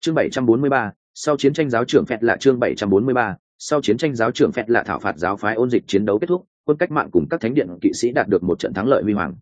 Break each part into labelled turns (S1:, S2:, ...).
S1: Chương 743, sau chiến tranh giáo trưởng phẹt lạ. Chương 743, sau chiến tranh giáo trưởng phẹt lạ thảo phạt giáo phái ôn dịch chiến đấu kết thúc, quân cách mạng cùng các thánh điện kỵ sĩ đạt được một trận thắng lợi huy hoàng.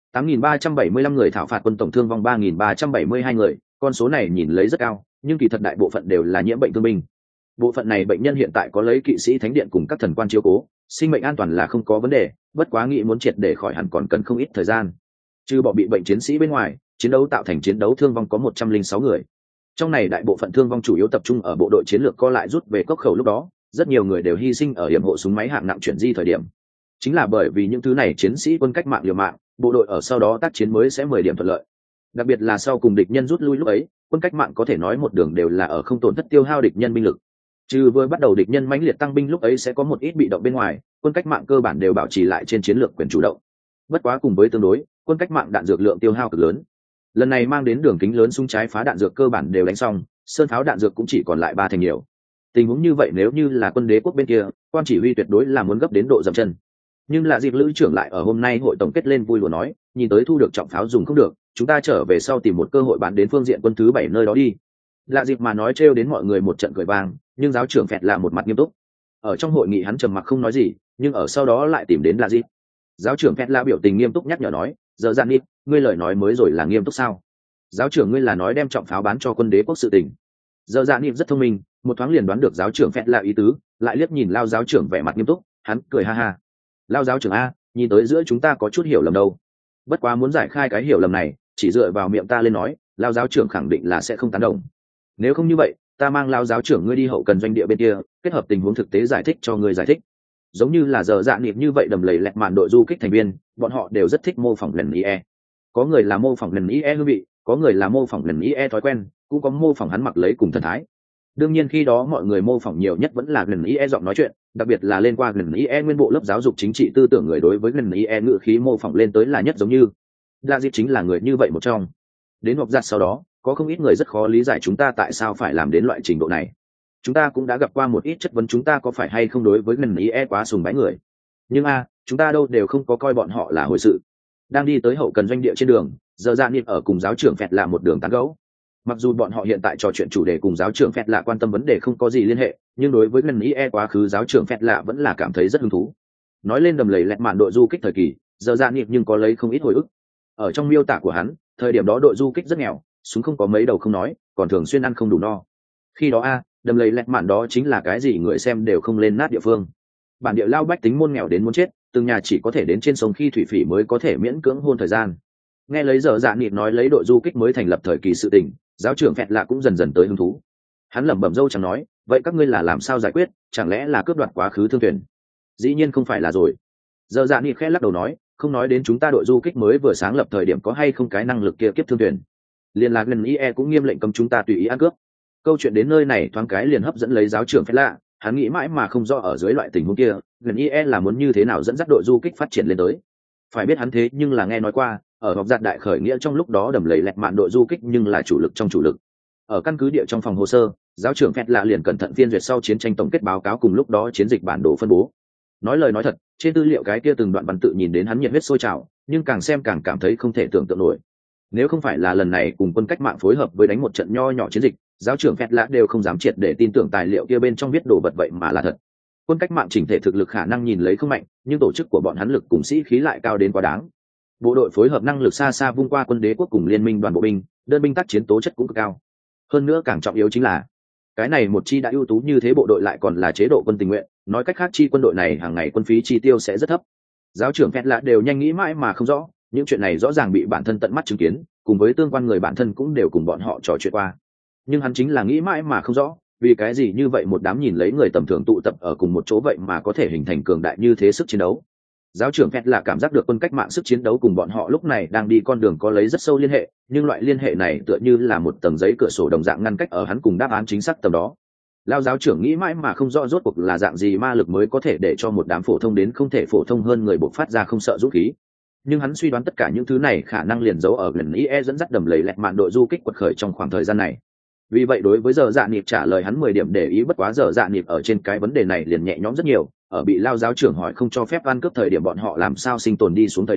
S1: 8.375 người thảo phạt quân tổng thương vong 3.372 người, con số này nhìn lấy rất cao, nhưng kỳ thật đại bộ phận đều là nhiễm bệnh thương binh. Bộ phận này bệnh nhân hiện tại có lấy kỵ sĩ thánh điện cùng các thần quan chiếu cố, sinh mệnh an toàn là không có vấn đề, bất quá nghĩ muốn triệt để khỏi hẳn còn cần không ít thời gian. Trừ bỏ bị bệnh chiến sĩ bên ngoài, chiến đấu tạo thành chiến đấu thương vong có 106 người. Trong này đại bộ phận thương vong chủ yếu tập trung ở bộ đội chiến lược co lại rút về cốc khẩu lúc đó, rất nhiều người đều hy sinh ở hiểm hộ súng máy hạng nặng chuyển di thời điểm. Chính là bởi vì những thứ này chiến sĩ quân cách mạng liều mạng, bộ đội ở sau đó tác chiến mới sẽ 10 điểm thuận lợi. Đặc biệt là sau cùng địch nhân rút lui lúc ấy, quân cách mạng có thể nói một đường đều là ở không tổn thất tiêu hao địch nhân binh lực. Trừ vừa bắt đầu địch nhân mãnh liệt tăng binh lúc ấy sẽ có một ít bị động bên ngoài, quân cách mạng cơ bản đều bảo trì lại trên chiến lược quyền chủ động. Bất quá cùng với tương đối, quân cách mạng đạn dược lượng tiêu hao cực lớn. Lần này mang đến đường kính lớn súng trái phá đạn dược cơ bản đều đánh xong, sơn pháo đạn dược cũng chỉ còn lại 3 thành nhiều. Tình huống như vậy nếu như là quân đế quốc bên kia, quan chỉ huy tuyệt đối là muốn gấp đến độ dậm chân. Nhưng là dịp lữ trưởng lại ở hôm nay hội tổng kết lên vui lùa nói, nhìn tới thu được trọng pháo dùng không được, chúng ta trở về sau tìm một cơ hội bán đến phương diện quân thứ 7 nơi đó đi. Lạ dịp mà nói trêu đến mọi người một trận cười vang, nhưng giáo trưởng phẹt là một mặt nghiêm túc. Ở trong hội nghị hắn trầm mặc không nói gì, nhưng ở sau đó lại tìm đến lạ dịp. Giáo trưởng phẹt là biểu tình nghiêm túc nhắc nhở nói, giờ gian đi, ngươi lời nói mới rồi là nghiêm túc sao? Giáo trưởng ngươi là nói đem trọng pháo bán cho quân đế quốc sự tình. Giờ dạ niệm rất thông minh, một thoáng liền đoán được giáo trưởng phẹt là ý tứ, lại liếc nhìn lao giáo trưởng vẻ mặt nghiêm túc, hắn cười ha ha. Lao giáo trưởng a, nhìn tới giữa chúng ta có chút hiểu lầm đâu. Bất quá muốn giải khai cái hiểu lầm này, chỉ dựa vào miệng ta lên nói, lao giáo trưởng khẳng định là sẽ không tán đồng. Nếu không như vậy, ta mang lao giáo trưởng ngươi đi hậu cần doanh địa bên kia, kết hợp tình huống thực tế giải thích cho ngươi giải thích. Giống như là giờ dạ niệm như vậy đầm lầy lẹt màn đội du kích thành viên, bọn họ đều rất thích mô phỏng lần IE. Có người là mô phỏng lần IE hương vị, có người là mô phỏng lần IE thói quen, cũng có mô phỏng hắn mặc lấy cùng thần thái. Đương nhiên khi đó mọi người mô phỏng nhiều nhất vẫn là lần IE giọng nói chuyện, đặc biệt là lên qua lần IE nguyên bộ lớp giáo dục chính trị tư tưởng người đối với lần IE ngữ khí mô phỏng lên tới là nhất giống như. Đa Diệp chính là người như vậy một trong. Đến học giặt sau đó, có không ít người rất khó lý giải chúng ta tại sao phải làm đến loại trình độ này. Chúng ta cũng đã gặp qua một ít chất vấn chúng ta có phải hay không đối với lần IE quá sùng bái người. Nhưng chúng ta đâu đều không có coi bọn họ là hồi sự. Đang đi tới hậu cần doanh địa trên đường, giờ dạ niệm ở cùng giáo trưởng phẹt là một đường tán gẫu. Mặc dù bọn họ hiện tại trò chuyện chủ đề cùng giáo trưởng phẹt lạ quan tâm vấn đề không có gì liên hệ, nhưng đối với lần IE quá khứ giáo trưởng phẹt lạ vẫn là cảm thấy rất hứng thú. Nói lên đầm lầy lẹt màn đội du kích thời kỳ, giờ dạ niệm nhưng có lấy không ít hồi ức. Ở trong miêu tả của hắn, thời điểm đó đội du kích rất nghèo, súng không có mấy đầu không nói, còn thường xuyên ăn không đủ no. Khi đó đầm lầy lẹt màn đó chính là cái gì người xem đều không lên nát địa phương. Bản địa lao bách tính môn nghèo đến muốn chết, từng nhà chỉ có thể đến trên sông khi thủy phỉ mới có thể miễn cưỡng hôn thời gian. Nghe lấy giờ dạ niệm nói lấy đội du kích mới thành lập thời kỳ sự tình, giáo trưởng phẹt lạ cũng dần dần tới hứng thú. Hắn lẩm bẩm dâu chẳng nói, vậy các ngươi là làm sao giải quyết, chẳng lẽ là cướp đoạt quá khứ thương thuyền? Dĩ nhiên không phải là rồi. Giờ dạ niệm khẽ lắc đầu nói, không nói đến chúng ta đội du kích mới vừa sáng lập thời điểm có hay không cái năng lực kia kiếp thương thuyền, liên lạc lần IE cũng nghiêm lệnh cấm chúng ta tùy ý ăn cướp. Câu chuyện đến nơi này thoáng cái liền hấp dẫn lấy giáo trưởng phẹt lạ, hắn nghĩ mãi mà không rõ ở dưới loại tình huống kia, lần IE là muốn như thế nào dẫn dắt đội du kích phát triển lên tới. Phải biết hắn thế nhưng là nghe nói qua, ở học giặt đại khởi nghĩa trong lúc đó đầm lầy lẹt mạn đội du kích nhưng là chủ lực trong chủ lực. Ở căn cứ địa trong phòng hồ sơ, giáo trưởng phẹt lạ liền cẩn thận phiên duyệt sau chiến tranh tổng kết báo cáo cùng lúc đó chiến dịch bản đồ phân bố. Nói lời nói thật, trên tư liệu cái kia từng đoạn văn tự nhìn đến hắn nhiệt huyết sôi trào, nhưng càng xem càng cảm thấy không thể tưởng tượng nổi. Nếu không phải là lần này cùng quân cách mạng phối hợp với đánh một trận nho nhỏ chiến dịch, giáo trưởng phẹt lạ đều không dám triệt để tin tưởng tài liệu kia bên trong viết đồ vật vậy mà là thật. Quân cách mạng chỉnh thể thực lực khả năng nhìn lấy không mạnh, nhưng tổ chức của bọn hắn lực cùng sĩ khí lại cao đến quá đáng. Bộ đội phối hợp năng lực xa xa vung qua quân đế quốc cùng liên minh đoàn bộ binh, đơn binh tác chiến tố chất cũng cực cao. Hơn nữa càng trọng yếu chính là cái này một chi đã ưu tú như thế bộ đội lại còn là chế độ quân tình nguyện, nói cách khác chi quân đội này hàng ngày quân phí chi tiêu sẽ rất thấp. Giáo trưởng phẹt lạ đều nhanh nghĩ mãi mà không rõ, những chuyện này rõ ràng bị bản thân tận mắt chứng kiến, cùng với tương quan người bản thân cũng đều cùng bọn họ trò chuyện qua. Nhưng hắn chính là nghĩ mãi mà không rõ, vì cái gì như vậy một đám nhìn lấy người tầm thường tụ tập ở cùng một chỗ vậy mà có thể hình thành cường đại như thế sức chiến đấu. Giáo trưởng phẹt là cảm giác được quân cách mạng sức chiến đấu cùng bọn họ lúc này đang đi con đường có lấy rất sâu liên hệ, nhưng loại liên hệ này tựa như là một tầng giấy cửa sổ đồng dạng ngăn cách ở hắn cùng đáp án chính xác tầm đó. Lao giáo trưởng nghĩ mãi mà không rõ rốt cuộc là dạng gì ma lực mới có thể để cho một đám phổ thông đến không thể phổ thông hơn người bộc phát ra không sợ dũng khí. Nhưng hắn suy đoán tất cả những thứ này khả năng liền giấu ở gần IE dẫn dắt đầm lầy lẹt mạn đội du kích quật khởi trong khoảng thời gian này. Vì vậy đối với giờ dạ nịp trả lời hắn 10 điểm để ý, bất quá giờ dạ nịp ở trên cái vấn đề này liền nhẹ nhõm rất nhiều. Ở bị Lao giáo trưởng hỏi không cho phép ăn cướp thời điểm bọn họ làm sao sinh tồn đi xuống thời điểm,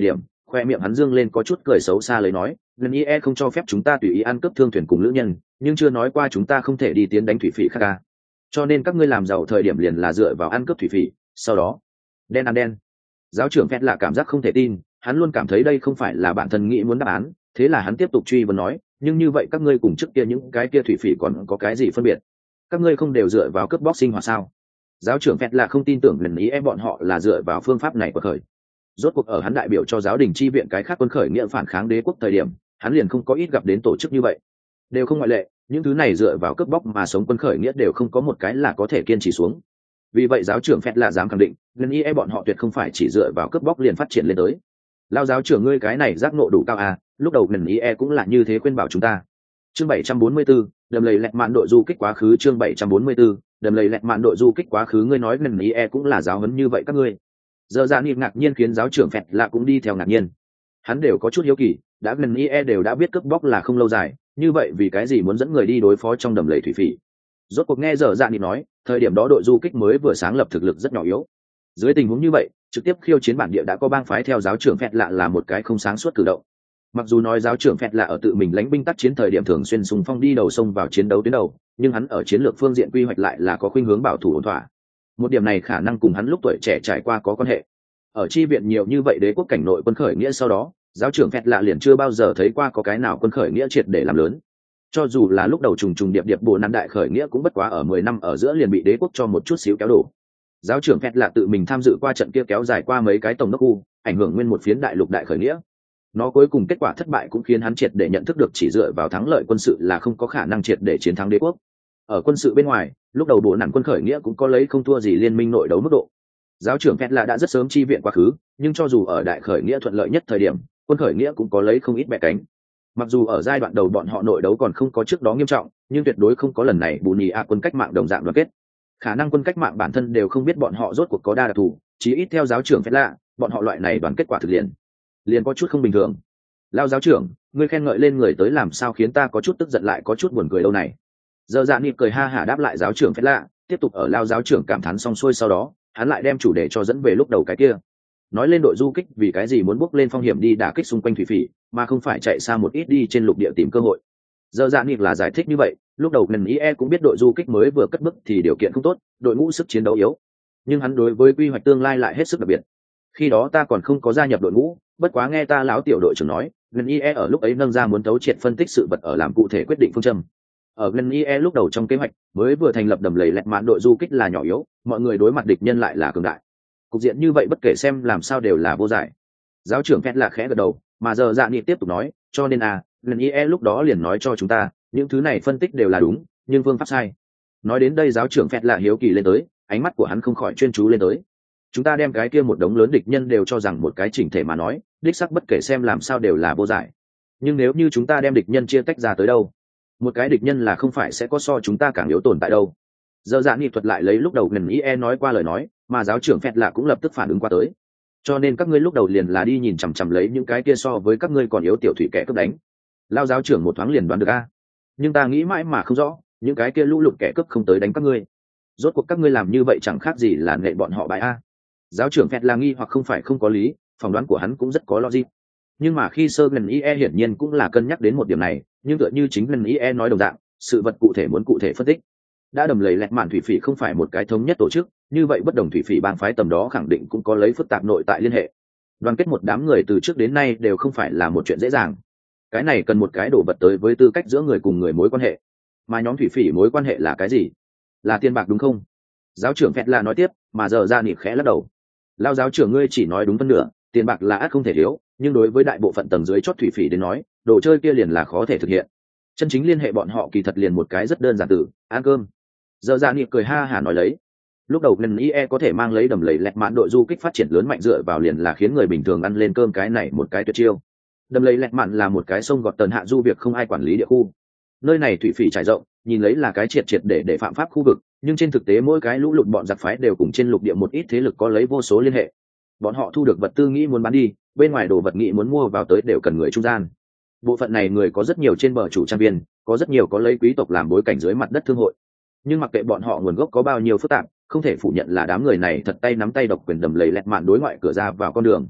S1: khoe miệng hắn dương lên có chút cười xấu xa lấy nói, lần ie không cho phép chúng ta tùy ý ăn cướp thương thuyền cùng lữ nhân, nhưng chưa nói qua chúng ta không thể đi tiến đánh thủy phỉ khác ca. Cho nên các ngươi làm giàu thời điểm liền là dựa vào ăn cướp thủy phỉ, sau đó đen ăn đen. Giáo trưởng phét là cảm giác không thể tin, hắn luôn cảm thấy đây không phải là bản thân nghĩ muốn đáp án, thế là hắn tiếp tục truy vấn nói, nhưng như vậy các ngươi cùng trước kia những cái kia thủy phỉ còn có cái gì phân biệt? Các ngươi không đều dựa vào cướp bóc sinh hoạt sao? Giáo trưởng phét là không tin tưởng lần ý em bọn họ là dựa vào phương pháp này của khởi. Rốt cuộc ở hắn đại biểu cho giáo đình chi viện cái khác quân khởi nghĩa phản kháng đế quốc thời điểm, hắn liền không có ít gặp đến tổ chức như vậy, đều không ngoại lệ, những thứ này dựa vào cướp bóc mà sống quân khởi nghĩa đều không có một cái là có thể kiên trì xuống. Vì vậy giáo trưởng phét là dám khẳng định, lần ý em bọn họ tuyệt không phải chỉ dựa vào cướp bóc liền phát triển lên tới. Lao giáo trưởng ngươi cái này giác ngộ đủ cao à, lúc đầu lần ý cũng là như thế khuyên bảo chúng ta. Chương 744, đầm lầy lẹt mạn đội du kích quá khứ. Chương 744, đầm lầy lẹt mạn đội du kích quá khứ. Ngươi nói lần ý cũng là giáo huấn như vậy các ngươi. Giờ ra nhịp ngạc nhiên khiến giáo trưởng phẹt lạ cũng đi theo ngạc nhiên. Hắn đều có chút hiếu kỳ, đã lần ý đều đã biết cướp bóc là không lâu dài, như vậy vì cái gì muốn dẫn người đi đối phó trong đầm lầy thủy phỉ? Rốt cuộc nghe giờ dạ nhịp nói, thời điểm đó đội du kích mới vừa sáng lập, thực lực rất nhỏ yếu. Dưới tình huống như vậy, trực tiếp khiêu chiến bản địa đã có bang phái theo giáo trưởng phẹt lạ là một cái không sáng suốt cử động. Mặc dù nói giáo trưởng phẹt lạ ở tự mình lãnh binh tác chiến thời điểm thường xuyên xung phong đi đầu sông vào chiến đấu tuyến đầu, nhưng hắn ở chiến lược phương diện quy hoạch lại là có khuynh hướng bảo thủ ổn thỏa. Một điểm này khả năng cùng hắn lúc tuổi trẻ trải qua có quan hệ. Ở chi viện nhiều như vậy đế quốc cảnh nội quân khởi nghĩa sau đó, giáo trưởng phẹt lạ liền chưa bao giờ thấy qua có cái nào quân khởi nghĩa triệt để làm lớn. Cho dù là lúc đầu trùng trùng điệp điệp bộ năm đại khởi nghĩa cũng bất quá ở 10 năm ở giữa liền bị đế quốc cho một chút xíu kéo đổ. Giáo trưởng phẹt lạ tự mình tham dự qua trận kia kéo dài qua mấy cái tổng đốc khu, ảnh hưởng nguyên một phiến đại lục đại khởi nghĩa. Nó cuối cùng kết quả thất bại cũng khiến hắn triệt để nhận thức được chỉ dựa vào thắng lợi quân sự là không có khả năng triệt để chiến thắng đế quốc. Ở quân sự bên ngoài, lúc đầu bộ nản quân khởi nghĩa cũng có lấy không thua gì liên minh nội đấu mức độ. Giáo trưởng phẹt lạ đã rất sớm chi viện quá khứ, nhưng cho dù ở đại khởi nghĩa thuận lợi nhất thời điểm, quân khởi nghĩa cũng có lấy không ít bẻ cánh. Mặc dù ở giai đoạn đầu bọn họ nội đấu còn không có trước đó nghiêm trọng, nhưng tuyệt đối không có lần này bù nhì quân cách mạng đồng dạng đoàn kết. Khả năng quân cách mạng bản thân đều không biết bọn họ rốt cuộc có đa đặc thù, chí ít theo giáo trưởng phép lạ, bọn họ loại này đoàn kết quả thực liền có chút không bình thường. Lao giáo trưởng, ngươi khen ngợi lên người tới làm sao khiến ta có chút tức giận lại có chút buồn cười đâu này. Giờ dạ nịp cười ha hả đáp lại giáo trưởng phép lạ, tiếp tục ở Lao giáo trưởng cảm thán xong xuôi sau đó, hắn lại đem chủ đề cho dẫn về lúc đầu cái kia. Nói lên đội du kích vì cái gì muốn bước lên phong hiểm đi đả kích xung quanh thủy phỉ, mà không phải chạy xa một ít đi trên lục địa tìm cơ hội. Giờ dạ nịp là giải thích như vậy, lúc đầu lần IE cũng biết đội du kích mới vừa cất bước thì điều kiện không tốt, đội ngũ sức chiến đấu yếu, nhưng hắn đối với quy hoạch tương lai lại hết sức đặc biệt. Khi đó ta còn không có gia nhập đội ngũ, bất quá nghe ta lão tiểu đội trưởng nói, lần IE ở lúc ấy nâng ra muốn thấu triệt phân tích sự vật ở làm cụ thể quyết định phương châm. Ở lần IE lúc đầu trong kế hoạch mới vừa thành lập đầm lầy lẹt mạn đội du kích là nhỏ yếu, mọi người đối mặt địch nhân lại là cường đại. Cục diện như vậy bất kể xem làm sao đều là vô giải. Giáo trưởng phét là khẽ gật đầu, mà giờ dạ nghị tiếp tục nói, cho nên lần IE lúc đó liền nói cho chúng ta, những thứ này phân tích đều là đúng, nhưng phương pháp sai. Nói đến đây giáo trưởng phét là hiếu kỳ lên tới, ánh mắt của hắn không khỏi chuyên chú lên tới. Chúng ta đem cái kia một đống lớn địch nhân đều cho rằng một cái chỉnh thể mà nói, đích sắc bất kể xem làm sao đều là vô giải. Nhưng nếu như chúng ta đem địch nhân chia tách ra tới đâu, một cái địch nhân là không phải sẽ có so chúng ta càng yếu tồn tại đâu. Giờ dạ nghị thuật lại lấy lúc đầu lần IE nói qua lời nói, mà giáo trưởng phét là cũng lập tức phản ứng qua tới. Cho nên các ngươi lúc đầu liền là đi nhìn chằm chằm lấy những cái kia so với các ngươi còn yếu tiểu thủy kẻ cướp đánh. Lao giáo trưởng một thoáng liền đoán được nhưng ta nghĩ mãi mà không rõ, những cái kia lũ lụt kẻ cướp không tới đánh các ngươi, rốt cuộc các ngươi làm như vậy chẳng khác gì là nệ bọn họ bại Giáo trưởng phét là nghi hoặc không phải không có lý, phỏng đoán của hắn cũng rất có logic. Nhưng mà khi sơ lần IE hiển nhiên cũng là cân nhắc đến một điểm này, nhưng tựa như chính lần IE nói đồng dạng, sự vật cụ thể muốn cụ thể phân tích. Đã đầm lầy lẹt mạn thủy phỉ không phải một cái thống nhất tổ chức, như vậy bất đồng thủy phỉ bang phái tầm đó khẳng định cũng có lấy phức tạp nội tại liên hệ. Đoàn kết một đám người từ trước đến nay đều không phải là một chuyện dễ dàng. Cái này cần một cái đổ vật tới với tư cách giữa người cùng người mối quan hệ. Mà nhóm thủy phỉ mối quan hệ là cái gì? Là tiền bạc đúng không? Giáo trưởng phét là nói tiếp, mà giờ ra nịp khẽ lắc đầu. Lao giáo trưởng ngươi chỉ nói đúng phân nửa, tiền bạc là ắt không thể thiếu, nhưng đối với đại bộ phận tầng dưới chót thủy phỉ đến nói, đồ chơi kia liền là khó thể thực hiện. Chân chính liên hệ bọn họ kỳ thật liền một cái rất đơn giản từ ăn cơm. Giờ ra nịp cười ha hả nói lấy. Lúc đầu lần IE có thể mang lấy đầm lầy lẹt mạn đội du kích phát triển lớn mạnh dựa vào liền là khiến người bình thường ăn lên cơm, cái này một cái tuyệt chiêu. Đầm lầy lẹt mạn là một cái sông gọt tần hạ du việc không ai quản lý địa khu. Nơi này thủy phỉ trải rộng, nhìn lấy là cái triệt để phạm pháp khu vực, nhưng trên thực tế mỗi cái lũ lụt bọn giặc phái đều cùng trên lục địa một ít thế lực có lấy vô số liên hệ. Bọn họ thu được vật tư nghĩ muốn bán đi, bên ngoài đồ vật nghĩ muốn mua vào tới đều cần người trung gian. Bộ phận này người có rất nhiều trên bờ chủ trang viên, có rất nhiều có lấy quý tộc làm bối cảnh dưới mặt đất thương hội. Nhưng mặc kệ bọn họ nguồn gốc có bao nhiêu phức tạp, không thể phủ nhận là đám người này thật tay nắm tay độc quyền đầm lầy lẹt mạn đối ngoại cửa ra vào con đường.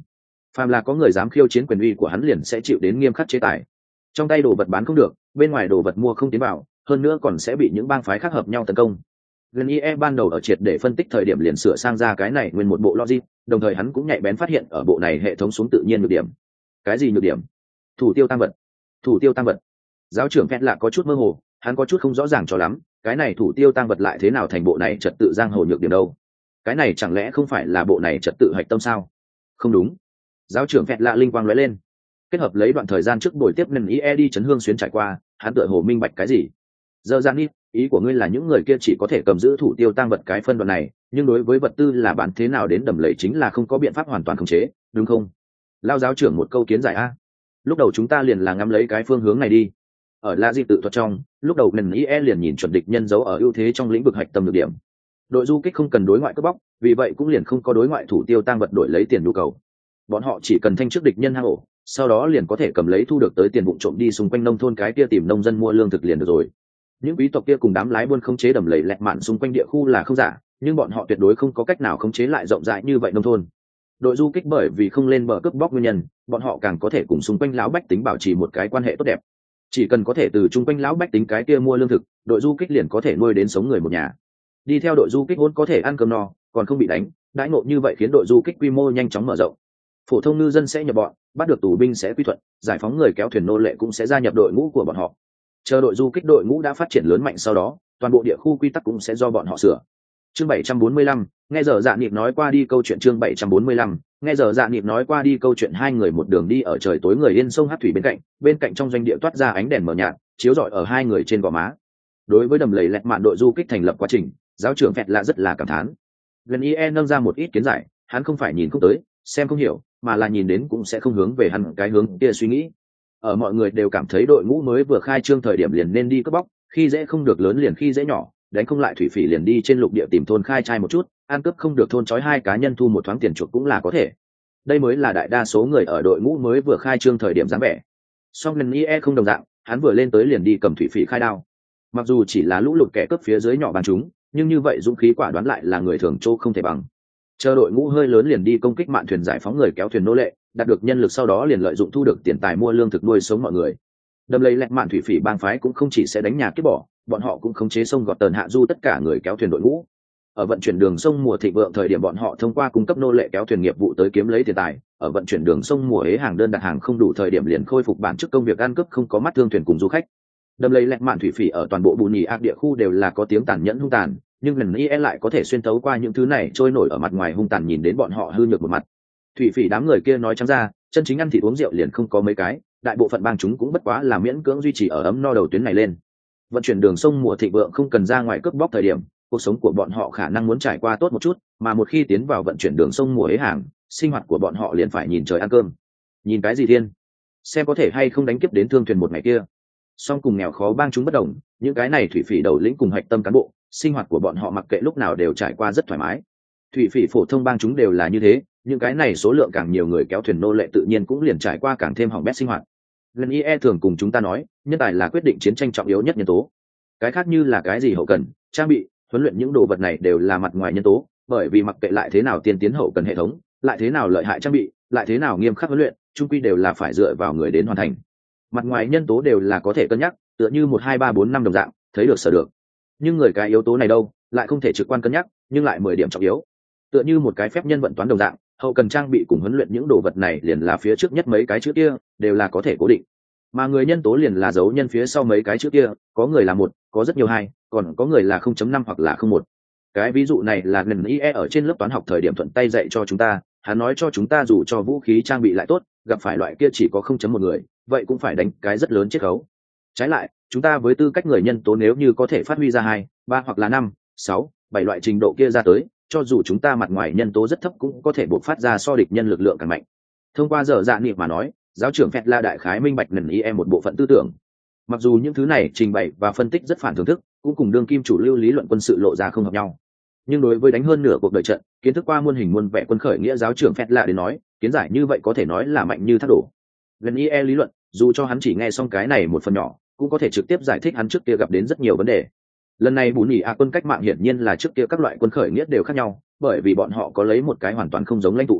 S1: phàm là có người dám khiêu chiến quyền uy của hắn liền sẽ chịu đến nghiêm khắc chế tài. Trong tay đồ vật bán không được, bên ngoài đồ vật mua không tiến vào, hơn nữa còn sẽ bị những bang phái khác hợp nhau tấn công. Genie ban đầu ở triệt để phân tích thời điểm liền sửa sang ra cái này nguyên một bộ logic, đồng thời hắn cũng nhạy bén phát hiện ở bộ này hệ thống xuống tự nhiên nhược điểm. Cái gì nhược điểm? Thủ tiêu tăng vật. Thủ tiêu tăng vật. Giáo trưởng Phẹt lạ có chút mơ hồ, hắn có chút không rõ ràng cho lắm, cái này thủ tiêu tăng vật lại thế nào thành bộ này trật tự giang hồ nhược điểm đâu? Cái này chẳng lẽ không phải là bộ này trật tự hạch tâm sao? Không đúng. Giáo trưởng Phẹt lạ linh quang lóe lên. Kết hợp lấy đoạn thời gian trước buổi tiếp Genie đi chấn hương xuyến trải qua, hắn tựa hồ minh bạch cái gì. Giờ Giang Nít, ý của ngươi là những người kia chỉ có thể cầm giữ thủ tiêu tăng vật cái phân đoạn này, nhưng đối với vật tư là bán thế nào đến đầm lầy chính là không có biện pháp hoàn toàn khống chế, đúng không? Lao giáo trưởng một câu kiến giải a. Lúc đầu chúng ta liền là ngắm lấy cái phương hướng này đi. Ở La Di tự thuật trong, lúc đầu Genie liền nhìn chuẩn địch nhân giấu ở ưu thế trong lĩnh vực hạch tâm nhược điểm. Đội du kích không cần đối ngoại cướp bóc, vì vậy cũng liền không có đối ngoại thủ tiêu tăng vật đổi lấy tiền nhu cầu. Bọn họ chỉ cần thanh trước địch nhân hang ổ, sau đó liền có thể cầm lấy thu được tới tiền vụn trộm đi xung quanh nông thôn cái kia tìm nông dân mua lương thực liền được rồi. Những quý tộc kia cùng đám lái buôn khống chế đầm lầy lẹt mạn xung quanh địa khu là không giả, nhưng bọn họ tuyệt đối không có cách nào khống chế lại rộng rãi như vậy nông thôn. Đội du kích bởi vì không lên bờ cướp bóc nguyên nhân, bọn họ càng có thể cùng xung quanh lão bách tính bảo trì một cái quan hệ tốt đẹp. Chỉ cần có thể từ xung quanh lão bách tính cái kia mua lương thực, đội du kích liền có thể nuôi đến sống người một nhà. Đi theo đội du kích vốn có thể ăn cơm no, còn không bị đánh, đãi ngộ như vậy khiến đội du kích quy mô nhanh chóng mở rộng. Phổ thông ngư dân sẽ nhập bọn, bắt được tù binh sẽ quy thuận, giải phóng người kéo thuyền nô lệ cũng sẽ gia nhập đội ngũ của bọn họ. Chờ đội du kích đội ngũ đã phát triển lớn mạnh sau đó, toàn bộ địa khu quy tắc cũng sẽ do bọn họ sửa. Chương 745, nghe giờ Dạ Nịp nói qua đi câu chuyện chương 745, nghe giờ Dạ Nịp nói qua đi câu chuyện hai người một đường đi ở trời tối người yên sông hát thủy bên cạnh trong doanh địa toát ra ánh đèn mờ nhạt, chiếu rọi ở hai người trên gò má. Đối với đầm lầy lẹt mạn đội du kích thành lập quá trình, giáo trưởng Phẹt lạ rất là cảm thán. Genie nâng ra một ít kiến giải, hắn không phải nhìn không tới, xem không hiểu, mà là nhìn đến cũng sẽ không hướng về hắn cái hướng kia suy nghĩ. Ở mọi người đều cảm thấy đội ngũ mới vừa khai trương thời điểm liền nên đi cướp bóc, khi dễ không được lớn liền khi dễ nhỏ, đánh không lại thủy phỉ liền đi trên lục địa tìm thôn khai trai một chút, ăn cướp không được thôn chói hai cá nhân thu một thoáng tiền chuộc cũng là có thể. Đây mới là đại đa số người ở đội ngũ mới vừa khai trương thời điểm dáng vẻ. Song Genie không đồng dạng, hắn vừa lên tới liền đi cầm thủy phỉ khai đao. Mặc dù chỉ là lũ lụt kẻ cướp phía dưới nhỏ bằng chúng, nhưng như vậy dũng khí quả đoán lại là người thường châu không thể bằng. Chờ đội ngũ hơi lớn liền đi công kích mạn thuyền giải phóng người kéo thuyền nô lệ, đạt được nhân lực sau đó liền lợi dụng thu được tiền tài mua lương thực nuôi sống mọi người. Đầm lầy lẹt mạn thủy phỉ bang phái cũng không chỉ sẽ đánh nhà kiếp bỏ, bọn họ cũng khống chế sông gọt tờn hạ du tất cả người kéo thuyền đội ngũ. Ở vận chuyển đường sông mùa thịnh vượng thời điểm bọn họ thông qua cung cấp nô lệ kéo thuyền nghiệp vụ tới kiếm lấy tiền tài, ở vận chuyển đường sông mùa hế hàng đơn đặt hàng không đủ thời điểm liền khôi phục bản chức công việc ăn cướp không có mắt thương thuyền cùng du khách. Đầm lầy lẹt mạn thủy phỉ ở toàn bộ bù nhì ác địa khu đều là có tiếng tàn nhẫn hung tàn, nhưng lần ý lại có thể xuyên tấu qua những thứ này trôi nổi ở mặt ngoài hung tàn nhìn đến bọn họ hư nhược một mặt. Thủy phỉ đám người kia nói trắng ra, chân chính ăn thịt uống rượu liền không có mấy cái, đại bộ phận bang chúng cũng bất quá là miễn cưỡng duy trì ở ấm no đầu tuyến này lên. Vận chuyển đường sông mùa thịnh vượng không cần ra ngoài cướp bóc thời điểm, cuộc sống của bọn họ khả năng muốn trải qua tốt một chút, mà một khi tiến vào vận chuyển đường sông mùa hế hàng, sinh hoạt của bọn họ liền phải nhìn trời ăn cơm. Nhìn cái gì thiên? Xem có thể hay không đánh kiếp đến thương thuyền một ngày kia. Song cùng nghèo khó bang chúng bất đồng, những cái này thủy phỉ đầu lĩnh cùng hạch tâm cán bộ, sinh hoạt của bọn họ mặc kệ lúc nào đều trải qua rất thoải mái. Thủy phỉ phổ thông bang chúng đều là như thế, những cái này số lượng càng nhiều người kéo thuyền nô lệ tự nhiên cũng liền trải qua càng thêm hỏng bét sinh hoạt. Genie thường cùng chúng ta nói, nhân tài là quyết định chiến tranh trọng yếu nhất nhân tố. Cái khác như là cái gì hậu cần, trang bị, huấn luyện những đồ vật này đều là mặt ngoài nhân tố, bởi vì mặc kệ lại thế nào tiên tiến hậu cần hệ thống, lại thế nào lợi hại trang bị, lại thế nào nghiêm khắc huấn luyện, chung quy đều là phải dựa vào người đến hoàn thành. Mặt ngoài nhân tố đều là có thể cân nhắc, tựa như 1 2 3 4 5 đồng dạng, thấy được sở được. Nhưng người cái yếu tố này đâu, lại không thể trực quan cân nhắc, nhưng lại 10 điểm trọng yếu. Tựa như một cái phép nhân vận toán đồng dạng, hậu cần trang bị cùng huấn luyện những đồ vật này liền là phía trước nhất mấy cái chữ kia, đều là có thể cố định. Mà người nhân tố liền là dấu nhân phía sau mấy cái chữ kia, có người là 1, có rất nhiều 2, còn có người là 0.5 hoặc là 0.1. Cái ví dụ này là Genie ở trên lớp toán học thời điểm thuận tay dạy cho chúng ta, hắn nói cho chúng ta dù cho vũ khí trang bị lại tốt, gặp phải loại kia chỉ có 0.1 người, vậy cũng phải đánh cái rất lớn chiết khấu. Trái lại, chúng ta với tư cách người nhân tố nếu như có thể phát huy ra 2, 3 hoặc là 5, 6, 7 loại trình độ kia ra tới, cho dù chúng ta mặt ngoài nhân tố rất thấp cũng có thể bộc phát ra so địch nhân lực lượng càng mạnh. Thông qua giờ dạ niệm mà nói, giáo trưởng Phẹt là đại khái minh bạch Genie một bộ phận tư tưởng. Mặc dù những thứ này trình bày và phân tích rất phản thưởng thức, cũng cùng đương kim chủ lưu lý luận quân sự lộ ra không hợp nhau. Nhưng đối với đánh hơn nửa cuộc đời trận, kiến thức qua muôn hình muôn vẻ quân khởi nghĩa giáo trưởng Phẹt là đến nói, kiến giải như vậy có thể nói là mạnh như thác đổ. Genie lý luận, dù cho hắn chỉ nghe xong cái này một phần nhỏ, cũng có thể trực tiếp giải thích hắn trước kia gặp đến rất nhiều vấn đề. Lần này bù nhì quân cách mạng hiển nhiên là trước kia các loại quân khởi nghĩa đều khác nhau, bởi vì bọn họ có lấy một cái hoàn toàn không giống lãnh tụ.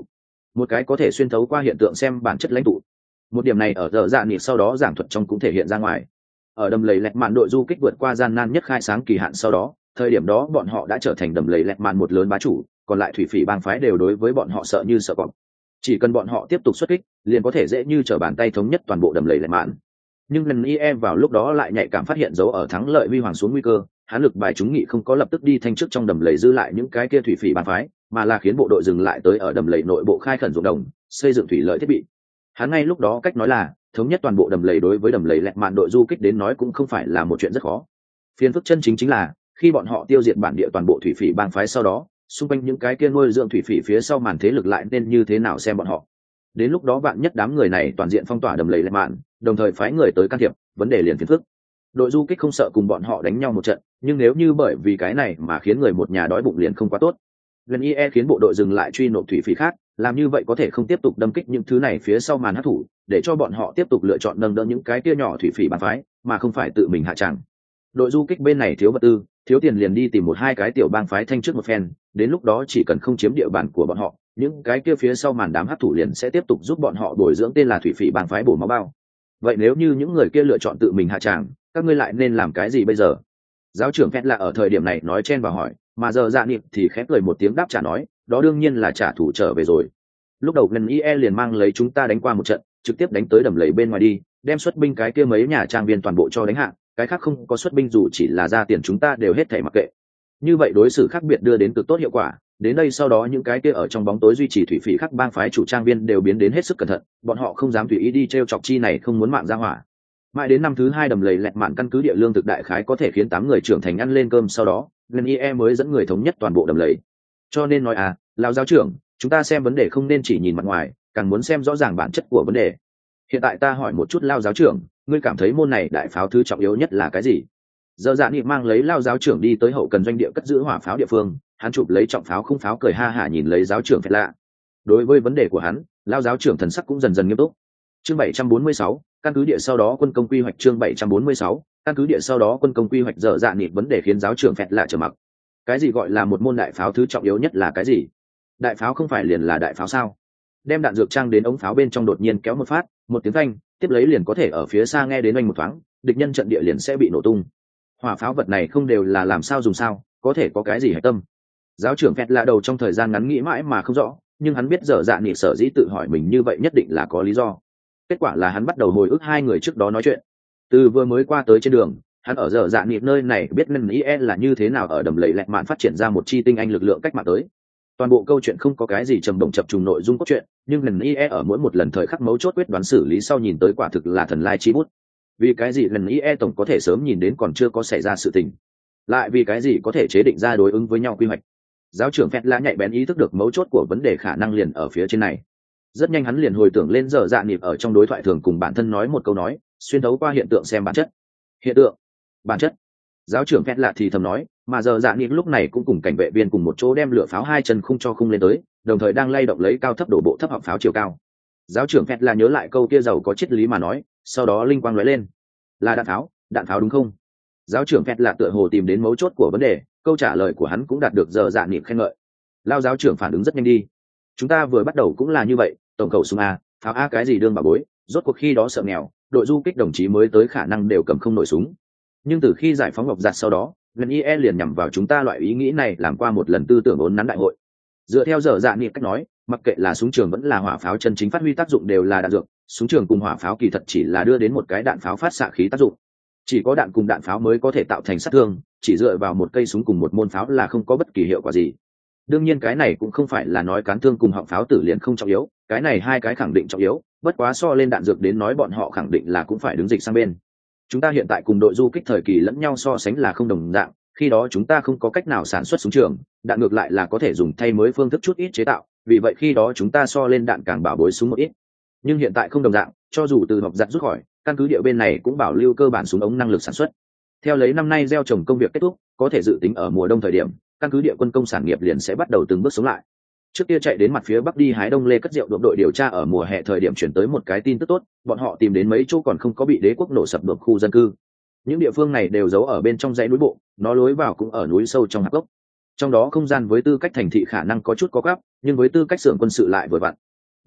S1: một cái có thể xuyên thấu qua hiện tượng xem bản chất lãnh tụ. Một điểm này ở dở dạ nịp sau đó giảng thuật trong cũng thể hiện ra ngoài. Ở đầm lầy lẹt mạn đội du kích vượt qua gian nan nhất khai sáng kỳ hạn sau đó, thời điểm đó bọn họ đã trở thành đầm lầy lẹt mạn một lớn bá chủ, còn lại thủy phỉ bang phái đều đối với bọn họ sợ như sợ cọp. Chỉ cần bọn họ tiếp tục xuất kích, liền có thể dễ như trở bàn tay thống nhất toàn bộ đầm lầy lẹt mạn. Nhưng lần ie vào lúc đó lại nhạy cảm phát hiện dấu ở thắng lợi huy hoàng xuống nguy cơ, hắn lực bài chúng nghị không có lập tức đi thanh trước trong đầm lầy dư lại những cái kia thủy phỉ bang phái, mà là khiến bộ đội dừng lại tới ở đầm lầy nội bộ khai khẩn ruộng đồng, xây dựng thủy lợi thiết bị. Hắn ngay lúc đó cách nói là thống nhất toàn bộ đầm lầy đối với đầm lầy lẹt mạn đội du kích đến nói cũng không phải là một chuyện rất khó. Phiền phức chân chính là khi bọn họ tiêu diệt bản địa toàn bộ thủy phỉ bang phái sau đó, xung quanh những cái kia nuôi dưỡng thủy phỉ phía sau màn thế lực lại nên như thế nào xem bọn họ. Đến lúc đó vạn nhất đám người này toàn diện phong tỏa đầm lầy lẹt mạn, đồng thời phái người tới can thiệp, vấn đề liền phiền phức. Đội du kích không sợ cùng bọn họ đánh nhau một trận, nhưng nếu như bởi vì cái này mà khiến người một nhà đói bụng liền không quá tốt. Lần ie khiến bộ đội dừng lại truy nộp thủy phỉ khác, làm như vậy có thể không tiếp tục đâm kích những thứ này phía sau màn hắc thủ, để cho bọn họ tiếp tục lựa chọn nâng đỡ những cái kia nhỏ thủy phỉ bang phái, mà không phải tự mình hạ tràng. Đội du kích bên này thiếu vật tư, thiếu tiền liền đi tìm một hai cái tiểu bang phái thanh trước một phen, đến lúc đó chỉ cần không chiếm địa bàn của bọn họ, những cái kia phía sau màn đám hắc thủ liền sẽ tiếp tục giúp bọn họ bồi dưỡng tên là thủy phỉ bang phái bổ máu bao. Vậy nếu như những người kia lựa chọn tự mình hạ tràng, các ngươi lại nên làm cái gì bây giờ? Giáo trưởng Phét là ở thời điểm này nói chen vào hỏi, mà giờ dạ niệm thì khép cười một tiếng đáp trả nói, đó đương nhiên là trả thù trở về rồi. Lúc đầu lần ie liền mang lấy chúng ta đánh qua một trận, trực tiếp đánh tới đầm lầy bên ngoài đi, đem xuất binh cái kia mấy nhà trang viên toàn bộ cho đánh hạ, cái khác không có xuất binh dù chỉ là ra tiền chúng ta đều hết thảy mặc kệ. Như vậy đối xử khác biệt đưa đến cực tốt hiệu quả. Đến đây sau đó những cái kia ở trong bóng tối duy trì thủy phỉ khác bang phái chủ trang viên đều biến đến hết sức cẩn thận, bọn họ không dám tùy ý đi trêu chọc chi này không muốn mạng ra hỏa. Mãi đến năm thứ 2 đầm lầy lẹt mạn căn cứ địa lương thực đại khái có thể khiến 8 người trưởng thành ăn lên cơm sau đó, lần ie mới dẫn người thống nhất toàn bộ đầm lầy. Cho nên nói lão giáo trưởng, chúng ta xem vấn đề không nên chỉ nhìn mặt ngoài, càng muốn xem rõ ràng bản chất của vấn đề. Hiện tại ta hỏi một chút lao giáo trưởng, ngươi cảm thấy môn này đại pháo thứ trọng yếu nhất là cái gì? Giờ dạ nghị mang lấy lao giáo trưởng đi tới hậu cần doanh địa cất giữ hỏa pháo địa phương, hắn chụp lấy trọng pháo khung pháo cười ha hả nhìn lấy giáo trưởng Phét lạ. Đối với vấn đề của hắn, lao giáo trưởng thần sắc cũng dần dần nghiêm túc. Chương 746, căn cứ địa sau đó quân công quy hoạch. Chương 746, căn cứ địa sau đó quân công quy hoạch. Giờ dạ nghị vấn đề khiến giáo trưởng Phét lạ trở mặc. Cái gì gọi là một môn đại pháo thứ trọng yếu nhất là cái gì? Đại pháo không phải liền là đại pháo sao? Đem đạn dược trang đến ống pháo bên trong đột nhiên kéo một phát, một tiếng thanh, tiếp lấy liền có thể ở phía xa nghe đến oanh một thoáng, địch nhân trận địa liền sẽ bị nổ tung. Hỏa pháo vật này không đều là làm sao dùng sao, có thể có cái gì hạch tâm? Giáo trưởng Phét lạ đầu trong thời gian ngắn nghĩ mãi mà không rõ, nhưng hắn biết Dở Dạ Nghị sở dĩ tự hỏi mình như vậy nhất định là có lý do. Kết quả là hắn bắt đầu hồi ức hai người trước đó nói chuyện. Từ vừa mới qua tới trên đường, hắn ở Dở Dạ Nghị nơi này biết ngân ý là như thế nào ở đầm lầy lẹt mạn phát triển ra một chi tinh anh lực lượng cách mạng tới. Toàn bộ câu chuyện không có cái gì trầm động chập trùng nội dung cốt truyện, nhưng ngân ý ở mỗi một lần thời khắc mấu chốt quyết đoán xử lý sau nhìn tới quả thực là thần lai chi bút. Vì cái gì ngân ý tổng có thể sớm nhìn đến còn chưa có xảy ra sự tình, lại vì cái gì có thể chế định ra đối ứng với nhau quy hoạch. Giáo trưởng Phét lạ nhạy bén ý thức được mấu chốt của vấn đề khả năng liền ở phía trên này. Rất nhanh hắn liền hồi tưởng lên Dở Dạ Nghị ở trong đối thoại thường cùng bản thân nói một câu nói, xuyên thấu qua hiện tượng xem bản chất. Hiện tượng, bản chất. Giáo trưởng Phét lạ thì thầm nói, mà Dở Dạ Nghị lúc này cũng cùng cảnh vệ viên cùng một chỗ đem lửa pháo hai chân khung cho khung lên tới, đồng thời đang lay động lấy cao thấp đổ bộ thấp họng pháo chiều cao. Giáo trưởng Phét lạ nhớ lại câu kia giàu có triết lý mà nói, sau đó linh quang lóe lên, là đạn pháo đúng không? Giáo trưởng Phét lạ tựa hồ tìm đến mấu chốt của vấn đề, câu trả lời của hắn cũng đạt được Dở Dạ Nghị khen ngợi. Lao giáo trưởng phản ứng rất nhanh đi. Chúng ta vừa bắt đầu cũng là như vậy, tổng khẩu súng pháo cái gì đương bà bối, rốt cuộc khi đó sợ nghèo, đội du kích đồng chí mới tới khả năng đều cầm không nổi súng. Nhưng từ khi giải phóng ngọc giặt sau đó, ngân ie liền nhằm vào chúng ta loại ý nghĩ này làm qua một lần tư tưởng ốn nắn đại hội. Dựa theo Dở Dạ Nghị cách nói, mặc kệ là súng trường vẫn là hỏa pháo chân chính phát huy tác dụng đều là đạn dược, súng trường cùng hỏa pháo kỳ thật chỉ là đưa đến một cái đạn pháo phát xạ khí tác dụng. Chỉ có đạn cùng đạn pháo mới có thể tạo thành sát thương, chỉ dựa vào một cây súng cùng một môn pháo là không có bất kỳ hiệu quả gì. Đương nhiên cái này cũng không phải là nói cán thương cùng họng pháo tử liền không trọng yếu, cái này hai cái khẳng định trọng yếu, bất quá so lên đạn dược đến nói bọn họ khẳng định là cũng phải đứng dịch sang bên. Chúng ta hiện tại cùng đội du kích thời kỳ lẫn nhau so sánh là không đồng dạng, khi đó chúng ta không có cách nào sản xuất súng trường, đạn ngược lại là có thể dùng thay mới phương thức chút ít chế tạo, vì vậy khi đó chúng ta so lên đạn càng bảo bối súng một ít. Nhưng hiện tại không đồng dạng, cho dù từ học giặt rút khỏi, căn cứ địa bên này cũng bảo lưu cơ bản súng ống năng lực sản xuất. Theo lấy năm nay gieo trồng công việc kết thúc, có thể dự tính ở mùa đông thời điểm, căn cứ địa quân công sản nghiệp liền sẽ bắt đầu từng bước sống lại. Trước kia chạy đến mặt phía bắc đi hái đông lê cất rượu đội điều tra ở mùa hè thời điểm chuyển tới một cái tin tức tốt, bọn họ tìm đến mấy chỗ còn không có bị đế quốc nổ sập được khu dân cư. Những địa phương này đều giấu ở bên trong dãy núi bộ, nó lối vào cũng ở núi sâu trong hạp gốc. Trong đó không gian với tư cách thành thị khả năng có chút có gấp, nhưng với tư cách xưởng quân sự lại vừa vặn.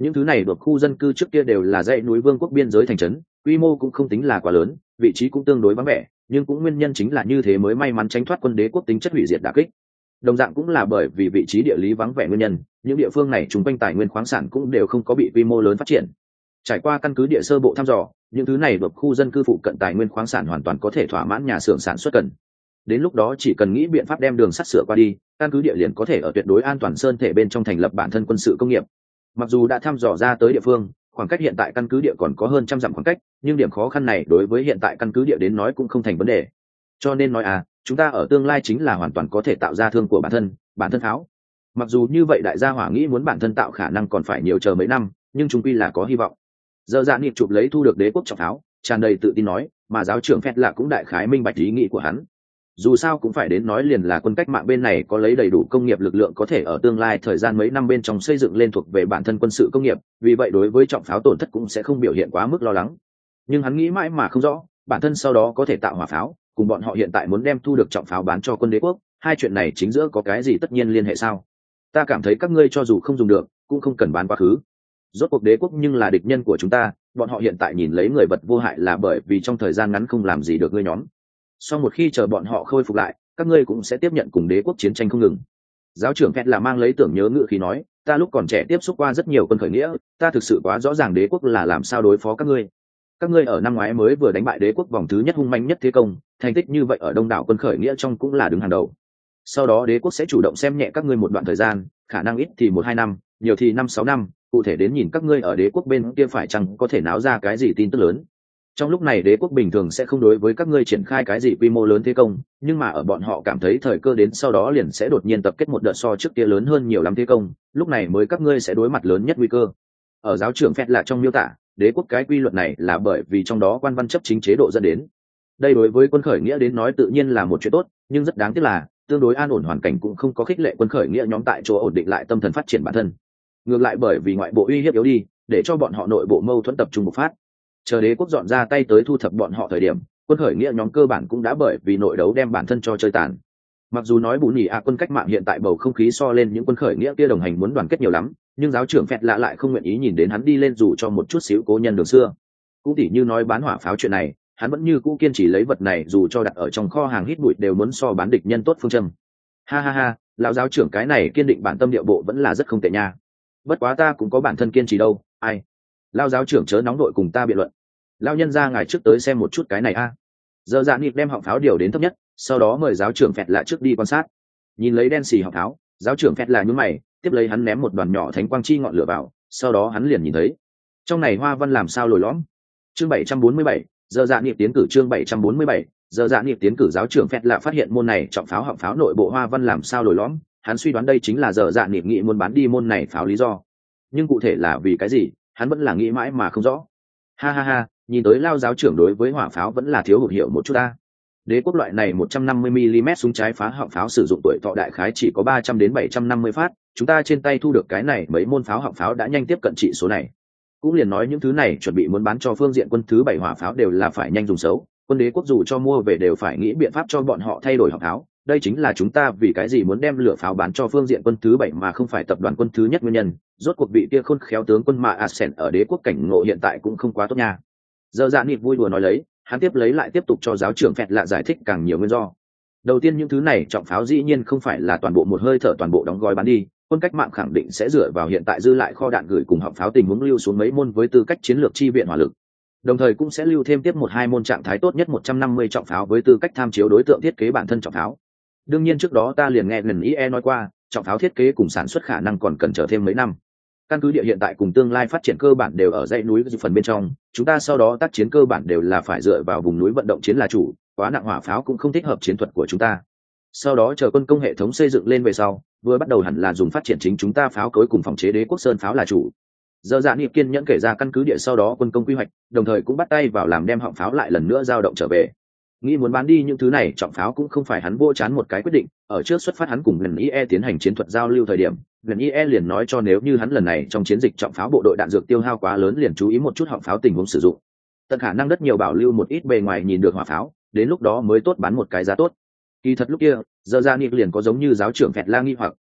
S1: Những thứ này thuộc khu dân cư trước kia đều là dãy núi vương quốc biên giới thành trấn, quy mô cũng không tính là quá lớn, vị trí cũng tương đối vắng vẻ, nhưng cũng nguyên nhân chính là như thế mới may mắn tránh thoát quân đế quốc tính chất hủy diệt đả kích. Đồng dạng cũng là bởi vì vị trí địa lý vắng vẻ nguyên nhân, những địa phương này chúng quanh tài nguyên khoáng sản cũng đều không có bị quy mô lớn phát triển. Trải qua căn cứ địa sơ bộ thăm dò, những thứ này thuộc khu dân cư phụ cận tài nguyên khoáng sản hoàn toàn có thể thỏa mãn nhà xưởng sản xuất cần. Đến lúc đó chỉ cần nghĩ biện pháp đem đường sắt sửa qua đi, căn cứ địa liền có thể ở tuyệt đối an toàn sơn thể bên trong thành lập bản thân quân sự công nghiệp. Mặc dù đã thăm dò ra tới địa phương, khoảng cách hiện tại căn cứ địa còn có hơn trăm dặm khoảng cách, nhưng điểm khó khăn này đối với hiện tại căn cứ địa đến nói cũng không thành vấn đề. Cho nên nói chúng ta ở tương lai chính là hoàn toàn có thể tạo ra thương của bản thân pháo. Mặc dù như vậy đại gia hỏa nghĩ muốn bản thân tạo khả năng còn phải nhiều chờ mấy năm, nhưng chung quy là có hy vọng. Giờ Dạ Nịp chụp lấy thu được đế quốc trọng pháo, tràn đầy tự tin nói, mà giáo trưởng Phẹt Lạ cũng đại khái minh bạch ý nghĩ của hắn. Dù sao cũng phải đến nói liền là quân cách mạng bên này có lấy đầy đủ công nghiệp lực lượng có thể ở tương lai thời gian mấy năm bên trong xây dựng lên thuộc về bản thân quân sự công nghiệp, vì vậy đối với trọng pháo tổn thất cũng sẽ không biểu hiện quá mức lo lắng. Nhưng hắn nghĩ mãi mà không rõ, bản thân sau đó có thể tạo hỏa pháo, cùng bọn họ hiện tại muốn đem thu được trọng pháo bán cho quân đế quốc, hai chuyện này chính giữa có cái gì tất nhiên liên hệ sao? Ta cảm thấy các ngươi cho dù không dùng được, cũng không cần bán quá khứ. Rốt cuộc đế quốc nhưng là địch nhân của chúng ta, bọn họ hiện tại nhìn lấy người vật vô hại là bởi vì trong thời gian ngắn không làm gì được ngươi nhóm. Sau một khi chờ bọn họ khôi phục lại, các ngươi cũng sẽ tiếp nhận cùng đế quốc chiến tranh không ngừng. Giáo trưởng Phẹt là mang lấy tưởng nhớ ngữ khí nói, ta lúc còn trẻ tiếp xúc qua rất nhiều quân khởi nghĩa, ta thực sự quá rõ ràng đế quốc là làm sao đối phó các ngươi. Các ngươi ở năm ngoái mới vừa đánh bại đế quốc vòng thứ nhất hung manh nhất thế công, thành tích như vậy ở đông đảo quân khởi nghĩa trong cũng là đứng hàng đầu. Sau đó đế quốc sẽ chủ động xem nhẹ các ngươi một đoạn thời gian, khả năng ít thì 1-2 năm, nhiều thì 5-6 năm, cụ thể đến nhìn các ngươi ở đế quốc bên kia phải chăng có thể náo ra cái gì tin tức lớn. Trong lúc này đế quốc bình thường sẽ không đối với các ngươi triển khai cái gì quy mô lớn thế công, nhưng mà ở bọn họ cảm thấy thời cơ đến sau đó liền sẽ đột nhiên tập kết một đợt so trước kia lớn hơn nhiều lắm thế công, lúc này mới các ngươi sẽ đối mặt lớn nhất nguy cơ. Ở giáo trưởng Phẹt là trong miêu tả, đế quốc cái quy luật này là bởi vì trong đó quan văn chấp chính chế độ dẫn đến. Đây đối với quân khởi nghĩa đến nói tự nhiên là một chuyện tốt, nhưng rất đáng tiếc là tương đối an ổn hoàn cảnh cũng không có khích lệ quân khởi nghĩa nhóm tại chỗ ổn định lại tâm thần phát triển bản thân. Ngược lại bởi vì ngoại bộ uy hiếp yếu đi, để cho bọn họ nội bộ mâu thuẫn tập trung bộc phát. Chờ đế quốc dọn ra tay tới thu thập bọn họ thời điểm, quân khởi nghĩa nhóm cơ bản cũng đã bởi vì nội đấu đem bản thân cho chơi tàn. Mặc dù nói bù nhì quân cách mạng hiện tại bầu không khí so lên những quân khởi nghĩa kia đồng hành muốn đoàn kết nhiều lắm, nhưng giáo trưởng Phẹt lạ lại không nguyện ý nhìn đến hắn đi lên dù cho một chút xíu cố nhân đường xưa. Cũng tỉ như nói bán hỏa pháo chuyện này, hắn vẫn như cũ kiên trì lấy vật này dù cho đặt ở trong kho hàng hít bụi đều muốn so bán địch nhân tốt phương châm. Ha ha ha, lão giáo trưởng cái này kiên định bản tâm điệu bộ vẫn là rất không tệ nha. Bất quá ta cũng có bản thân kiên trì đâu, ai. Lão giáo trưởng chớ nóng đội cùng ta biện luận. Lão nhân ra ngài trước tới xem một chút cái này a. Giờ Dạ Nịp đem họng pháo điều đến thấp nhất, sau đó mời giáo trưởng Phẹt lạ trước đi quan sát. Nhìn lấy đen xì họng pháo, giáo trưởng Phẹt lạ nhún mày, tiếp lấy hắn ném một đoàn nhỏ thánh quang chi ngọn lửa vào, sau đó hắn liền nhìn thấy trong này hoa văn làm sao lồi lõm. Chương 747, giờ Dạ Nịp tiến cử chương 747, giờ Dạ Nịp tiến cử giáo trưởng Phẹt lạ phát hiện môn này trọng pháo họng pháo nội bộ hoa văn làm sao lồi lõm, hắn suy đoán đây chính là giờ Dạ Nịp nghĩ muốn bán đi môn này pháo lý do. Nhưng cụ thể là vì cái gì, hắn vẫn là nghĩ mãi mà không rõ. Ha ha ha, nhìn tới lao giáo trưởng đối với hỏa pháo vẫn là thiếu hụt hiểu một chút ta. Đế quốc loại này 150 mm súng trái phá họng pháo sử dụng tuổi thọ đại khái chỉ có 300 đến 750 phát, chúng ta trên tay thu được cái này mấy môn pháo họng pháo đã nhanh tiếp cận trị số này. Cũng liền nói những thứ này chuẩn bị muốn bán cho phương diện quân thứ 7 hỏa pháo đều là phải nhanh dùng xấu, quân đế quốc dù cho mua về đều phải nghĩ biện pháp cho bọn họ thay đổi họng pháo, đây chính là chúng ta vì cái gì muốn đem lửa pháo bán cho phương diện quân thứ 7 mà không phải tập đoàn quân thứ nhất nguyên nhân. Rốt cuộc vị kia khôn khéo tướng quân mà Asen ở đế quốc cảnh ngộ hiện tại cũng không quá tốt nha. Giờ Dạ Nịp vui đùa nói lấy, hắn tiếp lấy lại tiếp tục cho giáo trưởng Phẹt lạ giải thích càng nhiều nguyên do. Đầu tiên những thứ này trọng pháo dĩ nhiên không phải là toàn bộ một hơi thở toàn bộ đóng gói bán đi, quân cách mạng khẳng định sẽ dựa vào hiện tại dư lại kho đạn gửi cùng họng pháo tình huống lưu xuống mấy môn với tư cách chiến lược chi viện hỏa lực. Đồng thời cũng sẽ lưu thêm tiếp 1-2 môn trạng thái tốt nhất 150 trọng pháo với tư cách tham chiếu đối tượng thiết kế bản thân trọng pháo. Đương nhiên trước đó ta liền nghe lần IE nói qua, trọng pháo thiết kế cùng sản xuất khả năng còn cần chờ thêm mấy năm. Căn cứ địa hiện tại cùng tương lai phát triển cơ bản đều ở dãy núi phần bên trong, chúng ta sau đó tác chiến cơ bản đều là phải dựa vào vùng núi vận động chiến là chủ, quá nặng hỏa pháo cũng không thích hợp chiến thuật của chúng ta. Sau đó chờ quân công hệ thống xây dựng lên về sau, vừa bắt đầu hẳn là dùng phát triển chính chúng ta pháo cối cùng phòng chế đế quốc sơn pháo là chủ. Giờ Dạ Nịp kiên nhẫn kể ra căn cứ địa sau đó quân công quy hoạch, đồng thời cũng bắt tay vào làm đem họng pháo lại lần nữa dao động trở về. Nghĩ muốn bán đi những thứ này trọng pháo cũng không phải hắn vô chán một cái quyết định, ở trước xuất phát hắn cùng lần IE tiến hành chiến thuật giao lưu thời điểm, lần IE liền nói cho nếu như hắn lần này trong chiến dịch trọng pháo bộ đội đạn dược tiêu hao quá lớn liền chú ý một chút họng pháo tình huống sử dụng. Tận khả năng rất nhiều bảo lưu một ít bề ngoài nhìn được hỏa pháo, đến lúc đó mới tốt bán một cái giá tốt. Kỳ thật lúc kia, giờ Dạ Nịp liền có giống như giáo trưởng Phẹt la nghi hoặc.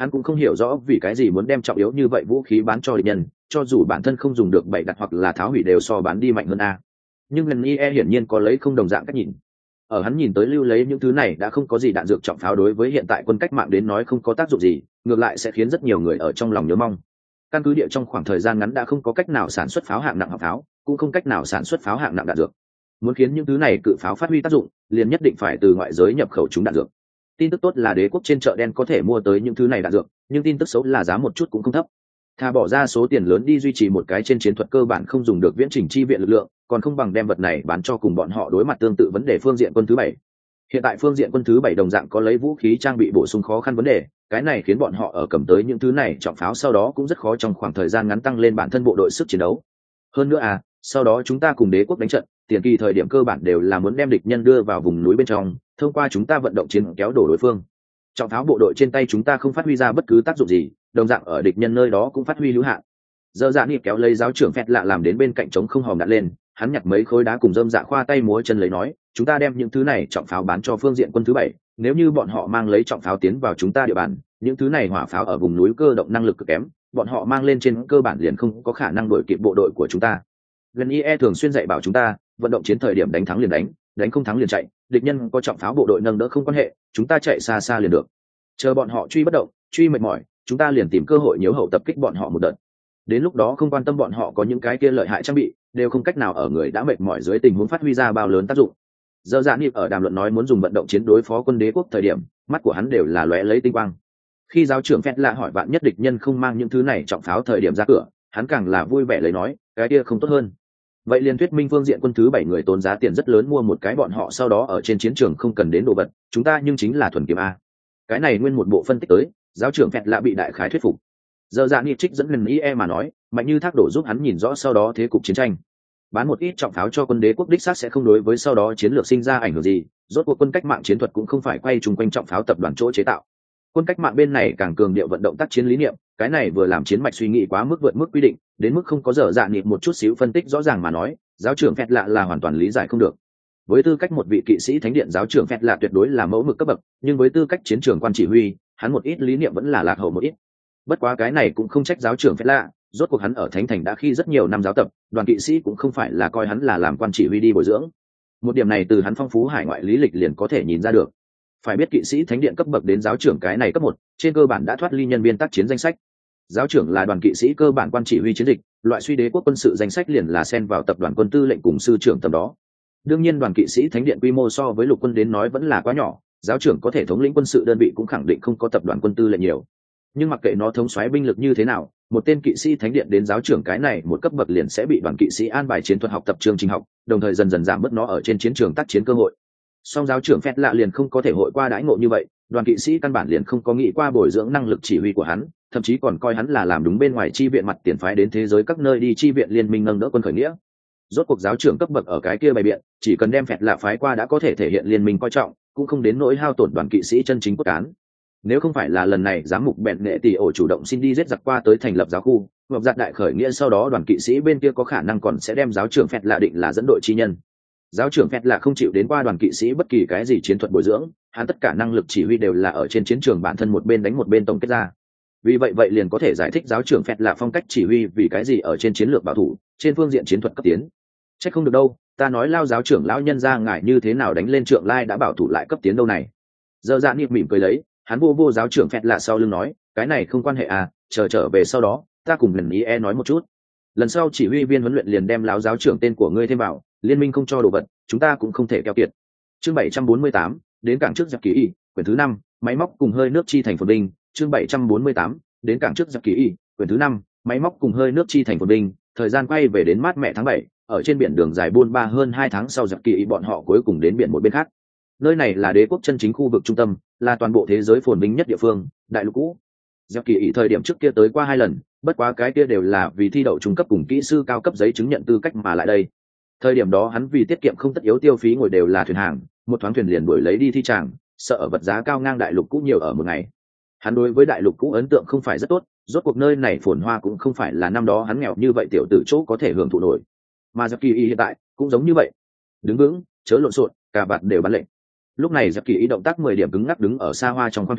S1: hắn cũng không hiểu rõ vì cái gì muốn đem trọng yếu như vậy vũ khí bán cho địch nhân, cho dù bản thân không dùng được bày đặt hoặc là tháo hủy đều so bán đi mạnh hơn a. Nhưng lần ie hiển nhiên có lấy không đồng dạng cách nhìn. Ở hắn nhìn tới lưu lấy những thứ này đã không có gì đạn dược trọng pháo đối với hiện tại quân cách mạng đến nói không có tác dụng gì, ngược lại sẽ khiến rất nhiều người ở trong lòng nhớ mong. Căn cứ địa trong khoảng thời gian ngắn đã không có cách nào sản xuất pháo hạng nặng hoặc pháo, cũng không cách nào sản xuất pháo hạng nặng đạn dược. Muốn khiến những thứ này cự pháo phát huy tác dụng, liền nhất định phải từ ngoại giới nhập khẩu chúng đạn dược. Tin tức tốt là đế quốc trên chợ đen có thể mua tới những thứ này đạn dược, nhưng tin tức xấu là giá một chút cũng không thấp. Thà bỏ ra số tiền lớn đi duy trì một cái trên chiến thuật cơ bản không dùng được viễn trình chi viện lực lượng, còn không bằng đem vật này bán cho cùng bọn họ đối mặt tương tự vấn đề phương diện quân thứ 7. Hiện tại phương diện quân thứ 7 đồng dạng có lấy vũ khí trang bị bổ sung khó khăn vấn đề, cái này khiến bọn họ ở cầm tới những thứ này trọng pháo sau đó cũng rất khó trong khoảng thời gian ngắn tăng lên bản thân bộ đội sức chiến đấu. Hơn nữa sau đó chúng ta cùng đế quốc đánh trận, tiền kỳ thời điểm cơ bản đều là muốn đem địch nhân đưa vào vùng núi bên trong, thông qua chúng ta vận động chiến kéo đổ đối phương. Trọng pháo bộ đội trên tay chúng ta không phát huy ra bất cứ tác dụng gì, đồng dạng ở địch nhân nơi đó cũng phát huy hữu hạn. Giờ dạ nhịp kéo lấy giáo trưởng phẹt lạ làm đến bên cạnh trống không hòm đạn lên, hắn nhặt mấy khối đá cùng dơm dạ khoa tay múa chân lấy nói, chúng ta đem những thứ này trọng pháo bán cho phương diện quân thứ 7, nếu như bọn họ mang lấy trọng pháo tiến vào chúng ta địa bàn, những thứ này hỏa pháo ở vùng núi cơ động năng lực cực kém, bọn họ mang lên trên cơ bản liền không có khả năng đuổi kịp bộ đội của chúng ta. Gần ie thường xuyên dạy bảo chúng ta, vận động chiến thời điểm đánh thắng liền đánh không thắng liền chạy, địch nhân có trọng pháo bộ đội nâng đỡ không quan hệ, chúng ta chạy xa xa liền được. Chờ bọn họ truy bất động, truy mệt mỏi, chúng ta liền tìm cơ hội nhiễu hậu tập kích bọn họ một đợt. Đến lúc đó không quan tâm bọn họ có những cái kia lợi hại trang bị, đều không cách nào ở người đã mệt mỏi dưới tình huống phát huy ra bao lớn tác dụng. Giờ dạ nhịp ở đàm luận nói muốn dùng vận động chiến đối phó quân đế quốc thời điểm, mắt của hắn đều là lóe lấy tinh quang. Khi giáo trưởng phét lạ hỏi bạn nhất địch nhân không mang những thứ này trọng pháo thời điểm ra cửa, hắn càng là vui vẻ lấy nói, cái kia không tốt hơn. Vậy liền thuyết minh phương diện quân thứ 7 người tốn giá tiền rất lớn mua một cái bọn họ sau đó ở trên chiến trường không cần đến đồ vật, chúng ta nhưng chính là thuần kiếm a. Cái này nguyên một bộ phân tích tới, giáo trưởng phét lạ bị đại khái thuyết phục. Giờ dạ nhịp trích dẫn lần ie mà nói, mạnh như thác đổ giúp hắn nhìn rõ sau đó thế cục chiến tranh. Bán một ít trọng pháo cho quân đế quốc đích xác sẽ không đối với sau đó chiến lược sinh ra ảnh hưởng gì, rốt cuộc quân cách mạng chiến thuật cũng không phải quay chung quanh trọng pháo tập đoàn chỗ chế tạo. Quân cách mạng bên này càng cường điệu vận động tác chiến lý niệm, cái này vừa làm chiến mạch suy nghĩ quá mức vượt mức quy định, đến mức không có dở dạ nhịp một chút xíu phân tích rõ ràng mà nói, giáo trưởng phét lạ là hoàn toàn lý giải không được. Với tư cách một vị kỵ sĩ thánh điện, giáo trưởng phét lạ tuyệt đối là mẫu mực cấp bậc, nhưng với tư cách chiến trường quan chỉ huy, hắn một ít lý niệm vẫn là lạc hậu một ít. Bất quá cái này cũng không trách giáo trưởng phét lạ, rốt cuộc hắn ở thánh thành đã khi rất nhiều năm giáo tập, đoàn kỵ sĩ cũng không phải là coi hắn là làm quan chỉ huy đi bồi dưỡng. Một điểm này từ hắn phong phú hải ngoại lý lịch liền có thể nhìn ra được. Phải biết kỵ sĩ thánh điện cấp bậc đến giáo trưởng cái này cấp 1, trên cơ bản đã thoát ly nhân viên tác chiến danh sách. Giáo trưởng là đoàn kỵ sĩ cơ bản quan chỉ huy chiến dịch, loại suy đế quốc quân sự danh sách liền là xen vào tập đoàn quân tư lệnh cùng sư trưởng tầm đó. Đương nhiên đoàn kỵ sĩ thánh điện quy mô so với lục quân đến nói vẫn là quá nhỏ, giáo trưởng có thể thống lĩnh quân sự đơn vị cũng khẳng định không có tập đoàn quân tư lệnh nhiều. Nhưng mặc kệ nó thống soái binh lực như thế nào, một tên kỵ sĩ thánh điện đến giáo trưởng cái này một cấp bậc liền sẽ bị đoàn kỵ sĩ an bài chiến thuật học tập chương trình học, đồng thời dần dần giảm bớt nó ở trên chiến trường tác chiến cơ hội. Song giáo trưởng phét lạ liền không có thể hội qua đãi ngộ như vậy, đoàn kỵ sĩ căn bản liền không có nghĩ qua bồi dưỡng năng lực chỉ huy của hắn, thậm chí còn coi hắn là làm đúng bên ngoài chi viện mặt tiền phái đến thế giới các nơi đi chi viện liên minh nâng đỡ quân khởi nghĩa. Rốt cuộc giáo trưởng cấp bậc ở cái kia bày biện, chỉ cần đem phét lạ phái qua đã có thể thể hiện liên minh coi trọng, cũng không đến nỗi hao tổn đoàn kỵ sĩ chân chính cốt cán. Nếu không phải là lần này giám mục bẹn nghệ tỷ ổ chủ động xin đi giết giặc qua tới thành lập giáo khu, ngọc giặc đại khởi nghĩa sau đó đoàn kỵ sĩ bên kia có khả năng còn sẽ đem giáo trưởng phét lạ định là dẫn đội chi nhân. Giáo trưởng phét lạ không chịu đến qua đoàn kỵ sĩ bất kỳ cái gì chiến thuật bồi dưỡng, hắn tất cả năng lực chỉ huy đều là ở trên chiến trường bản thân một bên đánh một bên tổng kết ra. Vì vậy liền có thể giải thích giáo trưởng phét lạ phong cách chỉ huy vì cái gì ở trên chiến lược bảo thủ, trên phương diện chiến thuật cấp tiến. Chắc không được đâu, ta nói lao giáo trưởng lão nhân ra ngại như thế nào đánh lên trượng lai đã bảo thủ lại cấp tiến đâu này. Giờ dạ nhịp mỉm cười lấy, hắn vô giáo trưởng phét lạ sau lưng nói, cái này không quan hệ trở về sau đó ta cùng lần ý nói một chút, lần sau chỉ huy viên huấn luyện liền đem lão giáo trưởng tên của ngươi thêm vào, liên minh không cho đồ vật chúng ta cũng không thể keo kiệt. Chương 748, đến cảng trước giặc kỳ y, quyển thứ 5, máy móc cùng hơi nước chi thành phồn binh. Chương 748, đến cảng trước giặc kỳ y, quyển thứ 5, máy móc cùng hơi nước chi thành phồn binh. Thời gian quay về đến mát mẹ tháng 7, ở trên biển đường dài buôn ba hơn 2 tháng sau giặc kỳ y bọn họ cuối cùng đến biển một bên khác. Nơi này là đế quốc chân chính khu vực trung tâm, là toàn bộ thế giới phồn vinh nhất địa phương, đại lục cũ. Giặc kỳ ý thời điểm trước kia tới qua 2 lần, bất quá cái kia đều là vì thi đậu trung cấp cùng kỹ sư cao cấp giấy chứng nhận tư cách mà lại đây. Thời điểm đó hắn vì tiết kiệm không tất yếu tiêu phí ngồi đều là thuyền hàng, một thoáng thuyền liền đuổi lấy đi thi tràng, sợ vật giá cao ngang đại lục cũ nhiều ở một ngày. Hắn đối với đại lục cũ ấn tượng không phải rất tốt, rốt cuộc nơi này phồn hoa cũng không phải là năm đó hắn nghèo như vậy tiểu tử chỗ có thể hưởng thụ nổi. Mà giặc kỳ ý hiện tại cũng giống như vậy, đứng vững, chớ lộn xộn, cả bạt đều bắn lệnh. Lúc này giặc kỳ ý động tác 10 điểm cứng ngắc đứng ở xa hoa trong khoang thuyền,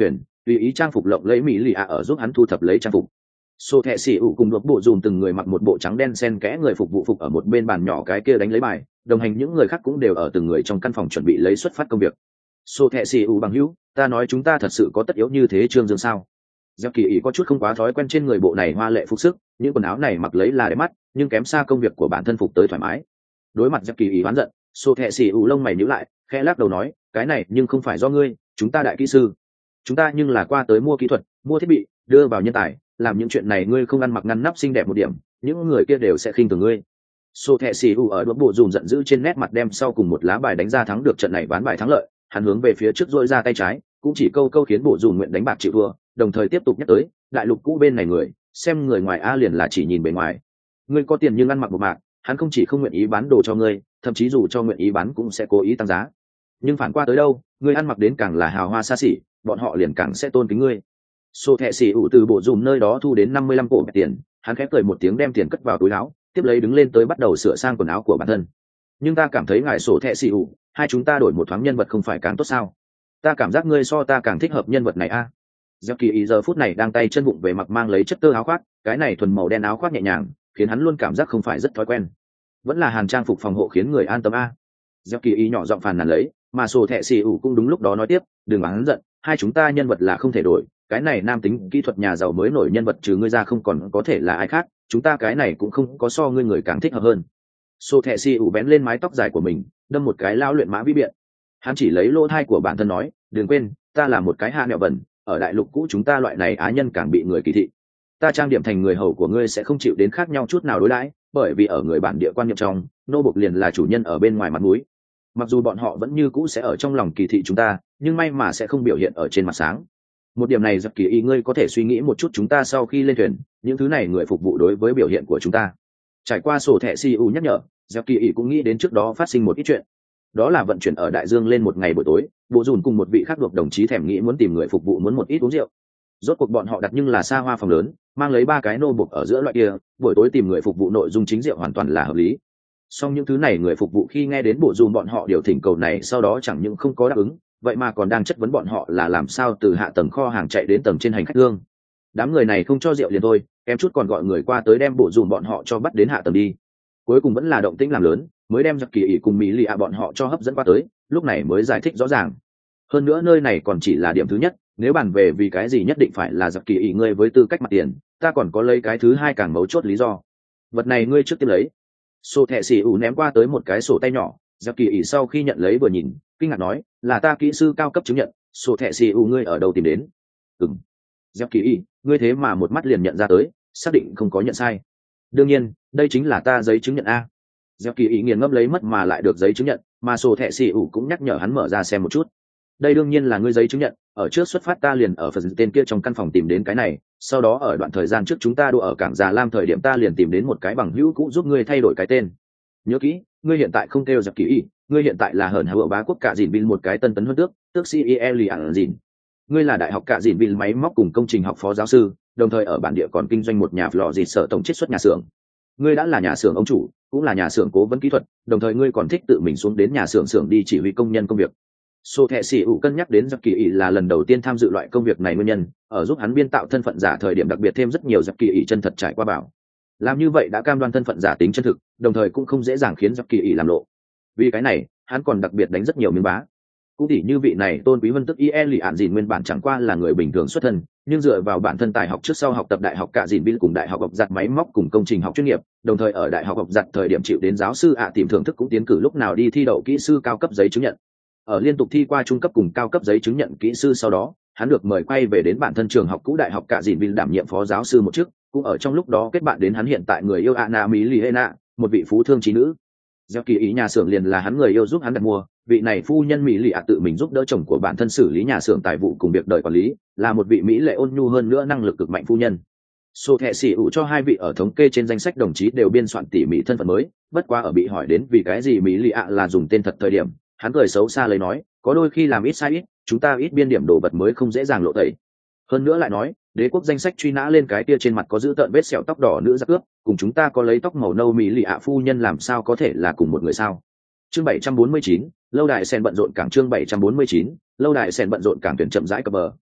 S1: tùy ý trang phục lộng lấy mỹ lì ạ ở giúp hắn thu thập lấy trang phục. Sổ thẹ xì ủ cùng đột bộ dùm từng người mặc một bộ trắng đen xen kẽ, người phục vụ phục ở một bên bàn nhỏ cái kia đánh lấy bài, đồng hành những người khác cũng đều ở từng người trong căn phòng chuẩn bị lấy xuất phát công việc. Sổ thẹ xì ủ bằng hữu, ta nói chúng ta thật sự có tất yếu như thế trương dương sao? Giáp Kỳ ý có chút không quá thói quen trên người bộ này hoa lệ phục sức, những quần áo này mặc lấy là đẹp mắt, nhưng kém xa công việc của bản thân phục tới thoải mái. Đối mặt Giáp Kỳ ý oán giận, Sổ thẹ xì ủ lông mày nhíu lại, khẽ lắc đầu nói, cái này nhưng không phải do ngươi, chúng ta đại kỹ sư, chúng ta nhưng là qua tới mua kỹ thuật, mua thiết bị, đưa vào nhân tài, làm những chuyện này ngươi không ăn mặc ngăn nắp xinh đẹp một điểm, những người kia đều sẽ khinh thường ngươi. Sổ thẹ xì ủ ở đốt bộ dùm giận dữ trên nét mặt đem sau cùng một lá bài đánh ra thắng được trận này ván bài thắng lợi, hắn hướng về phía trước dội ra tay trái, cũng chỉ câu khiến bộ dùm nguyện đánh bạc chịu thua, đồng thời tiếp tục nhắc tới đại lục cũ bên này người, xem người ngoài a liền là chỉ nhìn bề ngoài, ngươi có tiền nhưng ăn mặc một mạc, hắn không chỉ không nguyện ý bán đồ cho ngươi, thậm chí dù cho nguyện ý bán cũng sẽ cố ý tăng giá. Nhưng phản qua tới đâu, ngươi ăn mặc đến càng là hào hoa xa xỉ, bọn họ liền càng sẽ tôn kính ngươi. Sổ thẹ xì ủ từ bộ dùm nơi đó thu đến 55 cổ tiền, hắn khép cười một tiếng đem tiền cất vào túi áo, tiếp lấy đứng lên tới bắt đầu sửa sang quần áo của bản thân. Nhưng ta cảm thấy ngài sổ thẹ xì ủ, hai chúng ta đổi một thoáng nhân vật không phải càng tốt sao? Ta cảm giác ngươi so ta càng thích hợp nhân vật này a. Giáp Kỳ ý giờ phút này đang tay chân bụng về mặc mang lấy chất tơ áo khoác, cái này thuần màu đen áo khoác nhẹ nhàng, khiến hắn luôn cảm giác không phải rất thói quen. Vẫn là hàn trang phục phòng hộ khiến người an tâm a. Giáp Kỳ ý nhỏ giọng phàn nàn lấy, mà sổ thẹ xì ủ cũng đúng lúc đó nói tiếp, đừng oán giận, hai chúng ta nhân vật là không thể đổi, cái này nam tính kỹ thuật nhà giàu mới nổi nhân vật trừ ngươi ra không còn có thể là ai khác, chúng ta cái này cũng không có so ngươi người càng thích hợp hơn. Sổ thẹ xì ủ bén lên mái tóc dài của mình, đâm một cái lao luyện mã vĩ biện. Hắn chỉ lấy lỗ thai của bản thân nói, đừng quên, ta là một cái hạ nẹo bẩn, ở đại lục cũ chúng ta loại này á nhân càng bị người kỳ thị. Ta trang điểm thành người hầu của ngươi sẽ không chịu đến khác nhau chút nào đối đãi, bởi vì ở người bản địa quan niệm trong, nô bộc liền là chủ nhân ở bên ngoài mặt mũi. Mặc dù bọn họ vẫn như cũ sẽ ở trong lòng kỳ thị chúng ta, nhưng may mà sẽ không biểu hiện ở trên mặt sáng. Một điểm này Giáp Kỳ ý ngươi có thể suy nghĩ một chút, chúng ta sau khi lên thuyền, những thứ này người phục vụ đối với biểu hiện của chúng ta. Trải qua sổ thẻ CU nhắc nhở, Giáp Kỳ ý cũng nghĩ đến trước đó phát sinh một ít chuyện. Đó là vận chuyển ở đại dương lên một ngày buổi tối, bộ dùn cùng một vị khác được đồng chí thèm nghĩ muốn tìm người phục vụ muốn một ít uống rượu. Rốt cuộc bọn họ đặt nhưng là xa hoa phòng lớn, mang lấy 3 cái nô bộc ở giữa loại kia, buổi tối tìm người phục vụ nội dung chính rượu hoàn toàn là hợp lý. Song những thứ này người phục vụ khi nghe đến bộ dùn bọn họ điều thỉnh cầu này sau đó chẳng những không có đáp ứng, vậy mà còn đang chất vấn bọn họ là làm sao từ hạ tầng kho hàng chạy đến tầng trên hành khách thương. Đám người này không cho rượu liền thôi, em chút còn gọi người qua tới đem bộ dùn bọn họ cho bắt đến hạ tầng đi. Cuối cùng vẫn là động tĩnh làm lớn, mới đem Giặc Kỳ ỉ cùng Mỹ Lì ạ bọn họ cho hấp dẫn qua tới, lúc này mới giải thích rõ ràng. Hơn nữa nơi này còn chỉ là điểm thứ nhất, nếu bàn về vì cái gì nhất định phải là Giặc Kỳ ỉ ngươi với tư cách mặt tiền, ta còn có lấy cái thứ hai càng mấu chốt lý do. Vật này ngươi trước tiên lấy. Sổ thẻ xì ủ ném qua tới một cái sổ tay nhỏ, Giặc Kỳ ỉ sau khi nhận lấy vừa nhìn, kinh ngạc nói, là ta kỹ sư cao cấp chứng nhận, sổ thẻ xì ủ ngươi ở đâu tìm đến? Ừm. Giặc Kỳ ỉ, ngươi thế mà một mắt liền nhận ra tới, xác định không có nhận sai. Đương nhiên, đây chính là ta giấy chứng nhận a. Giặc Kỳ ỉ nghiền ngẫm lấy mất mà lại được giấy chứng nhận, mà sổ thẻ xì ủ cũng nhắc nhở hắn mở ra xem một chút. Đây đương nhiên là ngươi giấy chứng nhận, ở trước xuất phát ta liền ở phần tên kia trong căn phòng tìm đến cái này, sau đó ở đoạn thời gian trước chúng ta đua ở cảng Già Lam thời điểm ta liền tìm đến một cái bằng hữu cũ giúp ngươi thay đổi cái tên. Nhớ kỹ, ngươi hiện tại không kêu Giặc Kỳ ỉ, ngươi hiện tại là hởn hở bá quốc cả dìn bin một cái tân tấn huân tước, tước CEL ản dìn. Ngươi là đại học cả dìn bin máy móc cùng công trình học phó giáo sư, đồng thời ở bản địa còn kinh doanh một nhà lò dịt sở tổng chiết xuất nhà xưởng. Ngươi đã là nhà xưởng ông chủ, cũng là nhà xưởng cố vấn kỹ thuật, đồng thời ngươi còn thích tự mình xuống đến nhà xưởng đi chỉ huy công nhân công việc. Sô thẹ xì ủ cân nhắc đến Giặc Kỳ ỉ là lần đầu tiên tham dự loại công việc này nguyên nhân, ở giúp hắn biên tạo thân phận giả thời điểm đặc biệt thêm rất nhiều Giặc Kỳ ỉ chân thật trải qua bảo. Làm như vậy đã cam đoan thân phận giả tính chân thực, đồng thời cũng không dễ dàng khiến Giặc Kỳ ỉ làm lộ. Vì cái này, hắn còn đặc biệt đánh rất nhiều miếng bá. Cũng tỉ như vị này tôn quý vân tức IE ản dìn nguyên bản chẳng qua là người bình thường xuất thân, nhưng dựa vào bản thân tài học trước sau học tập đại học cả dìn bin cùng đại học học giặt máy móc cùng công trình học chuyên nghiệp, đồng thời ở đại học học giặt thời điểm chịu đến giáo sư tìm thưởng thức cũng tiến cử lúc nào đi thi đậu kỹ sư cao cấp giấy chứng nhận. Ở liên tục thi qua trung cấp cùng cao cấp giấy chứng nhận kỹ sư sau đó, hắn được mời quay về đến bản thân trường học cũ đại học cả dìn bin đảm nhiệm phó giáo sư một chức, cũng ở trong lúc đó kết bạn đến hắn hiện tại người yêu Anna Mỹ Lì Hena, một vị phú thương trí nữ. Giặc Kỳ ý nhà xưởng liền là hắn người yêu giúp hắn đặt mua, vị này phu nhân Mỹ Lì tự mình giúp đỡ chồng của bản thân xử lý nhà xưởng tài vụ cùng việc đời quản lý, là một vị mỹ lệ ôn nhu hơn nữa năng lực cực mạnh phu nhân. Sô thẹ xỉ ủ cho hai vị ở thống kê trên danh sách đồng chí đều biên soạn tỉ mỉ thân phận mới, bất quá ở bị hỏi đến vì cái gì Mỹ Lì là dùng tên thật thời điểm, hắn cười xấu xa lấy nói, có đôi khi làm ít sai ít, chúng ta ít biên điểm đồ vật mới không dễ dàng lộ tẩy. Hơn nữa lại nói, đế quốc danh sách truy nã lên cái tia trên mặt có giữ tợn vết sẹo tóc đỏ nữ giặc cướp, cùng chúng ta có lấy tóc màu nâu Mỹ Lì phu nhân làm sao có thể là cùng một người sao? Chương 749, lâu đài sen bận rộn cảng chương 749, lâu đài sen bận rộn cảng tuyển chậm rãi cập bờ,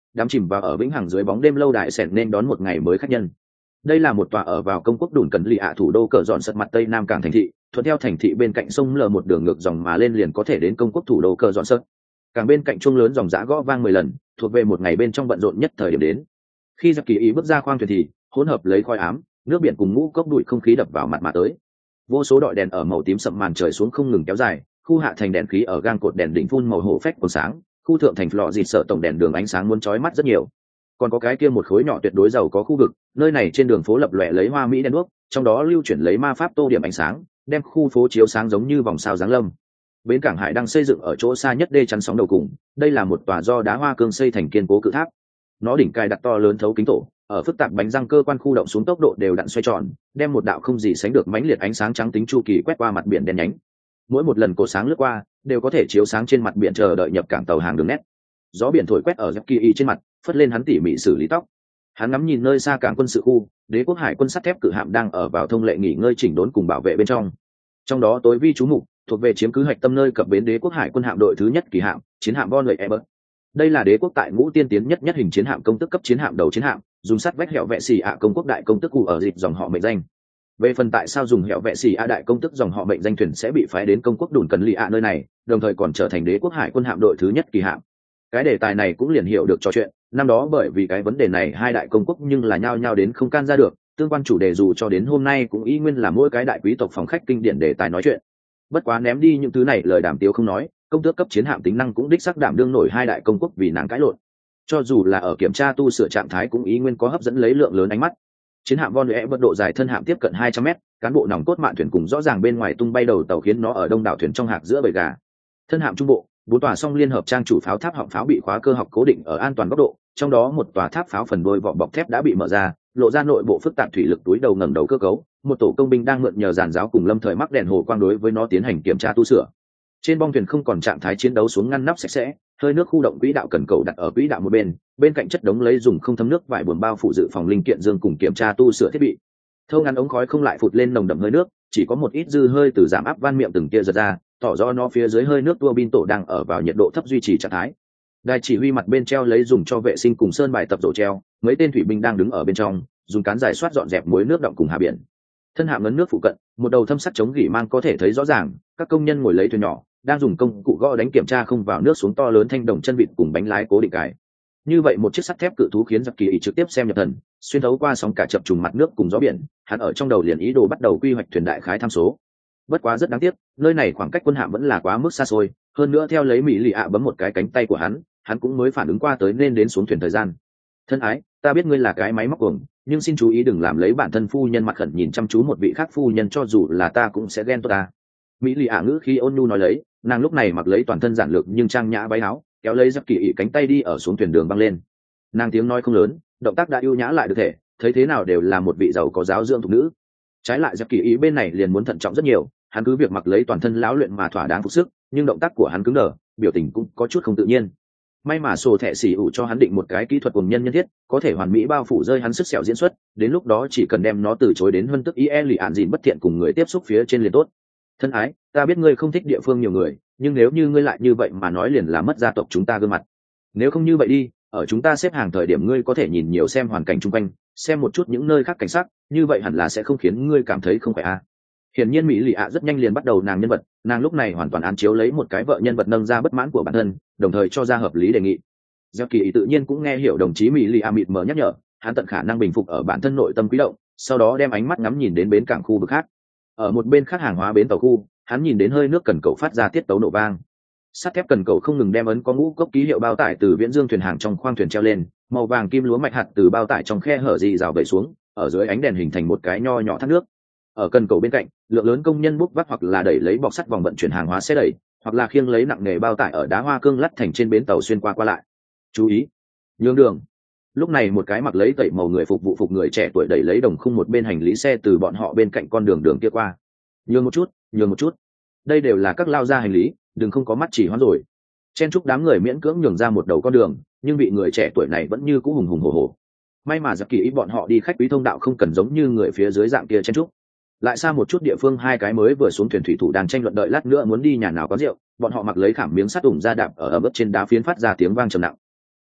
S1: đắm chìm vào ở vĩnh hằng dưới bóng đêm lâu đài sẻn nên đón một ngày mới khách nhân. Đây là một tòa ở vào công quốc đùn cần lì ạ thủ đô cờ dọn sật mặt tây nam cảng thành thị, thuận theo thành thị bên cạnh sông lờ một đường ngược dòng mà lên liền có thể đến công quốc thủ đô cờ dọn sật. Cảng bên cạnh chuông lớn dòng dã gõ vang 10 lần, thuộc về một ngày bên trong bận rộn nhất thời điểm đến. Khi Giặc Kỳ ý bước ra khoang thuyền thì hỗn hợp lấy khói ám, nước biển cùng ngũ cốc bụi không khí đập vào mặt mà tới. Vô số đọi đèn ở màu tím sậm màn trời xuống không ngừng kéo dài, khu hạ thành đèn khí ở gang cột đèn đỉnh phun màu hổ phách còn sáng, khu thượng thành lọ dịt sợ tổng đèn đường ánh sáng muốn chói mắt rất nhiều. Còn có cái kia một khối nhỏ tuyệt đối giàu có khu vực, nơi này trên đường phố lập lòe lấy hoa mỹ đèn đuốc, trong đó lưu chuyển lấy ma pháp tô điểm ánh sáng, đem khu phố chiếu sáng giống như vòng sao giáng lâm. Bến cảng hải đang xây dựng ở chỗ xa nhất đê chắn sóng đầu cùng, đây là một tòa do đá hoa cương xây thành kiên cố cự tháp. Nó đỉnh cài đặt to lớn thấu kính tổ, ở phức tạp bánh răng cơ quan khu động xuống tốc độ đều đặn xoay tròn, đem một đạo không gì sánh được mãnh liệt ánh sáng trắng tính chu kỳ quét qua mặt biển đen nhánh. Mỗi một lần cột sáng lướt qua, đều có thể chiếu sáng trên mặt biển chờ đợi nhập cảng tàu hàng đường nét. Gió biển thổi quét ở Jackie trên mặt, phất lên hắn tỉ mỉ xử lý tóc. Hắn ngắm nhìn nơi xa cảng quân sự khu, đế quốc hải quân sắt thép cự hạm đang ở vào thông lệ nghỉ ngơi chỉnh đốn cùng bảo vệ bên trong. Trong đó tối vi chú mục thuộc về chiếm cứ hạch tâm nơi cập bến đế quốc hải quân hạm đội thứ nhất kỳ hạm, chiến hạm Von Ebert. Đây là đế quốc tại ngũ tiên tiến nhất hình chiến hạm công tức cấp chiến hạm đầu chiến hạm, dùng sắt vách hẹo vẹ xì ạ công quốc đại công tức cụ ở dịp dòng họ mệnh danh. Về phần tại sao dùng hẹo vẹ xì ạ đại công tức dòng họ mệnh danh thuyền sẽ bị phái đến công quốc đùn cần lì ạ nơi này, đồng thời còn trở thành đế quốc hải quân hạm đội thứ nhất kỳ hạm. Cái đề tài này cũng liền hiểu được trò chuyện, năm đó bởi vì cái vấn đề này hai đại công quốc nhưng là nhao nhao đến không can ra được, tương quan chủ đề dù cho đến hôm nay cũng y nguyên là mỗi cái đại quý tộc phòng khách kinh điển đề tài nói chuyện. Bất quá ném đi những thứ này lời đàm tiếu không nói, công tước cấp chiến hạm tính năng cũng đích xác đảm đương nổi hai đại công quốc vì nàng cãi lộn. Cho dù là ở kiểm tra tu sửa trạng thái cũng ý nguyên có hấp dẫn lấy lượng lớn ánh mắt. Chiến hạm Von Ebert độ dài thân hạm tiếp cận 200m, cán bộ nòng cốt mạn thuyền cùng rõ ràng bên ngoài tung bay đầu tàu khiến nó ở đông đảo thuyền trong hạc giữa bầy gà. Thân hạm trung bộ, 4 tòa song liên hợp trang chủ pháo tháp họng pháo bị khóa cơ học cố định ở an toàn góc độ, trong đó một tòa tháp pháo phần đuôi vỏ bọc thép đã bị mở ra, lộ ra nội bộ phức tạp thủy lực túi đầu ngẩng đầu cơ cấu, một tổ công binh đang mượn nhờ giàn giáo cùng lâm thời mắc đèn hồ quang đối với nó tiến hành kiểm tra tu sửa. Trên bong thuyền không còn trạng thái chiến đấu xuống ngăn nắp sạch sẽ, hơi nước khu động quỹ đạo cần cầu đặt ở quỹ đạo một bên cạnh chất đống lấy dùng không thấm nước vải buồm bao phủ dự phòng linh kiện dương cùng kiểm tra tu sửa thiết bị. Thâu ngắn ống khói không lại phụt lên nồng đậm hơi nước, chỉ có một ít dư hơi từ giảm áp van miệng từng tia giật ra, tỏ rõ nó phía dưới hơi nước tua bin tổ đang ở vào nhiệt độ thấp duy trì trạng thái. Đài chỉ huy mặt bên treo lấy dùng cho vệ sinh cùng sơn bài tập rổ treo, mấy tên thủy binh đang đứng ở bên trong, dùng cán dài soát dọn dẹp muối nước đọng cùng hà biển. Thân hạm ngấn nước phụ cận, một đầu thâm sắt chống gỉ mang có thể thấy rõ ràng, các công nhân ngồi lấy thuyền nhỏ, đang dùng công cụ gõ đánh kiểm tra không vào nước xuống to lớn thanh đồng chân vịt cùng bánh lái cố định cài. Như vậy một chiếc sắt thép cự thú khiến Giặc Kỳ ý trực tiếp xem nhập thần, xuyên thấu qua sóng cả chập trùng mặt nước cùng gió biển, hắn ở trong đầu liền ý đồ bắt đầu quy hoạch thuyền đại khái tham số. Bất quá rất đáng tiếc, nơi này khoảng cách quân hạm vẫn là quá mức xa xôi, hơn nữa theo lấy mỹ lì ạ bấm một cái cánh tay của hắn cũng mới phản ứng qua tới nên đến xuống thuyền thời gian. Thân ái, ta biết ngươi là cái máy móc cuồng, nhưng xin chú ý đừng làm lấy bản thân phu nhân mặt khẩn nhìn chăm chú một vị khác phu nhân, cho dù là ta cũng sẽ ghen tốt ta. Mỹ lì ạ ngữ khi ôn nhu nói lấy, nàng lúc này mặc lấy toàn thân giản lược nhưng trang nhã váy áo, kéo lấy Giặc Kỳ ý cánh tay đi ở xuống thuyền đường băng lên. Nàng tiếng nói không lớn, động tác đã ưu nhã lại được thể, thấy thế nào đều là một vị giàu có giáo dưỡng thục nữ. Trái lại Giặc Kỳ ý bên này liền muốn thận trọng rất nhiều, hắn cứ việc mặc lấy toàn thân lão luyện mà thỏa đáng phục sức, nhưng động tác của hắn cứng đờ, biểu tình cũng có chút không tự nhiên. May mà sổ thẻ xỉ ủ cho hắn định một cái kỹ thuật cùng nhân thiết, có thể hoàn mỹ bao phủ rơi hắn sức sẹo diễn xuất, đến lúc đó chỉ cần đem nó từ chối đến hơn tức ie lì ạn dìn bất thiện cùng người tiếp xúc phía trên liền tốt. Thân ái, ta biết ngươi không thích địa phương nhiều người, nhưng nếu như ngươi lại như vậy mà nói liền là mất gia tộc chúng ta gương mặt. Nếu không như vậy đi, ở chúng ta xếp hàng thời điểm ngươi có thể nhìn nhiều xem hoàn cảnh chung quanh, xem một chút những nơi khác cảnh sắc, như vậy hẳn là sẽ không khiến ngươi cảm thấy không phải a. Hiển nhiên mỹ lì ạ rất nhanh liền bắt đầu nàng nhân vật, nàng lúc này hoàn toàn án chiếu lấy một cái vợ nhân vật nâng ra bất mãn của bản thân, đồng thời cho ra hợp lý đề nghị. Giặc Kỳ tự nhiên cũng nghe hiểu đồng chí mỹ lì ạ mịt mờ nhắc nhở, hắn tận khả năng bình phục ở bản thân nội tâm quý động, sau đó đem ánh mắt ngắm nhìn đến bến cảng khu vực khác. Ở một bên khác hàng hóa bến tàu khu, hắn nhìn đến hơi nước cần cầu phát ra tiết tấu nổ vang. Sắt thép cần cầu không ngừng đem ấn có ngũ cốc ký hiệu bao tải từ viễn dương thuyền hàng trong khoang thuyền treo lên, màu vàng kim lúa mạch hạt từ bao tải trong khe hở rì rào vẩy xuống, ở dưới ánh đèn hình thành một cái nho nhỏ thác nước. Ở cần cầu bên cạnh, lượng lớn công nhân bốc vác hoặc là đẩy lấy bọc sắt vòng vận chuyển hàng hóa xe đẩy, hoặc là khiêng lấy nặng nghề bao tải ở đá hoa cương lắt thành trên bến tàu xuyên qua lại. Chú ý, nhường đường. Lúc này một cái mặc lấy tẩy màu người phục vụ phục người trẻ tuổi đẩy lấy đồng khung một bên hành lý xe từ bọn họ bên cạnh con đường kia qua. Nhường một chút. Đây đều là các lao ra hành lý, đừng không có mắt chỉ hoán rồi. Chen chúc đám người miễn cưỡng nhường ra một đầu con đường, nhưng vị người trẻ tuổi này vẫn như cũ hùng hùng hổ hổ. May mà Giặc Kỳ ý bọn họ đi khách quý thông đạo không cần giống như người phía dưới dạng kia chen chúc. Lại xa một chút địa phương hai cái mới vừa xuống thuyền thủy thủ đang tranh luận đợi lát nữa muốn đi nhà nào có rượu, bọn họ mặc lấy khảm miếng sắt ủng ra đạp ở ẩm ướt trên đá phiến phát ra tiếng vang trầm nặng.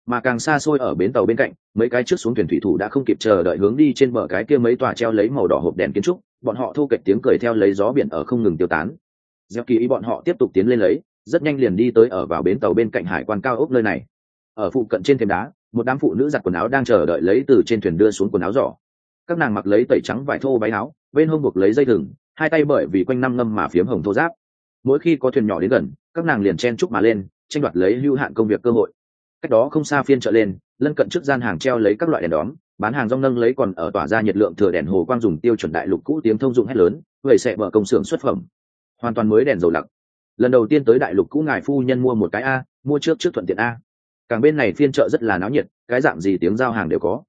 S1: Mà càng xa xôi ở bến tàu bên cạnh, mấy cái trước xuống thuyền thủy thủ đã không kịp chờ đợi hướng đi trên bờ cái kia mấy tòa treo lấy màu đỏ hộp đèn kiến trúc, bọn họ thu kệch tiếng cười theo lấy gió biển ở không ngừng tiêu tán. Gieo kỳ ý bọn họ tiếp tục tiến lên lấy, rất nhanh liền đi tới ở vào bến tàu bên cạnh hải quan cao ốc nơi này. Ở phụ cận trên thềm đá, một đám phụ nữ giặt quần áo đang chờ đợi lấy từ trên thuyền đưa xuống quần áo giỏ. Các nàng mặc lấy tẩy trắng vải thô váy áo, bên hông buộc lấy dây thừng, hai tay bởi vì quanh năm ngâm mà phiếm hồng thô giáp. Mỗi khi có thuyền nhỏ đến gần, các nàng liền chen chúc mà lên, tranh đoạt lấy hữu hạn công việc cơ hội. Cách đó không xa phiên chợ lên, lân cận trước gian hàng treo lấy các loại đèn đóm, bán hàng rong nâng lấy còn ở tỏa ra nhiệt lượng thừa đèn hồ quang dùng tiêu chuẩn đại lục cũ tiếng thông dụng hét lớn, vậy sẽ mở công xưởng xuất phẩm, hoàn toàn mới đèn dầu lặc. Lần đầu tiên tới đại lục cũ ngài phu nhân mua một cái a, mua trước thuận tiện a. Càng bên này phiên chợ rất là náo nhiệt, cái dạng gì tiếng giao hàng đều có.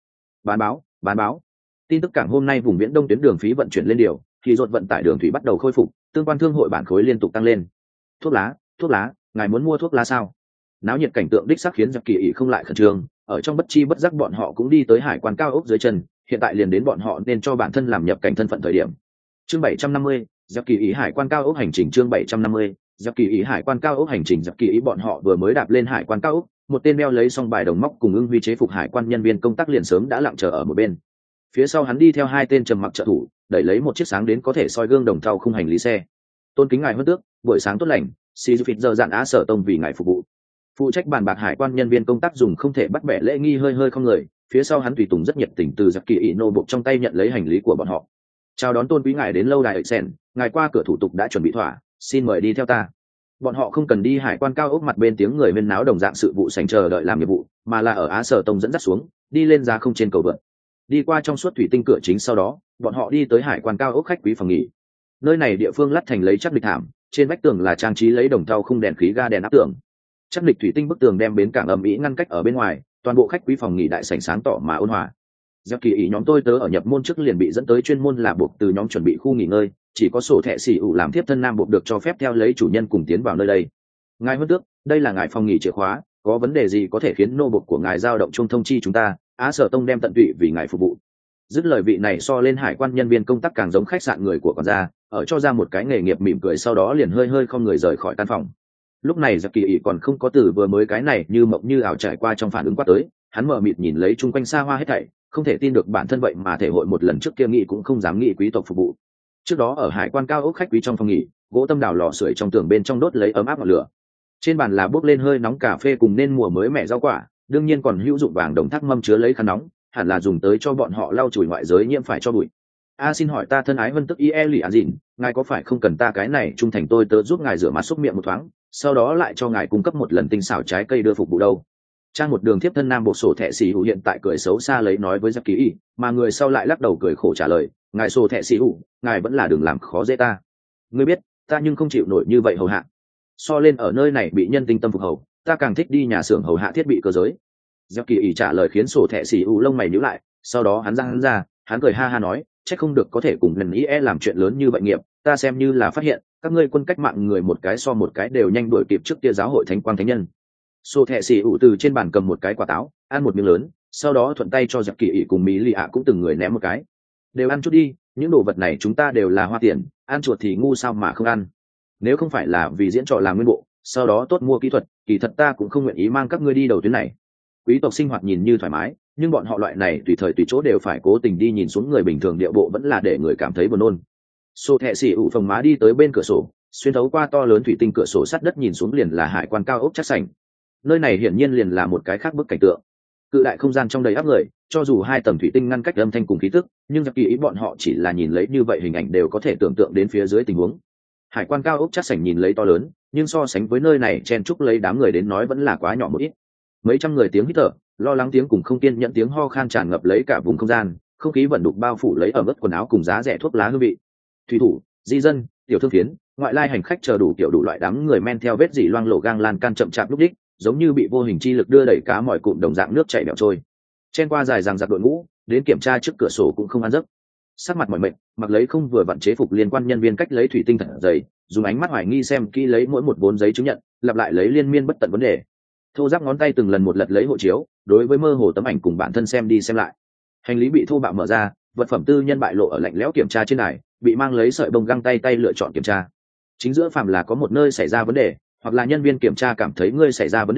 S1: Bán báo. Tin tức cảng hôm nay vùng viễn đông tuyến đường phí vận chuyển lên điều, thì rốt vận tải đường thủy bắt đầu khôi phục, tương quan thương hội bản khối liên tục tăng lên. Thuốc lá, ngài muốn mua thuốc lá sao? Náo nhiệt cảnh tượng đích xác khiến giặc kỳ ỉ không lại khẩn trương, ở trong bất chi bất giác bọn họ cũng đi tới hải quan cao ốc dưới chân, hiện tại liền đến bọn họ nên cho bản thân làm nhập cảnh thân phận thời điểm. Chương 750, giặc kỳ ỉ hải quan cao ốc hành trình. Chương 750, giặc kỳ ỉ hải quan cao ốc hành trình. Giặc kỳ ỉ bọn họ vừa mới đạp lên hải quan cao ốc, một tên đeo lấy xong bài đồng móc cùng ưng huy chế phục hải quan nhân viên công tác liền sớm đã lặng chờ ở một bên. Phía sau hắn đi theo hai tên trầm mặc trợ thủ, đẩy lấy một chiếc sáng đến có thể soi gương đồng thau khung hành lý xe. Tôn kính ngài hơn tước, buổi sáng tốt lành, xì phịt giờ dạn á sở tông vì ngài phục vụ. Phụ trách bàn bạc hải quan nhân viên công tác dùng không thể bắt bẻ lễ nghi hơi không người, phía sau hắn tùy tùng rất nhiệt tình từ giặc kỳ ỉ nô bộc trong tay nhận lấy hành lý của bọn họ. Chào đón tôn quý ngài đến lâu đài ợi sen, ngài qua cửa thủ tục đã chuẩn bị thỏa, xin mời đi theo ta. Bọn họ không cần đi hải quan cao ốc mặt bên tiếng người huyên náo đồng dạng sự vụ sành chờ đợi làm nhiệm vụ, mà là ở á sở tông dẫn dắt xuống, đi lên giá không trên cầu vượt. Đi qua trong suốt thủy tinh cửa chính, sau đó bọn họ đi tới hải quan cao ốc khách quý phòng nghỉ. Nơi này địa phương lát thành lấy chắc địch thảm, trên vách tường là trang trí lấy đồng thau khung đèn khí ga đèn áp tường. Chắc địch thủy tinh bức tường đem bến cảng ầm ĩ ngăn cách ở bên ngoài, toàn bộ khách quý phòng nghỉ đại sảnh sáng tỏ mà ôn hòa. Giặc kỳ ý nhóm tôi tớ ở nhập môn trước liền bị dẫn tới chuyên môn là buộc từ nhóm chuẩn bị khu nghỉ ngơi, chỉ có sổ thẻ xỉ ủ làm tiếp thân nam buộc được cho phép theo lấy chủ nhân cùng tiến vào nơi đây. Ngài huân tước, đây là ngài phòng nghỉ chìa khóa, có vấn đề gì có thể khiến nô bộc của ngài dao động chung thông chi chúng ta, á sở tông đem tận tụy vì ngài phục vụ. Dứt lời vị này so lên hải quan nhân viên công tác càng giống khách sạn người của quản gia, ở cho ra một cái nghề nghiệp mỉm cười, sau đó liền hơi không người rời khỏi căn phòng. Lúc này giặc kỳ ỉ còn không có từ vừa mới cái này như mộng như ảo trải qua trong phản ứng quát tới, hắn mờ mịt nhìn lấy chung quanh xa hoa hết thảy, không thể tin được bản thân vậy mà thể hội một lần trước kia nghĩ cũng không dám nghĩ quý tộc phục vụ. Trước đó ở hải quan cao ốc khách quý trong phòng nghỉ, gỗ tâm đào lò sưởi trong tường bên trong đốt lấy ấm áp ngọn lửa, trên bàn là bốc lên hơi nóng cà phê cùng nên mùa mới mẻ rau quả, đương nhiên còn hữu dụng vàng đồng thác mâm chứa lấy khăn nóng, hẳn là dùng tới cho bọn họ lau chùi ngoại giới nhiễm phải cho bụi. Xin hỏi ta thân ái vân tức ie lì an dìn, ngài có phải không cần ta cái này trung thành tôi tớ giúp ngài rửa mặt xúc miệng một thoáng, sau đó lại cho ngài cung cấp một lần tinh xảo trái cây đưa phục vụ đâu? Trang một đường tiếp thân nam bộ sổ thẻ xì hữu hiện tại cười xấu xa lấy nói với giặc kỳ ý, mà người sau lại lắc đầu cười khổ trả lời, ngài sổ thẻ xì hữu, ngài vẫn là đừng làm khó dễ ta. Ngươi biết ta nhưng không chịu nổi như vậy hầu hạ, so lên ở nơi này bị nhân tinh tâm phục hầu, ta càng thích đi nhà xưởng hầu hạ thiết bị cơ giới. Giặc kỳ ý trả lời khiến sổ thẻ xì hữu lông mày nhíu lại, sau đó hắn ra hắn cười ha ha nói, chắc không được có thể cùng lần ý làm chuyện lớn như vậy nghiệp, ta xem như là phát hiện các ngươi quân cách mạng người một cái so một cái đều nhanh đuổi kịp trước kia giáo hội thánh quang thánh nhân. Sổ thẻ xì ủ từ trên bàn cầm một cái quả táo, ăn một miếng lớn, sau đó thuận tay cho giặc kỳ ỉ cùng mỹ lì ạ cũng từng người ném một cái. Đều ăn chút đi, những đồ vật này chúng ta đều là hoa tiền, ăn chuột thì ngu sao mà không ăn. Nếu không phải là vì diễn trò làm nguyên bộ, sau đó tốt mua kỹ thuật, kỳ thật ta cũng không nguyện ý mang các ngươi đi đầu tuyến này. Quý tộc sinh hoạt nhìn như thoải mái, nhưng bọn họ loại này tùy thời tùy chỗ đều phải cố tình đi nhìn xuống người bình thường, điệu bộ vẫn là để người cảm thấy buồn nôn. Sổ thẻ xì ủ phồng má đi tới bên cửa sổ, xuyên thấu qua to lớn thủy tinh cửa sổ sắt đất nhìn xuống liền là hải quan cao ốc chắc sành. Nơi này hiển nhiên liền là một cái khác bức cảnh tượng, cự đại không gian trong đầy áp người, cho dù hai tầng thủy tinh ngăn cách âm thanh cùng khí tức, nhưng giặc kỳ ý bọn họ chỉ là nhìn lấy như vậy hình ảnh đều có thể tưởng tượng đến phía dưới tình huống. Hải quan cao ốc chắc sành nhìn lấy to lớn, nhưng so sánh với nơi này chen chúc lấy đám người đến nói vẫn là quá nhỏ một ít. Mấy trăm người tiếng hít thở, lo lắng tiếng cùng không kiên nhẫn tiếng ho khan tràn ngập lấy cả vùng không gian, không khí vẩn đục bao phủ lấy ẩm ướt quần áo cùng giá rẻ thuốc lá hương vị. Thủy thủ, di dân, tiểu thương phiến, ngoại lai hành khách chờ đủ kiểu đủ loại đám người men theo vết dỉ loang lổ gang lan can chậm chạp lúc đích, giống như bị vô hình chi lực đưa đẩy cá mỏi cụm đồng dạng nước chảy bẹo trôi. Chen qua dài dằng dặc đội ngũ, đến kiểm tra trước cửa sổ cũng không ăn giấc. Sắc mặt mỏi mệt, mặc lấy không vừa vặn chế phục liên quan nhân viên cách lấy thủy tinh thật dày, dùng ánh mắt hoài nghi xem kỹ lấy mỗi một vốn giấy chứng nhận, lặp lại lấy liên miên bất tận vấn đề. Thô giáp ngón tay từng lần một lật lấy hộ chiếu, đối với mơ hồ tấm ảnh cùng bản thân xem đi xem lại. Hành lý bị thô bạo mở ra, vật phẩm tư nhân bại lộ ở lạnh lẽo kiểm tra trên này, bị mang lấy sợi bông găng tay lựa chọn kiểm tra. Chính giữa phàm là có một nơi xảy ra vấn đề, hoặc là nhân viên kiểm tra cảm thấy ngươi xảy ra vấn đề,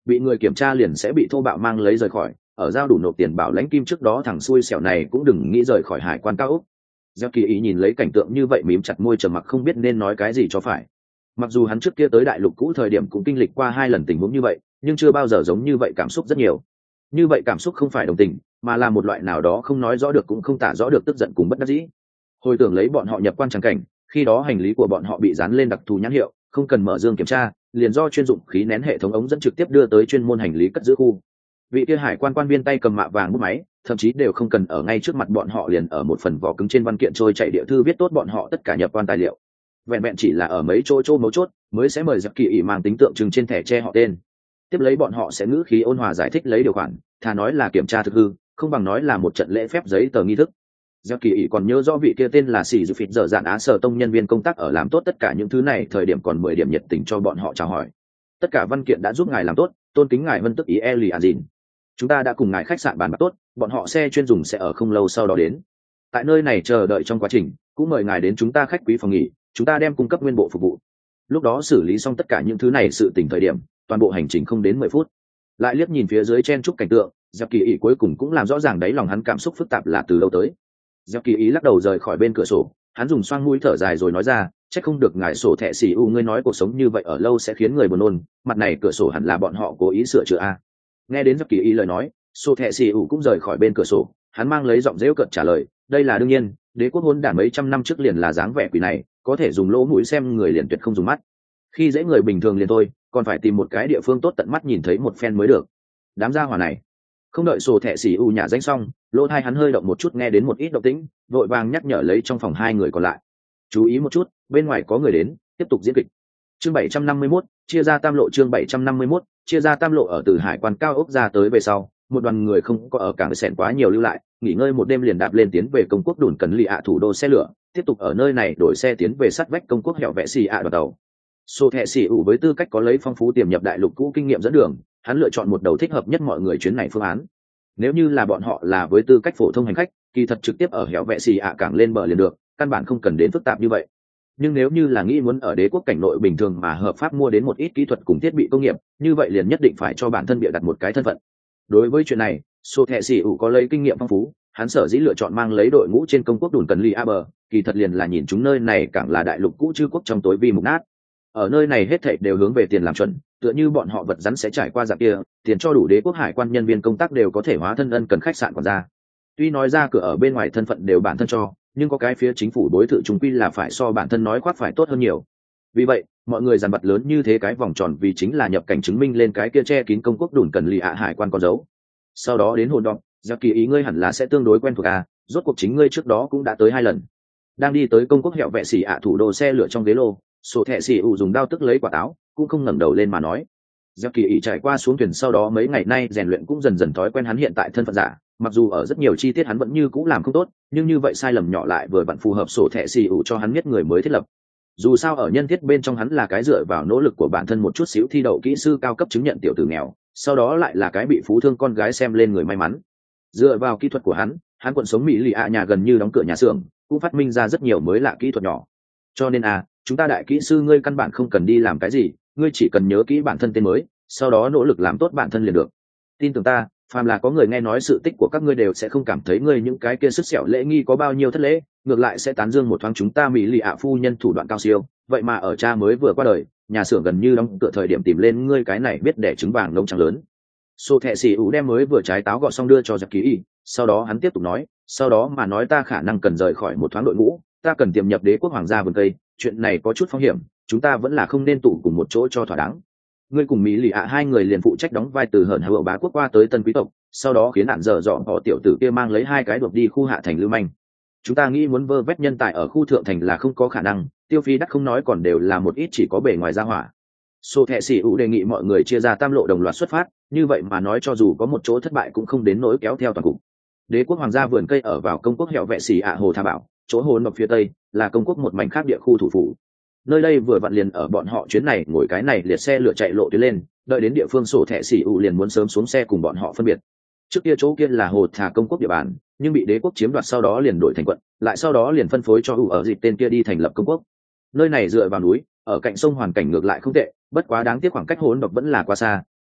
S1: bị người kiểm tra liền sẽ bị thô bạo mang lấy rời khỏi, ở giao đủ nộp tiền bảo lãnh kim trước đó thằng xui xẻo này cũng đừng nghĩ rời khỏi hải quan cao ốc. Gieo Kỳ ý nhìn lấy cảnh tượng như vậy mím chặt môi trầm mặc không biết nên nói cái gì cho phải. Mặc dù hắn trước kia tới đại lục cũ thời điểm cũng kinh lịch qua 2 lần tình huống như vậy, nhưng chưa bao giờ giống như vậy cảm xúc rất nhiều. Như vậy cảm xúc không phải đồng tình, mà là một loại nào đó không nói rõ được cũng không tả rõ được tức giận cùng bất đắc dĩ. Hồi tưởng lấy bọn họ nhập quan tràng cảnh, khi đó hành lý của bọn họ bị dán lên đặc thù nhãn hiệu, không cần mở dương kiểm tra, liền do chuyên dụng khí nén hệ thống ống dẫn trực tiếp đưa tới chuyên môn hành lý cất giữ khu. Vị kia hải quan quan viên tay cầm mạ vàng bút máy, thậm chí đều không cần ở ngay trước mặt bọn họ liền ở một phần vỏ cứng trên văn kiện trôi chạy địa thư viết tốt bọn họ tất cả nhập quan tài liệu. Vẹn vẹn chỉ là ở mấy chỗ mấu chốt mới sẽ mời Giặc Kỳ ý mang tính tượng trưng trên thẻ che họ tên. Tiếp lấy bọn họ sẽ ngữ khí ôn hòa giải thích lấy điều khoản, thà nói là kiểm tra thực hư, không bằng nói là một trận lễ phép giấy tờ nghi thức. Giặc Kỳ ý còn nhớ rõ vị kia tên là Sĩ Dụ Phịt giờ dạn Á Sở Tông nhân viên công tác ở làm tốt tất cả những thứ này thời điểm còn 10 điểm nhiệt tình cho bọn họ chào hỏi. Tất cả văn kiện đã giúp ngài làm tốt, tôn kính ngài vân tức ý Eli Azin. Chúng ta đã cùng ngài khách sạn bàn bạc tốt, bọn họ xe chuyên dùng sẽ ở không lâu sau đó đến. Tại nơi này chờ đợi trong quá trình, cũng mời ngài đến chúng ta khách quý phòng nghỉ, chúng ta đem cung cấp nguyên bộ phục vụ. Lúc đó xử lý xong tất cả những thứ này sự tỉnh thời điểm, toàn bộ hành trình không đến 10 phút. Lại liếc nhìn phía dưới chen chúc cảnh tượng, Giặc Kỳ ý cuối cùng cũng làm rõ ràng đấy lòng hắn cảm xúc phức tạp là từ đâu tới. Giặc Kỳ ý lắc đầu rời khỏi bên cửa sổ, hắn dùng xoang mũi thở dài rồi nói ra, chắc không được ngài sổ thẻ xì u ngươi nói cuộc sống như vậy ở lâu sẽ khiến người buồn nôn, mặt này cửa sổ hẳn là bọn họ cố ý sửa chữa a. Nghe đến Giặc Kỳ ý lời nói, sổ thẻ xì u cũng rời khỏi bên cửa sổ, hắn mang lấy giọng dễu cợt trả lời, đây là đương nhiên, đế quốc hôn đản mấy trăm năm trước liền là dáng vẻ quỷ này, có thể dùng lỗ mũi xem người liền tuyệt không dùng mắt. Khi dễ người bình thường liền thôi, còn phải tìm một cái địa phương tốt tận mắt nhìn thấy một phen mới được. Đám gia hỏa này không đợi sổ thẻ xì u nhả danh xong, lỗ tai hắn hơi động một chút nghe đến một ít động tĩnh, vội vàng nhắc nhở lấy trong phòng 2 người còn lại, chú ý một chút, bên ngoài có người đến, tiếp tục diễn kịch. Chương 751, chia ra tam lộ. Chương 751, chia ra tam lộ. Ở từ hải quan cao ốc ra tới về sau, một đoàn người không có ở cảng sẹn quá nhiều lưu lại, nghỉ ngơi một đêm liền đạp lên tiến về công quốc đồn cần lì ạ thủ đô xe lửa, tiếp tục ở nơi này đổi xe tiến về sát vách công quốc hẻo vẽ xì ạ đoàn tàu. Sô thẹ xì ủ với tư cách có lấy phong phú tiềm nhập đại lục cũ kinh nghiệm dẫn đường, hắn lựa chọn một đầu thích hợp nhất mọi người chuyến này phương án. Nếu như là bọn họ là với tư cách phổ thông hành khách, kỳ thật trực tiếp ở hẻo vẽ xì ạ cảng lên bờ liền được, căn bản không cần đến phức tạp như vậy. Nhưng nếu như là nghĩ muốn ở đế quốc cảnh nội bình thường mà hợp pháp mua đến một ít kỹ thuật cùng thiết bị công nghiệp, như vậy liền nhất định phải cho bản thân bịa đặt một cái thân phận. Đối với chuyện này, Sô thẹ xì ủ có lấy kinh nghiệm phong phú, hắn sở dĩ lựa chọn mang lấy đội ngũ trên công quốc đồn cần lì a bờ, kỳ thật liền là nhìn chúng nơi này càng là đại lục cũ chư quốc trong tối vi mục nát. Ở nơi này hết thảy đều hướng về tiền làm chuẩn, tựa như bọn họ vật rắn sẽ trải qua dạng kia, tiền cho đủ đế quốc hải quan nhân viên công tác đều có thể hóa thân ân cần khách sạn còn ra. Tuy nói ra cửa ở bên ngoài thân phận đều bản thân cho, nhưng có cái phía chính phủ đối thự chúng quy là phải so bản thân nói khoác phải tốt hơn nhiều. Vì vậy, mọi người dàn vật lớn như thế cái vòng tròn vì chính là nhập cảnh chứng minh lên cái kia che kín công quốc đồn cần lì ạ hải quan con dấu. Sau đó đến hồn đọc, Giặc Kỳ ý ngươi hẳn là sẽ tương đối quen thuộc à, rốt cuộc chính ngươi trước đó cũng đã tới 2 lần. Đang đi tới công quốc hẻo vẹ xỉ ạ thủ đô xe lửa trong ghế lô, sổ thẻ xỉ ủ dùng đao tức lấy quả táo, cũng không ngẩng đầu lên mà nói. Giặc Kỳ ý trải qua xuống thuyền sau đó mấy ngày nay rèn luyện cũng dần dần thói quen hắn hiện tại thân phận giả, mặc dù ở rất nhiều chi tiết hắn vẫn như cũ làm không tốt, nhưng như vậy sai lầm nhỏ lại vừa vặn phù hợp sổ thẻ xỉ ủ cho hắn biết người mới thiết lập. Dù sao ở nhân thiết bên trong hắn là cái dựa vào nỗ lực của bản thân một chút xíu thi đậu kỹ sư cao cấp chứng nhận tiểu tử nghèo, sau đó lại là cái bị phú thương con gái xem lên người may mắn. Dựa vào kỹ thuật của hắn quận sống mỹ lì ạ nhà gần như đóng cửa nhà xưởng, cũng phát minh ra rất nhiều mới lạ kỹ thuật nhỏ. Cho nên chúng ta đại kỹ sư ngươi căn bản không cần đi làm cái gì, ngươi chỉ cần nhớ kỹ bản thân tên mới, sau đó nỗ lực làm tốt bản thân liền được. Tin tưởng ta, phàm là có người nghe nói sự tích của các ngươi đều sẽ không cảm thấy ngươi những cái kia sức sẹo lễ nghi có bao nhiêu thất lễ, ngược lại sẽ tán dương một thoáng chúng ta mỹ lì ạ phu nhân thủ đoạn cao siêu. Vậy mà ở cha mới vừa qua đời, nhà xưởng gần như đóng cửa thời điểm tìm lên ngươi cái này biết đẻ trứng vàng lông trắng lớn. Sô thẹ xỉ ủ đem mới vừa trái táo gọt xong đưa cho Giặc Kỳ ý, sau đó hắn tiếp tục nói, sau đó mà nói ta khả năng cần rời khỏi một thoáng đội ngũ, ta cần tiềm nhập đế quốc hoàng gia vườn cây, chuyện này có chút phong hiểm, chúng ta vẫn là không nên tụ cùng một chỗ cho thỏa đáng. Ngươi cùng mỹ lì ạ 2 người liền phụ trách đóng vai từ hởn hậu bá quốc qua tới tân quý tộc, sau đó khiến nạn dở dọn họ tiểu tử kia mang lấy 2 cái đột đi khu hạ thành lưu manh. Chúng ta nghĩ muốn vơ vét nhân tài ở khu thượng thành là không có khả năng, tiêu phí đắt không nói còn đều là một ít chỉ có bề ngoài ra hỏa. Sô thẹ xỉ ủ đề nghị mọi người chia ra tam lộ đồng loạt xuất phát, như vậy mà nói cho dù có một chỗ thất bại cũng không đến nỗi kéo theo toàn cục. Đế quốc hoàng gia vườn cây ở vào công quốc hẻo vẹ xỉ ạ hồ Tha Bảo, chỗ hồ nộp phía tây là công quốc một mảnh khác địa khu thủ phủ. Nơi đây vừa vặn liền ở bọn họ chuyến này ngồi cái này liệt xe lửa chạy lộ tuyến lên, đợi đến địa phương sổ thẹ xỉ ủ liền muốn sớm xuống xe cùng bọn họ phân biệt. Trước kia chỗ kia là hồ Thà công quốc địa bàn, nhưng bị đế quốc chiếm đoạt sau đó liền đổi thành quận, lại sau đó liền phân phối cho ủ ở dịp tên kia đi thành lập công quốc. Nơi này dựa vào núi, ở cạnh sông hoàn cảnh ngược lại không tệ, bất quá đáng tiếc khoảng cách hỗn độc vẫn là quá xa,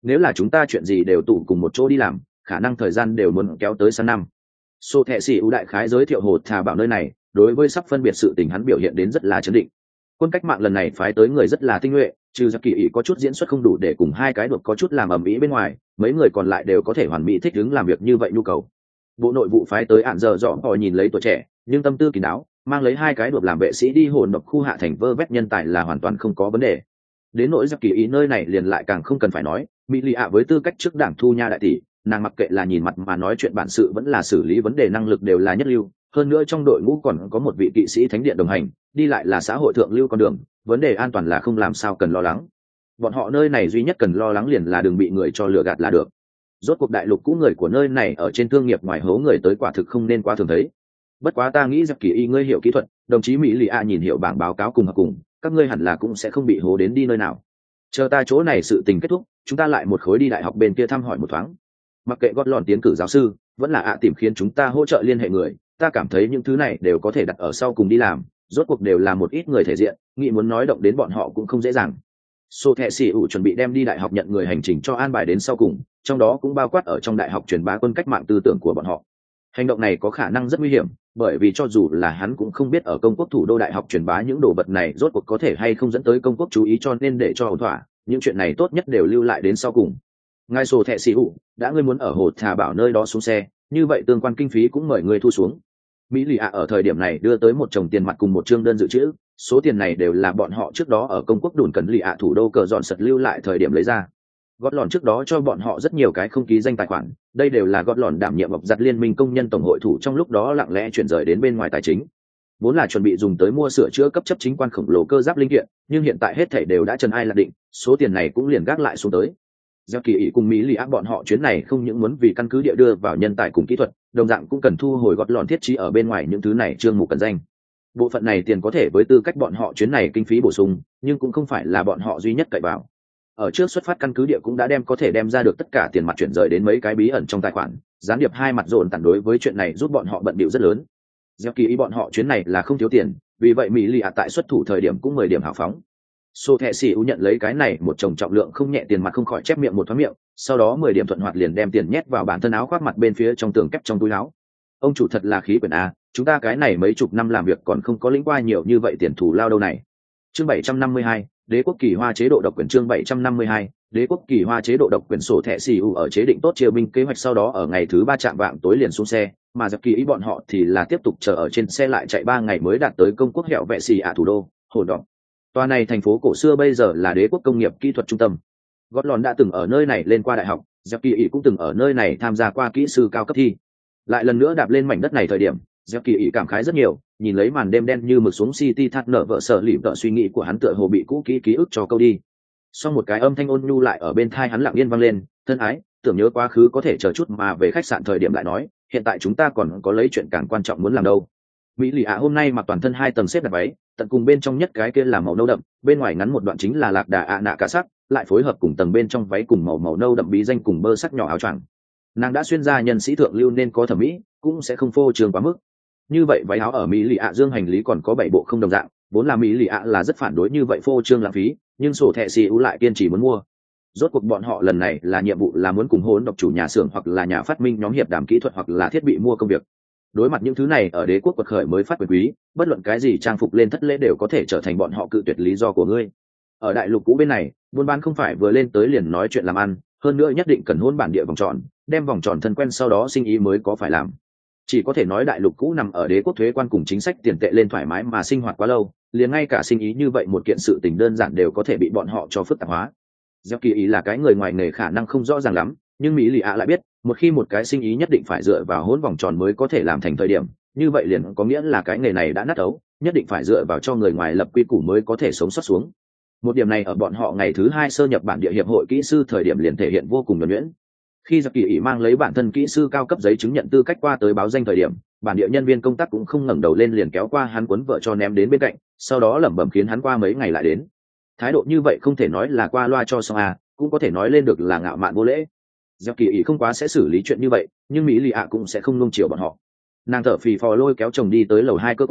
S1: nếu là chúng ta chuyện gì đều tụ cùng một chỗ đi làm, khả năng thời gian đều muốn kéo tới sang năm. Sô Thẹ Sĩ ưu đại khái giới thiệu Hồ Thà Bảo nơi này, đối với sắp phân biệt sự tình hắn biểu hiện đến rất là chấn định. Quân cách mạng lần này phái tới người rất là tinh nhuệ, trừ Giặc Kỳ Ý có chút diễn xuất không đủ để cùng hai cái đột có chút làm ầm ĩ bên ngoài, mấy người còn lại đều có thể hoàn mỹ thích ứng làm việc như vậy nhu cầu. Bộ nội vụ phái tới ạn giờ dọ họ nhìn lấy tuổi trẻ, nhưng tâm tư kín đáo, mang lấy hai cái đột làm vệ sĩ đi hồn độc khu hạ thành vơ vét nhân tài là hoàn toàn không có vấn đề. Đến nỗi Giặc Kỳ Ý nơi này liền lại càng không cần phải nói, Mỹ Lì ạ với tư cách trước đảng thu nha đại tỷ, nàng mặc kệ là nhìn mặt mà nói chuyện bản sự vẫn là xử lý vấn đề năng lực đều là nhất lưu, hơn nữa trong đội ngũ còn có một vị kỵ sĩ thánh điện đồng hành, đi lại là xã hội thượng lưu con đường, vấn đề an toàn là không làm sao cần lo lắng. Bọn họ nơi này duy nhất cần lo lắng liền là đừng bị người cho lừa gạt là được. Rốt cuộc đại lục cũ người của nơi này ở trên thương nghiệp ngoài hố người tới quả thực không nên quá thường thấy. Bất quá ta nghĩ Giặc Kỳ Y ngươi hiểu kỹ thuật, đồng chí Mỹ Lì A nhìn hiểu bảng báo cáo cùng các ngươi hẳn là cũng sẽ không bị hố đến đi nơi nào. Chờ ta chỗ này sự tình kết thúc, chúng ta lại một khối đi đại học bên kia thăm hỏi một thoáng. Mặc kệ gót lòn tiến cử giáo sư, vẫn là tìm khiến chúng ta hỗ trợ liên hệ người, ta cảm thấy những thứ này đều có thể đặt ở sau cùng đi làm, rốt cuộc đều là một ít người thể diện, nghĩ muốn nói động đến bọn họ cũng không dễ dàng. Sô Thẹ Sĩ ủ chuẩn bị đem đi đại học nhận người hành trình cho an bài đến sau cùng, trong đó cũng bao quát ở trong đại học truyền bá quân cách mạng tư tưởng của bọn họ. Hành động này có khả năng rất nguy hiểm, bởi vì cho dù là hắn cũng không biết ở công quốc thủ đô đại học truyền bá những đồ vật này rốt cuộc có thể hay không dẫn tới công quốc chú ý, cho nên để cho ổn thỏa, những chuyện này tốt nhất đều lưu lại đến sau cùng. Ngài Sô Thẹ Sĩ ủ, đã ngươi muốn ở Hồ Thà Bảo nơi đó xuống xe, như vậy tương quan kinh phí cũng mời ngươi thu xuống. Mỹ Lì ạ ở thời điểm này đưa tới một chồng tiền mặt cùng một chương đơn dự trữ, số tiền này đều là bọn họ trước đó ở công quốc đồn cần Lì ạ thủ đô cờ dọn sật lưu lại thời điểm lấy ra. Gót lòn trước đó cho bọn họ rất nhiều cái không ký danh tài khoản, đây đều là gót lòn đảm nhiệm bọc giặt liên minh công nhân tổng hội thủ trong lúc đó lặng lẽ chuyển rời đến bên ngoài tài chính. Vốn là chuẩn bị dùng tới mua sửa chữa cấp chấp chính quan khổng lồ cơ giáp linh kiện, nhưng hiện tại hết thảy đều đã trần ai lạc định, số tiền này cũng liền gác lại xuống tới. Giặc Kỳ Ý cùng Mỹ Lì áp bọn họ chuyến này không những muốn vì căn cứ địa đưa vào nhân tài cùng kỹ thuật, đồng dạng cũng cần thu hồi gót lòn thiết trí ở bên ngoài những thứ này chương mục cần danh. Bộ phận này tiền có thể với tư cách bọn họ chuyến này kinh phí bổ sung, nhưng cũng không phải là bọn họ duy nhất cậy vào. Ở trước xuất phát căn cứ địa cũng đã có thể đem ra được tất cả tiền mặt chuyển rời đến mấy cái bí ẩn trong tài khoản, gián điệp hai mặt dồn tản đối với chuyện này giúp bọn họ bận bịu rất lớn. Giặc Kỳ Ý bọn họ chuyến này là không thiếu tiền, vì vậy Mỹ Lì tại xuất thủ thời điểm cũng 10 điểm hào phóng. Sô Thẹ Sĩ nhận lấy cái này một chồng trọng lượng không nhẹ tiền mặt không khỏi chép miệng một thoáng miệng, sau đó 10 điểm thuận hoạt liền đem tiền nhét vào bản thân áo khoác mặt bên phía trong tường kép trong túi áo. Ông chủ thật là khí quyển a, chúng ta cái này mấy chục năm làm việc còn không có lĩnh qua nhiều như vậy tiền thù lao đâu này. Chương 752, Đế quốc kỳ hoa chế độ độc quyền. Chương 752, Đế quốc kỳ hoa chế độ độc quyền. Sổ Thẹ Sĩ ở chế định tốt chia binh kế hoạch, sau đó ở ngày thứ 3 chạm vạng tối liền xuống xe, mà Giặc Kỳ Ý bọn họ thì là tiếp tục chờ ở trên xe lại chạy 3 ngày mới đạt tới công quốc hẻo vệ xì thủ đô Hồn Đỏ. Tòa này thành phố cổ xưa bây giờ là đế quốc công nghiệp kỹ thuật trung tâm. Gót lòn đã từng ở nơi này lên qua đại học, Giặc Kỳ Ý cũng từng ở nơi này tham gia qua kỹ sư cao cấp thi. Lại lần nữa đạp lên mảnh đất này thời điểm, Giặc Kỳ Ý cảm khái rất nhiều, nhìn lấy màn đêm đen như mực xuống City thắt nở vợ sợ lỉm tợ suy nghĩ của hắn tựa hồ bị cũ kỹ ký ức cho câu đi. Sau một cái âm thanh ôn nhu lại ở bên tai hắn lặng yên vang lên, thân ái, tưởng nhớ quá khứ có thể chờ chút mà về khách sạn thời điểm lại nói, hiện tại chúng ta còn có lấy chuyện càng quan trọng muốn làm đâu. Mỹ Lì ạ hôm nay mặc toàn thân 2 tầng xếp đặt váy, tận cùng bên trong nhất cái kia là màu nâu đậm, bên ngoài ngắn một đoạn chính là lạc đà ạ nạ cả sắc, lại phối hợp cùng tầng bên trong váy cùng màu nâu đậm bí danh cùng bơ sắc nhỏ áo choàng. Nàng đã xuyên ra nhân sĩ thượng lưu nên có thẩm mỹ, cũng sẽ không phô trương quá mức. Như vậy váy áo ở Mỹ Lì ạ dương hành lý còn có 7 bộ không đồng dạng, vốn là Mỹ Lì ạ là rất phản đối như vậy phô trương lãng phí, nhưng Sổ Thẹ Sĩ lại kiên trì muốn mua. Rốt cuộc bọn họ lần này là nhiệm vụ là muốn cùng hỗn độc chủ nhà xưởng hoặc là nhà phát minh nhóm hiệp đàm kỹ thuật hoặc là thiết bị mua công việc. Đối mặt những thứ này ở đế quốc quật khởi mới phát quyền quý, bất luận cái gì trang phục lên thất lễ đều có thể trở thành bọn họ cự tuyệt lý do của ngươi. Ở đại lục cũ bên này, buôn bán không phải vừa lên tới liền nói chuyện làm ăn, hơn nữa nhất định cần hôn bản địa vòng tròn, đem vòng tròn thân quen sau đó sinh ý mới có phải làm. Chỉ có thể nói đại lục cũ nằm ở đế quốc thuế quan cùng chính sách tiền tệ lên thoải mái mà sinh hoạt quá lâu, liền ngay cả sinh ý như vậy một kiện sự tình đơn giản đều có thể bị bọn họ cho phức tạp hóa. Giặc Kỳ Ý là cái người ngoài nghề khả năng không rõ ràng lắm, nhưng Mỹ Lì ạ lại biết, một khi một cái sinh ý nhất định phải dựa vào hỗn vòng tròn mới có thể làm thành thời điểm, như vậy liền có nghĩa là cái nghề này đã nát ấu, nhất định phải dựa vào cho người ngoài lập quy củ mới có thể sống sót xuống. Một điểm này ở bọn họ ngày thứ 2 sơ nhập bản địa hiệp hội kỹ sư thời điểm liền thể hiện vô cùng nhuần nhuyễn. Khi Giặc Kỳ Ý mang lấy bản thân kỹ sư cao cấp giấy chứng nhận tư cách qua tới báo danh thời điểm, bản địa nhân viên công tác cũng không ngẩng đầu lên liền kéo qua hắn cuốn vợ cho ném đến bên cạnh, sau đó lẩm bẩm khiến hắn qua mấy ngày lại đến. Thái độ như vậy không thể nói là qua loa cho xong cũng có thể nói lên được là ngạo mạn vô lễ. Giặc Kỳ Ý không quá sẽ xử lý chuyện như vậy, nhưng Mỹ Lì ạ cũng sẽ không nuông chiều bọn họ. Nàng thở phì phò lôi kéo chồng đi tới lầu 2 cơ quan,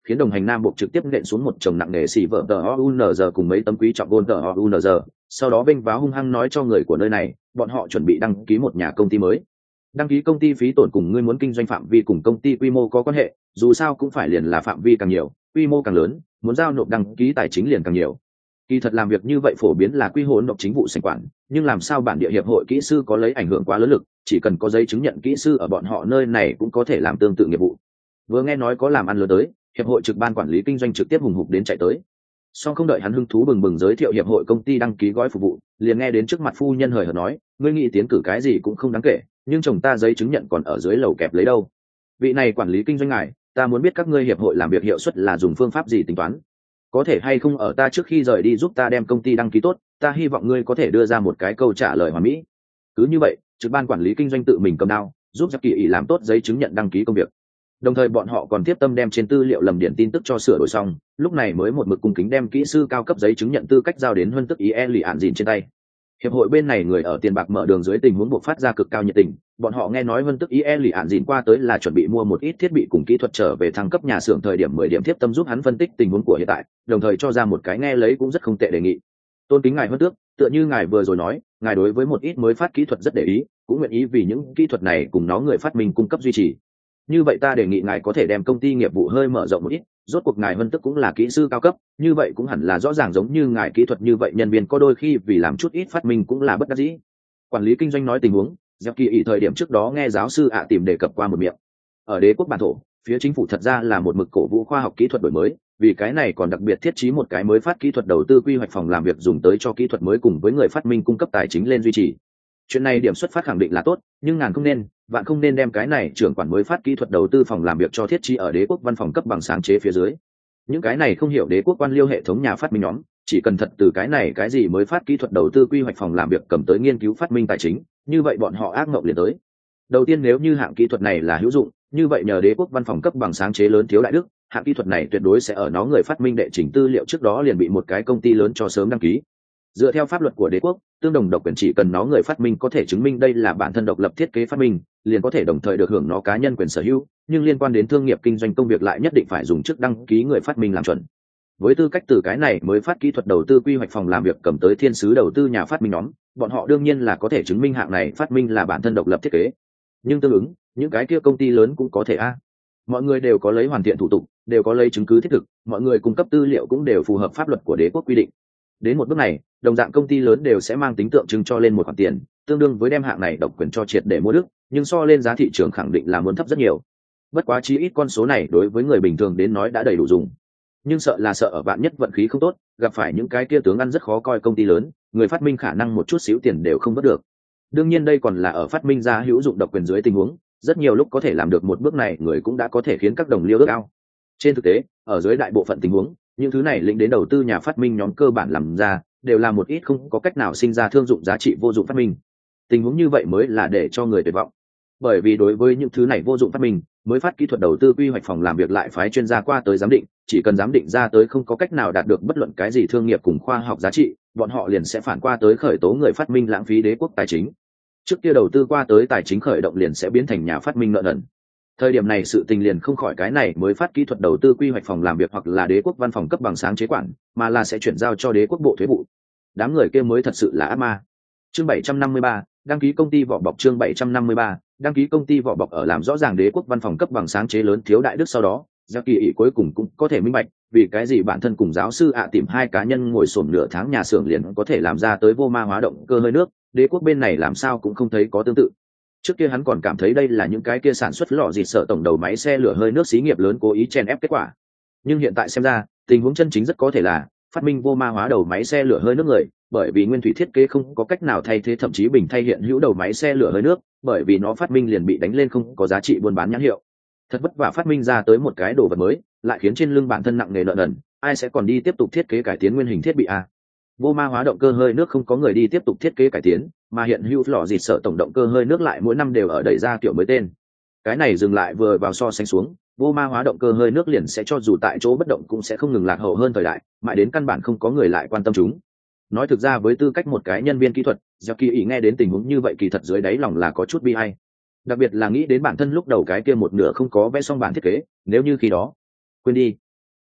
S1: khiến đồng hành nam buộc trực tiếp nện xuống một chồng nặng nề xì vợ tờ ounz cùng mấy tấm quý trọng gôn tờ ounz, sau đó vênh váo hung hăng nói cho người của nơi này bọn họ chuẩn bị đăng ký một nhà công ty mới. Đăng ký công ty phí tổn cùng ngươi muốn kinh doanh phạm vi cùng công ty quy mô có quan hệ, dù sao cũng phải liền là phạm vi càng nhiều quy mô càng lớn, muốn giao nộp đăng ký tài chính liền càng nhiều. Kỳ thật làm việc như vậy phổ biến là quy hỗn độc chính vụ sành quản, nhưng làm sao bản địa hiệp hội kỹ sư có lấy ảnh hưởng quá lớn lực, chỉ cần có giấy chứng nhận kỹ sư ở bọn họ nơi này cũng có thể làm tương tự nghiệp vụ. Vừa nghe nói có làm ăn lớn tới, hiệp hội trực ban quản lý kinh doanh trực tiếp hùng hục đến chạy tới. Song không đợi hắn hứng thú bừng bừng giới thiệu hiệp hội công ty đăng ký gói phục vụ, liền nghe đến trước mặt phu nhân hời hợt nói, ngươi nghĩ tiến cử cái gì cũng không đáng kể, nhưng chồng ta giấy chứng nhận còn ở dưới lầu kẹp lấy đâu. Vị này quản lý kinh doanh ngài, ta muốn biết các ngươi hiệp hội làm việc hiệu suất là dùng phương pháp gì tính toán, có thể hay không ở ta trước khi rời đi giúp ta đem công ty đăng ký tốt, ta hy vọng ngươi có thể đưa ra một cái câu trả lời hoàn mỹ. Cứ như vậy, trực ban quản lý kinh doanh tự mình cầm đao giúp Giặc Kỳ ỷ làm tốt giấy chứng nhận đăng ký công việc, đồng thời bọn họ còn tiếp tâm đem trên tư liệu lầm điển tin tức cho sửa đổi xong, lúc này mới một mực cung kính đem kỹ sư cao cấp giấy chứng nhận tư cách giao đến Huân Tức ý lì ạn dìn trên tay. Hiệp hội bên này người ở tiền bạc mở đường dưới tình huống buộc phát ra cực cao nhiệt tình, bọn họ nghe nói Huân Tức ý lì ạn dìn qua tới là chuẩn bị mua một ít thiết bị cùng kỹ thuật trở về thăng cấp nhà xưởng thời điểm 10 điểm tiếp tâm giúp hắn phân tích tình huống của hiện tại, đồng thời cho ra một cái nghe lấy cũng rất không tệ đề nghị. Tôn kính ngài Huân Tước, tựa như ngài vừa rồi nói, ngài đối với một ít mới phát kỹ thuật rất để ý, cũng nguyện ý vì những kỹ thuật này cùng nó người phát minh cung cấp duy trì. Như vậy ta đề nghị ngài có thể đem công ty nghiệp vụ hơi mở rộng một ít, rốt cuộc ngài Huân Tức cũng là kỹ sư cao cấp, như vậy cũng hẳn là rõ ràng giống như ngài kỹ thuật như vậy nhân viên có đôi khi vì làm chút ít phát minh cũng là bất đắc dĩ. Quản lý kinh doanh nói tình huống, Giặc Kỳ ỷ thời điểm trước đó nghe giáo sư tìm đề cập qua một miệng. Ở đế quốc bản thổ, phía chính phủ thật ra là một mực cổ vũ khoa học kỹ thuật đổi mới, vì cái này còn đặc biệt thiết trí một cái mới phát kỹ thuật đầu tư quy hoạch phòng làm việc dùng tới cho kỹ thuật mới cùng với người phát minh cung cấp tài chính lên duy trì. Chuyện này điểm xuất phát khẳng định là tốt, nhưng ngàn không nên, vạn không nên đem cái này trưởng quản mới phát kỹ thuật đầu tư phòng làm việc cho thiết trí ở đế quốc văn phòng cấp bằng sáng chế phía dưới. Những cái này không hiểu đế quốc quan liêu hệ thống nhà phát minh nhóm, chỉ cần thật từ cái này cái gì mới phát kỹ thuật đầu tư quy hoạch phòng làm việc cầm tới nghiên cứu phát minh tài chính, như vậy bọn họ ác mộng liền tới. Đầu tiên nếu như hạng kỹ thuật này là hữu dụng, như vậy nhờ đế quốc văn phòng cấp bằng sáng chế lớn thiếu đại đức, hạng kỹ thuật này tuyệt đối sẽ ở nó người phát minh đệ trình tư liệu trước đó liền bị một cái công ty lớn cho sớm đăng ký. Dựa theo pháp luật của đế quốc, tương đồng độc quyền chỉ cần nó người phát minh có thể chứng minh đây là bản thân độc lập thiết kế phát minh, liền có thể đồng thời được hưởng nó cá nhân quyền sở hữu, nhưng liên quan đến thương nghiệp kinh doanh công việc lại nhất định phải dùng chức đăng ký người phát minh làm chuẩn. Với tư cách từ cái này mới phát kỹ thuật đầu tư quy hoạch phòng làm việc cầm tới thiên sứ đầu tư nhà phát minh nhóm, bọn họ đương nhiên là có thể chứng minh hạng này phát minh là bản thân độc lập thiết kế. Nhưng tương ứng, những cái kia công ty lớn cũng có thể mọi người đều có lấy hoàn thiện thủ tục, đều có lấy chứng cứ thiết thực, mọi người cung cấp tư liệu cũng đều phù hợp pháp luật của đế quốc quy định. Đến một bước này, đồng dạng công ty lớn đều sẽ mang tính tượng trưng cho lên một khoản tiền, tương đương với đem hạng này độc quyền cho triệt để mua đức, nhưng so lên giá thị trường khẳng định là muốn thấp rất nhiều. Bất quá chí ít con số này đối với người bình thường đến nói đã đầy đủ dùng. Nhưng sợ là sợ ở bạn nhất vận khí không tốt, gặp phải những cái kia tướng ăn rất khó coi công ty lớn, người phát minh khả năng một chút xíu tiền đều không vớt được. Đương nhiên đây còn là ở phát minh ra hữu dụng độc quyền dưới tình huống, rất nhiều lúc có thể làm được một bước này người cũng đã có thể khiến các đồng liêu ước ao. Trên thực tế, ở dưới đại bộ phận tình huống, những thứ này lĩnh đến đầu tư nhà phát minh nhóm cơ bản làm ra đều là một ít không có cách nào sinh ra thương dụng giá trị vô dụng phát minh. Tình huống như vậy mới là để cho người tuyệt vọng, bởi vì đối với những thứ này vô dụng phát minh, mới phát kỹ thuật đầu tư quy hoạch phòng làm việc lại phái chuyên gia qua tới giám định, chỉ cần giám định ra tới không có cách nào đạt được bất luận cái gì thương nghiệp cùng khoa học giá trị, bọn họ liền sẽ phản qua tới khởi tố người phát minh lãng phí đế quốc tài chính. Trước kia đầu tư qua tới tài chính khởi động liền sẽ biến thành nhà phát minh nợ nần. Thời điểm này sự tình liền không khỏi cái này mới phát kỹ thuật đầu tư quy hoạch phòng làm việc hoặc là đế quốc văn phòng cấp bằng sáng chế quản, mà là sẽ chuyển giao cho đế quốc bộ thuế vụ. Đám người kia mới thật sự là ác ma. Chương 753, đăng ký công ty vỏ bọc. Chương 753, đăng ký công ty vỏ bọc. Ở làm rõ ràng đế quốc văn phòng cấp bằng sáng chế lớn thiếu đại đức sau đó, Giặc Kỳ ỷ cuối cùng cũng có thể minh bạch vì cái gì bản thân cùng giáo sư tìm hai cá nhân ngồi xổm nửa tháng nhà xưởng liền có thể làm ra tới vô ma hóa động cơ hơi nước, đế quốc bên này làm sao cũng không thấy có tương tự. Trước kia hắn còn cảm thấy đây là những cái kia sản xuất lò dịt sợ tổng đầu máy xe lửa hơi nước xí nghiệp lớn cố ý chèn ép kết quả, nhưng hiện tại xem ra tình huống chân chính rất có thể là phát minh vô ma hóa đầu máy xe lửa hơi nước người, bởi vì nguyên thủy thiết kế không có cách nào thay thế, thậm chí bình thay hiện hữu đầu máy xe lửa hơi nước, bởi vì nó phát minh liền bị đánh lên không có giá trị buôn bán nhãn hiệu. Thật vất vả phát minh ra tới một cái đồ vật mới, lại khiến trên lưng bản thân nặng nề nợ nần, ai sẽ còn đi tiếp tục thiết kế cải tiến nguyên hình thiết bị vô ma hóa động cơ hơi nước không có người đi tiếp tục thiết kế cải tiến, mà hiện hữu lò dịt sợ tổng động cơ hơi nước lại mỗi năm đều ở đẩy ra kiểu mới tên. Cái này dừng lại vừa vào so sánh xuống, vô ma hóa động cơ hơi nước liền sẽ cho dù tại chỗ bất động cũng sẽ không ngừng lạc hậu hơn thời đại, mãi đến căn bản không có người lại quan tâm chúng. Nói thực ra với tư cách một cái nhân viên kỹ thuật, Giặc Kỳ ỷ nghe đến tình huống như vậy kỳ thật dưới đáy lòng là có chút bi ai. Đặc biệt là nghĩ đến bản thân lúc đầu cái kia một nửa không có vẽ xong bản thiết kế, nếu như khi đó quên đi,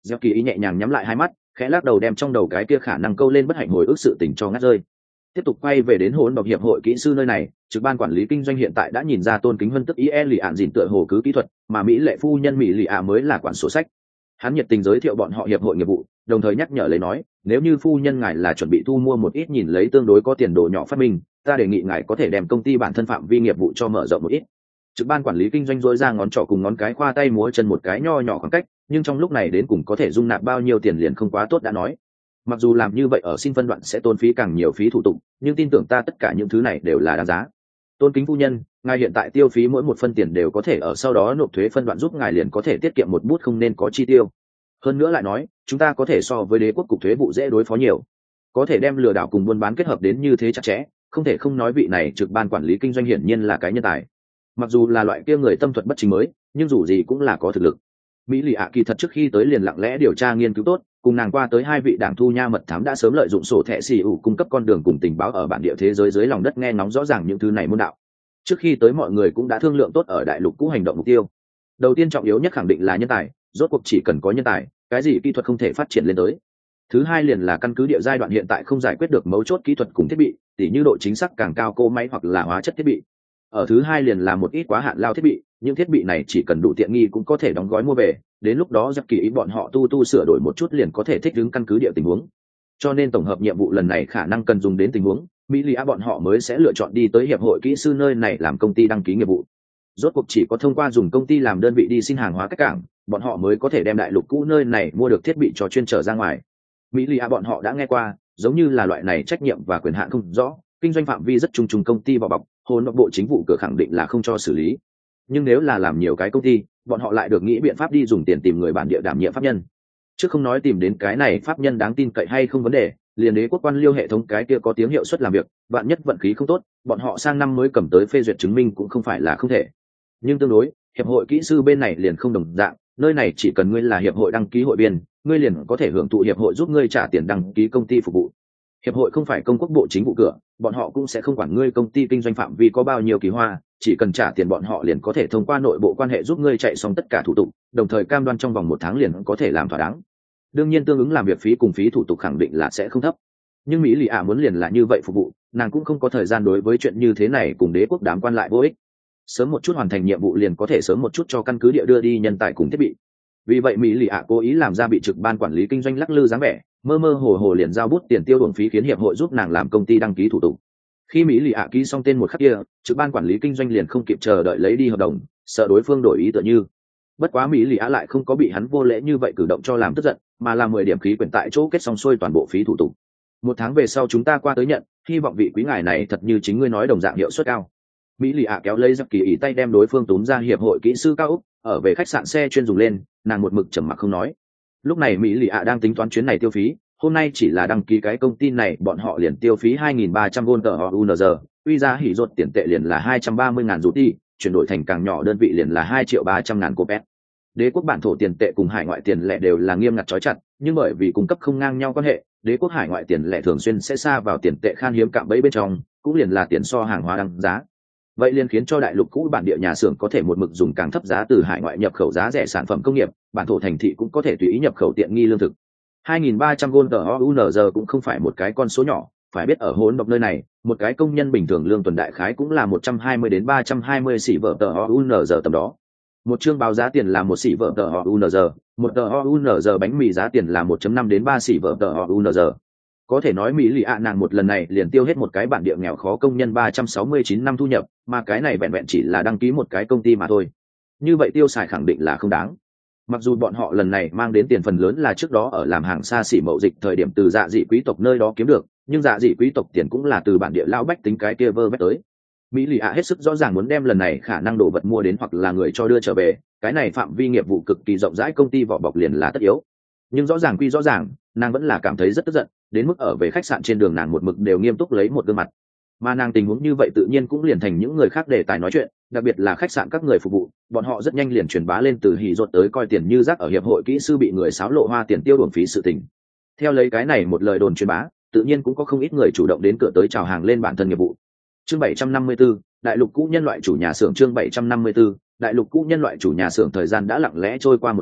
S1: Gieo Kỳ ý nhẹ nhàng nhắm lại hai mắt, khẽ lắc đầu đem trong đầu cái kia khả năng câu lên bất hạnh hồi ức sự tình cho ngắt rơi. Tiếp tục quay về đến hỗn độp hiệp hội kỹ sư nơi này, trực ban quản lý kinh doanh hiện tại đã nhìn ra Tôn Kính Vân tức ý lì ạn dìn tựa hồ cứ kỹ thuật, mà mỹ lệ phu nhân mỹ lì ạ mới là quản sổ sách. Hắn nhiệt tình giới thiệu bọn họ hiệp hội nghiệp vụ, đồng thời nhắc nhở lấy nói, nếu như phu nhân ngài là chuẩn bị thu mua một ít nhìn lấy tương đối có tiền đồ nhỏ phát minh, ta đề nghị ngài có thể đem công ty bản thân phạm vi nghiệp vụ cho mở rộng một ít. Trực ban quản lý kinh doanh dối ra ngón trỏ cùng ngón cái khoa tay múa chân một cái nho nhỏ khoảng cách, nhưng trong lúc này đến cùng có thể dung nạp bao nhiêu tiền liền không quá tốt đã nói. Mặc dù làm như vậy ở xin phân đoạn sẽ tốn phí càng nhiều phí thủ tục, nhưng tin tưởng ta tất cả những thứ này đều là đáng giá. Tôn kính phu nhân, ngài hiện tại tiêu phí mỗi một phân tiền đều có thể ở sau đó nộp thuế phân đoạn giúp ngài liền có thể tiết kiệm một bút không nên có chi tiêu. Hơn nữa lại nói, chúng ta có thể so với đế quốc cục thuế vụ dễ đối phó nhiều, có thể đem lừa đảo cùng buôn bán kết hợp đến như thế chặt chẽ, không thể không nói vị này trực ban quản lý kinh doanh hiển nhiên là cái nhân tài. Mặc dù là loại kia người tâm thuật bất chính mới, nhưng dù gì cũng là có thực lực. Mỹ lì ạ kỳ thật trước khi tới liền lặng lẽ điều tra nghiên cứu tốt, cùng nàng qua tới hai vị đảng thu nha mật thám đã sớm lợi dụng sổ thẻ xì ủ cung cấp con đường cùng tình báo ở bản địa thế giới dưới lòng đất nghe ngóng rõ ràng những thứ này môn đạo. Trước khi tới mọi người cũng đã thương lượng tốt ở đại lục cũ hành động mục tiêu. Đầu tiên trọng yếu nhất khẳng định là nhân tài, rốt cuộc chỉ cần có nhân tài, cái gì kỹ thuật không thể phát triển lên tới. Thứ hai liền là căn cứ địa giai đoạn hiện tại không giải quyết được mấu chốt kỹ thuật cùng thiết bị, tỉ như độ chính xác càng cao cỗ máy hoặc là hóa chất thiết bị. Ở thứ hai liền là một ít quá hạn lao thiết bị, những thiết bị này chỉ cần đủ tiện nghi cũng có thể đóng gói mua về, đến lúc đó giặc kỳ ý bọn họ tu sửa đổi một chút liền có thể thích ứng căn cứ địa tình huống. Cho nên tổng hợp nhiệm vụ lần này khả năng cần dùng đến tình huống, Mỹ Lì bọn họ mới sẽ lựa chọn đi tới hiệp hội kỹ sư nơi này làm công ty đăng ký nghiệp vụ. Rốt cuộc chỉ có thông qua dùng công ty làm đơn vị đi xin hàng hóa cách cảng, bọn họ mới có thể đem đại lục cũ nơi này mua được thiết bị cho chuyên trở ra ngoài. Mỹ Lì bọn họ đã nghe qua, giống như là loại này trách nhiệm và quyền hạn không rõ, kinh doanh phạm vi rất trùng trùng công ty vào bọc, hồn bộ chính vụ cửa khẳng định là không cho xử lý. Nhưng nếu là làm nhiều cái công ty, bọn họ lại được nghĩ biện pháp đi dùng tiền tìm người bản địa đảm nhiệm pháp nhân. Chứ không nói tìm đến cái này pháp nhân đáng tin cậy hay không vấn đề, liền đế quốc quan liêu hệ thống cái kia có tiếng hiệu suất làm việc, vạn nhất vận khí không tốt, bọn họ sang năm mới cầm tới phê duyệt chứng minh cũng không phải là không thể. Nhưng tương đối, hiệp hội kỹ sư bên này liền không đồng dạng, nơi này chỉ cần ngươi là hiệp hội đăng ký hội viên, ngươi liền có thể hưởng thụ hiệp hội giúp ngươi trả tiền đăng ký công ty phục vụ. Hiệp hội không phải công quốc bộ chính vụ cửa, bọn họ cũng sẽ không quản ngươi công ty kinh doanh phạm vi có bao nhiêu kỳ hoa, chỉ cần trả tiền bọn họ liền có thể thông qua nội bộ quan hệ giúp ngươi chạy xong tất cả thủ tục, đồng thời cam đoan trong vòng 1 tháng liền có thể làm thỏa đáng. Đương nhiên tương ứng làm việc phí cùng phí thủ tục khẳng định là sẽ không thấp. Nhưng Mỹ lì muốn liền là như vậy phục vụ, nàng cũng không có thời gian đối với chuyện như thế này cùng đế quốc đám quan lại vô ích. Sớm một chút hoàn thành nhiệm vụ liền có thể sớm một chút cho căn cứ địa đưa đi nhân tài cùng thiết bị. Vì vậy Mỹ lì cố ý làm ra bị trực ban quản lý kinh doanh lắc lư dáng vẻ, mơ mơ hồ hồ liền giao bút tiền tiêu uổng phí khiến hiệp hội giúp nàng làm công ty đăng ký thủ tục. Khi Mỹ lì ký xong tên một khắc kia, trực ban quản lý kinh doanh liền không kịp chờ đợi lấy đi hợp đồng, sợ đối phương đổi ý tựa như. Bất quá Mỹ lì lại không có bị hắn vô lễ như vậy cử động cho làm tức giận, mà là 10 điểm khí quyển tại chỗ kết xong xuôi toàn bộ phí thủ tục. 1 tháng về sau chúng ta qua tới nhận, hy vọng vị quý ngài này thật như chính ngươi nói đồng dạng hiệu suất cao. Mỹ lì kéo lấy giặc kỳ ý tay đem đối phương túm ra hiệp hội kỹ sư cao úc, ở về khách sạn xe chuyên dùng lên, nàng một mực trầm mặc không nói. Lúc này Mỹ lì đang tính toán chuyến này tiêu phí, hôm nay chỉ là đăng ký cái công ty này bọn họ liền tiêu phí 2.300 won/unz, quy ra hỉ rột tiền tệ liền là 230.000 rút đi, chuyển đổi thành càng nhỏ đơn vị liền là 2.300.000 copec. Đế quốc bản thổ tiền tệ cùng hải ngoại tiền lẻ đều là nghiêm ngặt trói chặt, nhưng bởi vì cung cấp không ngang nhau quan hệ, đế quốc hải ngoại tiền lẻ thường xuyên sẽ sa vào tiền tệ khan hiếm cạm bẫy bên trong, cũng liền là tiền so hàng hóa đăng giá. Vậy liền khiến cho đại lục cũ bản địa nhà xưởng có thể một mực dùng càng thấp giá từ hải ngoại nhập khẩu giá rẻ sản phẩm công nghiệp, bản thổ thành thị cũng có thể tùy ý nhập khẩu tiện nghi lương thực. 2.300 won/unz cũng không phải một cái con số nhỏ, phải biết ở hỗn độp nơi này, một cái công nhân bình thường lương tuần đại khái cũng là 120 đến 320 xỉ vở unz tầm đó. Một chương báo giá tiền là 1 xỉ vở unz, một unz bánh mì giá tiền là 1.5 đến 3 xỉ vở unz. Có thể nói Mỹ lì nàng một lần này liền tiêu hết một cái bản địa nghèo khó công nhân 369 năm thu nhập, mà cái này vẹn vẹn chỉ là đăng ký một cái công ty mà thôi. Như vậy tiêu xài khẳng định là không đáng. Mặc dù bọn họ lần này mang đến tiền phần lớn là trước đó ở làm hàng xa xỉ mậu dịch thời điểm từ dạ dị quý tộc nơi đó kiếm được, nhưng dạ dị quý tộc tiền cũng là từ bản địa lão bách tính cái kia vơ vét tới. Mỹ lì hết sức rõ ràng muốn đem lần này khả năng đồ vật mua đến hoặc là người cho đưa trở về, cái này phạm vi nghiệp vụ cực kỳ rộng rãi công ty vỏ bọc liền là tất yếu. Nhưng rõ ràng quy rõ ràng, nàng vẫn là cảm thấy rất tức giận, đến mức ở về khách sạn trên đường nàng một mực đều nghiêm túc lấy một gương mặt. Mà nàng tình huống như vậy tự nhiên cũng liền thành những người khác đề tài nói chuyện, đặc biệt là khách sạn các người phục vụ, bọn họ rất nhanh liền truyền bá lên từ hỉ rột tới coi tiền như rác ở hiệp hội kỹ sư bị người xáo lộ hoa tiền tiêu uổng phí sự tình. Theo lấy cái này một lời đồn truyền bá, tự nhiên cũng có không ít người chủ động đến cửa tới chào hàng lên bản thân nghiệp vụ. Chương 754, đại lục cũ nhân loại chủ nhà xưởng. Chương 754, đại lục cũ nhân loại chủ nhà xưởng. Thời gian đã lặng lẽ trôi qua 1 tháng,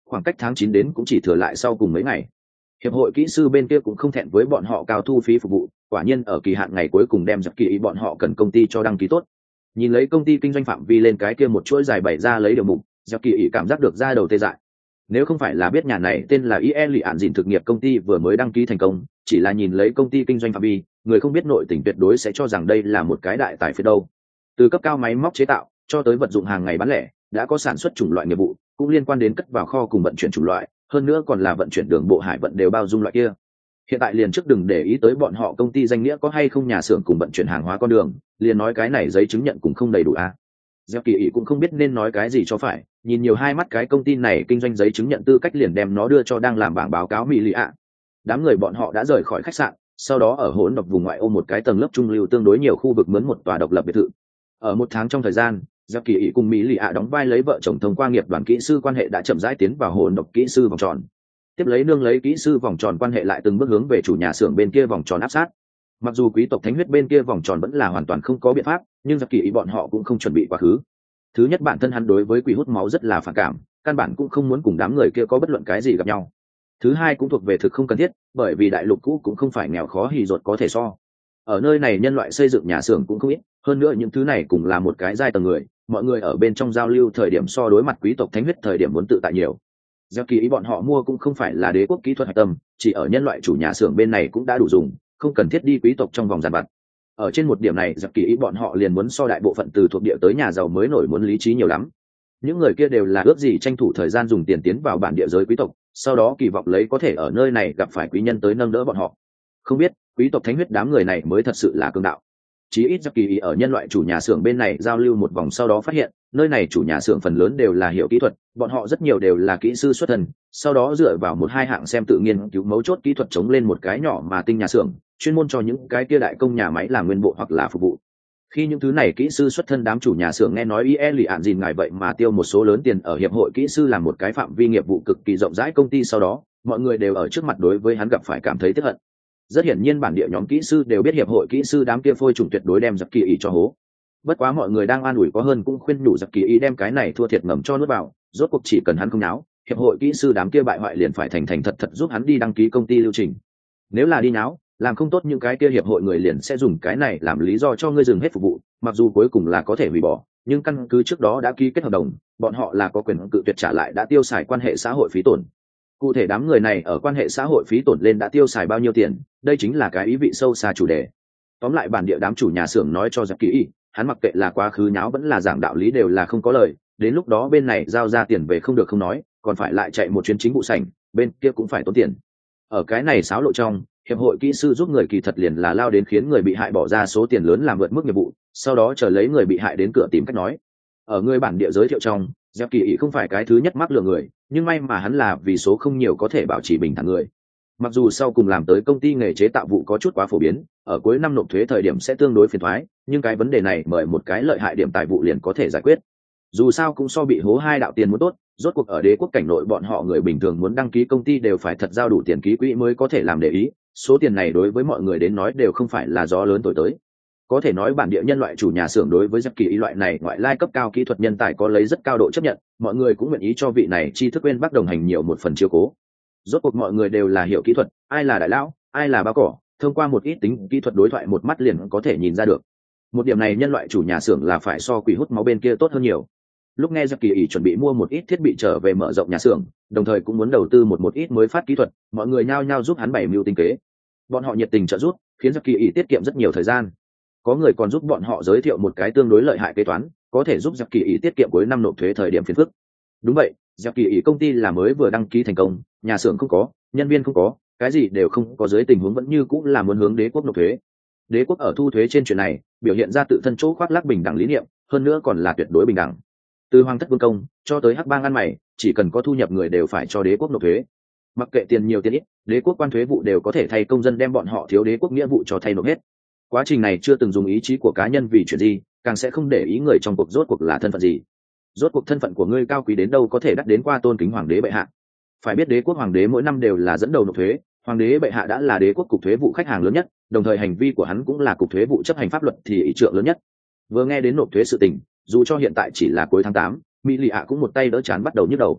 S1: khoảng cách tháng 9 đến cũng chỉ thừa lại sau cùng mấy ngày. Hiệp hội kỹ sư bên kia cũng không thẹn với bọn họ cao thu phí phục vụ, quả nhiên ở kỳ hạn ngày cuối cùng đem giặc kỳ ý bọn họ cần công ty cho đăng ký tốt. Nhìn lấy công ty kinh doanh phạm vi lên cái kia một chuỗi dài bày ra lấy điều mục, giặc kỳ ý cảm giác được ra đầu tê dại. Nếu không phải là biết nhà này tên là IE lì ạn dìn thực nghiệp công ty vừa mới đăng ký thành công, chỉ là nhìn lấy công ty kinh doanh phạm vi, người không biết nội tình tuyệt đối sẽ cho rằng đây là một cái đại tài phiệt đâu. Từ cấp cao máy móc chế tạo cho tới vật dụng hàng ngày bán lẻ, đã có sản xuất chủng loại nghiệp vụ, cũng liên quan đến cất vào kho cùng vận chuyển chủng loại, hơn nữa còn là vận chuyển đường bộ hải vận đều bao dung loại kia. Hiện tại liền trước đừng để ý tới bọn họ công ty danh nghĩa có hay không nhà xưởng cùng vận chuyển hàng hóa con đường, liền nói cái này giấy chứng nhận cũng không đầy đủ à. Gieo kỳ ý cũng không biết nên nói cái gì cho phải, nhìn nhiều hai mắt cái công ty này kinh doanh giấy chứng nhận tư cách liền đem nó đưa cho đang làm bảng báo cáo mỹ lì ạ. Đám người bọn họ đã rời khỏi khách sạn, sau đó ở hỗn độc vùng ngoại ô một cái tầng lớp trung lưu tương đối nhiều khu vực mướn một tòa độc lập biệt thự. Ở một tháng trong thời gian, Gieo kỳ ý cùng mỹ lì ạ đóng vai lấy vợ chồng thông qua nghiệp đoàn kỹ sư quan hệ đã chậm rãi tiến vào hỗn độc kỹ sư vòng tròn. Tiếp lấy nương lấy kỹ sư vòng tròn quan hệ lại từng bước hướng về chủ nhà xưởng bên kia vòng tròn áp sát. Mặc dù quý tộc thánh huyết bên kia vòng tròn vẫn là hoàn toàn không có biện pháp, nhưng Gieo kỳ ý bọn họ cũng không chuẩn bị quá khứ. Thứ nhất, bản thân hắn đối với quỷ hút máu rất là phản cảm, căn bản cũng không muốn cùng đám người kia có bất luận cái gì gặp nhau. Thứ hai, cũng thuộc về thực không cần thiết, bởi vì đại lục cũ cũng không phải nghèo khó hì dột có thể so. Ở nơi này nhân loại xây dựng nhà xưởng cũng không ít, hơn nữa những thứ này cũng là một cái giai tầng người, mọi người ở bên trong giao lưu thời điểm so đối mặt quý tộc thánh huyết thời điểm muốn tự tại nhiều. Gieo kỳ ý bọn họ mua cũng không phải là đế quốc kỹ thuật hạch tâm, chỉ ở nhân loại chủ nhà xưởng bên này cũng đã đủ dùng, không cần thiết đi quý tộc trong vòng giàn vặt. Ở trên một điểm này giặc kỳ ý bọn họ liền muốn so đại bộ phận từ thuộc địa tới nhà giàu mới nổi muốn lý trí nhiều lắm. Những người kia đều là ước gì tranh thủ thời gian dùng tiền tiến vào bản địa giới quý tộc, sau đó kỳ vọng lấy có thể ở nơi này gặp phải quý nhân tới nâng đỡ bọn họ. Không biết quý tộc thánh huyết đám người này mới thật sự là cường đạo. Chí ít giặc kỳ ý ở nhân loại chủ nhà xưởng bên này giao lưu một vòng sau đó phát hiện nơi này chủ nhà xưởng phần lớn đều là hiểu kỹ thuật, bọn họ rất nhiều đều là kỹ sư xuất thân, sau đó dựa vào một hai hạng xem tự nghiên cứu mấu chốt kỹ thuật chống lên một cái nhỏ mà tinh nhà xưởng, chuyên môn cho những cái kia đại công nhà máy làm nguyên bộ hoặc là phục vụ. Khi những thứ này kỹ sư xuất thân đám chủ nhà xưởng nghe nói IE lì ạn gìn ngài vậy mà tiêu một số lớn tiền ở hiệp hội kỹ sư làm một cái phạm vi nghiệp vụ cực kỳ rộng rãi công ty, sau đó mọi người đều ở trước mặt đối với hắn gặp phải cảm thấy tức hận. Rất hiển nhiên bản địa nhóm kỹ sư đều biết hiệp hội kỹ sư đám kia phôi trùng tuyệt đối đem giặc kỳ ý cho hố. Bất quá mọi người đang an ủi có hơn cũng khuyên nhủ giặc kỳ ý đem cái này thua thiệt ngầm cho nuốt vào, rốt cuộc chỉ cần hắn không náo, hiệp hội kỹ sư đám kia bại hoại liền phải thành thành thật thật giúp hắn đi đăng ký công ty lưu trình. Nếu là đi náo, làm không tốt những cái kia hiệp hội người liền sẽ dùng cái này làm lý do cho ngươi dừng hết phục vụ, mặc dù cuối cùng là có thể hủy bỏ, nhưng căn cứ trước đó đã ký kết hợp đồng, bọn họ là có quyền cự tuyệt trả lại đã tiêu xài quan hệ xã hội phí tổn. Cụ thể đám người này ở quan hệ xã hội phí tổn lên đã tiêu xài bao nhiêu tiền, đây chính là cái ý vị sâu xa chủ đề. Tóm lại bản địa đám chủ nhà xưởng nói cho giặc kỳ ý, hắn mặc kệ là quá khứ nháo vẫn là giảng đạo lý đều là không có lời, đến lúc đó bên này giao ra tiền về không được không nói, còn phải lại chạy một chuyến chính vụ sảnh, bên kia cũng phải tốn tiền. Ở cái này xáo lộ trong, hiệp hội kỹ sư giúp người kỳ thật liền là lao đến khiến người bị hại bỏ ra số tiền lớn làm vượt mức nghiệp vụ, sau đó chờ lấy người bị hại đến cửa tìm cách nói. Ở người bản địa giới thiệu trong, giặc kỳ ý không phải cái thứ nhất mắc lừa người, nhưng may mà hắn là vì số không nhiều có thể bảo trì bình thản người. Mặc dù sau cùng làm tới công ty nghề chế tạo vụ có chút quá phổ biến, ở cuối năm nộp thuế thời điểm sẽ tương đối phiền toái, nhưng cái vấn đề này mời một cái lợi hại điểm tài vụ liền có thể giải quyết. Dù sao cũng so bị hố hai đạo tiền muốn tốt, rốt cuộc ở đế quốc cảnh nội bọn họ người bình thường muốn đăng ký công ty đều phải thật giao đủ tiền ký quỹ mới có thể làm để ý, số tiền này đối với mọi người đến nói đều không phải là gió lớn thổi tới. Có thể nói bản địa nhân loại chủ nhà xưởng đối với giặc kỳ ý loại này ngoại lai cấp cao kỹ thuật nhân tài có lấy rất cao độ chấp nhận, mọi người cũng nguyện ý cho vị này tri thức bên bác đồng hành nhiều một phần chiếu cố. Rốt cuộc mọi người đều là hiểu kỹ thuật, ai là đại lão, ai là bao cỏ, thông qua một ít tính kỹ thuật đối thoại một mắt liền có thể nhìn ra được. Một điểm này nhân loại chủ nhà xưởng là phải so quỷ hút máu bên kia tốt hơn nhiều. Lúc nghe giặc kỳ ý chuẩn bị mua một ít thiết bị trở về mở rộng nhà xưởng, đồng thời cũng muốn đầu tư một ít mới phát kỹ thuật, mọi người nhao nhao giúp hắn bày mưu tinh kế. Bọn họ nhiệt tình trợ giúp, khiến giặc kỳ ý tiết kiệm rất nhiều thời gian. Có người còn giúp bọn họ giới thiệu một cái tương đối lợi hại kế toán, có thể giúp giặc kỳ ý tiết kiệm cuối năm nộp thuế thời điểm phiền phức. Đúng vậy, giặc kỳ ý công ty là mới vừa đăng ký thành công, nhà xưởng không có, nhân viên không có, cái gì đều không có, dưới tình huống vẫn như cũng là muốn hướng đế quốc nộp thuế. Đế quốc ở thu thuế trên chuyện này biểu hiện ra tự thân chỗ khoác lác bình đẳng lý niệm, hơn nữa còn là tuyệt đối bình đẳng. Từ hoàng thất vương công cho tới hắc bang ăn mày, chỉ cần có thu nhập người đều phải cho đế quốc nộp thuế. Mặc kệ tiền nhiều tiền ít, đế quốc quan thuế vụ đều có thể thay công dân đem bọn họ thiếu đế quốc nghĩa vụ cho thay nộp hết. Quá trình này chưa từng dùng ý chí của cá nhân vì chuyện gì, càng sẽ không để ý người trong cuộc rốt cuộc là thân phận gì. Rốt cuộc thân phận của ngươi cao quý đến đâu có thể đắt đến qua tôn kính hoàng đế bệ hạ. Phải biết đế quốc hoàng đế mỗi năm đều là dẫn đầu nộp thuế, hoàng đế bệ hạ đã là đế quốc cục thuế vụ khách hàng lớn nhất, đồng thời hành vi của hắn cũng là cục thuế vụ chấp hành pháp luật thì ý trượng lớn nhất. Vừa nghe đến nộp thuế sự tình, dù cho hiện tại chỉ là cuối tháng 8, mỹ lì ạ cũng một tay đỡ chán bắt đầu nhức đầu.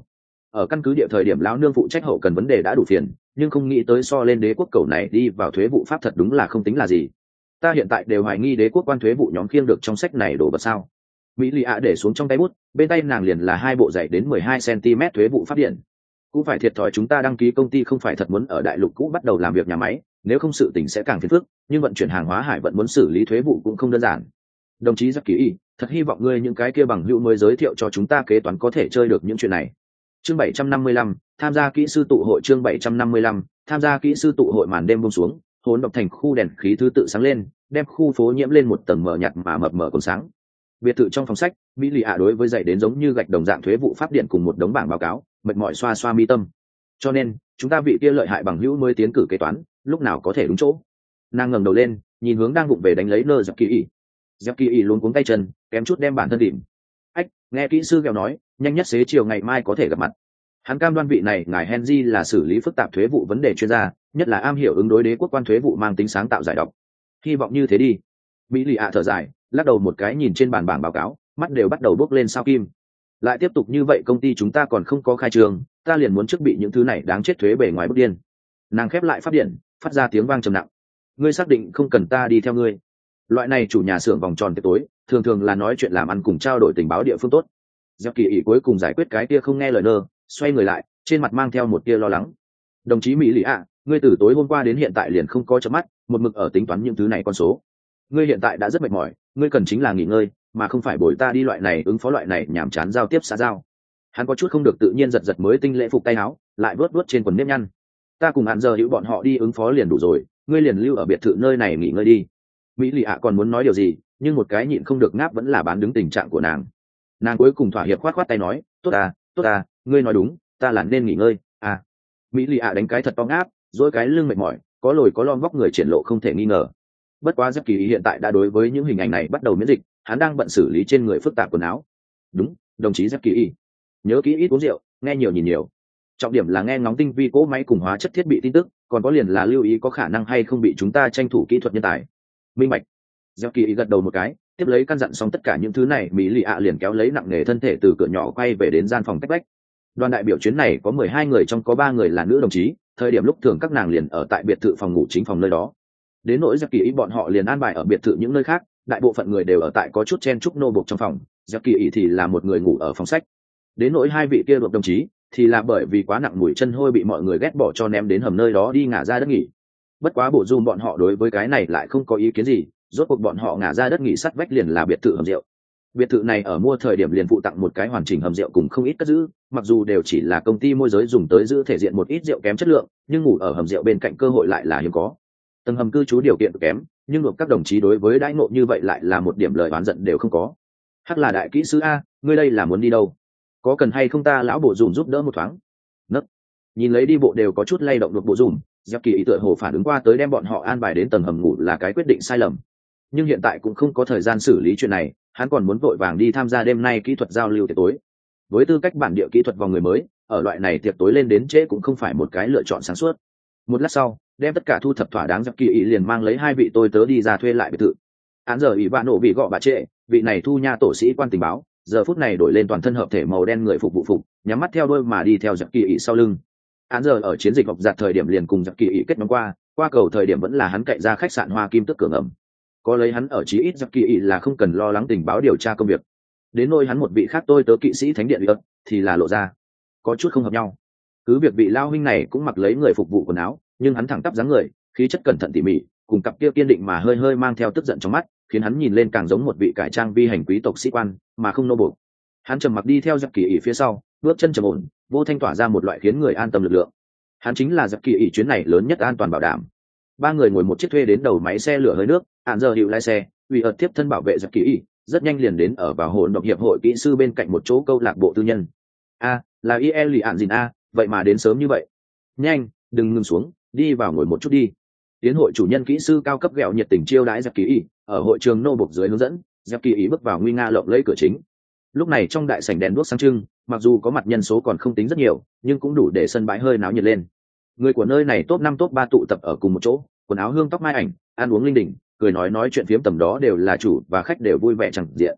S1: ở căn cứ địa thời điểm lão nương phụ trách hậu cần vấn đề đã đủ phiền, nhưng không nghĩ tới so lên đế quốc cầu này đi vào thuế vụ pháp thật đúng là không tính là gì. Ta hiện tại đều hoài nghi đế quốc quan thuế vụ nhóm khiêng được trong sách này đổ vật sao. Mỹ lì ạ để xuống trong tay bút, bên tay nàng liền là 2 bộ dày đến 12 cm thuế vụ pháp điện. Cũng phải thiệt thòi chúng ta đăng ký công ty không phải thật muốn ở đại lục cũ bắt đầu làm việc nhà máy, nếu không sự tình sẽ càng phiền phức, nhưng vận chuyển hàng hóa hải vận muốn xử lý thuế vụ cũng không đơn giản. Đồng chí Giặc Kỳ Y, thật hy vọng ngươi những cái kia bằng hữu mới giới thiệu cho chúng ta kế toán có thể chơi được những chuyện này. Chương 755, tham gia kỹ sư tụ hội. Chương 755, tham gia kỹ sư tụ hội. Màn đêm buông xuống, hỗn độn thành khu đèn khí thứ tự sáng lên, đem khu phố nhiễm lên một tầng mờ nhạt mà mập mờ còn sáng. Biệt thự trong phòng sách, Mỹ lì ạ đối với dạy đến giống như gạch đồng dạng thuế vụ pháp điện cùng một đống bảng báo cáo, mệt mỏi xoa xoa mi tâm. Cho nên, chúng ta vị kia lợi hại bằng hữu mới tiến cử kế toán, lúc nào có thể đúng chỗ. Nàng ngẩng đầu lên, nhìn hướng đang vụng về đánh lấy nơ Giặc Kỳ Y. Giặc Kỳ Y luống cuống tay chân, kém chút đem bản thân đỉnh. Ách, nghe kỹ sư kêu nói, nhanh nhất xế chiều ngày mai có thể gặp mặt. Hắn cam đoan vị này ngài Henry là xử lý phức tạp thuế vụ vấn đề chuyên gia, nhất là am hiểu ứng đối đế quốc quan thuế vụ mang tính sáng tạo giải độc. Hy vọng như thế đi. Mỹ lì ạ thở dài, lắc đầu một cái nhìn trên bàn bảng báo cáo, mắt đều bắt đầu bốc lên sao kim. Lại tiếp tục như vậy công ty chúng ta còn không có khai trương, ta liền muốn trước bị những thứ này đáng chết thuế bề ngoài bức điên. Nàng khép lại pháp điện, phát ra tiếng vang trầm nặng. Ngươi xác định không cần ta đi theo ngươi? Loại này chủ nhà xưởng vòng tròn tiệc tối, thường thường là nói chuyện làm ăn cùng trao đổi tình báo địa phương tốt. Giặc Kỳ Y cuối cùng giải quyết cái kia không nghe lời nơ, xoay người lại, trên mặt mang theo một tia lo lắng. Đồng chí Mỹ lì ạ, ngươi từ tối hôm qua đến hiện tại liền không có chớp mắt, một mực ở tính toán những thứ này con số. Ngươi hiện tại đã rất mệt mỏi, ngươi cần chính là nghỉ ngơi, mà không phải bồi ta đi loại này ứng phó loại này nhảm chán giao tiếp xã giao. Hắn có chút không được tự nhiên giật giật mới tinh lễ phục tay áo, lại vớt vớt trên quần nếp nhăn. Ta cùng hắn giờ hữu bọn họ đi ứng phó liền đủ rồi, ngươi liền lưu ở biệt thự nơi này nghỉ ngơi đi. Mỹ lì ạ còn muốn nói điều gì, nhưng một cái nhịn không được ngáp vẫn là bán đứng tình trạng của nàng. Nàng cuối cùng thỏa hiệp khoát khoát tay nói, tốt à, ngươi nói đúng, ta là nên nghỉ ngơi. À. Mỹ lì ạ đánh cái thật to ngáp, dỗi cái lưng mệt mỏi, có lồi có lom vóc người triển lộ không thể nghi ngờ. Bất quá Giặc Kỳ Y hiện tại đã đối với những hình ảnh này bắt đầu miễn dịch, hắn đang bận xử lý trên người phức tạp quần áo. Đúng, đồng chí Giặc Kỳ Y, nhớ kỹ ít uống rượu, nghe nhiều nhìn nhiều. Trọng điểm là nghe ngóng tinh vi cỗ máy cùng hóa chất thiết bị tin tức, còn có liền là lưu ý có khả năng hay không bị chúng ta tranh thủ kỹ thuật nhân tài. Minh bạch. Giặc Kỳ Y gật đầu một cái, tiếp lấy căn dặn xong tất cả những thứ này, Mỹ lì ạ liền kéo lấy nặng nề thân thể từ cửa nhỏ quay về đến gian phòng cách vách. Đoàn đại biểu chuyến này có 12 người, trong có 3 người là nữ đồng chí, thời điểm lúc thường các nàng liền ở tại biệt thự phòng ngủ chính phòng nơi đó. Đến nỗi Giặc Kỳ Y bọn họ liền an bài ở biệt thự những nơi khác, đại bộ phận người đều ở tại có chút chen chúc nô bộc trong phòng, Giặc Kỳ Y thì là một người ngủ ở phòng sách. Đến nỗi 2 vị kia đồng chí thì là bởi vì quá nặng mùi chân hôi bị mọi người ghét bỏ cho ném đến hầm nơi đó đi ngả ra đất nghỉ. Bất quá bổ dung bọn họ đối với cái này lại không có ý kiến gì, rốt cuộc bọn họ ngả ra đất nghỉ sắt vách liền là biệt thự hầm rượu. Biệt thự này ở mua thời điểm liền phụ tặng một cái hoàn chỉnh hầm rượu cùng không ít cất giữ, mặc dù đều chỉ là công ty môi giới dùng tới giữ thể diện một ít rượu kém chất lượng, nhưng ngủ ở hầm rượu bên cạnh cơ hội lại là hiếm có. Tầng hầm cư trú điều kiện kém, nhưng được các đồng chí đối với đãi ngộ như vậy lại là một điểm lời oán giận đều không có. Hắc là đại kỹ sư a, ngươi đây là muốn đi đâu? Có cần hay không ta lão bộ dùm giúp đỡ một thoáng? Nấc. Nhìn lấy đi bộ đều có chút lay động được bộ dùm, Giặc Kỳ Y tựa hồ phản ứng qua tới đem bọn họ an bài đến tầng hầm ngủ là cái quyết định sai lầm. Nhưng hiện tại cũng không có thời gian xử lý chuyện này, hắn còn muốn vội vàng đi tham gia đêm nay kỹ thuật giao lưu tiệc tối. Với tư cách bản địa kỹ thuật vào người mới, ở loại này tiệc tối lên đến trễ cũng không phải một cái lựa chọn sáng suốt. Một lát sau, đem tất cả thu thập thỏa đáng, Giặc Kỳ Y liền mang lấy 2 vị tôi tớ đi ra thuê lại biệt thự. Án giờ ủy vạn nổ bị gọ bà trễ, vị này thu nha tổ sĩ quan tình báo, giờ phút này đổi lên toàn thân hợp thể màu đen người phục vụ phục, nhắm mắt theo đuôi mà đi theo Giặc Kỳ Y sau lưng. Án giờ ở chiến dịch học giặt thời điểm liền cùng Giặc Kỳ Y kết nối qua cầu thời điểm vẫn là hắn cậy ra khách sạn Hoa Kim Tức cửa ngầm. Có lấy hắn ở chí ít Giặc Kỳ Y là không cần lo lắng tình báo điều tra công việc. Đến nôi hắn một vị khác tôi tớ kỵ sĩ thánh điện uyên thì là lộ ra có chút không hợp nhau. Cứ việc vị lao huynh này cũng mặc lấy người phục vụ quần áo, nhưng hắn thẳng tắp dáng người, khí chất cẩn thận tỉ mỉ, cùng cặp kia kiên định mà hơi hơi mang theo tức giận trong mắt, khiến hắn nhìn lên càng giống một vị cải trang vi hành quý tộc sĩ quan, mà không nô buộc. Hắn trầm mặc đi theo Giặc Kỳ Y phía sau, bước chân trầm ổn, vô thanh tỏa ra một loại khiến người an tâm lực lượng. Hắn chính là Giặc Kỳ Y chuyến này lớn nhất an toàn bảo đảm. 3 người ngồi một chiếc thuê đến đầu máy xe lửa hơi nước, Án giờ hiệu lái xe, ủy ợt tiếp thân bảo vệ Giặc Kỳ Y, rất nhanh liền đến ở vào hồn độc hiệp hội kỹ sư bên cạnh một chỗ câu lạc bộ tư nhân. A, là IE lì ạn dìn a, vậy mà đến sớm như vậy. Nhanh, đừng ngừng xuống, đi vào ngồi một chút đi. Tiến hội chủ nhân kỹ sư cao cấp ghẹo nhiệt tình chiêu đãi Giặc Kỳ Y, ở hội trường nô bộc dưới hướng dẫn, Giặc Kỳ Y bước vào nguy nga lộng lẫy cửa chính. Lúc này trong đại sảnh đèn đuốc sáng trưng, mặc dù có mặt nhân số còn không tính rất nhiều, nhưng cũng đủ để sân bãi hơi náo nhiệt lên. Người của nơi này top 5 top 3 tụ tập ở cùng một chỗ, quần áo hương tóc mai ảnh, ăn uống linh đình, cười nói chuyện phiếm tầm đó đều là chủ và khách đều vui vẻ chẳng diện.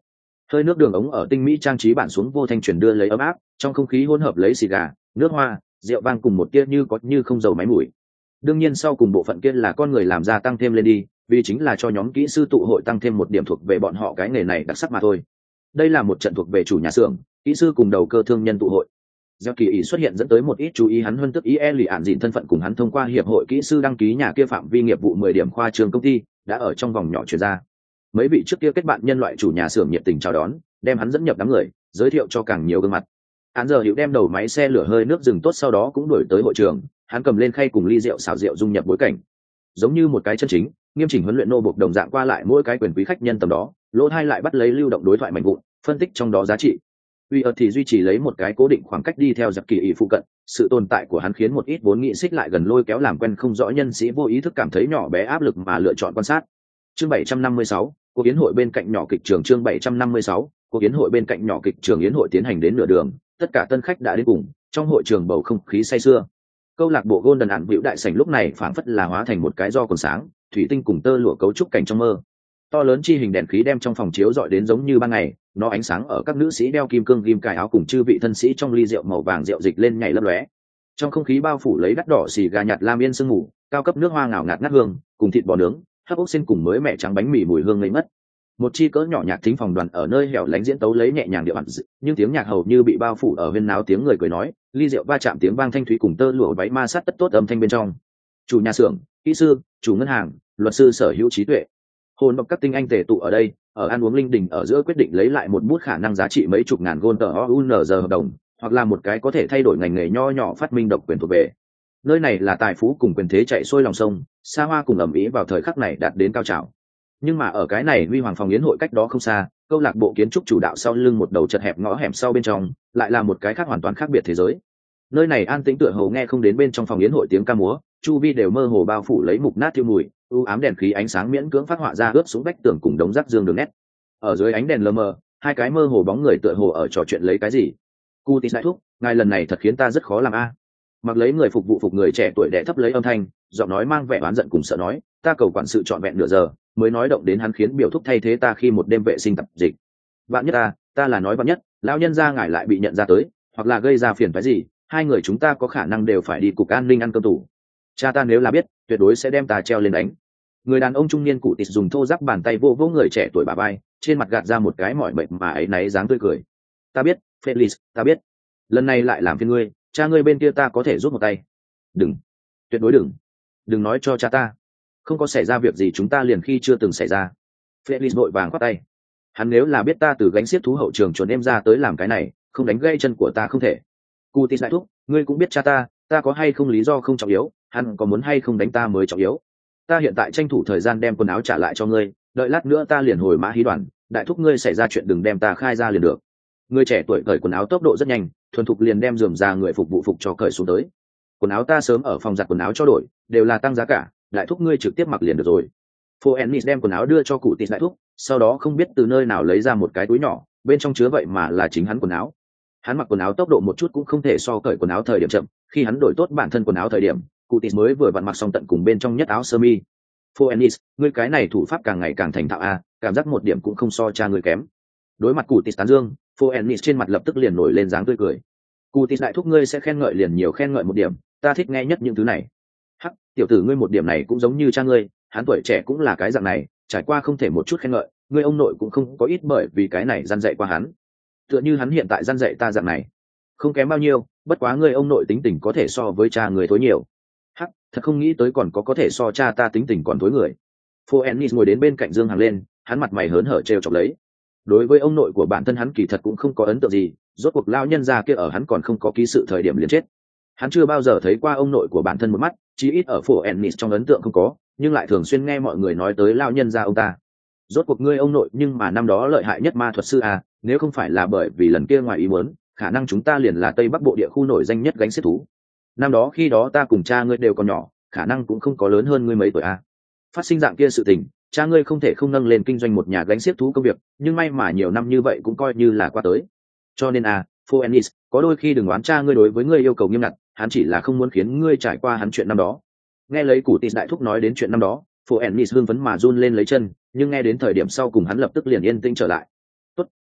S1: hơi nước đường ống ở tinh mỹ trang trí bản xuống vô thanh truyền đưa lấy ấm áp, trong không khí hỗn hợp lấy xì gà, nước hoa, rượu vang cùng một tia như có như không dầu máy mùi. Đương nhiên sau cùng bộ phận kia là con người làm ra tăng thêm lên đi, vì chính là cho nhóm kỹ sư tụ hội tăng thêm một điểm thuộc về bọn họ cái nghề này đặc sắc mà thôi. Đây là một trận thuộc về chủ nhà xưởng, kỹ sư cùng đầu cơ thương nhân tụ hội. Gieo kỳ ý xuất hiện dẫn tới một ít chú ý hắn hơn tức ý lì ạn dịn thân phận cùng hắn thông qua hiệp hội kỹ sư đăng ký nhà kia phạm vi nghiệp vụ 10 điểm khoa trường công ty đã ở trong vòng nhỏ chuyển ra. Mấy vị trước kia kết bạn nhân loại chủ nhà xưởng nhiệt tình chào đón, đem hắn dẫn nhập đám người, giới thiệu cho càng nhiều gương mặt. Hắn giờ hiểu đem đầu máy xe lửa hơi nước dừng tốt sau đó cũng đuổi tới hội trường, hắn cầm lên khay cùng ly rượu xào rượu dung nhập bối cảnh, giống như một cái chân chính nghiêm chỉnh huấn luyện nô buộc đồng dạng qua lại mỗi cái quyền quý khách nhân tầm đó, lỗ hai lại bắt lấy lưu động đối thoại mạnh vụn, phân tích trong đó giá trị. Uy ợt thì duy trì lấy một cái cố định khoảng cách đi theo giặc kỳ ý phụ cận, sự tồn tại của hắn khiến một ít vốn nghị xích lại gần lôi kéo làm quen không rõ nhân sĩ vô ý thức cảm thấy nhỏ bé áp lực mà lựa chọn quan sát. Chương 756, cuộc yến hội bên cạnh nhỏ kịch trường. Chương 756, cuộc yến hội bên cạnh nhỏ kịch trường. Yến hội tiến hành đến nửa đường, tất cả tân khách đã đến cùng, trong hội trường bầu không khí say sưa. Câu lạc bộ Golden Ant View đại sảnh lúc này phảng phất là hóa thành một cái do còn sáng, thủy tinh cùng tơ lụa cấu trúc cảnh trong mơ. To lớn chi hình đèn khí đem trong phòng chiếu rọi đến giống như ban ngày, nó ánh sáng ở các nữ sĩ đeo kim cương ghim cài áo cùng chư vị thân sĩ trong ly rượu màu vàng rượu dịch lên nhảy lấp lóe. Trong không khí bao phủ lấy đắt đỏ xì gà nhạt lam yên sương mù, cao cấp nước hoa ngào ngạt ngát hương, cùng thịt bò nướng, hấp ốc xin cùng mới mẹ trắng bánh mì mùi hương ngây mất. Một chi cỡ nhỏ nhạc thính phòng đoàn ở nơi hẻo lánh diễn tấu lấy nhẹ nhàng điệu ẩn, nhưng tiếng nhạc hầu như bị bao phủ ở huyên náo tiếng người cười nói, ly rượu va chạm tiếng vang thanh thúy cùng tơ lụa váy ma sát tất tốt âm thanh bên trong. Chủ nhà xưởng, kỹ sư, chủ ngân hàng, luật sư sở hữu trí tuệ, hồn bọc các tinh anh tề tụ ở đây, ở ăn uống linh đình ở giữa quyết định lấy lại một bút khả năng giá trị mấy chục ngàn gold unz hợp đồng, hoặc là một cái có thể thay đổi ngành nghề nho nhỏ phát minh độc quyền thuộc về. Nơi này là tài phú cùng quyền thế chạy xuôi lòng sông, xa hoa cùng ẩm ý vào thời khắc này đạt đến cao trào. Nhưng mà ở cái này huy hoàng phòng yến hội cách đó không xa, câu lạc bộ kiến trúc chủ đạo sau lưng một đầu chật hẹp ngõ hẻm sau bên trong, lại là một cái khác hoàn toàn khác biệt thế giới. Nơi này an tĩnh tựa hồ nghe không đến bên trong phòng yến hội tiếng ca múa, chu vi đều mơ hồ bao phủ lấy mục nát thiêu mùi, u ám đèn khí ánh sáng miễn cưỡng phát họa ra ướt xuống vách tường cùng đống rác dương đường nét. Ở dưới ánh đèn lờ mờ, hai cái mơ hồ bóng người tựa hồ ở trò chuyện lấy cái gì. Cutis đại thúc, ngài lần này thật khiến ta rất khó làm a. Mặc lấy người phục vụ phục người trẻ tuổi đẻ thấp lấy âm thanh, giọng nói mang vẻ oán giận cùng sợ nói, ta cầu quản sự trọn vẹn nửa giờ mới nói động đến hắn khiến biểu thúc thay thế ta khi một đêm vệ sinh tập dịch. Bạn nhất ta là nói bạn nhất, lão nhân gia ngài lại bị nhận ra tới, hoặc là gây ra phiền phức gì, hai người chúng ta có khả năng đều phải đi cục an ninh ăn cơm tủ. Cha ta nếu là biết, tuyệt đối sẽ đem ta treo lên đánh. Người đàn ông trung niên cụ tịt dùng thô ráp bàn tay vô vô người trẻ tuổi bả vai, trên mặt gạt ra một cái mỏi mệt mà ấy náy dáng tươi cười. Ta biết, Felix, ta biết. Lần này lại làm phiền ngươi, cha ngươi bên kia ta có thể giúp một tay. Đừng, tuyệt đối đừng nói cho cha ta. Không có xảy ra việc gì chúng ta liền khi chưa từng xảy ra. Felix vội vàng khoát tay. Hắn nếu là biết ta từ gánh xiếc thú hậu trường chuẩn em ra tới làm cái này, không đánh gãy chân của ta không thể. Cutis đại thúc, ngươi cũng biết cha ta có hay không lý do không trọng yếu, hắn có muốn hay không đánh ta mới trọng yếu. Ta hiện tại tranh thủ thời gian đem quần áo trả lại cho ngươi, đợi lát nữa ta liền hồi mã hí đoàn, đại thúc ngươi xảy ra chuyện đừng đem ta khai ra liền được. Người trẻ tuổi cởi quần áo tốc độ rất nhanh, thuần thục liền đem rườm ra người phục vụ phục cho cởi xuống tới. Quần áo ta sớm ở phòng giặt quần áo cho đổi, đều là tăng giá cả, đại thúc ngươi trực tiếp mặc liền được rồi. Phoenix đem quần áo đưa cho cụ tịt đại thúc, sau đó không biết từ nơi nào lấy ra một cái túi nhỏ, bên trong chứa vậy mà là chính hắn quần áo. Hắn mặc quần áo tốc độ một chút cũng không thể so cởi quần áo thời điểm chậm, khi hắn đổi tốt bản thân quần áo thời điểm, cụ tịt mới vừa vặn mặc xong tận cùng bên trong nhất áo sơ mi. Phoenix, ngươi cái này thủ pháp càng ngày càng thành thạo a, cảm giác một điểm cũng không so cha ngươi kém. Đối mặt cụ tịt tán dương, Phoenix trên mặt lập tức liền nổi lên dáng tươi cười. Cụ tịt đại thúc ngươi sẽ khen ngợi liền nhiều khen ngợi một điểm, ta thích nghe nhất những thứ này. Hắc, tiểu tử ngươi một điểm này cũng giống như cha ngươi, hắn tuổi trẻ cũng là cái dạng này, trải qua không thể một chút khen ngợi, ngươi ông nội cũng không có ít bởi vì cái này răn dạy qua hắn. Tựa như hắn hiện tại răn dạy ta dạng này, không kém bao nhiêu, bất quá ngươi ông nội tính tình có thể so với cha người thối nhiều. Hắc, thật không nghĩ tới còn có thể so cha ta tính tình còn thối người. Phoenix ngồi đến bên cạnh Dương Hằng lên, hắn mặt mày hớn hở trêu chọc lấy. Đối với ông nội của bản thân hắn kỳ thật cũng không có ấn tượng gì, rốt cuộc lao nhân gia kia ở hắn còn không có ký sự thời điểm liền chết. Hắn chưa bao giờ thấy qua ông nội của bản thân một mắt, chí ít ở Phoenix trong ấn tượng không có, nhưng lại thường xuyên nghe mọi người nói tới lao nhân gia ông ta. Rốt cuộc ngươi ông nội nhưng mà năm đó lợi hại nhất ma thuật sư à, nếu không phải là bởi vì lần kia ngoài ý muốn, khả năng chúng ta liền là Tây Bắc bộ địa khu nổi danh nhất gánh xiếc thú. Năm đó khi đó ta cùng cha ngươi đều còn nhỏ, khả năng cũng không có lớn hơn ngươi mấy tuổi à. Phát sinh dạng kia sự tình, cha ngươi không thể không nâng lên kinh doanh một nhà gánh xiếc thú công việc, nhưng may mà nhiều năm như vậy cũng coi như là qua tới. Cho nên Phoenix, có đôi khi đừng oán cha ngươi đối với ngươi yêu cầu nghiêm ngặt, hắn chỉ là không muốn khiến ngươi trải qua hắn chuyện năm đó. Nghe lấy Cụ Tịt đại thúc nói đến chuyện năm đó, Phoenix hưng phấn mà run lên lấy chân, nhưng nghe đến thời điểm sau cùng hắn lập tức liền yên tĩnh trở lại. Tốt,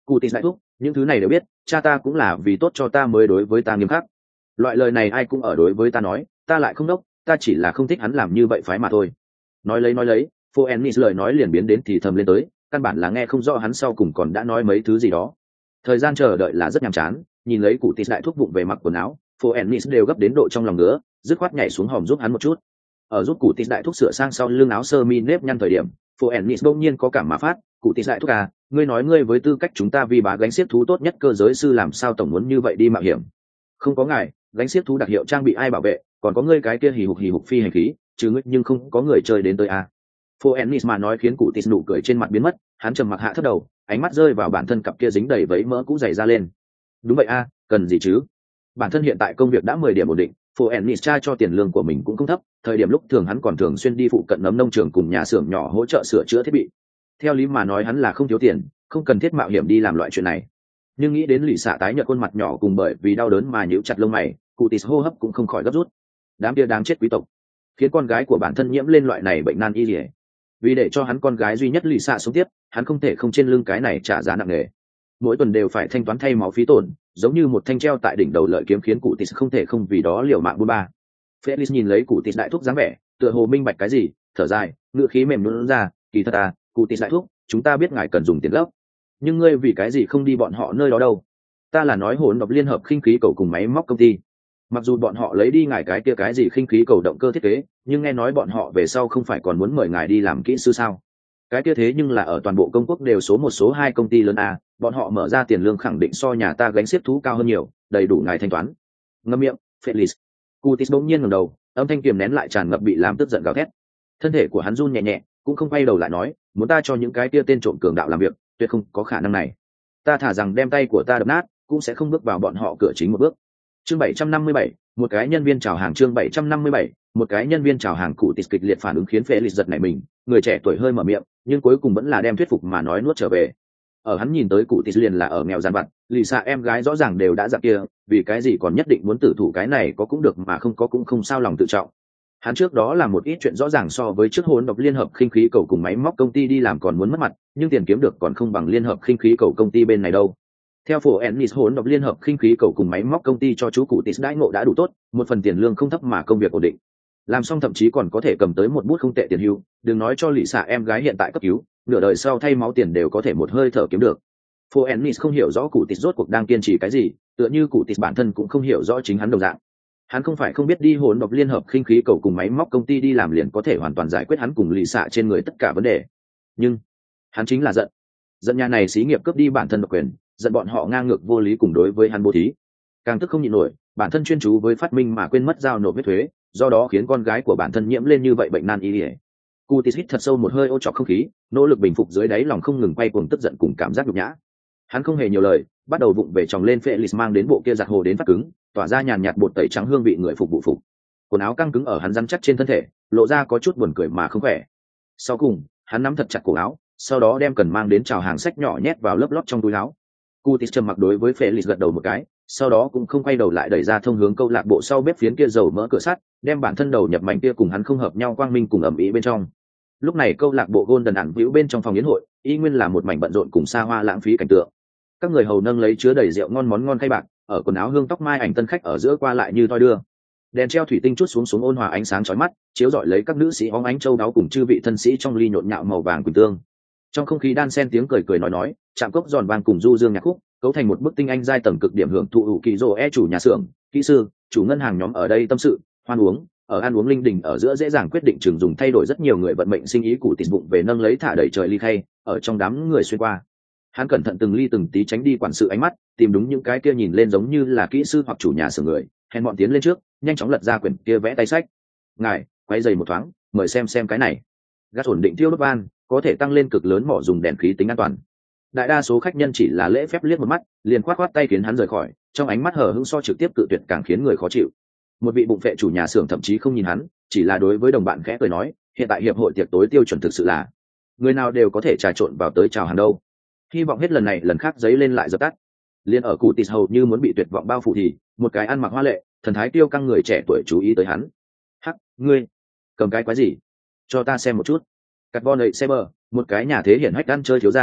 S1: Cụ tịt đại thúc, những thứ này đều biết, cha ta cũng là vì tốt cho ta mới đối với ta nghiêm khắc. Loại lời này ai cũng ở đối với ta nói, ta lại không đốc, ta chỉ là không thích hắn làm như vậy phái mà thôi. Nói lấy, Phoenix lời nói liền biến đến thì thầm lên tới, căn bản là nghe không rõ hắn sau cùng còn đã nói mấy thứ gì đó. Thời gian chờ đợi là rất nhàm chán, nhìn lấy cụ tịt đại thúc vụng về mặc quần áo, Phoenix đều gấp đến độ trong lòng ngứa, dứt khoát nhảy xuống hòm giúp hắn một chút. Ở giúp cụ tịt đại thúc sửa sang sau lưng áo sơ mi nếp nhăn thời điểm, Phoenix bỗng nhiên có cảm mà phát, cụ tịt đại thúc à, ngươi nói ngươi với tư cách chúng ta vì bá gánh xiếc thú tốt nhất cơ giới sư làm sao tổng muốn như vậy đi mạo hiểm. Không có ngài, gánh xiếc thú đặc hiệu trang bị ai bảo vệ, còn có ngươi cái kia hì hục phi hành khí, chứ ngươi nhưng không có người chơi đến tới à. Phoenix mà nói khiến cụ tịt nụ cười trên mặt biến mất, hắn trầm mặc hạ thấp đầu, ánh mắt rơi vào bản thân cặp kia dính đầy vấy mỡ cũ dày ra lên. Đúng vậy a, cần gì chứ? Bản thân hiện tại công việc đã 10 điểm ổn định, Phoenix tra cho tiền lương của mình cũng không thấp, thời điểm lúc thường hắn còn thường xuyên đi phụ cận nấm nông trường cùng nhà xưởng nhỏ hỗ trợ sửa chữa thiết bị. Theo lý mà nói hắn là không thiếu tiền, không cần thiết mạo hiểm đi làm loại chuyện này. Nhưng nghĩ đến lì xạ tái nhợt khuôn mặt nhỏ cùng bởi vì đau đớn mà nhíu chặt lông mày, cụ tịt hô hấp cũng không khỏi gấp rút. Đám kia đáng chết quý tộc, khiến con gái của bản thân nhiễm lên loại này bệnh nan y liễu. Vì để cho hắn con gái duy nhất lì xạ sống tiếp, hắn không thể không trên lưng cái này trả giá nặng nề. Mỗi tuần đều phải thanh toán thay máu phí tổn, giống như một thanh treo tại đỉnh đầu lợi kiếm khiến cụ tịt không thể không vì đó liều mạng buôn ba. Felix nhìn lấy cụ tịt đại thúc dáng vẻ, tựa hồ minh bạch cái gì, thở dài, ngữ khí mềm nhũn ra, kỳ thật à, cụ tịt đại thúc, chúng ta biết ngài cần dùng tiền gấp, nhưng ngươi vì cái gì không đi bọn họ nơi đó đâu? Ta là nói hỗn độp liên hợp khinh khí cầu cùng máy móc công ty. Mặc dù bọn họ lấy đi ngài cái kia cái gì khinh khí cầu động cơ thiết kế, nhưng nghe nói bọn họ về sau không phải còn muốn mời ngài đi làm kỹ sư sao? Cái kia thế nhưng là ở toàn bộ công quốc đều số 1 số 2 công ty lớn à, bọn họ mở ra tiền lương khẳng định so nhà ta gánh xiếc thú cao hơn nhiều, đầy đủ ngài thanh toán. Ngậm miệng, Felix. Curtis bỗng nhiên ngẩng đầu, âm thanh kiềm nén lại tràn ngập bị làm tức giận gào thét. Thân thể của hắn run nhẹ nhẹ, cũng không quay đầu lại nói, muốn ta cho những cái kia tên trộm cường đạo làm việc, tuyệt không có khả năng này. Ta thả rằng đem tay của ta đập nát, cũng sẽ không bước vào bọn họ cửa chính một bước. Chương 757, một cái nhân viên chào hàng. Chương 757, một cái nhân viên chào hàng. Cụ tịt kịch liệt phản ứng khiến Felix giật nảy mình, người trẻ tuổi hơi mở miệng, nhưng cuối cùng vẫn là đem thuyết phục mà nói nuốt trở về. Ở hắn nhìn tới cụ tịt liền là ở nghèo gian vặt, lì xạ em gái rõ ràng đều đã dạng kia, vì cái gì còn nhất định muốn tử thủ cái này có cũng được mà không có cũng không sao lòng tự trọng. Hắn trước đó là một ít chuyện rõ ràng so với trước hỗn độp liên hợp khinh khí cầu cùng máy móc công ty đi làm còn muốn mất mặt, nhưng tiền kiếm được còn không bằng liên hợp khinh khí cầu công ty bên này đâu. Theo phổ Ennis hỗn độp liên hợp khinh khí cầu cùng máy móc công ty cho chú cụ tịt đãi ngộ đã đủ tốt, một phần tiền lương không thấp mà công việc ổn định. Làm xong thậm chí còn có thể cầm tới một bút không tệ tiền hưu, đừng nói cho lì xạ em gái hiện tại cấp cứu, nửa đời sau thay máu tiền đều có thể một hơi thở kiếm được. Phổ Ennis không hiểu rõ cụ tịt rốt cuộc đang kiên trì cái gì, tựa như cụ tịt bản thân cũng không hiểu rõ chính hắn đồng dạng. Hắn không phải không biết đi hỗn độp liên hợp khinh khí cầu cùng máy móc công ty đi làm liền có thể hoàn toàn giải quyết hắn cùng lì xạ trên người tất cả vấn đề, nhưng hắn chính là giận nhà này xí nghiệp cướp đi bản thân độc quyền, giận bọn họ ngang ngược vô lý cùng đối với hắn bố thí, càng tức không nhịn nổi bản thân chuyên chú với phát minh mà quên mất giao nộp huyết thuế, do đó khiến con gái của bản thân nhiễm lên như vậy bệnh nan y ỉa. Curtis hít thật sâu một hơi ô trọc không khí, nỗ lực bình phục dưới đáy lòng không ngừng quay cuồng tức giận cùng cảm giác nhục nhã. Hắn không hề nhiều lời, bắt đầu vụng về tròng lên Felix mang đến bộ kia giặt hồ đến phát cứng, tỏa ra nhàn nhạt bột tẩy trắng hương vị người phục vụ phục. Quần áo căng cứng ở hắn rắn chắc trên thân thể, lộ ra có chút buồn cười mà không khỏe. Sau cùng, hắn nắm thật chặt cổ áo, sau đó đem cần mang đến chào hàng sách nhỏ nhét vào lớp lót trong túi áo. Curtis trầm mặc đối với Felix gật đầu một cái, sau đó cũng không quay đầu lại đẩy ra thông hướng câu lạc bộ sau bếp phiến kia dầu mỡ cửa sắt, đem bản thân đầu nhập mạnh kia cùng hắn không hợp nhau quang minh cùng ẩm ý bên trong. Lúc này câu lạc bộ Golden ẩn vĩu bên trong phòng yến hội, y nguyên là một mảnh bận rộn cùng xa hoa lãng phí cảnh tượng. Các người hầu nâng lấy chứa đầy rượu ngon món ngon khay bạc, ở quần áo hương tóc mai ảnh tân khách ở giữa qua lại như thoi đưa. Đèn treo thủy tinh chút xuống ôn hòa ánh sáng chói mắt, chiếu rọi lấy các nữ sĩ óng ánh châu đáo cùng chư vị thân sĩ trong ly nhộn nhạo màu vàng quỳnh tương. Trong không khí đan xen tiếng cười cười nói, chạm cốc giòn vang cùng du dương nhạc khúc, cấu thành một bức tinh anh giai tầng cực điểm hưởng thụ hữu kỳ rồ chủ nhà xưởng, kỹ sư, chủ ngân hàng nhóm ở đây tâm sự, hoan uống, ở ăn uống linh đình ở giữa dễ dàng quyết định trường dùng thay đổi rất nhiều người vận mệnh sinh ý cụ tịt bụng về nâng lấy thả đẩy trời ly khay, ở trong đám người xuyên qua. Hắn cẩn thận từng ly từng tí tránh đi quản sự ánh mắt, tìm đúng những cái kia nhìn lên giống như là kỹ sư hoặc chủ nhà xưởng người, hèn bọn tiến lên trước, nhanh chóng lật ra quyển kia vẽ tay sách. Ngài, quay giày một thoáng, mời xem cái này. Gas ổn định thiêu đốt van, có thể tăng lên cực lớn mỏ dùng đèn khí tính an toàn. Đại đa số khách nhân chỉ là lễ phép liếc một mắt, liền khoát tay khiến hắn rời khỏi, trong ánh mắt hờ hững so trực tiếp cự tuyệt càng khiến người khó chịu. Một vị bụng phệ chủ nhà xưởng thậm chí không nhìn hắn, chỉ là đối với đồng bạn khẽ cười nói, hiện tại hiệp hội tiệc tối tiêu chuẩn thực sự là người nào đều có thể trà trộn vào tới chào hàng đâu. Hy vọng hết lần này lần khác giấy lên lại dập tắt. Liên ở cụ tịt hầu như muốn bị tuyệt vọng bao phủ thì một cái ăn mặc hoa lệ thần thái tiêu căng người trẻ tuổi chú ý tới hắn. Hắc, ngươi cầm cái quái gì, cho ta xem một chút. Carbon Saber, một cái nhà thế hiển hách ăn chơi thiếu gia,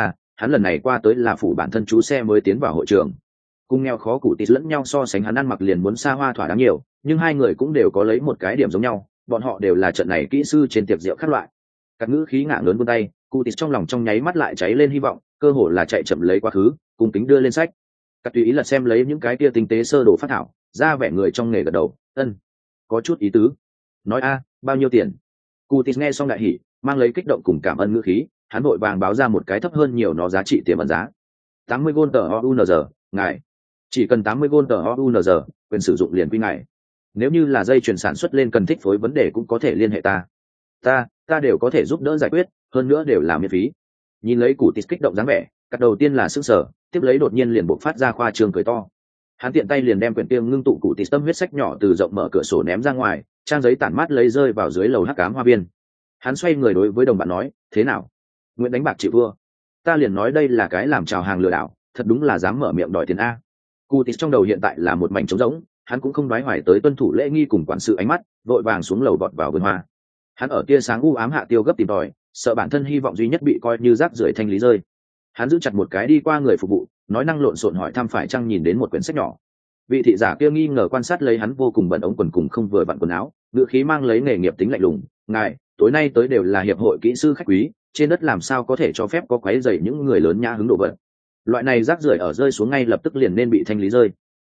S1: hắn lần này qua tới là phủ bản thân chú xe mới tiến vào hội trường. Cùng nghèo khó cụ tít lẫn nhau so sánh, hắn ăn mặc liền muốn xa hoa thỏa đáng nhiều, nhưng hai người cũng đều có lấy một cái điểm giống nhau, bọn họ đều là trận này kỹ sư trên tiệc rượu các loại. Các ngữ khí ngả lớn vươn tay, cụ tít trong lòng trong nháy mắt lại cháy lên hy vọng, cơ hồ là chạy chậm lấy quá khứ, cùng kính đưa lên sách. Các tùy ý lật xem lấy những cái kia tinh tế sơ đồ phát thảo, ra vẻ người trong nghề gật đầu, ân, có chút ý tứ. Nói a, bao nhiêu tiền? Cụ tít nghe xong đại hỉ, mang lấy kích động cùng cảm ơn ngữ khí, hắn vội vàng báo ra một cái thấp hơn nhiều nó giá trị tiềm ẩn giá. 80 gold unz, ngài. Chỉ cần 80 gold unz, quyền sử dụng liền quy ngài. Nếu như là dây chuyển sản xuất lên cần thích phối vấn đề cũng có thể liên hệ ta. Ta đều có thể giúp đỡ giải quyết, hơn nữa đều là miễn phí. Nhìn lấy Cụ Tít kích động dáng vẻ, cắt đầu tiên là sững sờ, tiếp lấy đột nhiên liền bộc phát ra khoa trương cười to. Hắn tiện tay liền đem quyển tiêm ngưng tụ Cụ Tít tâm huyết sách nhỏ từ rộng mở cửa sổ ném ra ngoài, trang giấy tản mát lấy rơi vào dưới lầu hắc ám hoa viên. Hắn xoay người đối với đồng bạn nói, thế nào? Nguyện đánh bạc chịu thua? Ta liền nói đây là cái làm chào hàng lừa đảo, thật đúng là dám mở miệng đòi tiền a. Cụ Tít trong đầu hiện tại là một mảnh trống rỗng, hắn cũng không đoái hoài tới tuân thủ lễ nghi cùng quản sự ánh mắt, vội vàng xuống lầu vọt vào vườn hoa. Hắn ở tia sáng u ám hạ tiêu gấp tìm tòi, sợ bản thân hy vọng duy nhất bị coi như rác rưởi thanh lý rơi. Hắn giữ chặt một cái đi qua người phục vụ, nói năng lộn xộn hỏi thăm phải chăng nhìn đến một quyển sách nhỏ. Vị thị giả kia nghi ngờ quan sát lấy hắn vô cùng bận ống quần cùng không vừa vặn quần áo, ngữ khí mang lấy nghề nghiệp tính lạnh lùng, ngài tối nay tới đều là hiệp hội kỹ sư khách quý, trên đất làm sao có thể cho phép có quấy rầy những người lớn nhã hứng đồ vật. Loại này rác rưởi ở rơi xuống ngay lập tức liền nên bị thanh lý rơi.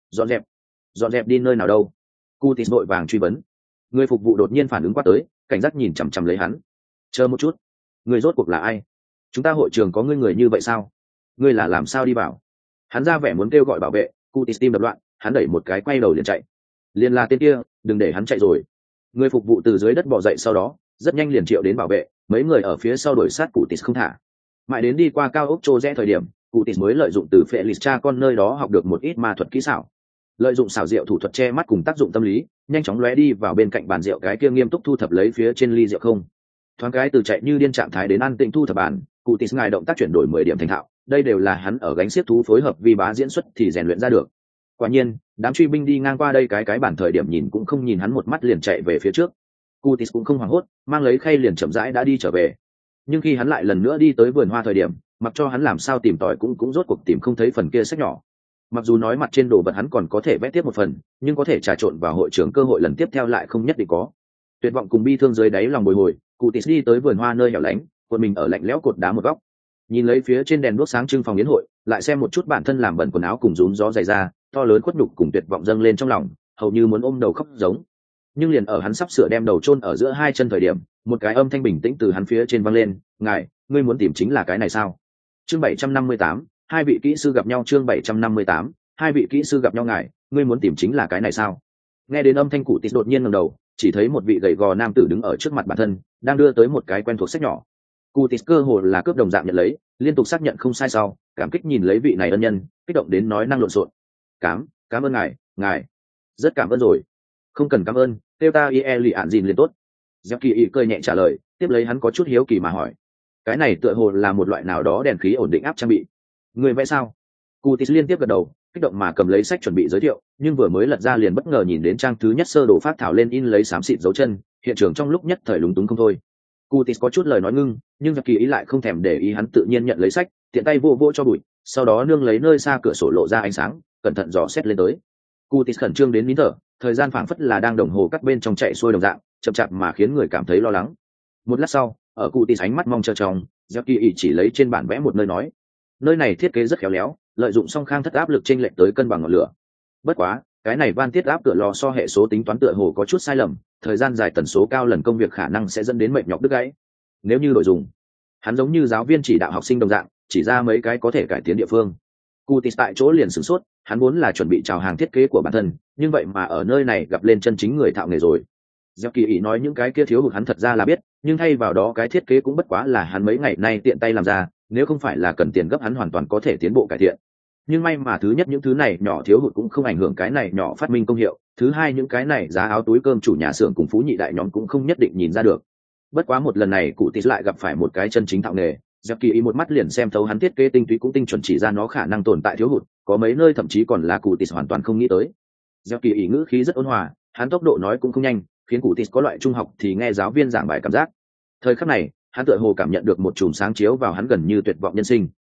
S1: Dọn dẹp đi nơi nào đâu? Cutis vội vàng truy vấn. Người phục vụ đột nhiên phản ứng qua tới, cảnh giác nhìn chằm chằm lấy hắn. Chờ một chút, người rốt cuộc là ai? Chúng ta hội trường có người như vậy sao? Ngươi là làm sao đi vào? Hắn ra vẻ muốn kêu gọi bảo vệ, Cutis tim đập loạn, hắn đẩy một cái quay đầu liền chạy. Liền là tên kia, đừng để hắn chạy rồi. Người phục vụ từ dưới đất bò dậy sau đó, rất nhanh liền triệu đến bảo vệ, mấy người ở phía sau đuổi sát Cutis không thả. Mãi đến đi qua cao ốc trô rẽ thời điểm, Cutis mới lợi dụng từ Felix cha con nơi đó học được một ít ma thuật kỹ xảo. Lợi dụng xảo diệu thủ thuật che mắt cùng tác dụng tâm lý, nhanh chóng lóe đi vào bên cạnh bàn rượu cái kia nghiêm túc thu thập lấy phía trên ly rượu không. Thoáng cái từ chạy như điên trạng thái đến an tĩnh thu thập bàn, Cutis ngài động tác chuyển đổi 10 điểm thành thạo, đây đều là hắn ở gánh xiếc thú phối hợp vi bá diễn xuất thì rèn luyện ra được. Quả nhiên, đám truy binh đi ngang qua đây cái bản thời điểm nhìn cũng không nhìn hắn một mắt liền chạy về phía trước. Cutis cũng không hoảng hốt, mang lấy khay liền chậm rãi đã đi trở về. Nhưng khi hắn lại lần nữa đi tới vườn hoa thời điểm, mặc cho hắn làm sao tìm tòi cũng rốt cuộc tìm không thấy phần kia sách nhỏ. Mặc dù nói mặt trên đồ vật hắn còn có thể vẽ tiếp một phần, nhưng có thể trà trộn vào hội trường cơ hội lần tiếp theo lại không nhất định có. Tuyệt vọng cùng bi thương dưới đáy lòng bồi hồi, Cutis đi tới vườn hoa nơi hẻo lánh, quần mình ở lạnh lẽo cột đá một góc. Nhìn lấy phía trên đèn đuốc sáng trưng phòng yến hội, lại xem một chút bản thân làm bẩn quần áo cùng rúm gió dày ra, to lớn khuất nhục cùng tuyệt vọng dâng lên trong lòng, hầu như muốn ôm đầu khóc giống. Nhưng liền ở hắn sắp sửa đem đầu chôn ở giữa hai chân thời điểm, một cái âm thanh bình tĩnh từ hắn phía trên vang lên, "Ngài, ngươi muốn tìm chính là cái này sao?" Chương 758, hai vị kỹ sư gặp nhau. Chương 758, hai vị kỹ sư gặp nhau. Ngài, ngươi muốn tìm chính là cái này sao? Nghe đến âm thanh cụ Tít đột nhiên ngẩng đầu, chỉ thấy một vị gầy gò nam tử đứng ở trước mặt bản thân, đang đưa tới một cái quen thuộc sách nhỏ. Cụ Tít cơ hồ là cướp đồng dạng nhận lấy, liên tục xác nhận không sai sau, cảm kích nhìn lấy vị này ân nhân, kích động đến nói năng lộn xộn. Cảm ơn ngài, rất cảm ơn rồi. Không cần cảm ơn, kêu ta ie lì ạn gìn liền tốt. Gieo kỳ cười nhẹ trả lời, tiếp lấy hắn có chút hiếu kỳ mà hỏi, cái này tựa hồ là một loại nào đó đèn khí ổn định áp trang bị. Người vẽ sao? Cutis liên tiếp gật đầu, kích động mà cầm lấy sách chuẩn bị giới thiệu, nhưng vừa mới lật ra liền bất ngờ nhìn đến trang thứ nhất sơ đồ phát thảo lên in lấy xám xịt dấu chân, hiện trường trong lúc nhất thời lúng túng không thôi. Cutis có chút lời nói ngưng, nhưng Gieo kỳ lại không thèm để ý, hắn tự nhiên nhận lấy sách, tiện tay vô cho bụi, sau đó nương lấy nơi xa cửa sổ lộ ra ánh sáng, cẩn thận dò xét lên tới. Cutis khẩn trương đến nín thở, thời gian phảng phất là đang đồng hồ cắt bên trong chạy xuôi đồng dạng, chậm chạp mà khiến người cảm thấy lo lắng. Một lát sau, ở Cutis ánh mắt mong chờ trong, Gieo kỳ chỉ lấy trên bản vẽ một nơi nói, nơi này thiết kế rất khéo léo, lợi dụng song khang thất áp lực chênh lệch tới cân bằng ngọn lửa. Bất quá, cái này van tiết áp cửa lò so hệ số tính toán tựa hồ có chút sai lầm, thời gian dài tần số cao lần công việc khả năng sẽ dẫn đến mệt nhọc đứt gãy. Nếu như đổi dùng, hắn giống như giáo viên chỉ đạo học sinh đồng dạng, chỉ ra mấy cái có thể cải tiến địa phương. Cutis tại chỗ liền sửng sốt, hắn vốn là chuẩn bị chào hàng thiết kế của bản thân, nhưng vậy mà ở nơi này gặp lên chân chính người thạo nghề rồi. Gieo kỳ ý nói những cái kia thiếu hụt hắn thật ra là biết, nhưng thay vào đó cái thiết kế cũng bất quá là hắn mấy ngày nay tiện tay làm ra, nếu không phải là cần tiền gấp hắn hoàn toàn có thể tiến bộ cải thiện. Nhưng may mà thứ nhất những thứ này nhỏ thiếu hụt cũng không ảnh hưởng cái này nhỏ phát minh công hiệu, thứ hai những cái này giá áo túi cơm chủ nhà xưởng cùng phú nhị đại nhóm cũng không nhất định nhìn ra được. Bất quá một lần này cụ Tít lại gặp phải một cái chân chính thạo nghề, Gieo kỳ ý một mắt liền xem thấu hắn thiết kế tinh túy cũng tinh chuẩn chỉ ra nó khả năng tồn tại thiếu hụt, có mấy nơi thậm chí còn là cụ Tít hoàn toàn không nghĩ tới. Gieo kỳ ý ngữ khí rất ôn hòa, hắn tốc độ nói cũng không nhanh, khiến cụ Tít có loại trung học thì nghe giáo viên giảng bài cảm giác. Thời khắc này, hắn tựa hồ cảm nhận được một chùm sáng chiếu vào hắn gần như tuyệt vọng nhân sinh.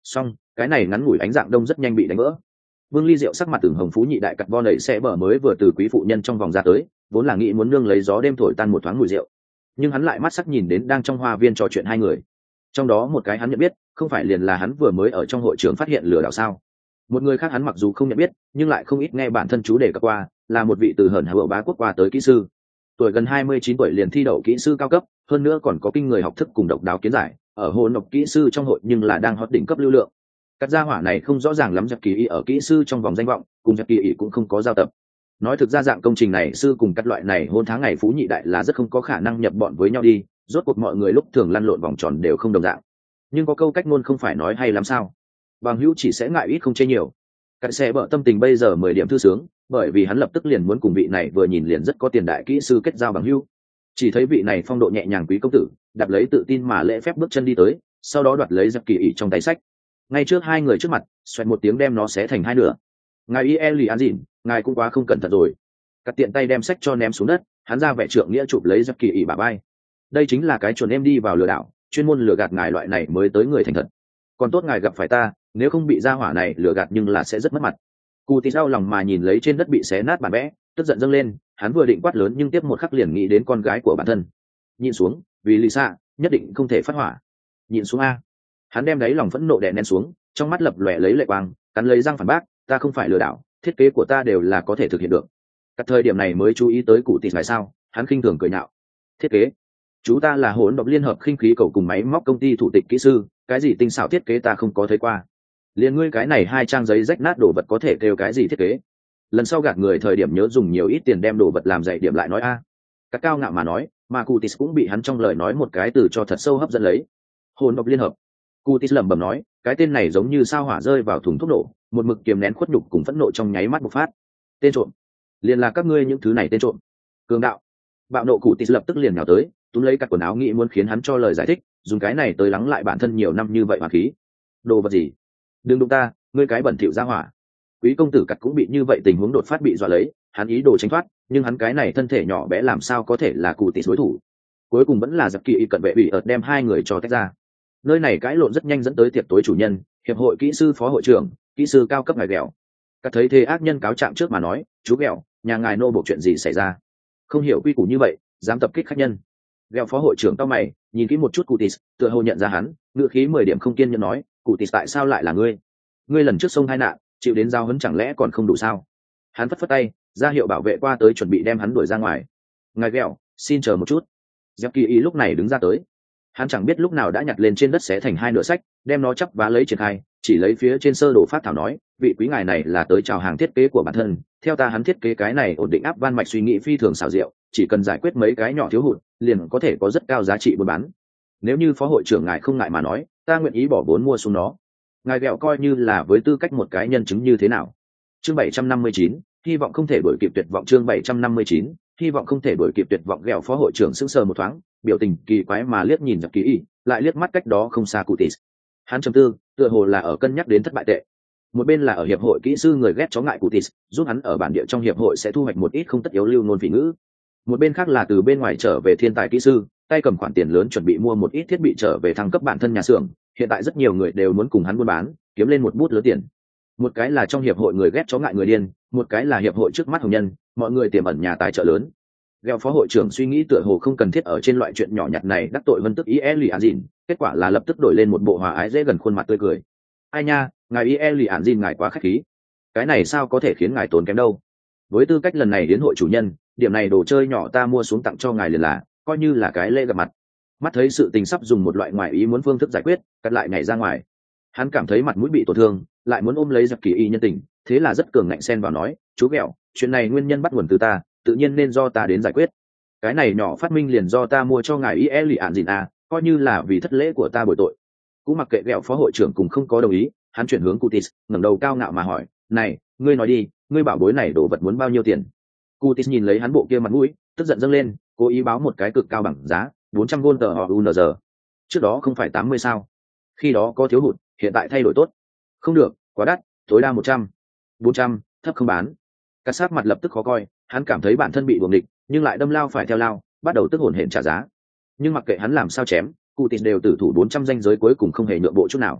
S1: Xong, cái này ngắn ngủi ánh dạng đông rất nhanh bị đánh vỡ. Vương Ly Diệu sắc mặt tưởng hồng phú nhị đại cặt vo nảy xe bờ mới vừa từ quý phụ nhân trong vòng ra tới, vốn là nghĩ muốn nương lấy gió đêm thổi tan một thoáng mùi rượu, nhưng hắn lại mắt sắc nhìn đến đang trong hoa viên trò chuyện hai người. Trong đó một cái hắn nhận biết, không phải liền là hắn vừa mới ở trong hội trường phát hiện lừa đảo sao? Một người khác hắn mặc dù không nhận biết, nhưng lại không ít nghe bản thân chú đề cập qua, là một vị từ hởn hở bá quốc qua tới kỹ sư. Tuổi gần 29 tuổi liền thi đậu kỹ sư cao cấp, hơn nữa còn có kinh người học thức cùng độc đáo kiến giải, ở hồ nộp kỹ sư trong hội nhưng là đang hot đỉnh cấp lưu lượng. Các gia hỏa này không rõ ràng lắm Giặc Kỳ Y ở kỹ sư trong vòng danh vọng, cùng Giặc Kỳ Y cũng không có giao tập. Nói thực ra dạng công trình này sư cùng các loại này hôn tháng ngày phú nhị đại là rất không có khả năng nhập bọn với nhau đi, rốt cuộc mọi người lúc thường lăn lộn vòng tròn đều không đồng dạng. Nhưng có câu cách ngôn không phải nói hay lắm sao? Bằng hữu chỉ sẽ ngại ít không chê nhiều. Cắt xe bợ tâm tình bây giờ 10 điểm thư sướng, bởi vì hắn lập tức liền muốn cùng vị này vừa nhìn liền rất có tiền đại kỹ sư kết giao bằng hữu. Chỉ thấy vị này phong độ nhẹ nhàng quý công tử, đạp lấy tự tin mà lễ phép bước chân đi tới, sau đó đoạt lấy Giặc Kỳ Y trong tay sách. Ngay trước hai người trước mặt, xoẹt một tiếng đem nó xé thành hai nửa. Ngài Y lì an dịn, ngài cũng quá không cẩn thận rồi. Cắt tiện tay đem sách cho ném xuống đất, hắn ra vẻ trượng nghĩa chụp lấy Giặc Kỳ Y bả vai. Đây chính là cái chuồn em đi vào lừa đảo, chuyên môn lừa gạt ngài loại này mới tới người thành thật. Còn tốt ngài gặp phải ta, nếu không bị gia hỏa này lừa gạt nhưng là sẽ rất mất mặt. Cụ Tít đau lòng mà nhìn lấy trên đất bị xé nát bản vẽ, tức giận dâng lên, hắn vừa định quát lớn nhưng tiếp một khắc liền nghĩ đến con gái của bản thân. Nhìn xuống, vì Lisa, nhất định không thể phát hỏa. Nhìn xuống a. Hắn đem đáy lòng phẫn nộ đè nén xuống, trong mắt lập lòe lấy lệ quang, cắn lấy răng phản bác, ta không phải lừa đảo, thiết kế của ta đều là có thể thực hiện được. Các thời điểm này mới chú ý tới Cụ Tít tại sao, hắn khinh thường cười nhạo. Thiết kế? Chúng ta là hỗn độn liên hợp khinh khí cầu cùng máy móc công ty thủ tịch kỹ sư, cái gì tinh xảo thiết kế ta không có thấy qua. Liên ngươi cái này 2 trang giấy rách nát đồ vật có thể kêu cái gì thiết kế? Lần sau gạt người thời điểm nhớ dùng nhiều ít tiền đem đồ vật làm dạy điểm lại nói a. Các cao ngạo mà nói, mà Cutis cũng bị hắn trong lời nói một cái từ cho thật sâu hấp dẫn lấy. Hỗn độn liên hợp. Cutis lẩm bẩm nói, cái tên này giống như sao hỏa rơi vào thùng thuốc nổ, một mực kiềm nén khuất nhục cùng phẫn nộ trong nháy mắt bộc phát. Tên trộm. Liên là các ngươi những thứ này tên trộm. Cường đạo. Bạo nộ Cutis lập tức liền nhào tới, túm lấy các quần áo nghĩ muốn khiến hắn cho lời giải thích, dùng cái này tới lắng lại bản thân nhiều năm như vậy mà khí. Đồ vật gì? Đừng đụng ta, ngươi cái bẩn thỉu ra hỏa. Quý công tử cắt cũng bị như vậy tình huống đột phát bị dọa lấy, hắn ý đồ tránh thoát, nhưng hắn cái này thân thể nhỏ bé làm sao có thể là cụ tỷ đối thủ. Cuối cùng vẫn là Giặc Kỳ Y cận vệ bị ợt đem hai người cho tách ra. Nơi này cãi lộn rất nhanh dẫn tới tiệc tối chủ nhân, hiệp hội kỹ sư phó hội trưởng, kỹ sư cao cấp ngài ghẹo. Cắt thấy thế ác nhân cáo trạng trước mà nói, chú ghẹo, nhà ngài nô buộc chuyện gì xảy ra? Không hiểu quy củ như vậy, dám tập kích khách nhân. Ghẹo phó hội trưởng tao mày, nhìn kỹ một chút Cutis, tựa hồ nhận ra hắn, ngữ khí 10 điểm không kiên nhẫn nói, Cutis tại sao lại là ngươi? Ngươi lần trước sông hai nạn, chịu đến giao hấn chẳng lẽ còn không đủ sao? Hắn phất phất tay, ra hiệu bảo vệ qua tới chuẩn bị đem hắn đuổi ra ngoài. Ngài ghẹo, xin chờ một chút. Giặc Kỳ Y lúc này đứng ra tới. Hắn chẳng biết lúc nào đã nhặt lên trên đất xé thành hai nửa sách, đem nó chắp vá lấy triển khai, chỉ lấy phía trên sơ đồ phát thảo nói, vị quý ngài này là tới chào hàng thiết kế của bản thân. Theo ta hắn thiết kế cái này ổn định áp van mạch suy nghĩ phi thường xảo diệu, chỉ cần giải quyết mấy cái nhỏ thiếu hụt, liền có thể có rất cao giá trị buôn bán. Nếu như phó hội trưởng ngài không ngại mà nói, ta nguyện ý bỏ vốn mua xuống nó. Ngài ghẹo coi như là với tư cách một cái nhân chứng như thế nào? Chương 759, hy vọng không thể đuổi kịp tuyệt vọng. Chương 759, hy vọng không thể đuổi kịp tuyệt vọng. Ghẹo phó hội trưởng sững sờ một thoáng, biểu tình kỳ quái mà liếc nhìn Giặc Kỳ Y, lại liếc mắt cách đó không xa Cutis. Hắn trầm tư, tựa hồ là ở cân nhắc đến thất bại tệ. Một bên là ở hiệp hội kỹ sư người ghét chó ngại Cutis, giúp hắn ở bản địa trong hiệp hội sẽ thu hoạch một ít không tất yếu lưu ngôn vị ngữ. Một bên khác là từ bên ngoài trở về thiên tài kỹ sư, tay cầm khoản tiền lớn chuẩn bị mua một ít thiết bị trở về thăng cấp bản thân nhà xưởng. Hiện tại rất nhiều người đều muốn cùng hắn buôn bán, kiếm lên một bút lớn tiền. Một cái là trong hiệp hội người ghét chó ngại người điên, một cái là hiệp hội trước mắt hồng nhân, mọi người tiềm ẩn nhà tài trợ lớn. Ghẹo phó hội trưởng suy nghĩ tựa hồ không cần thiết ở trên loại chuyện nhỏ nhặt này đắc tội Vân Tức Y lì ản dìn, kết quả là lập tức đổi lên một bộ hòa ái dễ gần khuôn mặt tươi cười. Ai nha, ngài Y lì ản dìn ngài quá khách khí, cái này sao có thể khiến ngài tốn kém đâu. Với tư cách lần này đến hội chủ nhân, điểm này đồ chơi nhỏ ta mua xuống tặng cho ngài liền là coi như là cái lễ gặp mặt. Mắt thấy sự tình sắp dùng một loại ngoại ý muốn phương thức giải quyết, cắt lại nhảy ra ngoài. Hắn cảm thấy mặt mũi bị tổn thương, lại muốn ôm lấy Giặc Kỳ Y nhân tình, thế là rất cường ngạnh xen vào nói, chú ghẹo, chuyện này nguyên nhân bắt nguồn từ ta, tự nhiên nên do ta đến giải quyết. Cái này nhỏ phát minh liền do ta mua cho ngài Y lì ản dìn à, coi như là vì thất lễ của ta bồi tội. Cũng mặc kệ ghẹo phó hội trưởng cùng không có đồng ý, hắn chuyển hướng Cutis, ngẩng đầu cao ngạo mà hỏi, này, ngươi nói đi, ngươi bảo bối này đồ vật muốn bao nhiêu tiền? Cutis nhìn lấy hắn bộ kia mặt mũi, tức giận dâng lên, cố ý báo một cái cực cao bằng giá, 400 gold tờ UNZ. Trước đó không phải 80 sao? Khi đó có thiếu hụt, hiện tại thay đổi tốt. Không được, quá đắt, tối đa 100. 400, thấp không bán. Cắt sát mặt lập tức khó coi, hắn cảm thấy bản thân bị buồng địch, nhưng lại đâm lao phải theo lao, bắt đầu tức hổn hển trả giá. Nhưng mặc kệ hắn làm sao chém, Cutis đều tử thủ 400 danh giới cuối cùng không hề nhượng bộ chút nào.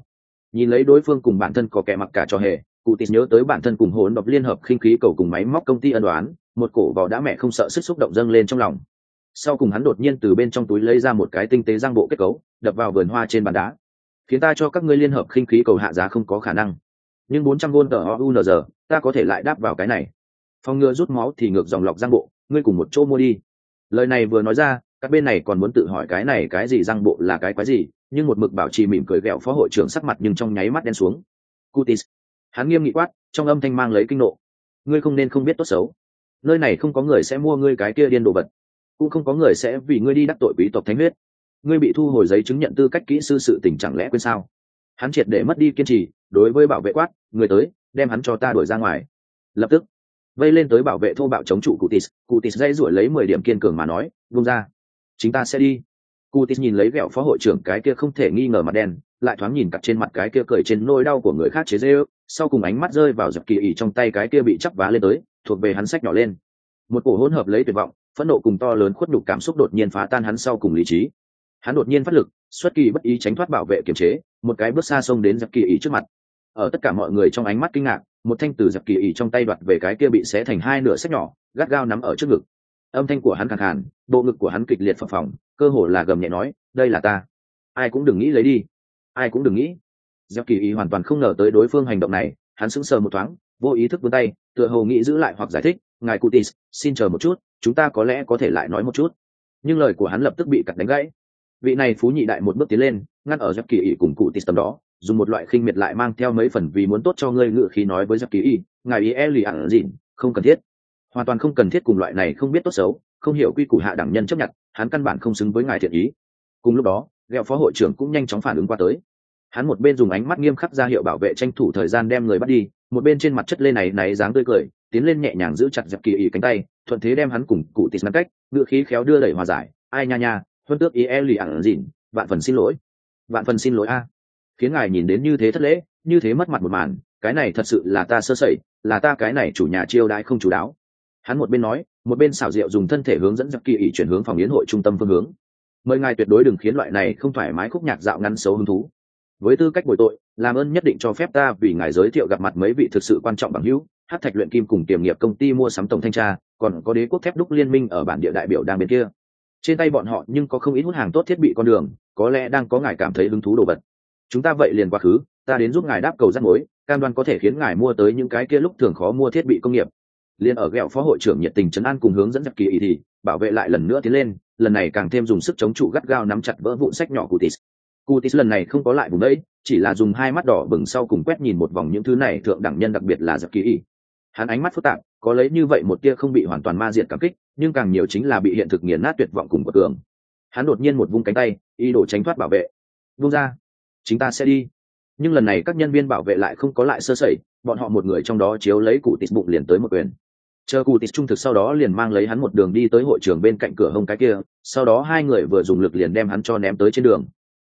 S1: Nhìn lấy đối phương cùng bản thân có kẻ mặc cả trò hề, cụ tịt nhớ tới bản thân cùng hỗn độp liên hợp khinh khí cầu cùng máy móc công ty ân đoán, một cổ vỏ đã mẹ không sợ sức xúc động dâng lên trong lòng. Sau cùng hắn đột nhiên từ bên trong túi lấy ra một cái tinh tế răng bộ kết cấu, đập vào vườn hoa trên bàn đá. Khiến ta cho các ngươi liên hợp khinh khí cầu hạ giá không có khả năng, nhưng 400 gôn tờ unz ta có thể lại đáp vào cái này. Phòng ngừa rút máu thì ngược dòng lọc răng bộ, ngươi cùng một chỗ mua đi. Lời này vừa nói ra, các bên này còn muốn tự hỏi cái này cái gì răng bộ là cái quái gì, nhưng một mực bảo trì mỉm cười ghẹo phó hội trưởng sắc mặt nhưng trong nháy mắt đen xuống. Cutis, hắn nghiêm nghị quát, trong âm thanh mang lấy kinh nộ. Ngươi không nên không biết tốt xấu. Nơi này không có người sẽ mua ngươi cái kia điên đồ vật, cũng không có người sẽ vì ngươi đi đắc tội quý tộc thánh huyết. Ngươi bị thu hồi giấy chứng nhận tư cách kỹ sư sự tình chẳng lẽ quên sao? Hắn triệt để mất đi kiên trì, đối với bảo vệ quát, người tới, đem hắn cho ta đuổi ra ngoài. Lập tức vây lên tới bảo vệ thô bạo chống trụ Cutis dây rủi lấy 10 điểm kiên cường mà nói, buông ra, chúng ta sẽ đi. Cutis nhìn lấy ghẹo phó hội trưởng cái kia không thể nghi ngờ mặt đen, lại thoáng nhìn cặp trên mặt cái kia cười trên nỗi đau của người khác chế giễu, sau cùng ánh mắt rơi vào giật kỳ ỉ trong tay cái kia bị chắp vá lên tới, thuộc về hắn sách nhỏ lên. Một cổ hỗn hợp lấy tuyệt vọng, phẫn nộ cùng to lớn khuất nhục cảm xúc đột nhiên phá tan hắn sau cùng lý trí. Hắn đột nhiên phát lực, xuất kỳ bất ý tránh thoát bảo vệ kiềm chế, một cái bước xa xông đến giật kỳ ỉ trước mặt. Ở tất cả mọi người trong ánh mắt kinh ngạc, một thanh từ giật kỳ ỉ trong tay đoạt về cái kia bị xé thành hai nửa sách nhỏ, gắt gao nắm ở trước ngực. Âm thanh của hắn khàn khàn, bộ ngực của hắn kịch liệt phập phồng, cơ hồ là gầm nhẹ nói, đây là ta, ai cũng đừng nghĩ lấy đi, ai cũng đừng nghĩ. Giặc kỳ ý hoàn toàn không ngờ tới đối phương hành động này, hắn sững sờ một thoáng, vô ý thức vươn tay, tựa hồ nghĩ giữ lại hoặc giải thích, ngài Cutis, xin chờ một chút, chúng ta có lẽ có thể lại nói một chút. Nhưng lời của hắn lập tức bị cắt đánh gãy. Vị này phú nhị đại một bước tiến lên, ngăn ở Giặc kỳ ý cùng Cutis tầm đó, dùng một loại khinh miệt lại mang theo mấy phần vì muốn tốt cho ngươi ngự khí nói với Giặc kỳ ý, ngài ý e lì ẩn dịn, không cần thiết, hoàn toàn không cần thiết cùng loại này không biết tốt xấu, không hiểu quy củ hạ đẳng nhân chấp nhận, hắn căn bản không xứng với ngài thiện ý. Cùng lúc đó, ghẹo phó hội trưởng cũng nhanh chóng phản ứng qua tới. Hắn một bên dùng ánh mắt nghiêm khắc ra hiệu bảo vệ tranh thủ thời gian đem người bắt đi, một bên trên mặt chất lên này dáng tươi cười, tiến lên nhẹ nhàng giữ chặt Giặc kỳ ý cánh tay, thuận thế đem hắn cùng cụ tịt ngăn cách, ngựa khí khéo đưa đẩy hòa giải, ai nha nha, huân tước ý e lì ẩn dịn, vạn phần xin lỗi, vạn phần xin lỗi a. Khiến ngài nhìn đến như thế thất lễ, như thế mất mặt một màn, cái này thật sự là ta sơ sẩy, là ta cái này chủ nhà chiêu đãi không chủ đáo. Hắn một bên nói, một bên xảo diệu dùng thân thể hướng dẫn Giặc kỳ ý chuyển hướng phòng yến hội trung tâm phương hướng. Mời ngài tuyệt đối đừng khiến loại này không thoải mái khúc nhạc dạo ngắn xấu hứng thú. Với tư cách bồi tội, làm ơn nhất định cho phép ta vì ngài giới thiệu gặp mặt mấy vị thực sự quan trọng bằng hữu, Hắc Thạch luyện kim cùng tiềm nghiệp công ty mua sắm tổng thanh tra, còn có Đế quốc thép đúc liên minh ở bản địa đại biểu đang bên kia. Trên tay bọn họ nhưng có không ít hút hàng tốt thiết bị con đường, có lẽ đang có ngài cảm thấy hứng thú đồ vật. Chúng ta vậy liền quá khứ, ta đến giúp ngài đáp cầu rắc mối, cam đoan có thể khiến ngài mua tới những cái kia lúc thường khó mua thiết bị công nghiệp. Liên ở ghẹo phó hội trưởng nhiệt tình trấn an cùng hướng dẫn Giặc kỳ ý thì bảo vệ lại lần nữa tiến lên, lần này càng thêm dùng sức chống trụ gắt gao nắm chặt vỡ vụn sách nhỏ Cutis. Cutis lần này không có lại vùng đấy, chỉ là dùng hai mắt đỏ bừng sau cùng quét nhìn một vòng những thứ này thượng đẳng nhân, đặc biệt là Giặc kỳ ý. Hắn ánh mắt phức tạp, có lấy như vậy một tia không bị hoàn toàn ma diệt cảm kích, nhưng càng nhiều chính là bị hiện thực nghiền nát tuyệt vọng cùng của tường. Hắn đột nhiên một vung cánh tay, ý đồ tránh thoát bảo vệ. Vung ra, chúng ta sẽ đi. Nhưng lần này các nhân viên bảo vệ lại không có lại sơ sẩy, bọn họ một người trong đó chiếu lấy Cutis bụng liền tới một quyền. Chờ Cutis trung thực sau đó liền mang lấy hắn một đường đi tới hội trường bên cạnh cửa hông cái kia, sau đó hai người vừa dùng lực liền đem hắn cho ném tới trên đường.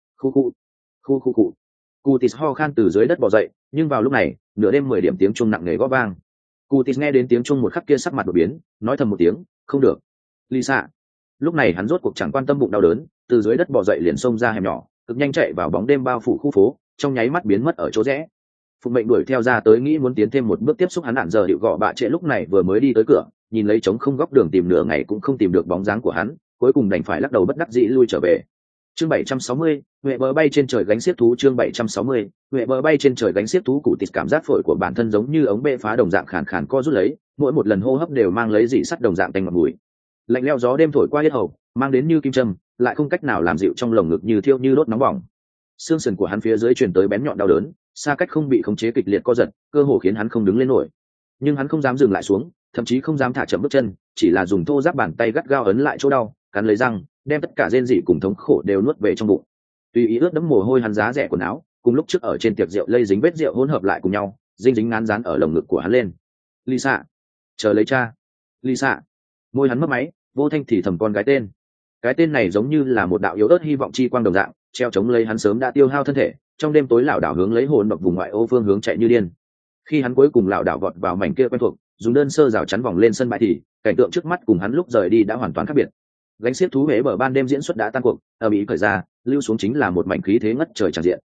S1: Khu. Cutis ho khan từ dưới đất bò dậy, nhưng vào lúc này, nửa đêm 10 điểm tiếng chuông nặng nề gõ vang. Cutis nghe đến tiếng chuông một khắc kia sắc mặt đột biến, nói thầm một tiếng, không được. Lisa. Lúc này hắn rốt cuộc chẳng quan tâm bụng đau đớn, từ dưới đất bò dậy liền xông ra hẻm nhỏ, cực nhanh chạy vào bóng đêm bao phủ khu phố, trong nháy mắt biến mất ở chỗ rẽ. Phụng mệnh đuổi theo ra tới nghĩ muốn tiến thêm một bước tiếp xúc hắn, đạn giờ hiệu gõ bạ trễ lúc này vừa mới đi tới cửa, nhìn lấy trống không góc đường tìm nửa ngày cũng không tìm được bóng dáng của hắn, cuối cùng đành phải lắc đầu bất đắc dĩ lui trở về. Chương 760, huệ bờ bay trên trời gánh xiếc thú. Chương 760, huệ bờ bay trên trời gánh xiếc thú. Cụ tịt cảm giác phổi của bản thân giống như ống bê phá đồng dạng khàn khàn co rút lấy, mỗi một lần hô hấp đều mang lấy dị sắt đồng dạng tanh ngọt mùi. Lạnh lẽo gió đêm thổi qua yết hầu, mang đến như kim châm, lại không cách nào làm dịu trong lồng ngực như thiêu như đốt nóng bỏng. Xương sườn của hắn phía dưới truyền tới bén nhọn đau đớn, xa cách không bị khống chế kịch liệt co giật, cơ hồ khiến hắn không đứng lên nổi. Nhưng hắn không dám dừng lại xuống, thậm chí không dám thả chậm bước chân, chỉ là dùng thô ráp bàn tay gắt gao ấn lại chỗ đau, cắn lấy răng, đem tất cả rên rỉ cùng thống khổ đều nuốt về trong bụng. Tùy ý ướt đẫm mồ hôi hắn giá rẻ quần áo, cùng lúc trước ở trên tiệc rượu lây dính vết rượu hỗn hợp lại cùng nhau, dính dính ngán dán ở lồng ngực của hắn lên. Lisa, chờ lấy cha. Lisa. Môi hắn mấp máy, vô thanh thì thầm con gái tên. Cái tên này giống như là một đạo yếu ớt hy vọng chi quang đồng dạng, treo chống lấy hắn sớm đã tiêu hao thân thể, trong đêm tối lảo đảo hướng lấy hồn độc vùng ngoại ô phương hướng chạy như điên. Khi hắn cuối cùng lảo đảo vọt vào mảnh kia quen thuộc, dùng đơn sơ rào chắn vòng lên sân bãi thì cảnh tượng trước mắt cùng hắn lúc rời đi đã hoàn toàn khác biệt. Gánh xiếc thú hế bờ ban đêm diễn xuất đã tan cuộc, ở bị khởi ra, lưu xuống chính là một mảnh khí thế ngất trời tràn diện.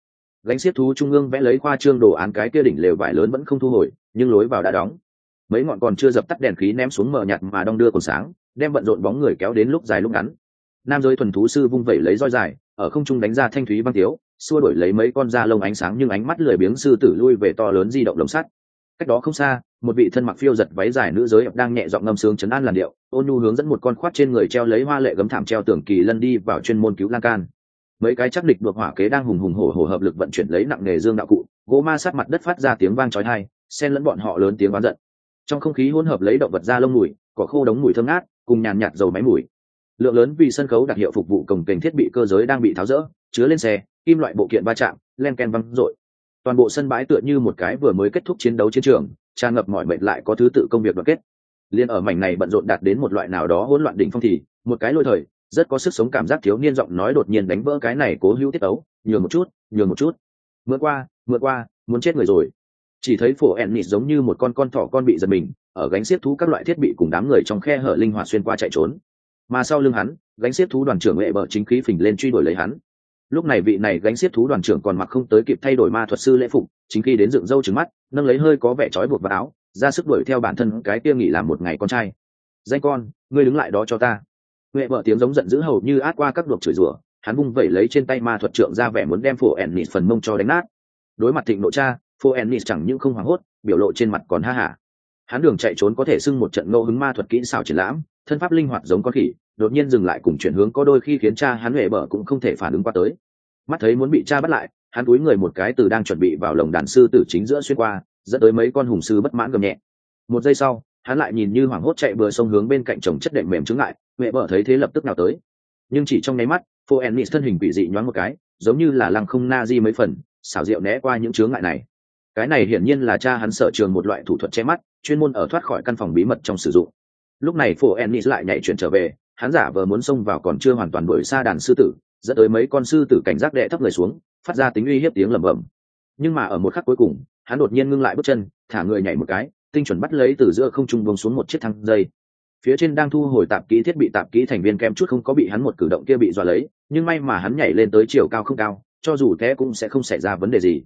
S1: Gánh xiết thú trung ương vẽ lấy khoa trương đồ án cái kia đỉnh lều vải lớn vẫn không thu hồi, nhưng lối vào đã đóng. Mấy ngọn còn chưa dập tắt đèn khí ném xuống mờ nhạt mà đong đưa còn sáng, đem bận rộn bóng người kéo đến lúc dài lúc ngắn. Nam giới thuần thú sư vung vẩy lấy roi dài, ở không trung đánh ra thanh thúy băng tiếu, xua đuổi lấy mấy con da lông ánh sáng nhưng ánh mắt lười biếng sư tử lui về to lớn di động lồng sắt. Cách đó không xa, một vị thân mặc phiêu giật váy dài nữ giới đang nhẹ giọng ngâm sướng trấn an làn điệu, ôn nhu hướng dẫn một con khoát trên người treo lấy hoa lệ gấm thảm treo tường kỳ lân đi vào chuyên môn cứu lan can. Mấy cái chắc địch đột hỏa kế đang hùng hùng hổ hổ hợp lực vận chuyển lấy nặng nghề dương đạo cụ, gỗ ma sát mặt đất phát ra tiếng vang chói tai, xen lẫn bọn họ lớn tiếng oán giận. Trong không khí hỗn hợp lấy động vật da lông mùi, cỏ khô đống mùi thơm ngát, cùng nhàn nhạt dầu máy mùi. Lượng lớn vì sân khấu đặc hiệu phục vụ cồng kềnh thiết bị cơ giới đang bị tháo rỡ, chứa lên xe, kim loại bộ kiện va chạm, len ken văng rội. Toàn bộ sân bãi tựa như một cái vừa mới kết thúc chiến đấu chiến trường, tràn ngập mỏi mệt lại có thứ tự công việc đoàn kết. Liên ở mảnh này bận rộn đạt đến một loại nào đó hỗn loạn đỉnh phong thì, một cái lôi thời, rất có sức sống cảm giác thiếu niên giọng nói đột nhiên đánh vỡ cái này cố hữu tiết tấu, nhường một chút, nhường một chút. Mượn qua, muốn chết người rồi. Chỉ thấy phổ Ennis giống như một con thỏ con bị giật mình, ở gánh xiết thú các loại thiết bị cùng đám người trong khe hở linh hoạt xuyên qua chạy trốn. Mà sau lưng hắn, gánh xiết thú đoàn trưởng Nghệ Bợ chính khí phình lên truy đuổi lấy hắn. Lúc này vị này gánh xiết thú đoàn trưởng còn mặc không tới kịp thay đổi ma thuật sư lễ phục, chính khi đến dựng râu trừng mắt, nâng lấy hơi có vẻ trói buộc vào áo, ra sức đuổi theo bản thân cái kia nghỉ làm một ngày con trai. Danh con, ngươi đứng lại đó cho ta. Nghệ Bợ tiếng giống giận dữ hầu như át qua các luộc chửi rủa, hắn vung vẩy lấy trên tay ma thuật trượng ra vẻ muốn đem phổ Ennis phần mông cho đánh nát. Đối mặt thịnh nộ cha, phổ Ennis chẳng những không hoảng hốt, biểu lộ trên mặt còn ha hả. Hắn đường chạy trốn có thể xưng một trận ngẫu hứng ma thuật kỹ xảo triển lãm, thân pháp linh hoạt giống con khỉ, đột nhiên dừng lại cùng chuyển hướng có đôi khi khiến cha hắn Nghệ Bợ cũng không thể phản ứng qua tới. Mắt thấy muốn bị cha bắt lại, hắn cúi người một cái từ đang chuẩn bị vào lồng đàn sư tử chính giữa xuyên qua, dẫn tới mấy con hùng sư bất mãn gầm nhẹ. Một giây sau, hắn lại nhìn như hoảng hốt chạy bừa sông hướng bên cạnh chồng chất đệm mềm chướng ngại, Nghệ Bợ thấy thế lập tức nào tới. Nhưng chỉ trong nháy mắt, Phô Ennis thân hình bị dị nhoáng một cái, giống như là lăng không na di mấy phần, xảo diệu né qua những chướng ngại này. Cái này hiển nhiên là cha hắn sở trường một loại thủ thuật che mắt, chuyên môn ở thoát khỏi căn phòng bí mật trong sử dụng. Lúc này Phổ Ennis lại nhảy chuyển trở về, hắn giả vờ muốn xông vào còn chưa hoàn toàn đuổi xa đàn sư tử, dẫn tới mấy con sư tử cảnh giác đệ thấp người xuống, phát ra tính uy hiếp tiếng lẩm bẩm. Nhưng mà ở một khắc cuối cùng, hắn đột nhiên ngưng lại bước chân, thả người nhảy một cái, tinh chuẩn bắt lấy từ giữa không trung buông xuống một chiếc thang dây. Phía trên đang thu hồi tạp kỹ thiết bị tạp kỹ thành viên kém chút không có bị hắn một cử động kia bị dọa lấy, nhưng may mà hắn nhảy lên tới chiều cao không cao, cho dù thế cũng sẽ không xảy ra vấn đề gì.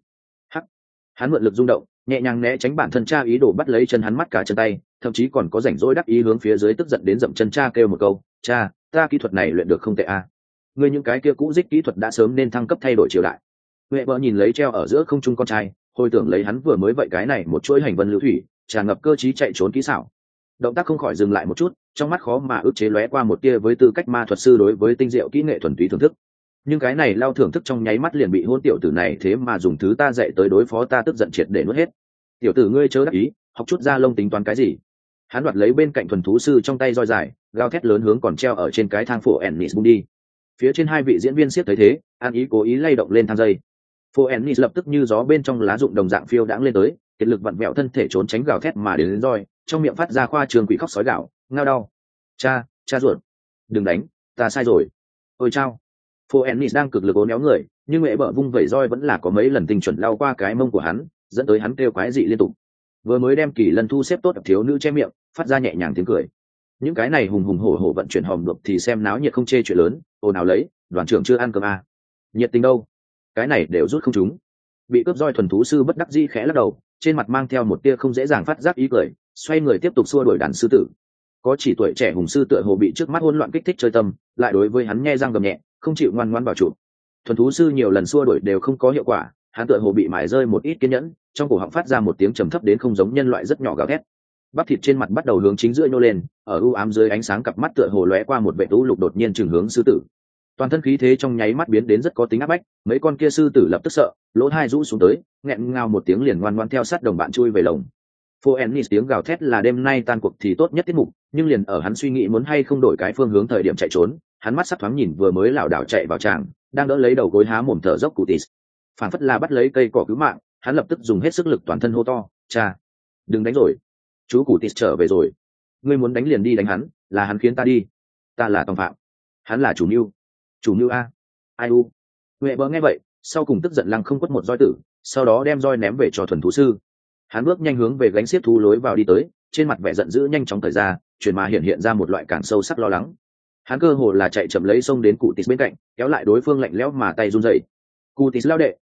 S1: Hắn mượn lực rung động, nhẹ nhàng né tránh bản thân cha ý đồ bắt lấy chân hắn mắt cả chân tay, thậm chí còn có rảnh rỗi đắc ý hướng phía dưới tức giận đến dậm chân cha kêu một câu, cha, ta kỹ thuật này luyện được không tệ à. Ngươi những cái kia cũ dích kỹ thuật đã sớm nên thăng cấp thay đổi triều đại. Huệ vợ nhìn lấy treo ở giữa không trung con trai, hồi tưởng lấy hắn vừa mới vậy cái này một chuỗi hành vân lưu thủy, tràn ngập cơ trí chạy trốn kỹ xảo. Động tác không khỏi dừng lại một chút, trong mắt khó mà ức chế lóe qua một tia với tư cách ma thuật sư đối với tinh diệu kỹ nghệ thuần túy thưởng thức. Nhưng cái này lao thưởng thức trong nháy mắt liền bị hôn tiểu tử này thế mà dùng thứ ta dạy tới đối phó ta tức giận triệt để nuốt hết. Tiểu tử ngươi chớ đắc ý, học chút ra lông tính toán cái gì. Hắn đoạt lấy bên cạnh thuần thú sư trong tay roi dài, gào thét lớn hướng còn treo ở trên cái thang phổ Ennis bung đi. Phía trên hai vị diễn viên siết thấy thế, an ý cố ý lay động lên thang dây. Phổ Ennis lập tức như gió bên trong lá rụng đồng dạng phiêu đãng lên tới, kiệt lực vặn vẹo thân thể trốn tránh gào thét mà đến roi, trong miệng phát ra khoa trường quỷ khóc sói gạo, ngao đau. Cha ruột, đừng đánh, ta sai rồi. Ôi chao. Phổ Ennis đang cực lực ố néo người, nhưng mẹ bợ vung vẩy roi vẫn là có mấy lần tinh chuẩn lao qua cái mông của hắn, dẫn tới hắn kêu quái dị liên tục. Vừa mới đem kỳ lần thu xếp tốt, thiếu nữ che miệng, phát ra nhẹ nhàng tiếng cười. Những cái này hùng hùng hổ hổ vận chuyển hòm được thì xem náo nhiệt không chê chuyện lớn, ồn ào lấy, đoàn trưởng chưa ăn cơm à. Nhiệt tình đâu? Cái này đều rút không trúng. Bị cướp roi thuần thú sư bất đắc dĩ khẽ lắc đầu, trên mặt mang theo một tia không dễ dàng phát giác ý cười, xoay người tiếp tục xua đuổi đàn sư tử. Có chỉ tuổi trẻ hùng sư tựa hồ bị trước mắt hỗn loạn kích thích chơi tâm, lại đối với hắn nhe răng gầm nhẹ, không chịu ngoan ngoãn bảo trụ. Thuần thú sư nhiều lần xua đuổi đều không có hiệu quả, hắn tựa hồ bị mài rơi một ít kiên nhẫn, trong cổ họng phát ra một tiếng trầm thấp đến không giống nhân loại rất nhỏ gào thét. Bắp thịt trên mặt bắt đầu hướng chính giữa nhô lên, ở u ám dưới ánh sáng cặp mắt tựa hồ lóe qua một vệ u lục đột nhiên trừng hướng sư tử. Toàn thân khí thế trong nháy mắt biến đến rất có tính áp bách, mấy con kia sư tử lập tức sợ, lỗ hai rũ xuống tới, nghẹn ngào một tiếng liền ngoan ngoãn theo sát đồng bạn chui về lồng. Phô Ennis tiếng gào thét là đêm nay tan cuộc thì tốt nhất tiết mục, nhưng liền ở hắn suy nghĩ muốn hay không đổi cái phương hướng thời điểm chạy trốn, hắn mắt sắc thoáng nhìn vừa mới lảo đảo chạy vào tràng, đang đỡ lấy đầu gối há mồm thở dốc Cutis. Phản phất là bắt lấy cây cỏ cứu mạng, hắn lập tức dùng hết sức lực toàn thân hô to, cha, đừng đánh rồi, chú Cutis trở về rồi, ngươi muốn đánh liền đi đánh hắn, là hắn khiến ta đi, ta là tòng phạm, hắn là chủ mưu a, ai u. Huệ bờ nghe vậy, sau cùng tức giận lăng không quất một roi tử, sau đó đem roi ném về cho thuần thú sư. Hắn bước nhanh hướng về gánh xiết thú lối vào đi tới, trên mặt vẻ giận dữ nhanh chóng thời ra, chuyển mà hiện ra một loại càng sâu sắc lo lắng. Hắn cơ hồ là chạy chậm lấy xông đến Cutis bên cạnh, kéo lại đối phương lạnh lẽo mà tay run rẩy. Cutis lao đệ,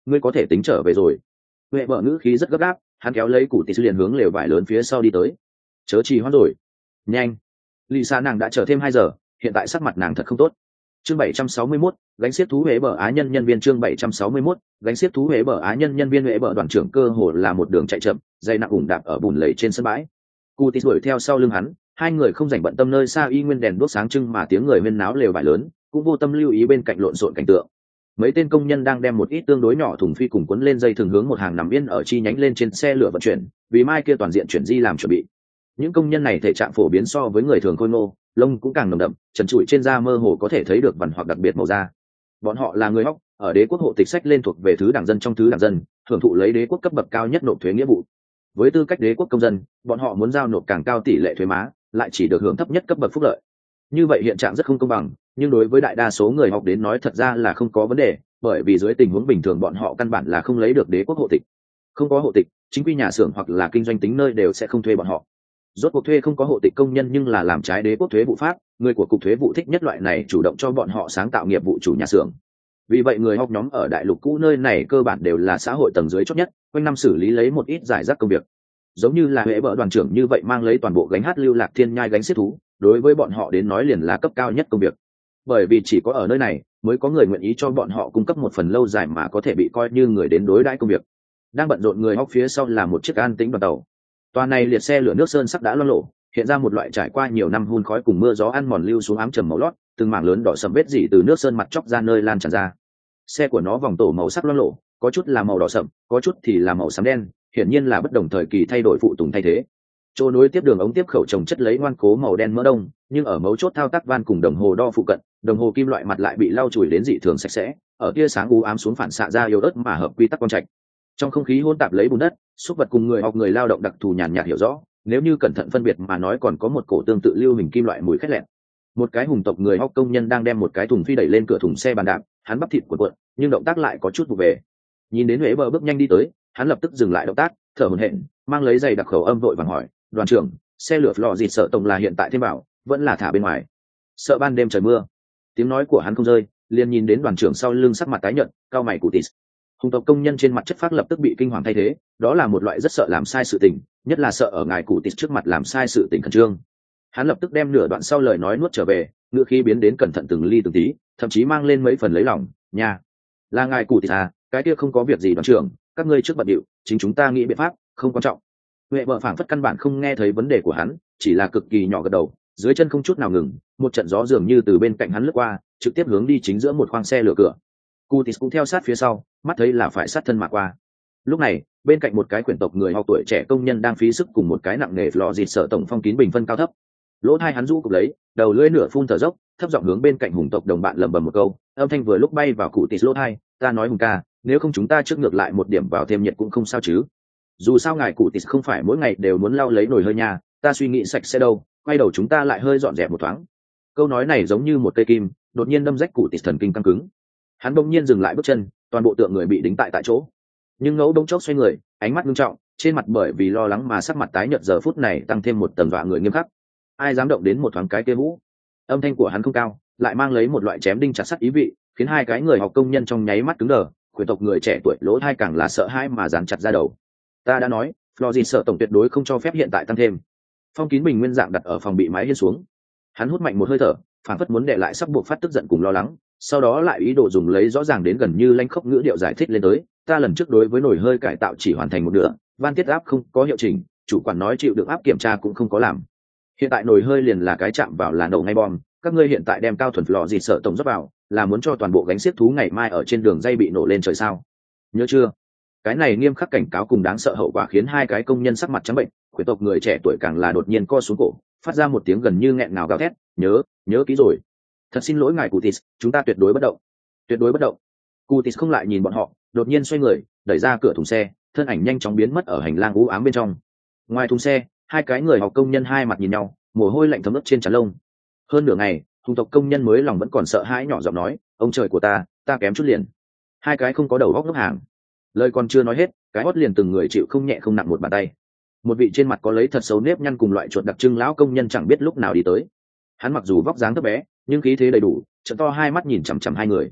S1: ngươi có thể tính trở về rồi. Huệ bờ ngữ khí rất gấp gáp, hắn kéo lấy cụ tis liền hướng lều vải lớn phía sau đi tới. Chớ trì hoãn rồi, nhanh. Lisa nàng đã chờ thêm 2 giờ, hiện tại sắc mặt nàng thật không tốt. Chương 761, gánh xiếc thú Huệ bờ Á nhân nhân viên. Chương 761, gánh xiếc thú Huệ bờ Á nhân nhân viên. Huệ bờ đoàn trưởng cơ hồ là một đường chạy chậm, dây nặng ủng đạp ở bùn lầy trên sân bãi. Cutis đuổi theo sau lưng hắn, hai người không rảnh bận tâm nơi xa y nguyên đèn đuốc sáng trưng mà tiếng người huyên náo lều vải lớn, cũng vô tâm lưu ý bên cạnh lộn xộn cảnh tượng. Mấy tên công nhân đang đem một ít tương đối nhỏ thùng phi cùng cuốn lên dây thường hướng một hàng nằm yên ở chi nhánh lên trên xe lửa vận chuyển, vì mai kia toàn diện chuyển di làm chuẩn bị. Những công nhân này thể trạng phổ biến so với người thường khôi ngô, lông cũng càng nồng đậm, trần trụi trên da mơ hồ có thể thấy được vằn hoặc đặc biệt màu da. Bọn họ là người Hóc, ở đế quốc hộ tịch sách lên thuộc về thứ đảng dân trong thứ đảng dân, hưởng thụ lấy đế quốc cấp bậc cao nhất nộp thuế nghĩa vụ. Với tư cách đế quốc công dân, bọn họ muốn giao nộp càng cao tỷ lệ thuế má, lại chỉ được hưởng thấp nhất cấp bậc phúc lợi. Như vậy hiện trạng rất không công bằng, nhưng đối với đại đa số người Hóc đến nói thật ra là không có vấn đề, bởi vì dưới tình huống bình thường bọn họ căn bản là không lấy được đế quốc hộ tịch. Không có hộ tịch, chính quy nhà xưởng hoặc là kinh doanh tính nơi đều sẽ không thuê bọn họ. Rốt cuộc thuê không có hộ tịch công nhân nhưng là làm trái đế quốc thuế vụ pháp, người của cục thuế vụ thích nhất loại này chủ động cho bọn họ sáng tạo nghiệp vụ chủ nhà xưởng. Vì vậy người Hóc nhóm ở đại lục cũ nơi này cơ bản đều là xã hội tầng dưới chót nhất, quanh năm xử lý lấy một ít giải rác công việc. Giống như là Huệ bờ đoàn trưởng như vậy mang lấy toàn bộ gánh hát lưu lạc thiên nhai gánh xiết thú, đối với bọn họ đến nói liền là cấp cao nhất công việc. Bởi vì chỉ có ở nơi này mới có người nguyện ý cho bọn họ cung cấp một phần lâu dài mà có thể bị coi như người đến đối đãi công việc. Đang bận rộn người Hóc phía sau là một chiếc an tĩnh đoàn tàu. Toa này liệt xe lửa nước sơn sắc đã loang lổ, hiện ra một loại trải qua nhiều năm hun khói cùng mưa gió ăn mòn lưu xuống ám trầm màu lót, từng mảng lớn đỏ sầm vết dỉ từ nước sơn mặt chóc ra nơi lan tràn ra. Xe của nó vòng tổ màu sắc loang lổ, có chút là màu đỏ sậm, có chút thì là màu xám đen, hiển nhiên là bất đồng thời kỳ thay đổi phụ tùng thay thế. Chỗ nối tiếp đường ống tiếp khẩu trồng chất lấy ngoan cố màu đen mỡ đông, nhưng ở mấu chốt thao tác van cùng đồng hồ đo phụ cận, đồng hồ kim loại mặt lại bị lau chùi đến dị thường sạch sẽ, ở tia sáng u ám xuống phản xạ ra yếu ớt mà hợp quy tắc quan trạch. Trong không khí hỗn tạp lấy bùn đất, xúc vật cùng người Hóc người lao động đặc thù nhàn nhạt hiểu rõ, nếu như cẩn thận phân biệt mà nói còn có một cổ tương tự lưu hình kim loại mùi khét lẹn. Một cái hùng tộc người Hóc công nhân đang đem một cái thùng phi đẩy lên cửa thùng xe bàn đạp, hắn bắp thịt cuộn, nhưng động tác lại có chút vụ về. Nhìn đến Huệ bờ bước nhanh đi tới, hắn lập tức dừng lại động tác, thở hổn hển, mang lấy giày đặc khẩu âm vội vàng hỏi, đoàn trưởng, xe lửa lò gì sợ tổng là hiện tại thêm bảo, vẫn là thả bên ngoài? Sợ ban đêm trời mưa. Tiếng nói của hắn không rơi, liền nhìn đến đoàn trưởng sau lưng sắc mặt tái nhợt, cao mày cụ tịt. Hùng tộc công nhân trên mặt chất phác lập tức bị kinh hoàng thay thế, đó là một loại rất sợ làm sai sự tình, nhất là sợ ở ngài cụ tịt trước mặt làm sai sự tình khẩn trương. Hắn lập tức đem nửa đoạn sau lời nói nuốt trở về, ngựa khí biến đến cẩn thận từng ly từng tí, thậm chí mang lên mấy phần lấy lòng, nha, là ngài cụ tịt à, cái kia không có việc gì đoàn trưởng, các ngươi trước bận điệu, chính chúng ta nghĩ biện pháp, không quan trọng. Huệ bờ phảng phất căn bản không nghe thấy vấn đề của hắn, chỉ là cực kỳ nhỏ gật đầu, dưới chân không chút nào ngừng, một trận gió dường như từ bên cạnh hắn lướt qua, trực tiếp hướng đi chính giữa một khoang xe lửa cửa. Cutis cũng theo sát phía sau, mắt thấy là phải sát thân mà qua. Lúc này, bên cạnh một cái quyển tộc người Hóc tuổi trẻ công nhân đang phí sức cùng một cái nặng nề lò dịt sợ tổng phong kín bình phân cao thấp. Lỗ tai hắn rũ cục lấy, đầu lưỡi nửa phun thở dốc, thấp giọng hướng bên cạnh hùng tộc đồng bạn lẩm bẩm một câu, âm thanh vừa lúc bay vào Cutis lỗ tai, ta nói hùng ca, nếu không chúng ta trước ngược lại một điểm vào thêm nhiệt cũng không sao chứ. Dù sao ngài Cutis không phải mỗi ngày đều muốn lau lấy nồi hơi nhà, ta suy nghĩ sạch sẽ đâu, quay đầu chúng ta lại hơi dọn dẹp một thoáng. Câu nói này giống như một cây kim, đột nhiên đâm rách Cutis thần kinh căng cứng. Hắn bỗng nhiên dừng lại bước chân, toàn bộ tượng người bị đính tại chỗ. Nhưng ngẫu đông chốc xoay người, ánh mắt nghiêm trọng, trên mặt bởi vì lo lắng mà sắc mặt tái nhợt giờ phút này tăng thêm một tầng dọa người nghiêm khắc. Ai dám động đến một thoáng cái kia vũ? Âm thanh của hắn không cao, lại mang lấy một loại chém đinh chặt sắt ý vị, khiến hai cái người Hóc công nhân trong nháy mắt cứng đờ, quyền tộc người trẻ tuổi lỗ tai càng là sợ hãi mà dán chặt ra đầu. Ta đã nói, Florida sợ tổng tuyệt đối không cho phép hiện tại tăng thêm. Phong kín bình nguyên dạng đặt ở phòng bị mái hiên xuống. Hắn hút mạnh một hơi thở, phản phất muốn để lại sắp buộc phát tức giận cùng lo lắng, sau đó lại ý đồ dùng lấy rõ ràng đến gần như lanh khốc ngữ điệu giải thích lên tới, ta lần trước đối với nồi hơi cải tạo chỉ hoàn thành một nửa, van tiết áp không có hiệu chỉnh, chủ quản nói chịu được áp kiểm tra cũng không có làm. Hiện tại nồi hơi liền là cái chạm vào là nổ ngay bom, các ngươi hiện tại đem cao thuần lò gì sợ tổng rót vào, là muốn cho toàn bộ gánh xiếc thú ngày mai ở trên đường dây bị nổ lên trời sao? Nhớ chưa? Cái này nghiêm khắc cảnh cáo cùng đáng sợ hậu quả khiến hai cái công nhân sắc mặt trắng bệnh, khuyển tộc người trẻ tuổi càng là đột nhiên co xuống cổ, phát ra một tiếng gần như nghẹn ngào gào thét, nhớ kỹ rồi. Thật xin lỗi ngài Cutis, chúng ta tuyệt đối bất động. Tuyệt đối bất động. Cutis không lại nhìn bọn họ, đột nhiên xoay người, đẩy ra cửa thùng xe, thân ảnh nhanh chóng biến mất ở hành lang u ám bên trong. Ngoài thùng xe, hai cái người Hóc công nhân hai mặt nhìn nhau, mồ hôi lạnh thấm ướt trên trán lông. Hơn nửa ngày, hùng tộc công nhân mới lòng vẫn còn sợ hãi nhỏ giọng nói, ông trời của ta kém chút liền. Hai cái không có đầu óc ngốc hàng. Lời còn chưa nói hết, cái hót liền từng người chịu không nhẹ không nặng một bàn tay. Một vị trên mặt có lấy thật xấu nếp nhăn cùng loại chuột đặc trưng lão công nhân chẳng biết lúc nào đi tới. Hắn mặc dù vóc dáng thấp bé, nhưng khí thế đầy đủ, trợn to hai mắt nhìn chằm chằm hai người.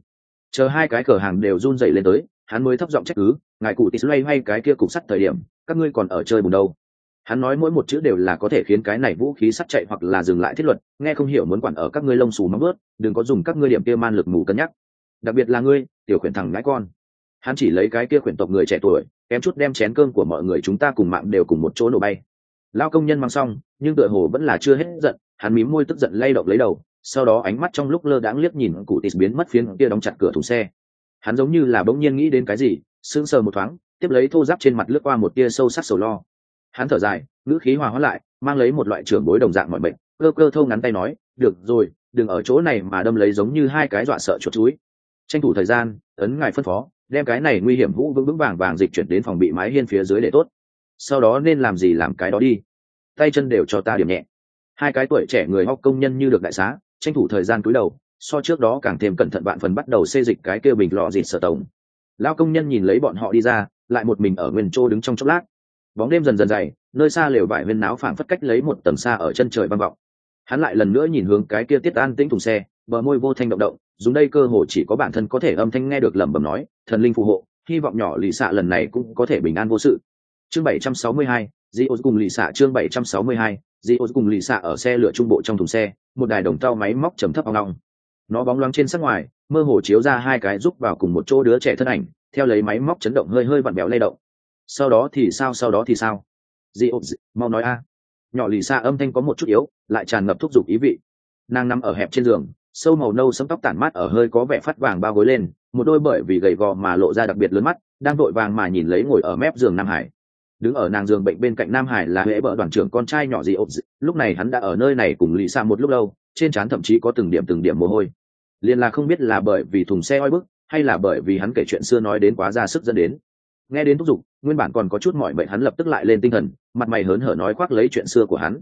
S1: Chờ hai cái cửa hàng đều run rẩy lên tới, hắn mới thấp giọng trách cứ, ngài cụ tít loay hoay cái kia cục sắt thời điểm, các ngươi còn ở chơi bùn đâu. Hắn nói mỗi một chữ đều là có thể khiến cái này vũ khí sắt chạy hoặc là dừng lại thiết luật, nghe không hiểu muốn quản ở các ngươi lông xù móng vớt, đừng có dùng các ngươi điểm kia man lực mù cân nhắc. Đặc biệt là ngươi, tiểu khuyển thằng ngãi con. Hắn chỉ lấy cái kia khuyển tộc người trẻ tuổi, kém chút đem chén cơm của mọi người chúng ta cùng mạng đều cùng một chỗ nổ bay. Lao công nhân mang xong, nhưng tựa hồ vẫn là chưa hết giận, hắn mím môi tức giận lay động lấy đầu, sau đó ánh mắt trong lúc lơ đãng liếc nhìn cụ tít biến mất phiến kia đóng chặt cửa thùng xe. Hắn giống như là bỗng nhiên nghĩ đến cái gì, sững sờ một thoáng, tiếp lấy thô giáp trên mặt lướt qua một tia sâu sắc sầu lo. Hắn thở dài, ngữ khí hòa hóa lại, mang lấy một loại trưởng bối đồng dạng mọi bệnh, cơ cơ thâu ngắn tay nói, được rồi, đừng ở chỗ này mà đâm lấy giống như hai cái dọa sợ chuột chuối. Tranh thủ thời gian, ấn ngài phân phó, đem cái này nguy hiểm vũ vững vững vàng vàng dịch chuyển đến phòng bị mái hiên phía dưới để tốt. Sau đó nên làm gì làm cái đó đi, tay chân đều cho ta điểm nhẹ. Hai cái tuổi trẻ người hóc công nhân như được đại xá, tranh thủ thời gian cúi đầu, so trước đó càng thêm cẩn thận vạn phần bắt đầu xê dịch cái kia bình lọ dịt sở tổng. Lao công nhân nhìn lấy bọn họ đi ra, lại một mình ở nguyên chỗ đứng trong chốc lát. Bóng đêm dần dần dày, nơi xa lều vải huyên náo phảng phất cách lấy một tầng xa ở chân trời vang vọng. Hắn lại lần nữa nhìn hướng cái kia tiết an tĩnh thùng xe, bờ môi vô thanh động động, dùng đây cơ hồ chỉ có bản thân có thể âm thanh nghe được lẩm bẩm nói, thần linh phù hộ, hy vọng nhỏ lì xạ lần này cũng có thể bình an vô sự. Chương 762, Dios cùng lì xạ chương 762, Dios cùng lì xạ ở xe lửa trung bộ trong thùng xe, một đài đồng tàu máy móc trầm thấp ong ong. Nó bóng loáng trên sắc ngoài, mơ hồ chiếu ra hai cái giúp vào cùng một chỗ đứa trẻ thân ảnh, theo lấy máy móc chấn động hơi hơi vặn vẹo lay động. Sau đó thì sao? Dios, mau nói a. Nhỏ lì xạ âm thanh có một chút yếu, lại tràn ngập thúc giục ý vị. Nàng nằm ở hẹp trên giường, sâu màu nâu sẫm tóc tản mát ở hơi có vẻ phát vàng bao gối lên, một đôi bởi vì gầy gò mà lộ ra đặc biệt lớn mắt, đang vội vàng mà nhìn lấy ngồi ở mép giường Nam Hải. Đứng ở nàng giường bệnh bên cạnh Nam Hải là hệ bợ đoàn trưởng con trai nhỏ Dios, lúc này hắn đã ở nơi này cùng lì xạ một lúc lâu, trên trán thậm chí có từng điểm mồ hôi. Liên là không biết là bởi vì thùng xe oi bức, hay là bởi vì hắn kể chuyện xưa nói đến quá ra sức dẫn đến. Nghe đến thúc giục, nguyên bản còn có chút mỏi mệt hắn lập tức lại lên tinh thần, mặt mày hớn hở nói khoác lấy chuyện xưa của hắn.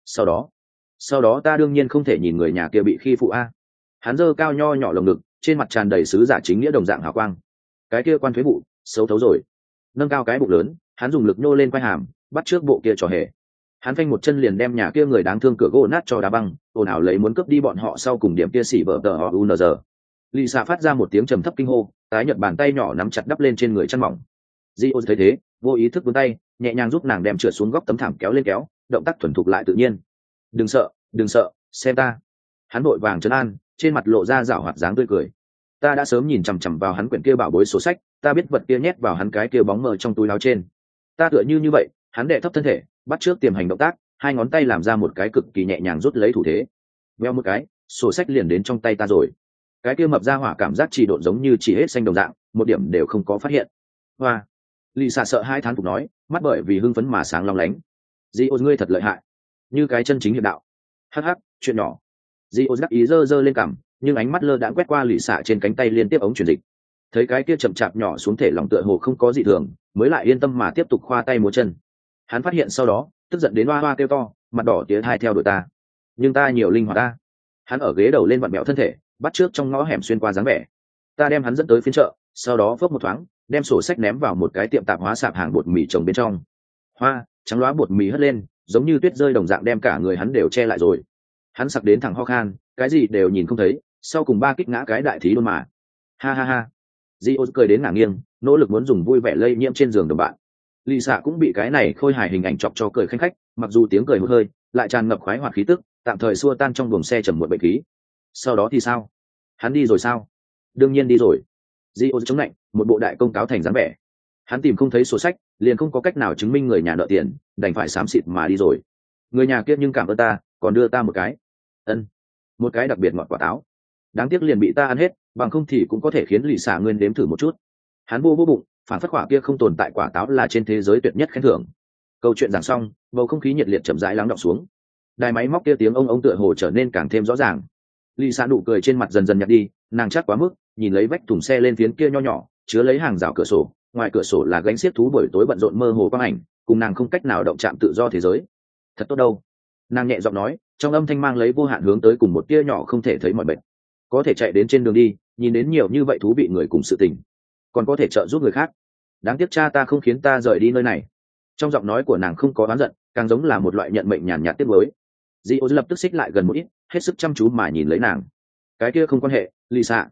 S1: Sau đó ta đương nhiên không thể nhìn người nhà kia bị khi phụ a. Hắn giơ cao nho nhỏ lồng ngực, trên mặt tràn đầy sứ giả chính nghĩa đồng dạng hào quang. Cái kia quan thuế vụ, xấu thấu rồi. Nâng cao cái bụng lớn, hắn dùng lực nhô lên quai hàm, bắt trước bộ kia trò hề. Hắn phanh một chân liền đem nhà kia người đáng thương cửa gỗ nát cho đá băng, ồn ào lấy muốn cướp đi bọn họ sau cùng điểm kia xỉ vở tờ họ unz. Lisa phát ra một tiếng trầm thấp kinh hô, tái nhợt bàn tay nhỏ nắm chặt đắp lên trên người chăn mỏng. Dios thấy thế, vô ý thức vươn tay, nhẹ nhàng giúp nàng đem trượt xuống góc tấm thảm kéo lên kéo, động tác thuần thục lại tự nhiên. Đừng sợ, xem ta. Hắn vội vàng trấn an, trên mặt lộ ra giảo hoạt dáng tươi cười. Ta đã sớm nhìn chằm chằm vào hắn quyển kia bảo bối sổ sách, ta biết vật kia nhét vào hắn cái kia bóng mờ trong túi áo trên. Ta tựa như vậy, hắn đệ thấp thân thể, bắt trước tiềm hành động tác, hai ngón tay làm ra một cái cực kỳ nhẹ nhàng rút lấy thủ thế. Veo một cái, sổ sách liền đến trong tay ta rồi. Cái kia mập ra hỏa cảm giác chỉ độn giống như chỉ hết xanh đồng dạng, một điểm đều không có phát hiện. Hoa. Lisa sợ hai thán phục nói, mắt bởi vì hưng phấn mà sáng long lánh. Dios ngươi thật lợi hại, như cái chân chính hiệp đạo. Hắc hắc, chuyện nhỏ. Dios đắc ý giơ lên cằm, nhưng ánh mắt lơ đãng quét qua Lisa trên cánh tay liên tiếp ống truyền dịch. Thấy cái kia chậm chạp nhỏ xuống thể lòng tựa hồ không có gì thường, mới lại yên tâm mà tiếp tục khoa tay múa chân. Hắn phát hiện sau đó, tức giận đến hoa hoa kêu to, mặt đỏ tía thai theo đuổi ta. Nhưng ta nhiều linh hoạt ta. Hắn ở ghế đầu lên vặn bẹo thân thể, bắt trước trong ngõ hẻm xuyên qua dáng vẻ. Ta đem hắn dẫn tới phiên chợ, sau đó vớt một thoáng, đem sổ sách ném vào một cái tiệm tạp hóa sạp hàng bột mì trồng bên trong. Hoa trắng loá bột mì hất lên, giống như tuyết rơi đồng dạng đem cả người hắn đều che lại rồi. Hắn sặc đến thẳng ho khan, cái gì đều nhìn không thấy, sau cùng ba kích ngã cái đại thí luôn mà. Ha ha ha. Dios cười đến ngả nghiêng, nỗ lực muốn dùng vui vẻ lây nhiễm trên giường đồng bạn. Lisa cũng bị cái này khôi hài hình ảnh chọc cho cười khanh khách, mặc dù tiếng cười hụt hơi, lại tràn ngập khoái hoạt khí tức, tạm thời xua tan trong buồng xe trầm muộn bệnh khí. Sau đó thì sao? Hắn đi rồi sao? Đương nhiên đi rồi. Dios chống lạnh, một bộ đại công cáo thành dáng vẻ. Hắn tìm không thấy sổ sách, liền không có cách nào chứng minh người nhà nợ tiền, đành phải xám xịt mà đi rồi. Người nhà kia nhưng cảm ơn ta, còn đưa ta một cái. Một cái đặc biệt ngọt quả táo. Đáng tiếc liền bị ta ăn hết, bằng không thì cũng có thể khiến Lisa nguyên đếm thử một chút. Hắn vô bụng, phản phất quả kia không tồn tại quả táo là trên thế giới tuyệt nhất khen thưởng. Câu chuyện giảng xong, bầu không khí nhiệt liệt chậm rãi lắng đọng xuống. Đài máy móc kia tiếng ông tựa hồ trở nên càng thêm rõ ràng. Lisa nụ cười trên mặt dần dần nhạt đi, nàng chắc quá mức, nhìn lấy vách thùng xe lên phiến kia nho nhỏ, chứa lấy hàng rào cửa sổ, ngoài cửa sổ là gánh xiếc thú buổi tối bận rộn mơ hồ quang ảnh, cùng nàng không cách nào động chạm tự do thế giới. Thật tốt đâu. Nàng nhẹ giọng nói, trong âm thanh mang lấy vô hạn hướng tới cùng một tia nhỏ không thể thấy mọi bệnh. Có thể chạy đến trên đường đi, nhìn đến nhiều như vậy thú vị người cùng sự tình, còn có thể trợ giúp người khác. Đáng tiếc cha ta không khiến ta rời đi nơi này. Trong giọng nói của nàng không có oán giận, càng giống là một loại nhận mệnh nhàn nhạt tiếc nuối. Dios lập tức xích lại gần một ít, hết sức chăm chú mà nhìn lấy nàng. Cái kia không quan hệ, Lisa.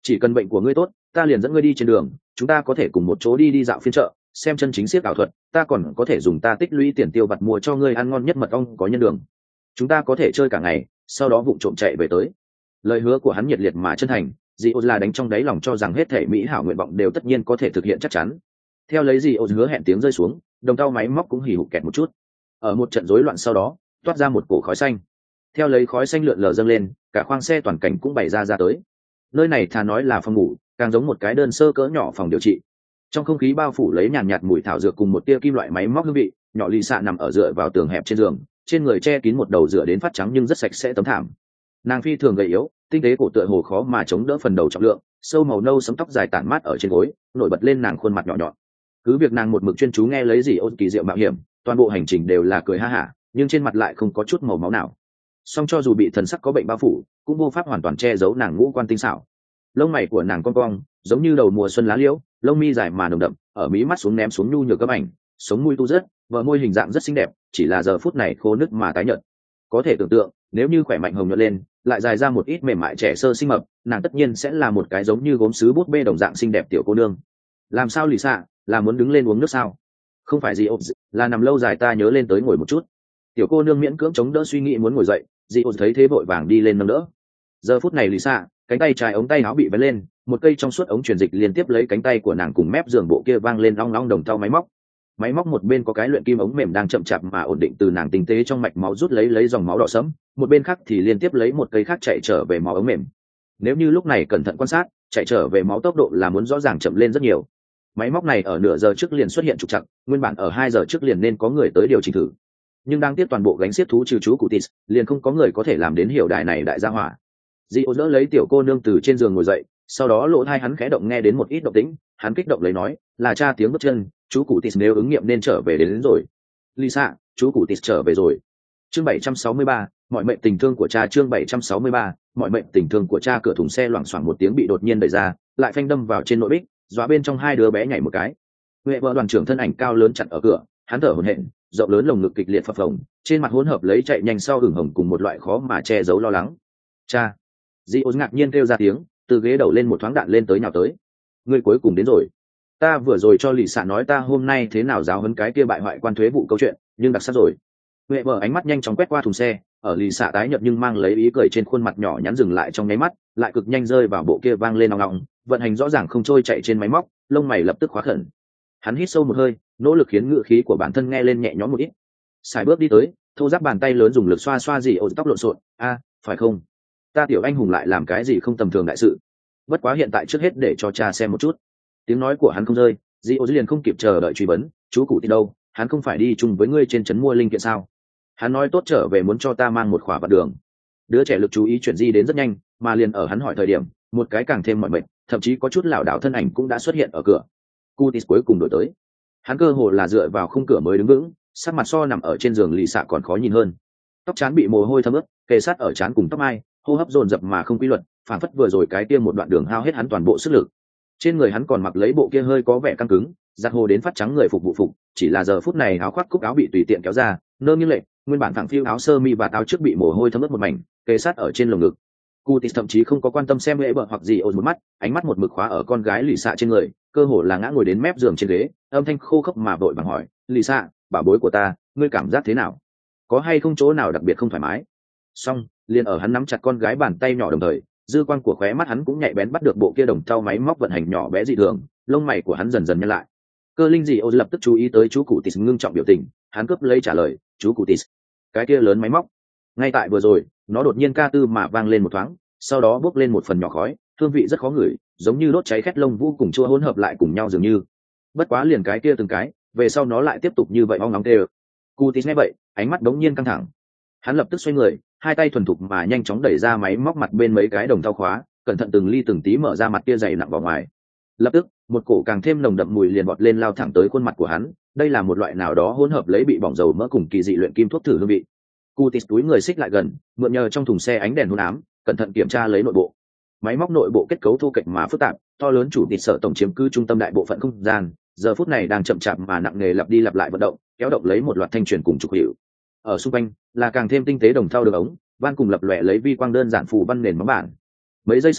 S1: chỉ cần bệnh của ngươi tốt, ta liền dẫn ngươi đi trên đường, chúng ta có thể cùng một chỗ đi dạo phiên chợ, xem chân chính siếc ảo thuật, ta còn có thể dùng ta tích lũy tiền tiêu vặt mua cho ngươi ăn ngon nhất mật ong có nhân đường, chúng ta có thể chơi cả ngày, sau đó vụng trộm chạy về tới. Lời hứa của hắn nhiệt liệt mà chân thành, dì ô là đánh trong đáy lòng cho rằng hết thể mỹ hảo nguyện vọng đều tất nhiên có thể thực hiện chắc chắn. Theo lấy dì ô hứa hẹn tiếng rơi xuống, đồng tàu máy móc cũng hì hục kẹt một chút. Ở một trận rối loạn sau đó, toát ra một cổ khói xanh. Theo lấy khói xanh lượn lờ dâng lên, cả khoang xe toàn cảnh cũng bày ra tới. Nơi này thà nói là phòng ngủ, càng giống một cái đơn sơ cỡ nhỏ phòng điều trị. Trong không khí bao phủ lấy nhàn nhạt mùi thảo dược cùng một tia kim loại máy móc hương vị, nhỏ lì xạ nằm ở dựa vào tường hẹp trên giường, trên người che kín một đầu dựa đến phát trắng nhưng rất sạch sẽ tấm thảm. Nàng phi thường gầy yếu, tinh tế cổ tựa hồ khó mà chống đỡ phần đầu trọng lượng, sâu màu nâu sẫm tóc dài tản mát ở trên gối, nổi bật lên nàng khuôn mặt nhỏ nhọn. Cứ việc nàng một mực chuyên chú nghe lấy gì ôn kỳ diệu mạo hiểm, toàn bộ hành trình đều là cười ha hả, nhưng trên mặt lại không có chút màu máu nào. Song cho dù bị thần sắc có bệnh bao phủ, cũng vô pháp hoàn toàn che giấu nàng ngũ quan tinh xảo. Lông mày của nàng cong cong, giống như đầu mùa xuân lá liễu, lông mi dài mà nồng đậm, ở mí mắt xuống ném xuống nhu nhược gấp ảnh, sống mũi tu rất, bờ môi hình dạng rất xinh đẹp, chỉ là giờ phút này khô nứt mà tái nhợt. Có thể tưởng tượng, nếu như khỏe mạnh hồng nhuận lên, lại dài ra một ít mềm mại trẻ sơ sinh mập, nàng tất nhiên sẽ là một cái giống như gốm sứ bút bê đồng dạng xinh đẹp tiểu cô nương. Làm sao lì xạ, là muốn đứng lên uống nước sao? Không phải gì ộp, là nằm lâu dài ta nhớ lên tới ngồi một chút. Tiểu cô nương miễn cưỡng chống đỡ suy nghĩ muốn ngồi dậy, dị ộp thấy thế vội vàng đi lên nâng đỡ. Giờ phút này lì xạ, cánh tay trái ống tay áo bị vén lên, một cây trong suốt ống truyền dịch liên tiếp lấy cánh tay của nàng cùng mép giường bộ kia vang lên long long đồng thau máy móc. Máy móc một bên có cái luyện kim ống mềm đang chậm chạp mà ổn định từ nàng tinh tế trong mạch máu rút lấy dòng máu đỏ sẫm, một bên khác thì liên tiếp lấy một cây khác chạy trở về máu ống mềm. Nếu như lúc này cẩn thận quan sát, chạy trở về máu tốc độ là muốn rõ ràng chậm lên rất nhiều. Máy móc này ở nửa giờ trước liền xuất hiện trục trặc, nguyên bản ở 2 giờ trước liền nên có người tới điều chỉnh thử. Nhưng đang tiếp toàn bộ gánh xiết thú trừ chú cụ Tis, liền không có người có thể làm đến hiểu đài này đại gia hỏa. Diêu đỡ lấy tiểu cô nương từ trên giường ngồi dậy, sau đó lỗ tai hắn khẽ động nghe đến một ít động tĩnh, hắn kích động lấy nói, là cha tiếng bước chân, chú cụ Tis nếu ứng nghiệm nên trở về đến rồi. Lisa, chú cụ Tis trở về rồi. Chương 763, mọi mệnh tình thương của cha. Chương 763, mọi mệnh tình thương của cha. Cửa thùng xe loảng xoảng một tiếng bị đột nhiên đẩy ra, lại phanh đâm vào trên nội bích, dọa bên trong hai đứa bé nhảy một cái. Huệ vợ đoàn trưởng thân ảnh cao lớn chặn ở cửa, hắn thở hổn hển, rộng lớn lồng ngực kịch liệt phập phồng, trên mặt hỗn hợp lấy chạy nhanh sau hửng hồng cùng một loại khó mà che giấu lo lắng. Cha! Diêu ngạc nhiên kêu ra tiếng, từ ghế đầu lên một thoáng đạn lên tới nhào tới. Ngươi cuối cùng đến rồi. Ta vừa rồi cho lì xạ nói ta hôm nay thế nào giáo huấn cái kia bại hoại quan thuế vụ câu chuyện, nhưng đặc sắc rồi. Huệ vợ ánh mắt nhanh chóng quét qua thùng xe, ở lì xạ tái nhợt nhưng mang lấy ý cười trên khuôn mặt nhỏ nhắn dừng lại trong nháy mắt, lại cực nhanh rơi vào bộ kia vang lên ong ong, vận hành rõ ràng không trôi chạy trên máy móc, lông mày lập tức khóa khẩn. Hắn hít sâu một hơi, nỗ lực khiến ngựa khí của bản thân nghe lên nhẹ nhõm một ít. Sải bước đi tới, thô giáp bàn tay lớn dùng lực xoa xoa gì ổ tóc lộn xộn. A, phải không? Ta tiểu anh hùng lại làm cái gì không tầm thường đại sự? Bất quá hiện tại trước hết để cho cha xem một chút. Tiếng nói của hắn không rơi, Di ô liền không kịp chờ đợi truy vấn, chú cụ thì đâu? Hắn không phải đi chung với ngươi trên trấn mua linh kiện sao? Hắn nói tốt trở về muốn cho ta mang một khỏa vật đường. Đứa trẻ lực chú ý chuyển di đến rất nhanh, mà liền ở hắn hỏi thời điểm, một cái càng thêm mọi mệt, thậm chí có chút lảo đảo thân ảnh cũng đã xuất hiện ở cửa. Cutis cuối cùng đổi tới. Hắn cơ hồ là dựa vào khung cửa mới đứng vững, sắc mặt so nằm ở trên giường lì xạ còn khó nhìn hơn. Tóc trán bị mồ hôi thấm ướt, kề sát ở trán cùng tóc mai, hô hấp dồn dập mà không quy luật, phản phất vừa rồi cái kia một đoạn đường hao hết hắn toàn bộ sức lực. Trên người hắn còn mặc lấy bộ kia hơi có vẻ căng cứng, giặt hồ đến phát trắng người phục vụ phục, chỉ là giờ phút này áo khoác cúc áo bị tùy tiện kéo ra, nơ như lệ, nguyên bản thẳng phiu áo sơ mi và áo trước bị mồ hôi thấm ướt một mảnh, kề sát ở trên lồng ngực. Cutis thậm chí không có quan tâm xem lễ bợ hoặc gì ồn một mắt, ánh mắt một mực khóa ở con gái lì xạ trên người, cơ hồ là ngã ngồi đến mép giường trên ghế, âm thanh khô khốc mà vội vàng hỏi, lì xạ, bảo bối của ta, ngươi cảm giác thế nào? Có hay không chỗ nào đặc biệt không thoải mái? Xong, liền ở hắn nắm chặt con gái bàn tay nhỏ đồng thời, dư quan của khóe mắt hắn cũng nhạy bén bắt được bộ kia đồng thau máy móc vận hành nhỏ bé dị thường, lông mày của hắn dần dần nhăn lại. Cơ linh dị ô lập tức chú ý tới chú cụ Tis ngưng trọng biểu tình, hắn cướp lấy trả lời, chú cụ Tis, cái kia lớn máy móc. Ngay tại vừa rồi, nó đột nhiên ca tư mà vang lên một thoáng, sau đó bốc lên một phần nhỏ khói, hương vị rất khó ngửi, giống như đốt cháy khét lông vũ cùng chua hỗn hợp lại cùng nhau dường như. Bất quá liền cái kia từng cái, về sau nó lại tiếp tục như vậy ong nóng tê. Cutis nghe vậy, ánh mắt đống nhiên căng thẳng. Hắn lập tức xoay người, hai tay thuần thục mà nhanh chóng đẩy ra máy móc mặt bên mấy cái đồng thau khóa, cẩn thận từng ly từng tí mở ra mặt kia dày nặng vào ngoài. Lập tức, một cổ càng thêm nồng đậm mùi liền bọt lên lao thẳng tới khuôn mặt của hắn, đây là một loại nào đó hỗn hợp lấy bị bỏng dầu mỡ cùng kỳ dị luyện kim thuốc thử hương vị. Cutis túi người xích lại gần, mượn nhờ trong thùng xe ánh đèn hôn ám, cẩn thận kiểm tra lấy nội bộ. Máy móc nội bộ kết cấu thô kệch mà phức tạp, to lớn chủ tịch sở tổng chiếm cư trung tâm đại bộ phận không gian, giờ phút này đang chậm chạp mà nặng nề lặp đi lặp lại vận động, kéo động lấy một loạt thanh truyền cùng trục hiệu. Ở xung quanh là càng thêm tinh tế đồng thau đường ống, van cùng lập lòe lấy vi quang đơn giản phù văn nền móng bản. Mấy giây sau,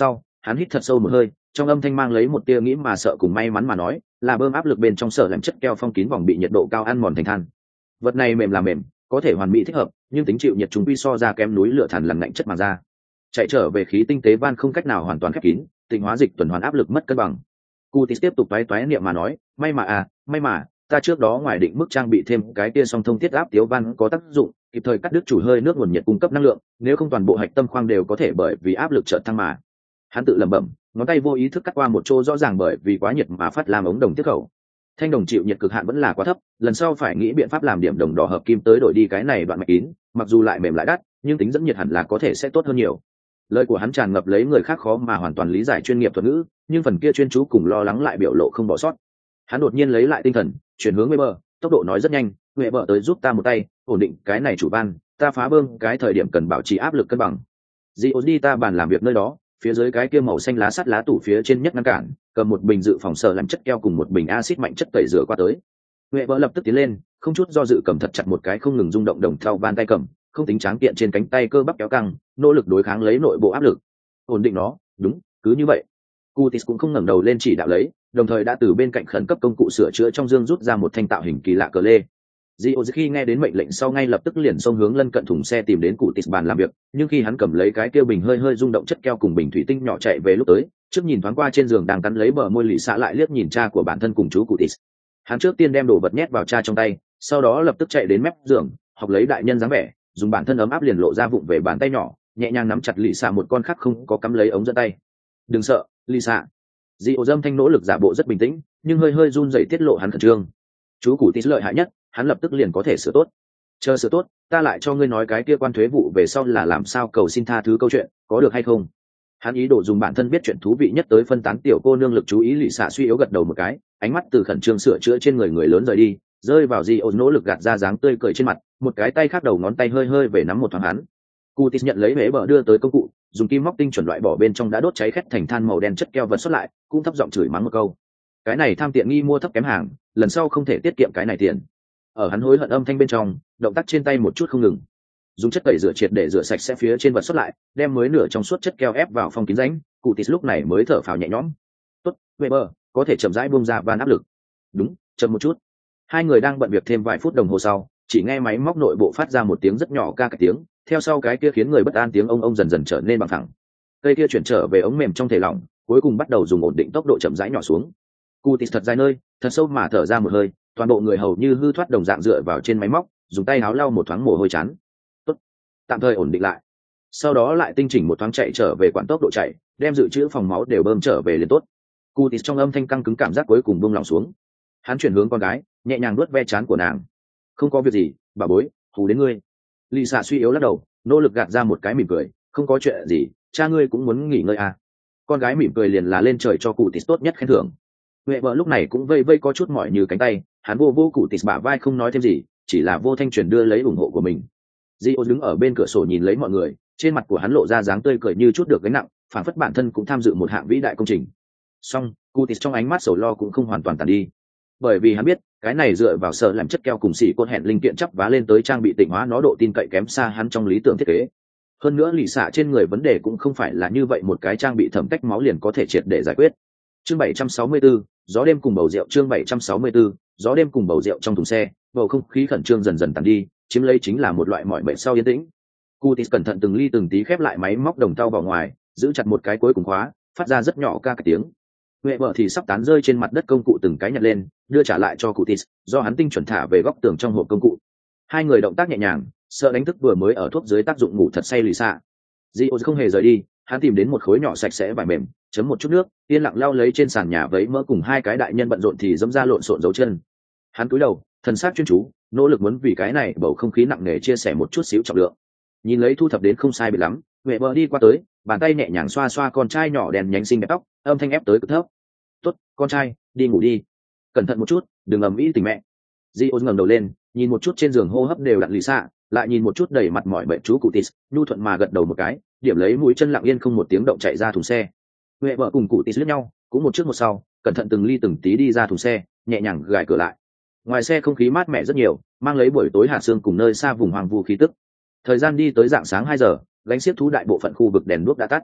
S1: hắn hít thật sâu một hơi, trong âm thanh mang lấy một tia nghĩ mà sợ cùng may mắn mà nói, là bơm áp lực bên trong sở làm chất keo phong kín vòng bị nhiệt độ cao ăn mòn thành than. Vật này mềm là mềm, có thể hoàn mỹ thích hợp, nhưng tính chịu nhiệt chúng quy so ra kém núi lửa thằn lằn lạnh chất mà ra. Chạy trở về khí tinh tế van không cách nào hoàn toàn khép kín, tịnh hóa dịch tuần hoàn áp lực mất cân bằng. Cutis tiếp tục toái niệm mà nói, may mà ta trước đó ngoài định mức trang bị thêm cái tia song thông thiết áp tiếu van có tác dụng, kịp thời cắt đứt chủ hơi nước nguồn nhiệt cung cấp năng lượng, nếu không toàn bộ hạch tâm khoang đều có thể bởi vì áp lực chợt thăng mà. Hắn tự lẩm bẩm, ngón tay vô ý thức cắt qua một chỗ rõ ràng bởi vì quá nhiệt mà phát làm ống đồng tiết khẩu. Thanh đồng chịu nhiệt cực hạn vẫn là quá thấp, lần sau phải nghĩ biện pháp làm điểm đồng đỏ hợp kim tới đổi đi cái này đoạn mạch kín, mặc dù lại mềm lại đắt, nhưng tính dẫn nhiệt hẳn là có thể sẽ tốt hơn nhiều. Lời của hắn tràn ngập lấy người khác khó mà hoàn toàn lý giải chuyên nghiệp thuật ngữ, nhưng phần kia chuyên chú cùng lo lắng lại biểu lộ không bỏ sót. Hắn đột nhiên lấy lại tinh thần, chuyển hướng Weber, tốc độ nói rất nhanh, Weber tới giúp ta một tay, ổn định cái này chủ van, ta phá bơm cái thời điểm cần bảo trì áp lực cân bằng. Dios đi ta bàn làm việc nơi đó, phía dưới cái kia màu xanh lá sắt lá tủ phía trên nhất ngăn cản, cầm một bình dự phòng sở làm chất keo cùng một bình axit mạnh chất tẩy rửa qua tới. Weber lập tức tiến lên, không chút do dự cầm thật chặt một cái không ngừng rung động đồng thau van tay cầm, không tính tráng kiện trên cánh tay cơ bắp kéo căng, nỗ lực đối kháng lấy nội bộ áp lực. Ổn định nó, đúng, cứ như vậy. Cutis cũng không ngẩng đầu lên chỉ đạo lấy, đồng thời đã từ bên cạnh khẩn cấp công cụ sửa chữa trong dương rút ra một thanh tạo hình kỳ lạ cờ lê. Dios khi nghe đến mệnh lệnh sau ngay lập tức liền xông hướng lân cận thùng xe tìm đến Cutis bàn làm việc, nhưng khi hắn cầm lấy cái kia bình hơi rung động chất keo cùng bình thủy tinh nhỏ chạy về lúc tới, trước nhìn thoáng qua trên giường đang cắn lấy bờ môi lì xạ lại liếc nhìn cha của bản thân cùng chú Cutis. Hắn trước tiên đem đồ vật nhét vào cha trong tay, sau đó lập tức chạy đến mép giường, học lấy đại nhân dáng vẻ, dùng bản thân ấm áp liền lộ ra vụng về bàn tay nhỏ, nhẹ nhàng nắm chặt lì xạ một con khác không có cắm lấy ống dẫn tay. Đừng sợ, lì xạ. Dios dâm thanh nỗ lực giả bộ rất bình tĩnh, nhưng hơi run rẩy tiết lộ hắn khẩn trương. Chú Cutis lợi hại nhất, hắn lập tức liền có thể sửa tốt. Chờ sửa tốt, ta lại cho ngươi nói cái kia quan thuế vụ về sau là làm sao cầu xin tha thứ câu chuyện, có được hay không? Hắn ý đồ dùng bản thân biết chuyện thú vị nhất tới phân tán tiểu cô nương lực chú ý. Lì xạ suy yếu gật đầu một cái, ánh mắt từ khẩn trương sửa chữa trên người lớn rời đi, rơi vào Dios nỗ lực gạt ra dáng tươi cười trên mặt, một cái tay khác đầu ngón tay hơi về nắm một thoáng hắn. Cutis nhận lấy bể bờ đưa tới công cụ, dùng kim móc tinh chuẩn loại bỏ bên trong đã đốt cháy khét thành than màu đen chất keo vật xuất lại, cũng thấp giọng chửi mắng một câu. Cái này tham tiện nghi mua thấp kém hàng, lần sau không thể tiết kiệm cái này tiền. Ở hắn hối hận âm thanh bên trong, động tác trên tay một chút không ngừng, dùng chất tẩy rửa triệt để rửa sạch sẽ phía trên vật xuất lại, đem mới nửa trong suốt chất keo ép vào phong kín rãnh. Cutis lúc này mới thở phào nhẹ nhõm. Tốt, Weber, có thể chậm rãi buông ra van áp lực. Đúng, chậm một chút. Hai người đang bận việc thêm vài phút đồng hồ sau, chỉ nghe máy móc nội bộ phát ra một tiếng rất nhỏ ca tiếng, theo sau cái kia khiến người bất an tiếng ông dần dần trở nên bằng thẳng. Cây kia chuyển trở về ống mềm trong thể lỏng, cuối cùng bắt đầu dùng ổn định tốc độ chậm rãi nhỏ xuống. Cutis thật dài nơi, thật sâu mà thở ra một hơi, toàn bộ người hầu như hư thoát đồng dạng dựa vào trên máy móc, dùng tay áo lau một thoáng mồ hôi chán. Tốt, tạm thời ổn định lại. Sau đó lại tinh chỉnh một thoáng chạy trở về quản tốc độ chạy, đem dự trữ phòng máu đều bơm trở về liền tốt. Cutis trong âm thanh căng cứng cảm giác cuối cùng buông lỏng xuống. Hắn chuyển hướng con gái, nhẹ nhàng vuốt ve trán của nàng. Không có việc gì, bà bối, hù đến ngươi. Lisa suy yếu lắc đầu, nỗ lực gạt ra một cái mỉm cười, không có chuyện gì, cha ngươi cũng muốn nghỉ ngơi à. Con gái mỉm cười liền là lên trời cho Cutis tốt nhất khen thưởng. Huệ vợ lúc này cũng vây có chút mỏi như cánh tay, hắn vô Cutis bả vai không nói thêm gì, chỉ là vô thanh truyền đưa lấy ủng hộ của mình. Dios đứng ở bên cửa sổ nhìn lấy mọi người, trên mặt của hắn lộ ra dáng tươi cười như chút được gánh nặng, phản phất bản thân cũng tham dự một hạng vĩ đại công trình. Song, Cutis trong ánh mắt sầu lo cũng không hoàn toàn tàn đi, bởi vì hắn biết cái này dựa vào sợ làm chất keo cùng xỉ cốt hẹn linh kiện chắp vá lên tới trang bị tịnh hóa nó độ tin cậy kém xa hắn trong lý tưởng thiết kế. Hơn nữa lì xạ trên người vấn đề cũng không phải là như vậy một cái trang bị thẩm tách máu liền có thể triệt để giải quyết. Chương 764, gió đêm cùng bầu rượu. Chương 764, gió đêm cùng bầu rượu. Trong thùng xe, bầu không khí khẩn trương dần dần tàn đi, chiếm lấy chính là một loại mỏi mệt sau yên tĩnh. Cutis cẩn thận từng ly từng tí khép lại máy móc đồng tao vào ngoài, giữ chặt một cái cuối cùng khóa, phát ra rất nhỏ ca cái tiếng. Huệ vợ thì sắp tán rơi trên mặt đất công cụ từng cái nhặt lên, đưa trả lại cho Cutis, do hắn tinh chuẩn thả về góc tường trong hộp công cụ. Hai người động tác nhẹ nhàng, sợ đánh thức vừa mới ở thuốc dưới tác dụng ngủ thật say lì xạ. Dios không hề rời đi, hắn tìm đến một khối nhỏ sạch sẽ vải mềm, chấm một chút nước, yên lặng lau lấy trên sàn nhà vấy mỡ cùng hai cái đại nhân bận rộn thì dẫm ra lộn xộn dấu chân. Hắn cúi đầu, thần sắc chuyên chú, nỗ lực muốn vì cái này bầu không khí nặng nề chia sẻ một chút xíu trọng lượng. Nhìn lấy thu thập đến không sai biệt lắm, Huệ vợ đi qua tới, bàn tay nhẹ nhàng xoa xoa con trai nhỏ đèn nhánh xinh đẹp tóc, âm thanh ép tới cực thấp. Tốt, con trai, đi ngủ đi, cẩn thận một chút, đừng ầm ĩ tỉnh mẹ. Dios ngẩng đầu lên, nhìn một chút trên giường hô hấp đều đặn lì xạ, lại nhìn một chút đầy mặt mỏi mệt chú Cutis, nhu thuận mà gật đầu một cái, điểm lấy mũi chân lặng yên không một tiếng động chạy ra thùng xe. Huệ vợ cùng Cutis liếc nhau, cũng một trước một sau, cẩn thận từng ly từng tí đi ra thùng xe, nhẹ nhàng gài cửa lại. Ngoài xe không khí mát mẻ rất nhiều, mang lấy buổi tối hạ sương cùng nơi xa vùng hoang vu khí tức. Thời gian đi tới rạng sáng 2 giờ, gánh xiếc thú đại bộ phận khu vực đèn đuốc đã tắt.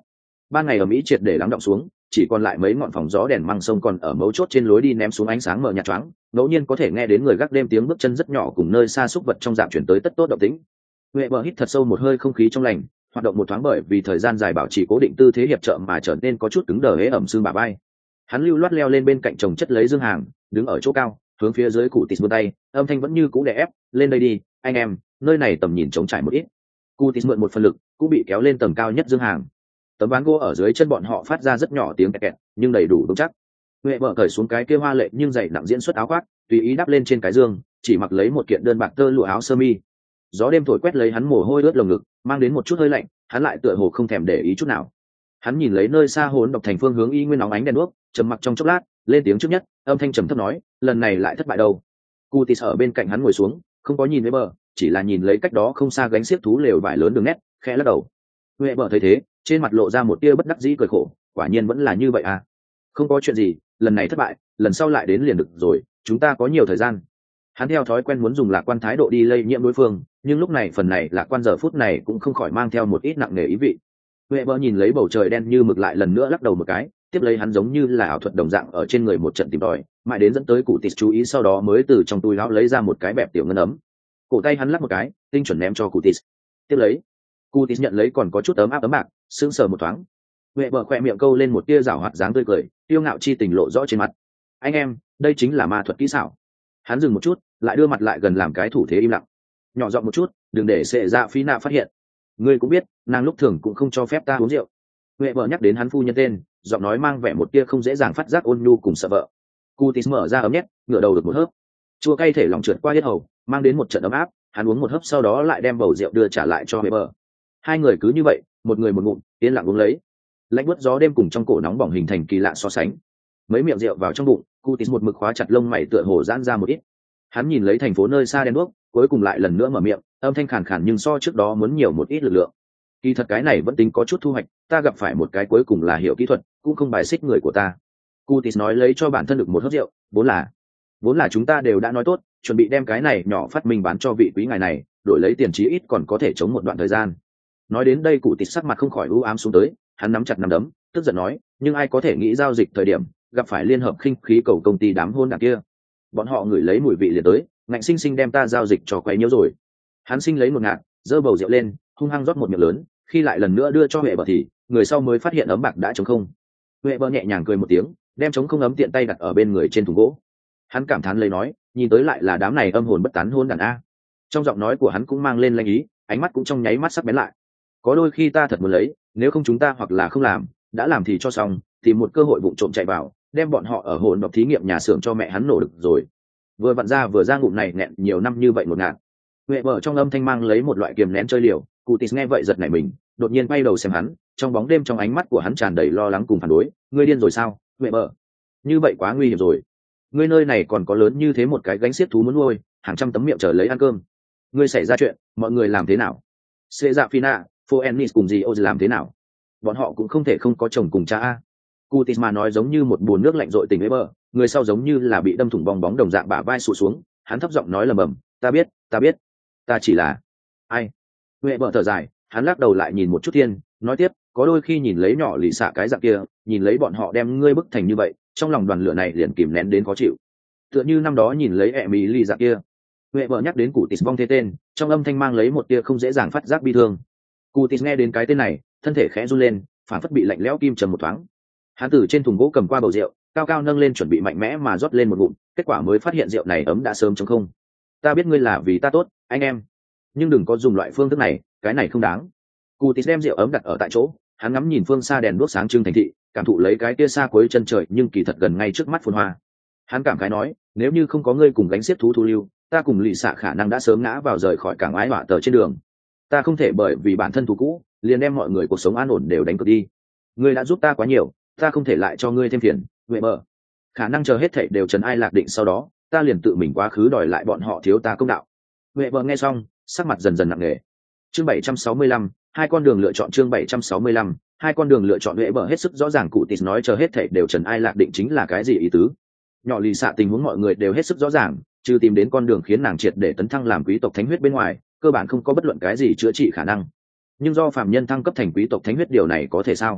S1: ban ngày ở Mỹ triệt để lắng đọng xuống, chỉ còn lại mấy ngọn phòng gió đèn măng sông còn ở mấu chốt trên lối đi ném xuống ánh sáng mờ nhạt choáng, ngẫu nhiên có thể nghe đến người gác đêm tiếng bước chân rất nhỏ cùng nơi xa xúc vật trong dạng chuyển tới tất tốt động tĩnh. Huệ bờ hít thật sâu một hơi không khí trong lành, hoạt động một thoáng bởi vì thời gian dài bảo trì cố định tư thế hiệp trợ mà trở nên có chút cứng đờ hễ ẩm xương bả vai. Hắn lưu loát leo lên bên cạnh chồng chất lấy dương hàng, đứng ở chỗ cao, hướng phía dưới cụ tịt vươn tay, âm thanh vẫn như cũ đè ép, lên đây đi, anh em, nơi này tầm nhìn trống trải một ít. Cụ tịt mượn một phần lực, cũng bị kéo lên tầng cao nhất dương hàng. Tấm ván gỗ ở dưới chân bọn họ phát ra rất nhỏ tiếng kẹt kẹt, nhưng đầy đủ vững chắc. Huệ bờ cởi xuống cái kia hoa lệ nhưng dày nặng diễn xuất áo khoác, tùy ý đắp lên trên cái dương, chỉ mặc lấy một kiện đơn bạc tơ lụa áo sơ mi. Gió đêm thổi quét lấy hắn mồ hôi ướt lồng ngực, mang đến một chút hơi lạnh, hắn lại tựa hồ không thèm để ý chút nào. Hắn nhìn lấy nơi xa hỗn độc thành phương hướng y nguyên nóng ánh đèn đuốc, trầm mặc trong chốc lát, lên tiếng trước nhất, âm thanh trầm thấp nói, lần này lại thất bại đâu. Curtis ở bên cạnh hắn ngồi xuống, không có nhìn Weber, chỉ là nhìn lấy cách đó không xa gánh xiếc thú lều vải lớn đường nét, khẽ lắc đầu. Weber thấy thế, trên mặt lộ ra một tia bất đắc dĩ cười khổ, quả nhiên vẫn là như vậy à. Không có chuyện gì, lần này thất bại, lần sau lại đến liền được rồi, chúng ta có nhiều thời gian. Hắn theo thói quen muốn dùng lạc quan thái độ đi lây nhiễm đối phương, nhưng lúc này phần này lạc quan giờ phút này cũng không khỏi mang theo một ít nặng nề ý vị. Weber nhìn lấy bầu trời đen như mực lại lần nữa lắc đầu một cái, tiếp lấy hắn giống như là ảo thuật đồng dạng ở trên người một trận tìm tòi, mãi đến dẫn tới cụ tịt chú ý, sau đó mới từ trong túi áo lấy ra một cái bẹp tiểu ngân ấm. Cổ tay hắn lắc một cái, tinh chuẩn ném cho cụ tịt. Tiếp lấy, cụ tịt nhận lấy còn có chút ấm áp ấm bạc, sững sờ một thoáng. Weber khẽ miệng câu lên một tia giảo hoạt dáng tươi cười, tiêu ngạo chi tình lộ rõ trên mặt. Anh em, đây chính là ma thuật kỹ xảo. Hắn dừng một chút, lại đưa mặt lại gần làm cái thủ thế im lặng. Nhỏ giọng một chút, đừng để sệ dạ phi nạ phát hiện. Ngươi cũng biết, nàng lúc thường cũng không cho phép ta uống rượu. Weber nhắc đến hắn phu nhân tên, giọng nói mang vẻ một tia không dễ dàng phát giác ôn nhu cùng sợ vợ. Curtis mở ra ấm nhét, ngửa đầu được một hớp, chua cay thể lòng trượt qua hết hầu, mang đến một trận ấm áp. Hắn uống một hớp sau đó lại đem bầu rượu đưa trả lại cho Weber. Hai người cứ như vậy, một người một ngụm, yên lặng uống lấy. Lạnh buốt gió đêm cùng trong cổ nóng bỏng hình thành kỳ lạ so sánh. Mấy miệng rượu vào trong bụng, Curtis một mực khóa chặt lông mày tựa hồ giãn ra một ít. Hắn nhìn lấy thành phố nơi xa đen đuốc, cuối cùng lại lần nữa mở miệng, âm thanh khàn khàn nhưng so trước đó muốn nhiều một ít lực lượng. Kỳ thật cái này vẫn tính có chút thu hoạch, ta gặp phải một cái cuối cùng là hiểu kỹ thuật, cũng không bài xích người của ta. Curtis nói lấy cho bản thân được một hớp rượu, vốn là chúng ta đều đã nói tốt, chuẩn bị đem cái này nhỏ phát minh bán cho vị quý ngài này, đổi lấy tiền chí ít còn có thể chống một đoạn thời gian. Nói đến đây Curtis sắc mặt không khỏi u ám xuống tới, hắn nắm chặt nắm đấm, tức giận nói, nhưng ai có thể nghĩ giao dịch thời điểm gặp phải liên hợp khinh khí cầu công ty đám hôn đảng kia, bọn họ ngửi lấy mùi vị liền tới, ngạnh sinh sinh đem ta giao dịch cho quấy nhiễu rồi. Hắn sinh lấy một ngạt, giơ bầu rượu lên, hung hăng rót một miệng lớn, khi lại lần nữa đưa cho Huệ bờ thì người sau mới phát hiện ấm bạc đã trống không. Huệ bờ nhẹ nhàng cười một tiếng, đem trống không ấm tiện tay đặt ở bên người trên thùng gỗ. Hắn cảm thán lấy nói, nhìn tới lại là đám này âm hồn bất tán hôn đàn a. Trong giọng nói của hắn cũng mang lên lanh ý, ánh mắt cũng trong nháy mắt sắc bén lại. Có đôi khi ta thật muốn lấy, nếu không chúng ta hoặc là không làm, đã làm thì cho xong, tìm một cơ hội vụng trộm chạy vào, đem bọn họ ở hồn độc thí nghiệm nhà xưởng cho mẹ hắn nổ được rồi. Vừa vặn ra vừa ra ngụm này nghẹn nhiều năm như vậy một ngạt. Huệ bờ trong âm thanh mang lấy một loại kiềm nén chơi liều. Curtis nghe vậy giật nảy mình, đột nhiên quay đầu xem hắn, trong bóng đêm trong ánh mắt của hắn tràn đầy lo lắng cùng phản đối. Ngươi điên rồi sao, Huệ bờ? Như vậy quá nguy hiểm rồi. Ngươi nơi này còn có lớn như thế một cái gánh xiếc thú muốn nuôi, hàng trăm tấm miệng chờ lấy ăn cơm. Ngươi xảy ra chuyện, mọi người làm thế nào? Sệ dạ Fina, Phoenix cùng gì Oz làm thế nào? Bọn họ cũng không thể không có chồng cùng cha a. Curtis mà nói giống như một bồn nước lạnh rội tình Weber, người sau giống như là bị đâm thủng bong bóng đồng dạng bả vai sụt xuống, hắn thấp giọng nói lầm bầm, ta biết, ta chỉ là ai. Weber thở dài, hắn lắc đầu lại nhìn một chút thiên, nói tiếp, có đôi khi nhìn lấy nhỏ lì xạ cái dạng kia, nhìn lấy bọn họ đem ngươi bức thành như vậy, trong lòng đoàn lửa này liền kìm nén đến khó chịu. Tựa như năm đó nhìn lấy Emily dạng kia. Weber nhắc đến Curtis vong thế tên, trong âm thanh mang lấy một tia không dễ dàng phát giác bi thương. Curtis nghe đến cái tên này, thân thể khẽ run lên, phản phất bị lạnh lẽo kim trầm một thoáng. Hắn từ trên thùng gỗ cầm qua bầu rượu, cao cao nâng lên chuẩn bị mạnh mẽ mà rót lên một ngụm, kết quả mới phát hiện rượu này ấm đã sớm trống không. Ta biết ngươi là vì ta tốt, anh em, nhưng đừng có dùng loại phương thức này, cái này không đáng. Curtis đem rượu ấm đặt ở tại chỗ, hắn ngắm nhìn phương xa đèn đuốc sáng trưng thành thị, cảm thụ lấy cái kia xa cuối chân trời nhưng kỳ thật gần ngay trước mắt phồn hoa. Hắn cảm khái nói, nếu như không có ngươi cùng gánh xiếc thú thu lưu, ta cùng lì xạ khả năng đã sớm ngã vào rời khỏi cảng ái họa tờ trên đường. Ta không thể bởi vì bản thân thù cũ, liền đem mọi người cuộc sống an ổn đều đánh cược đi. Ngươi đã giúp ta quá nhiều, ta không thể lại cho ngươi thêm phiền. Weber, khả năng chờ hết thảy đều trần ai lạc định sau đó, ta liền tự mình quá khứ đòi lại bọn họ thiếu ta công đạo. Weber nghe xong, sắc mặt dần dần nặng nề. Chương 765, hai con đường lựa chọn. Chương 765, hai con đường lựa chọn. Weber hết sức rõ ràng cụ tịt nói chờ hết thảy đều trần ai lạc định chính là cái gì ý tứ. Nhỏ lì xạ tình huống mọi người đều hết sức rõ ràng, trừ tìm đến con đường khiến nàng triệt để tấn thăng làm quý tộc thánh huyết bên ngoài, cơ bản không có bất luận cái gì chữa trị khả năng. Nhưng do phàm nhân thăng cấp thành quý tộc thánh huyết điều này có thể sao?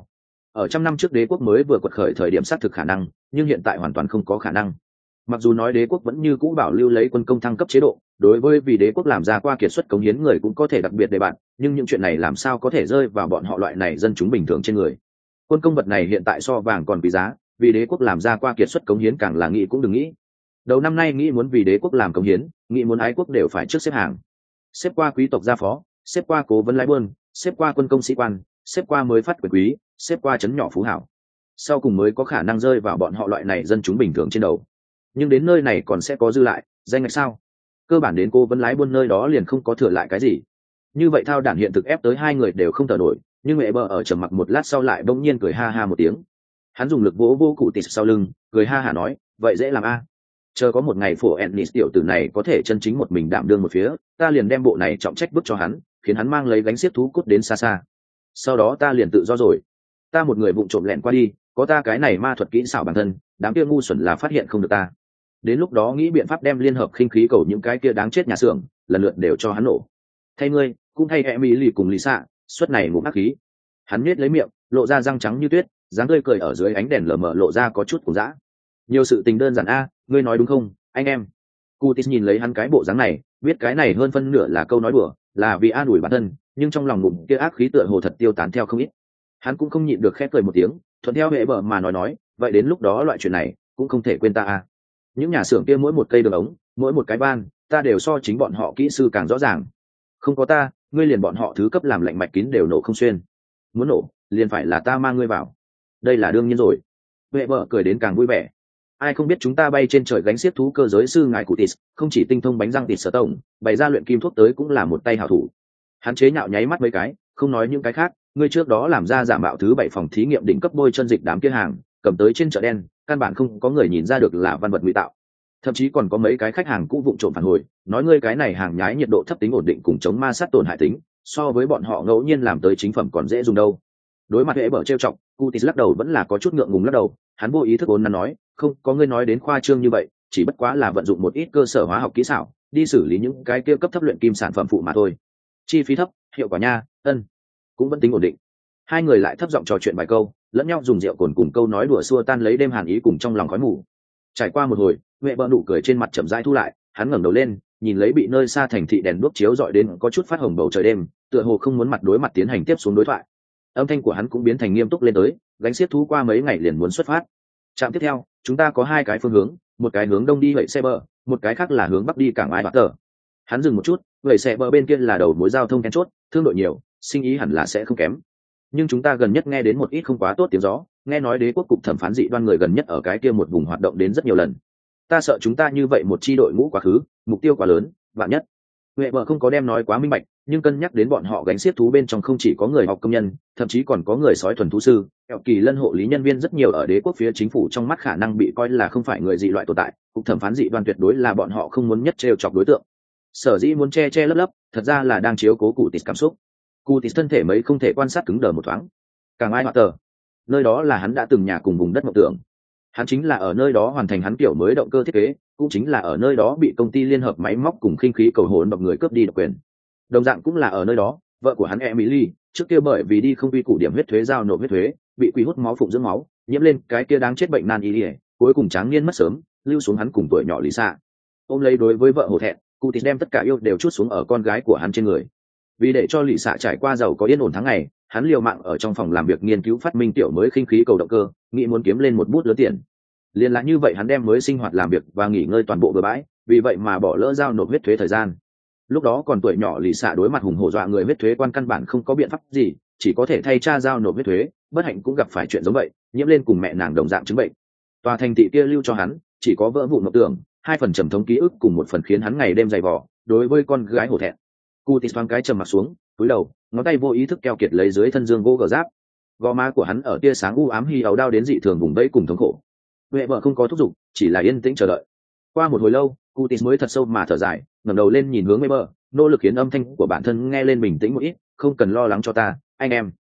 S1: ở trăm năm trước đế quốc mới vừa quật khởi thời điểm xác thực khả năng, nhưng hiện tại hoàn toàn không có khả năng. Mặc dù nói đế quốc vẫn như cũ bảo lưu lấy quân công thăng cấp chế độ, đối với vì đế quốc làm ra qua kiệt xuất cống hiến người cũng có thể đặc biệt đề bạn, nhưng những chuyện này làm sao có thể rơi vào bọn họ loại này dân chúng bình thường trên người. Quân công vật này hiện tại so vàng còn quý giá, vì đế quốc làm ra qua kiệt xuất cống hiến càng là nghĩ cũng đừng nghĩ. Đầu năm nay nghĩ muốn vì đế quốc làm cống hiến, nghĩ muốn ái quốc đều phải trước xếp hàng, xếp qua quý tộc gia phó, xếp qua cố vấn lái buôn, xếp qua quân công sĩ quan, xếp qua mới phát quyền quý, xếp qua chấn nhỏ phú hảo, sau cùng mới có khả năng rơi vào bọn họ loại này dân chúng bình thường trên đầu. Nhưng đến nơi này còn sẽ có dư lại danh ngạch sao? Cơ bản đến cố vấn lái buôn nơi đó liền không có thừa lại cái gì. Như vậy thao đản hiện thực ép tới hai người đều không thở nổi, nhưng mẹ bờ ở trầm mặc một lát sau lại bỗng nhiên cười ha ha một tiếng. Hắn dùng lực vỗ vô cụ tịt sau lưng, cười ha hả nói, vậy dễ làm a. Chờ có một ngày phổ Ennis tiểu tử này có thể chân chính một mình đảm đương một phía, ta liền đem bộ này trọng trách bức cho hắn, khiến hắn mang lấy gánh xiếc thú cút đến xa xa. Sau đó ta liền tự do rồi. Ta một người vụng trộm lẹn qua đi, có ta cái này ma thuật kỹ xảo bản thân, đám kia ngu xuẩn là phát hiện không được ta. Đến lúc đó nghĩ biện pháp đem liên hợp khinh khí cầu những cái kia đáng chết nhà xưởng lần lượt đều cho hắn nổ. Thay ngươi, cũng thay Emily cùng Lisa, suất này ngụm ác khí. Hắn nhếch lấy miệng, lộ ra răng trắng như tuyết, dáng tươi cười ở dưới ánh đèn lờ mờ lộ ra có chút cuồng dã. Nhiều sự tình đơn giản a, ngươi nói đúng không, anh em? Curtis nhìn lấy hắn cái bộ dáng này, biết cái này hơn phân nửa là câu nói đùa, là vì an ủi bản thân, nhưng trong lòng ngụm kia ác khí tựa hồ thật tiêu tán theo không ít. Hắn cũng không nhịn được khép cười một tiếng, thuận theo hệ bờ mà nói, vậy đến lúc đó loại chuyện này cũng không thể quên ta a. Những nhà xưởng kia mỗi một cây đường ống, mỗi một cái ban, ta đều so chính bọn họ kỹ sư càng rõ ràng. Không có ta, ngươi liền bọn họ thứ cấp làm lạnh mạch kín đều nổ không xuyên. Muốn nổ, liền phải là ta mang ngươi vào. Đây là đương nhiên rồi. Vệ bờ cười đến càng vui vẻ. Ai không biết chúng ta bay trên trời gánh xiếc thú cơ giới sư ngài cụ tịt, không chỉ tinh thông bánh răng tịt sở tổng, bày ra luyện kim thuốc tới cũng là một tay hảo thủ. Hắn chế nhạo nháy mắt mấy cái, không nói những cái khác, ngươi trước đó làm ra giả mạo thứ 7 phòng thí nghiệm đỉnh cấp bôi chân dịch đám kia hàng, cầm tới trên chợ đen, căn bản không có người nhìn ra được là văn vật ngụy tạo. Thậm chí còn có mấy cái khách hàng cũ vụng trộm phản hồi, nói ngươi cái này hàng nhái nhiệt độ thấp tính ổn định cùng chống ma sát tổn hại tính, so với bọn họ ngẫu nhiên làm tới chính phẩm còn dễ dùng đâu. Đối mặt hệ bở trêu chọc, Curtis lắc đầu vẫn là có chút ngượng ngùng lắc đầu, hắn vô ý thức ốn nắn nói, không có ngươi nói đến khoa trương như vậy, chỉ bất quá là vận dụng một ít cơ sở hóa học kỹ xảo đi xử lý những cái kia cấp thấp luyện kim sản phẩm phụ mà thôi. Chi phí thấp, hiệu quả nha, cũng vẫn tính ổn định. Hai người lại thấp giọng trò chuyện vài câu, lẫn nhau dùng rượu cồn cùng câu nói đùa xua tan lấy đêm hàn ý cùng trong lòng khói mù. Trải qua một hồi, huệ bờ nụ cười trên mặt chậm rãi thu lại, hắn ngẩng đầu lên, nhìn lấy bị nơi xa thành thị đèn đuốc chiếu dọi đến có chút phát hồng bầu trời đêm, tựa hồ không muốn mặt đối mặt tiến hành tiếp xuống đối thoại. Âm thanh của hắn cũng biến thành nghiêm túc lên tới, gánh xiếc thú qua mấy ngày liền muốn xuất phát. Trạm tiếp theo, chúng ta có hai cái phương hướng, một cái hướng đông đi vậy xe bờ, một cái khác là hướng bắc đi cảng Ai Bạt Tờ. Hắn dừng một chút, vậy xe bờ bên kia là đầu mối giao thông then chốt, thương đội nhiều, sinh ý hẳn là sẽ không kém. Nhưng chúng ta gần nhất nghe đến một ít không quá tốt tiếng gió, nghe nói đế quốc cục thẩm phán dị đoan người gần nhất ở cái kia một vùng hoạt động đến rất nhiều lần. Ta sợ chúng ta như vậy một chi đội ngũ quá khứ, mục tiêu quá lớn, vạn nhất. Huệ bờ không có đem nói quá minh bạch, nhưng cân nhắc đến bọn họ gánh xiếc thú bên trong không chỉ có người học công nhân, thậm chí còn có người sói thuần thú sư, kẹo kỳ lân hộ lý nhân viên rất nhiều ở đế quốc phía chính phủ trong mắt khả năng bị coi là không phải người dị loại tồn tại, cục thẩm phán dị đoan tuyệt đối là bọn họ không muốn nhất trêu chọc đối tượng. Sở dĩ muốn che che lấp lấp, thật ra là đang chiếu cố cụ tịt cảm xúc. Cụ tịt thân thể mấy không thể quan sát cứng đờ một thoáng. Càng Ai Hoạt Tờ, nơi đó là hắn đã từng nhà cùng vùng đất mộng tưởng. Hắn chính là ở nơi đó hoàn thành hắn kiểu mới động cơ thiết kế, cũng chính là ở nơi đó bị công ty liên hợp máy móc cùng khinh khí cầu hồn độc người cướp đi độc quyền. Đồng dạng cũng là ở nơi đó, vợ của hắn Emily, trước kia bởi vì đi không quy củ điểm huyết thuế giao nộp huyết thuế, bị quỷ hút máu phụng dưỡng máu, nhiễm lên cái kia đáng chết bệnh nan y, cuối cùng tráng niên mất sớm, lưu xuống hắn cùng tuổi nhỏ Lisa. Ôm lấy đối với vợ hổ thẹn, cụ thịt đem tất cả yêu đều trút xuống ở con gái của hắn trên người. Vì để cho Lisa trải qua giàu có yên ổn tháng ngày, hắn liều mạng ở trong phòng làm việc nghiên cứu phát minh tiểu mới khinh khí cầu động cơ, nghĩ muốn kiếm lên một bút lớn tiền. Liên là như vậy hắn đem mới sinh hoạt làm việc và nghỉ ngơi toàn bộ bừa bãi, vì vậy mà bỏ lỡ giao nộp huyết thuế thời gian. Lúc đó còn tuổi nhỏ lì xạ đối mặt hùng hổ dọa người huyết thuế quan căn bản không có biện pháp gì, chỉ có thể thay cha giao nộp huyết thuế, bất hạnh cũng gặp phải chuyện giống vậy, nhiễm lên cùng mẹ nàng đồng dạng chứng bệnh. Tòa thành thị kia lưu cho hắn chỉ có vỡ vụn mộng tưởng, 2 phần trầm thống ký ức cùng 1 phần khiến hắn ngày đêm dày vò. Đối với con gái hổ thẹn, Curtis thoáng cái trầm mặt xuống, cúi đầu, ngón tay vô ý thức keo kiệt lấy dưới thân dương gỗ gờ giáp. Gò má của hắn ở tia sáng u ám hi ấu đau đến dị thường vùng vẫy cùng thống khổ. Huệ vợ không có thúc giục, chỉ là yên tĩnh chờ đợi. Qua một hồi lâu, Curtis mới thật sâu mà thở dài, ngẩng đầu lên nhìn hướng Weber, nỗ lực khiến âm thanh của bản thân nghe lên bình tĩnh một ít, không cần lo lắng cho ta, anh em.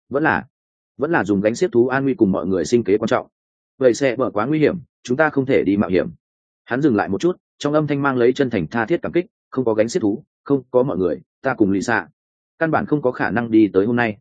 S1: Vẫn là dùng gánh xiếc thú an nguy cùng mọi người sinh kế quan trọng. Vậy sẽ bở quá nguy hiểm, chúng ta không thể đi mạo hiểm. Hắn dừng lại một chút, trong âm thanh mang lấy chân thành tha thiết cảm kích, không có gánh xiếc thú, không có mọi người, ta cùng Lisa, căn bản không có khả năng đi tới hôm nay.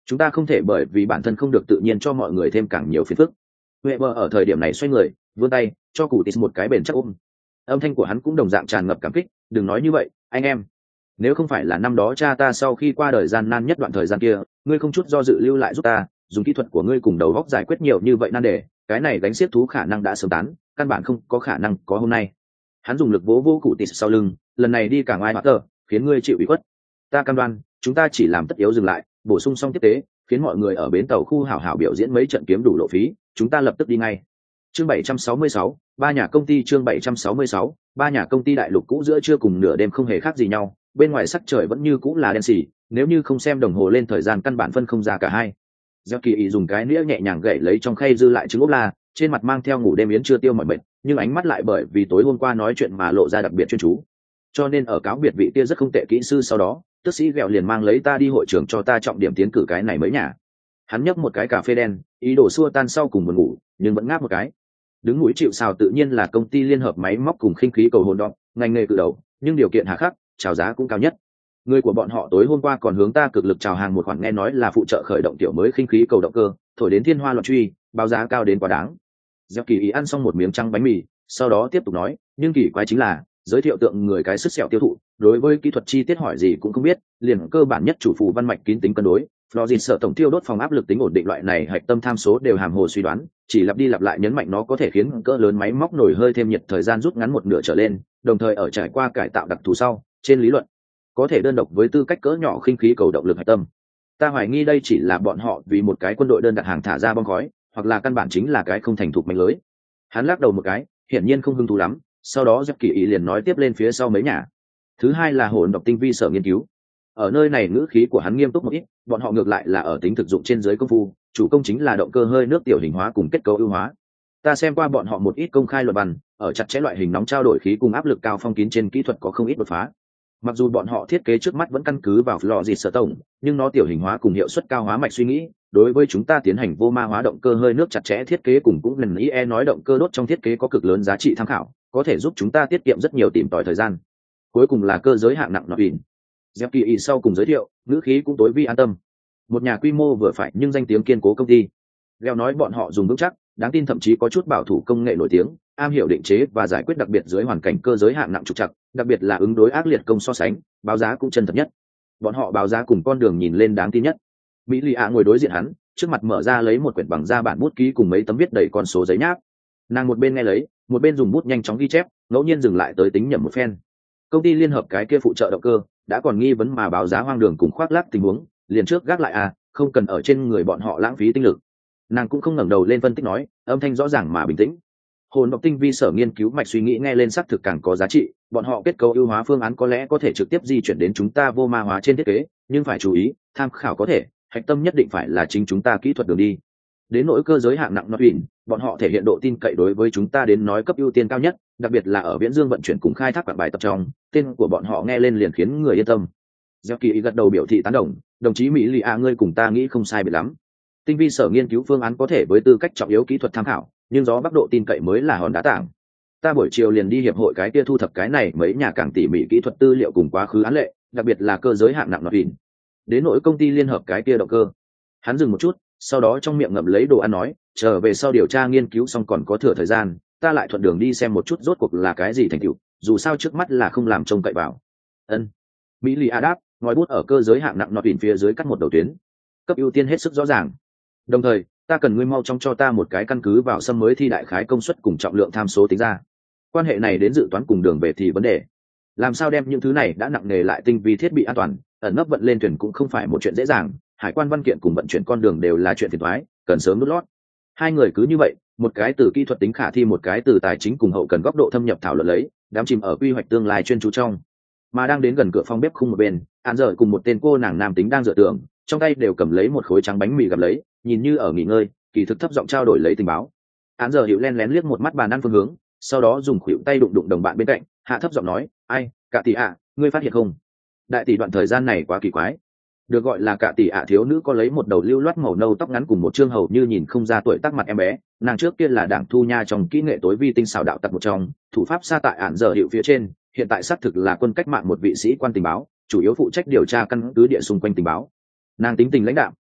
S1: chúng ta không thể bởi vì bản thân không được tự nhiên cho mọi người thêm càng nhiều phiền phức. Huệ bờ ở thời điểm này xoay người vươn tay cho cụ tis một cái bền chắc ôm. Âm thanh của hắn cũng đồng dạng tràn ngập cảm kích. Đừng nói như vậy anh em, nếu không phải là năm đó cha ta sau khi qua đời gian nan nhất đoạn thời gian kia, ngươi không chút do dự lưu lại giúp ta, dùng kỹ thuật của ngươi cùng đầu góc giải quyết nhiều như vậy nan đề, cái này gánh xiếc thú khả năng đã sớm tán, căn bản không có khả năng có hôm nay. Hắn dùng lực vỗ vô cụ tis sau lưng, lần này đi cả ngoài mặt tờ, khiến ngươi chịu ủy khuất. Ta cam đoan chúng ta chỉ làm tất yếu dừng lại, bổ sung xong tiếp tế, khiến mọi người ở bến tàu khu hảo hảo biểu diễn mấy trận kiếm đủ lộ phí, chúng ta lập tức đi ngay. Chương 766, ba nhà công ty. Chương 766, ba nhà công ty. Đại lục cũ giữa trưa cùng nửa đêm không hề khác gì nhau, bên ngoài sắc trời vẫn như cũ là đen xì, nếu như không xem đồng hồ lên thời gian căn bản phân không ra cả hai. Gieo Kỳ ý dùng cái nĩa nhẹ nhàng gậy lấy trong khay dư lại trứng ốp la, trên mặt mang theo ngủ đêm yến chưa tiêu mỏi mệt, nhưng ánh mắt lại bởi vì tối hôm qua nói chuyện mà lộ ra đặc biệt chuyên chú. Cho nên ở cáo biệt vị kia rất không tệ kỹ sư sau đó, tước sĩ Gẹo liền mang lấy ta đi hội trường cho ta trọng điểm tiến cử cái này mới nhà. Hắn nhấp một cái cà phê đen, ý đồ xua tan sau cùng buồn ngủ, nhưng vẫn ngáp một cái. Đứng mũi chịu sào tự nhiên là công ty liên hợp máy móc cùng khinh khí cầu hồn đọng, ngành nghề cự đầu, nhưng điều kiện hà khắc, chào giá cũng cao nhất. Người của bọn họ tối hôm qua còn hướng ta cực lực chào hàng một khoản nghe nói là phụ trợ khởi động tiểu mới khinh khí cầu động cơ, thổi đến thiên hoa loạn truy, báo giá cao đến quá đáng. Gieo Kỳ ý ăn xong một miếng trắng bánh mì, sau đó tiếp tục nói, nhưng kỳ quái chính là giới thiệu tượng người cái sức sẹo tiêu thụ, đối với kỹ thuật chi tiết hỏi gì cũng không biết, liền cơ bản nhất chủ phù văn mạch kín tính cân đối, Florida sợ tổng tiêu đốt phòng áp lực tính ổn định loại này hạch tâm tham số đều hàm hồ suy đoán, chỉ lặp đi lặp lại nhấn mạnh nó có thể khiến cỡ lớn máy móc nổi hơi thêm nhiệt thời gian rút ngắn một nửa trở lên, đồng thời ở trải qua cải tạo đặc thù sau, trên lý luận có thể đơn độc với tư cách cỡ nhỏ khinh khí cầu động lực hạch tâm. Ta hoài nghi đây chỉ là bọn họ vì một cái quân đội đơn đặt hàng thả ra bom khói, hoặc là căn bản chính là cái không thành thục manh lưới. Hắn lắc đầu một cái, hiển nhiên không hứng thú lắm, sau đó Giáp Kỳ ý liền nói tiếp lên phía sau mấy nhà. Thứ hai là hỗn độc tinh vi sở nghiên cứu. Ở nơi này ngữ khí của hắn nghiêm túc một ít, bọn họ ngược lại là ở tính thực dụng trên dưới công phu, chủ công chính là động cơ hơi nước tiểu hình hóa cùng kết cấu ưu hóa. Ta xem qua bọn họ một ít công khai luận văn, ở chặt chẽ loại hình nóng trao đổi khí cùng áp lực cao phong kín trên kỹ thuật có không ít đột phá. Mặc dù bọn họ thiết kế trước mắt vẫn căn cứ vào Florida sở tổng, nhưng nó tiểu hình hóa cùng hiệu suất cao hóa mạch suy nghĩ, đối với chúng ta tiến hành vô ma hóa động cơ hơi nước chặt chẽ thiết kế cùng cũng lần IE nói động cơ đốt trong thiết kế có cực lớn giá trị tham khảo, có thể giúp chúng ta tiết kiệm rất nhiều tìm tòi thời gian. Cuối cùng là cơ giới hạng nặng nọ ỉn. Giáp Kỳ ý sau cùng giới thiệu, ngữ khí cũng tối vi an tâm. Một nhà quy mô vừa phải nhưng danh tiếng kiên cố công ty. Leo nói bọn họ dùng vững chắc, đáng tin thậm chí có chút bảo thủ công nghệ nổi tiếng, am hiểu định chế và giải quyết đặc biệt dưới hoàn cảnh cơ giới hạng nặng trục trặc, đặc biệt là ứng đối ác liệt công so sánh, báo giá cũng chân thật nhất. Bọn họ báo giá cùng con đường nhìn lên đáng tin nhất. Mỹ Lì ạ ngồi đối diện hắn, trước mặt mở ra lấy một quyển bằng da bản bút ký cùng mấy tấm viết đầy con số giấy nháp. Nàng một bên nghe lấy, một bên dùng bút nhanh chóng ghi chép, ngẫu nhiên dừng lại tới tính nhẩm một phen. Công ty liên hợp cái kia phụ trợ động cơ đã còn nghi vấn mà báo giá hoang đường cùng khoác lác tình huống, liền trước gác lại à, không cần ở trên người bọn họ lãng phí tinh lực. Nàng cũng không ngẩng đầu lên phân tích nói, âm thanh rõ ràng mà bình tĩnh. Hồn độc tinh vi sở nghiên cứu mạch suy nghĩ nghe lên xác thực càng có giá trị, bọn họ kết cấu ưu hóa phương án có lẽ có thể trực tiếp di chuyển đến chúng ta vô ma hóa trên thiết kế, nhưng phải chú ý, tham khảo có thể, hạch tâm nhất định phải là chính chúng ta kỹ thuật đường đi. Đến nỗi cơ giới hạng nặng nó uyển, bọn họ thể hiện độ tin cậy đối với chúng ta đến nói cấp ưu tiên cao nhất, đặc biệt là ở viễn dương vận chuyển cùng khai thác quảng bài tập trong, tên của bọn họ nghe lên liền khiến người yên tâm. Gieo Kỳ gật đầu biểu thị tán đồng, đồng chí Mỹ Lì ạ ngươi cùng ta nghĩ không sai biệt lắm. Tinh vi sở nghiên cứu phương án có thể với tư cách trọng yếu kỹ thuật tham khảo, nhưng gió bắc độ tin cậy mới là hòn đá tảng. Ta buổi chiều liền đi hiệp hội cái kia thu thập cái này mấy nhà càng tỉ mỉ kỹ thuật tư liệu cùng quá khứ án lệ, đặc biệt là cơ giới hạng nặng nọt ỉn. Đến nỗi công ty liên hợp cái kia động cơ. Hắn dừng một chút, sau đó trong miệng ngậm lấy đồ ăn nói, trở về sau điều tra nghiên cứu xong còn có thừa thời gian, ta lại thuận đường đi xem một chút rốt cuộc là cái gì thành tựu, dù sao trước mắt là không làm trông cậy vào. Ân. Mỹ Lì đáp, ngòi bút ở cơ giới hạng nặng nọt ỉn phía dưới cắt một đầu tuyến. Cấp ưu tiên hết sức rõ ràng. Đồng thời, ta cần ngươi mau chóng cho ta một cái căn cứ vào xâm mới thi đại khái công suất cùng trọng lượng tham số tính ra. Quan hệ này đến dự toán cùng đường về thì vấn đề. Làm sao đem những thứ này đã nặng nề lại tinh vi thiết bị an toàn, ẩn nấp vận lên thuyền cũng không phải một chuyện dễ dàng, hải quan văn kiện cùng vận chuyển con đường đều là chuyện phiền toái, cần sớm nút lót. Hai người cứ như vậy, một cái từ kỹ thuật tính khả thi, một cái từ tài chính cùng hậu cần góc độ thâm nhập thảo luận lấy, đám chìm ở quy hoạch tương lai chuyên chú trong. Mà đang đến gần cửa phòng bếp khung một bên, Án Dở cùng một tên cô nàng nam tính đang dựa tường, trong tay đều cầm lấy một khối trắng bánh mì gặm lấy, nhìn như ở nghỉ ngơi, kỳ thực thấp giọng trao đổi lấy tình báo. Án Dở hiệu len lén liếc một mắt bàn ăn phương hướng, sau đó dùng khuỷu tay đụng đụng đồng bạn bên cạnh, hạ thấp giọng nói, ai, cả tỷ ạ, ngươi phát hiện không? Đại tỷ đoạn thời gian này quá kỳ quái. Được gọi là cả tỷ ạ thiếu nữ có lấy một đầu lưu loát màu nâu tóc ngắn cùng một trương hầu như nhìn không ra tuổi tác mặt em bé, nàng trước kia là đảng thu nha trong kỹ nghệ tối vi tinh xảo đạo tặc một trong, thủ pháp xa tại Án Dở hiệu phía trên, hiện tại xác thực là quân cách mạng một vị sĩ quan tình báo, chủ yếu phụ trách điều tra căn cứ địa xung quanh tình báo. Nàng tính tình lãnh đạm,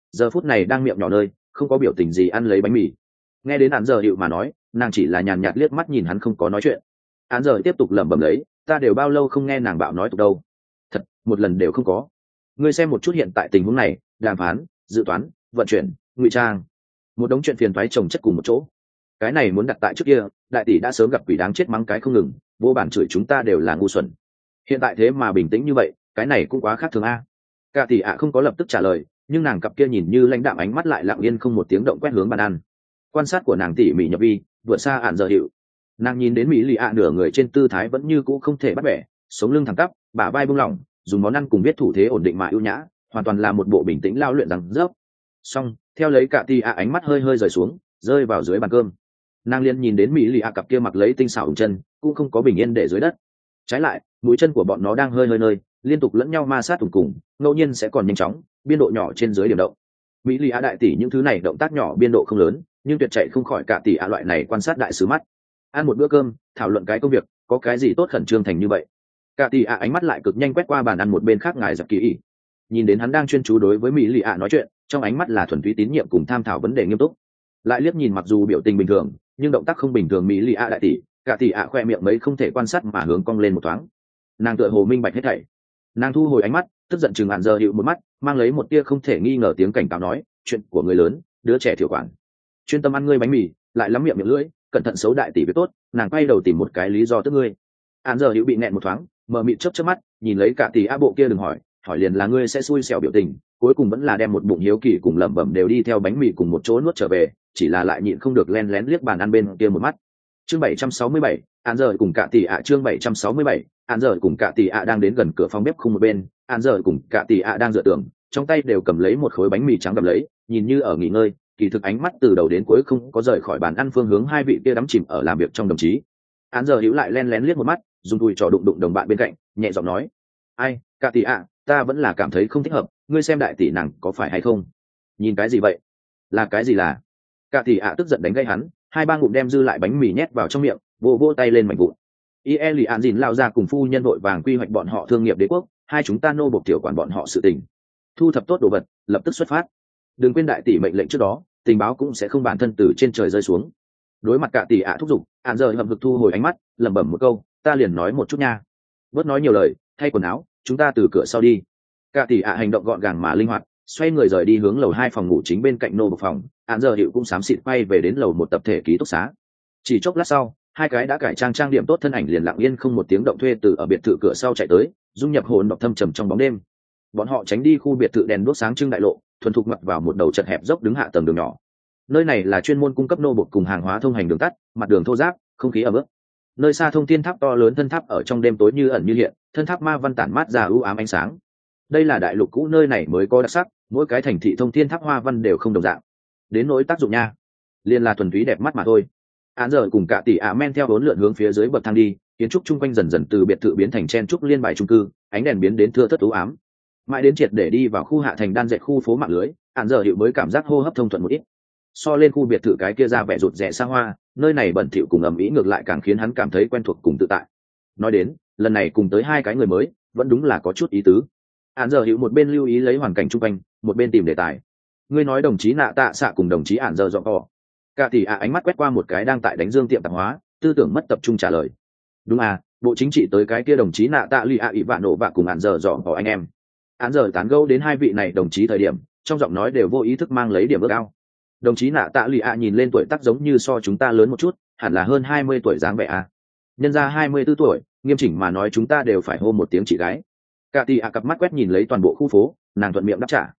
S1: giờ phút này đang miệng nhỏ nơi không có biểu tình gì ăn lấy bánh mì. Nghe đến án giờ hiệu mà nói, nàng chỉ là nhàn nhạt liếc mắt nhìn hắn không có nói chuyện. Án giờ tiếp tục lẩm bẩm lấy, ta đều bao lâu không nghe nàng bạo nói tục đâu, thật một lần đều không có. Ngươi xem một chút hiện tại tình huống này, đàm phán, dự toán, vận chuyển, ngụy trang, một đống chuyện phiền toái chồng chất cùng một chỗ. Cái này muốn đặt tại trước kia, đại tỷ đã sớm gặp quỷ đáng chết mắng cái không ngừng, vô bản chửi chúng ta đều là ngu xuẩn. Hiện tại thế mà bình tĩnh như vậy, cái này cũng quá khác thường a. Cả tỷ ạ không có lập tức trả lời, nhưng nàng cặp kia nhìn như lãnh đạm ánh mắt lại lặng yên không một tiếng động quét hướng bàn ăn. Quan sát của nàng tỉ mỉ nhập vi, vượt xa ạn giờ hiệu. Nàng nhìn đến mỹ lì ạ nửa người trên tư thái vẫn như cũ không thể bắt bẻ, sống lưng thẳng tắp, bả vai buông lỏng, dùng món ăn cùng biết thủ thế ổn định mà ưu nhã, hoàn toàn là một bộ bình tĩnh lao luyện rằng rớp. Xong, theo lấy cả tỷ ạ ánh mắt hơi hơi rời xuống, rơi vào dưới bàn cơm. Nàng liền nhìn đến mỹ lì ạ cặp kia mặc lấy tinh xảo ủng chân, cũng không có bình yên để dưới đất. Trái lại, mũi chân của bọn nó đang hơi hơi nơi, liên tục lẫn nhau ma sát cùng cùng, ngẫu nhiên sẽ còn nhanh chóng, biên độ nhỏ trên dưới điểm động. Mỹ lì ạ đại tỷ những thứ này động tác nhỏ biên độ không lớn, nhưng tuyệt chạy không khỏi cả tỷ ạ loại này quan sát đại sứ mắt. Ăn một bữa cơm, thảo luận cái công việc, có cái gì tốt khẩn trương thành như vậy. Cả tỷ ạ ánh mắt lại cực nhanh quét qua bàn ăn một bên khác ngài giặc kỳ ý, nhìn đến hắn đang chuyên chú đối với mỹ lì ạ nói chuyện, trong ánh mắt là thuần túy tín nhiệm cùng tham thảo vấn đề nghiêm túc. Lại liếc nhìn mặc dù biểu tình bình thường nhưng động tác không bình thường mỹ lì ạ đại tỷ, cả tỷ ạ khoe miệng mấy không thể quan sát mà hướng cong lên một thoáng. Nàng tựa hồ minh bạch hết thảy. Nàng thu hồi ánh mắt, tức giận chừng hạn giờ hiệu một mắt, mang lấy một tia không thể nghi ngờ tiếng cảnh cáo nói, chuyện của người lớn, đứa trẻ thiểu quản, chuyên tâm ăn ngươi bánh mì, lại lắm miệng lưỡi, cẩn thận xấu đại tỷ việc tốt. Nàng quay đầu tìm một cái lý do tức ngươi. Hạn giờ hiệu bị nẹn một thoáng, mờ mịt chớp chớp mắt, nhìn lấy cả tỷ ạ bộ kia đừng hỏi liền là ngươi sẽ xui xẻo biểu tình, cuối cùng vẫn là đem một bụng hiếu kỳ cùng lẩm bẩm đều đi theo bánh mì cùng một chỗ nuốt trở về, chỉ là lại nhịn không được len lén liếc bàn ăn bên kia một mắt. Chương 767, án giờ cùng cả tỷ ạ. Chương 767, án giờ cùng cả tỷ ạ đang đến gần cửa phòng bếp không một bên, án giờ cùng cả tỷ ạ đang dựa tường, trong tay đều cầm lấy một khối bánh mì trắng đậm lấy, nhìn như ở nghỉ ngơi, kỳ thực ánh mắt từ đầu đến cuối không có rời khỏi bàn ăn phương hướng hai vị kia đắm chìm ở làm việc trong đồng chí. Án giờ hữu lại len lén liếc một mắt, dùng đùi trò đụng đụng đồng bạn bên cạnh, nhẹ giọng nói, ai, cả tỷ ạ, ta vẫn là cảm thấy không thích hợp, ngươi xem đại tỷ nàng có phải hay không? Nhìn cái gì vậy? Là cái gì là? Cả tỷ ạ tức giận đánh gây hắn, hai ba ngụm đem dư lại bánh mì nhét vào trong miệng, vô tay lên mảnh vụn. Ie lì an dìn lao ra cùng phu nhân vội vàng quy hoạch bọn họ thương nghiệp đế quốc, hai chúng ta nô bộc tiểu quản bọn họ sự tình. Thu thập tốt đồ vật, lập tức xuất phát. Đừng quên đại tỷ mệnh lệnh trước đó, tình báo cũng sẽ không bản thân từ trên trời rơi xuống. Đối mặt cả tỷ ạ thúc giục, án giờ hậm hực thu hồi ánh mắt, lẩm bẩm một câu, ta liền nói một chút nha. Bớt nói nhiều lời, thay quần áo, chúng ta từ cửa sau đi. Cả tỷ ạ hành động gọn gàng mà linh hoạt, xoay người rời đi hướng lầu 2 phòng ngủ chính bên cạnh nô bộc phòng. Án giờ hiệu cũng xám xịt quay về đến lầu một tập thể ký túc xá. Chỉ chốc lát sau, hai cái đã cải trang điểm tốt thân ảnh liền lặng yên không một tiếng động thuê từ ở biệt thự cửa sau chạy tới, dung nhập hồn độc thâm trầm trong bóng đêm. Bọn họ tránh đi khu biệt thự đèn đuốc sáng trưng đại lộ, thuần thục ngoặt vào một đầu chật hẹp dốc đứng hạ tầng đường nhỏ. Nơi này là chuyên môn cung cấp nô bộc cùng hàng hóa thông hành đường tắt, mặt đường thô ráp, không khí ẩm ướt. Nơi xa thông thiên tháp to lớn thân tháp ở trong đêm tối như ẩn như hiện, thân tháp ma văn tản mát ra u ám ánh sáng. Đây là đại lục cũ nơi này mới có đặc sắc, mỗi cái thành thị thông thiên tháp hoa văn đều không đồng dạng. Đến nỗi tác dụng nha, liền là thuần túy đẹp mắt mà thôi. Án giờ cùng cả tỷ ạ men theo bốn lượn hướng phía dưới bậc thang đi, kiến trúc chung quanh dần dần từ biệt thự biến thành chen trúc liên bài chung cư, ánh đèn biến đến thưa thớt u ám. Mãi đến triệt để đi vào khu hạ thành đan dệt khu phố mạng lưới, án giờ hiệu mới cảm giác hô hấp thông thuận một ít. So lên khu biệt thự cái kia ra vẻ rụt rè xa hoa, nơi này bẩn thỉu cùng ầm ĩ ngược lại càng khiến hắn cảm thấy quen thuộc cùng tự tại. Nói đến, lần này cùng tới hai cái người mới, vẫn đúng là có chút ý tứ. Án giờ hiệu một bên lưu ý lấy hoàn cảnh chung quanh, một bên tìm đề tài. Ngươi nói đồng chí nạ tạ xạ cùng đồng chí án giờ dọn cỏ. Cả tỷ ạ ánh mắt quét qua một cái đang tại đánh dương tiệm tạp hóa, tư tưởng mất tập trung trả lời. Đúng à, bộ chính trị tới cái kia đồng chí nạ tạ lì ạ ỷ vạn nổ bạ cùng án giờ dọn cỏ anh em. Án giờ tán gẫu đến hai vị này đồng chí thời điểm, trong giọng nói đều vô ý thức mang lấy điểm ước ao. Đồng chí nạ tạ lì ạ nhìn lên tuổi tác giống như so chúng ta lớn một chút, hẳn là hơn 20 tuổi dáng vẻ à. Nhân ra 24 tuổi, nghiêm chỉnh mà nói chúng ta đều phải hô một tiếng chị gái. Cả tỷ ạ cặp mắt quét nhìn lấy toàn bộ khu phố, nàng thuận miệng đáp trả.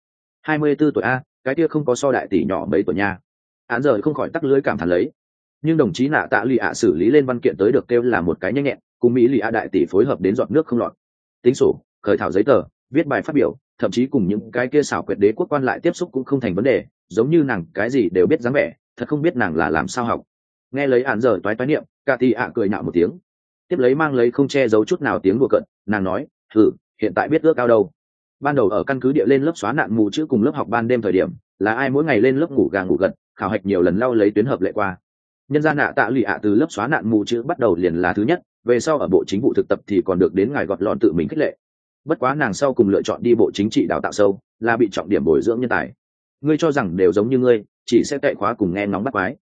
S1: 24 tuổi a, cái kia không có so đại tỷ nhỏ mấy tuổi nha. Án giờ không khỏi tắc lưỡi cảm thán lấy. Nhưng đồng chí nạ tạ lì ạ xử lý lên văn kiện tới được kêu là một cái nhanh nhẹn, cùng mỹ lì ạ đại tỷ phối hợp đến giọt nước không lọt. Tính sổ, khởi thảo giấy tờ, viết bài phát biểu, thậm chí cùng những cái kia xảo quyệt đế quốc quan lại tiếp xúc cũng không thành vấn đề, giống như nàng cái gì đều biết dáng vẻ, thật không biết nàng là làm sao học. Nghe lấy án giờ toái niệm, cả tỷ ạ cười nhạo một tiếng, tiếp lấy mang lấy không che giấu chút nào tiếng đùa cợt, nàng nói, hiện tại biết ước ao đâu. Ban đầu ở căn cứ địa lên lớp xóa nạn mù chữ cùng lớp học ban đêm thời điểm, là ai mỗi ngày lên lớp ngủ gà ngủ gật, khảo hạch nhiều lần lau lấy tuyến hợp lệ qua. Nhân gia nạ tạ lì ạ từ lớp xóa nạn mù chữ bắt đầu liền là thứ nhất, về sau ở bộ chính vụ thực tập thì còn được đến ngài gọt lọn tự mình khích lệ. Bất quá nàng sau cùng lựa chọn đi bộ chính trị đào tạo sâu, là bị trọng điểm bồi dưỡng nhân tài. ngươi cho rằng đều giống như ngươi chỉ sẽ cậy khóa cùng nghe ngóng bắt quái.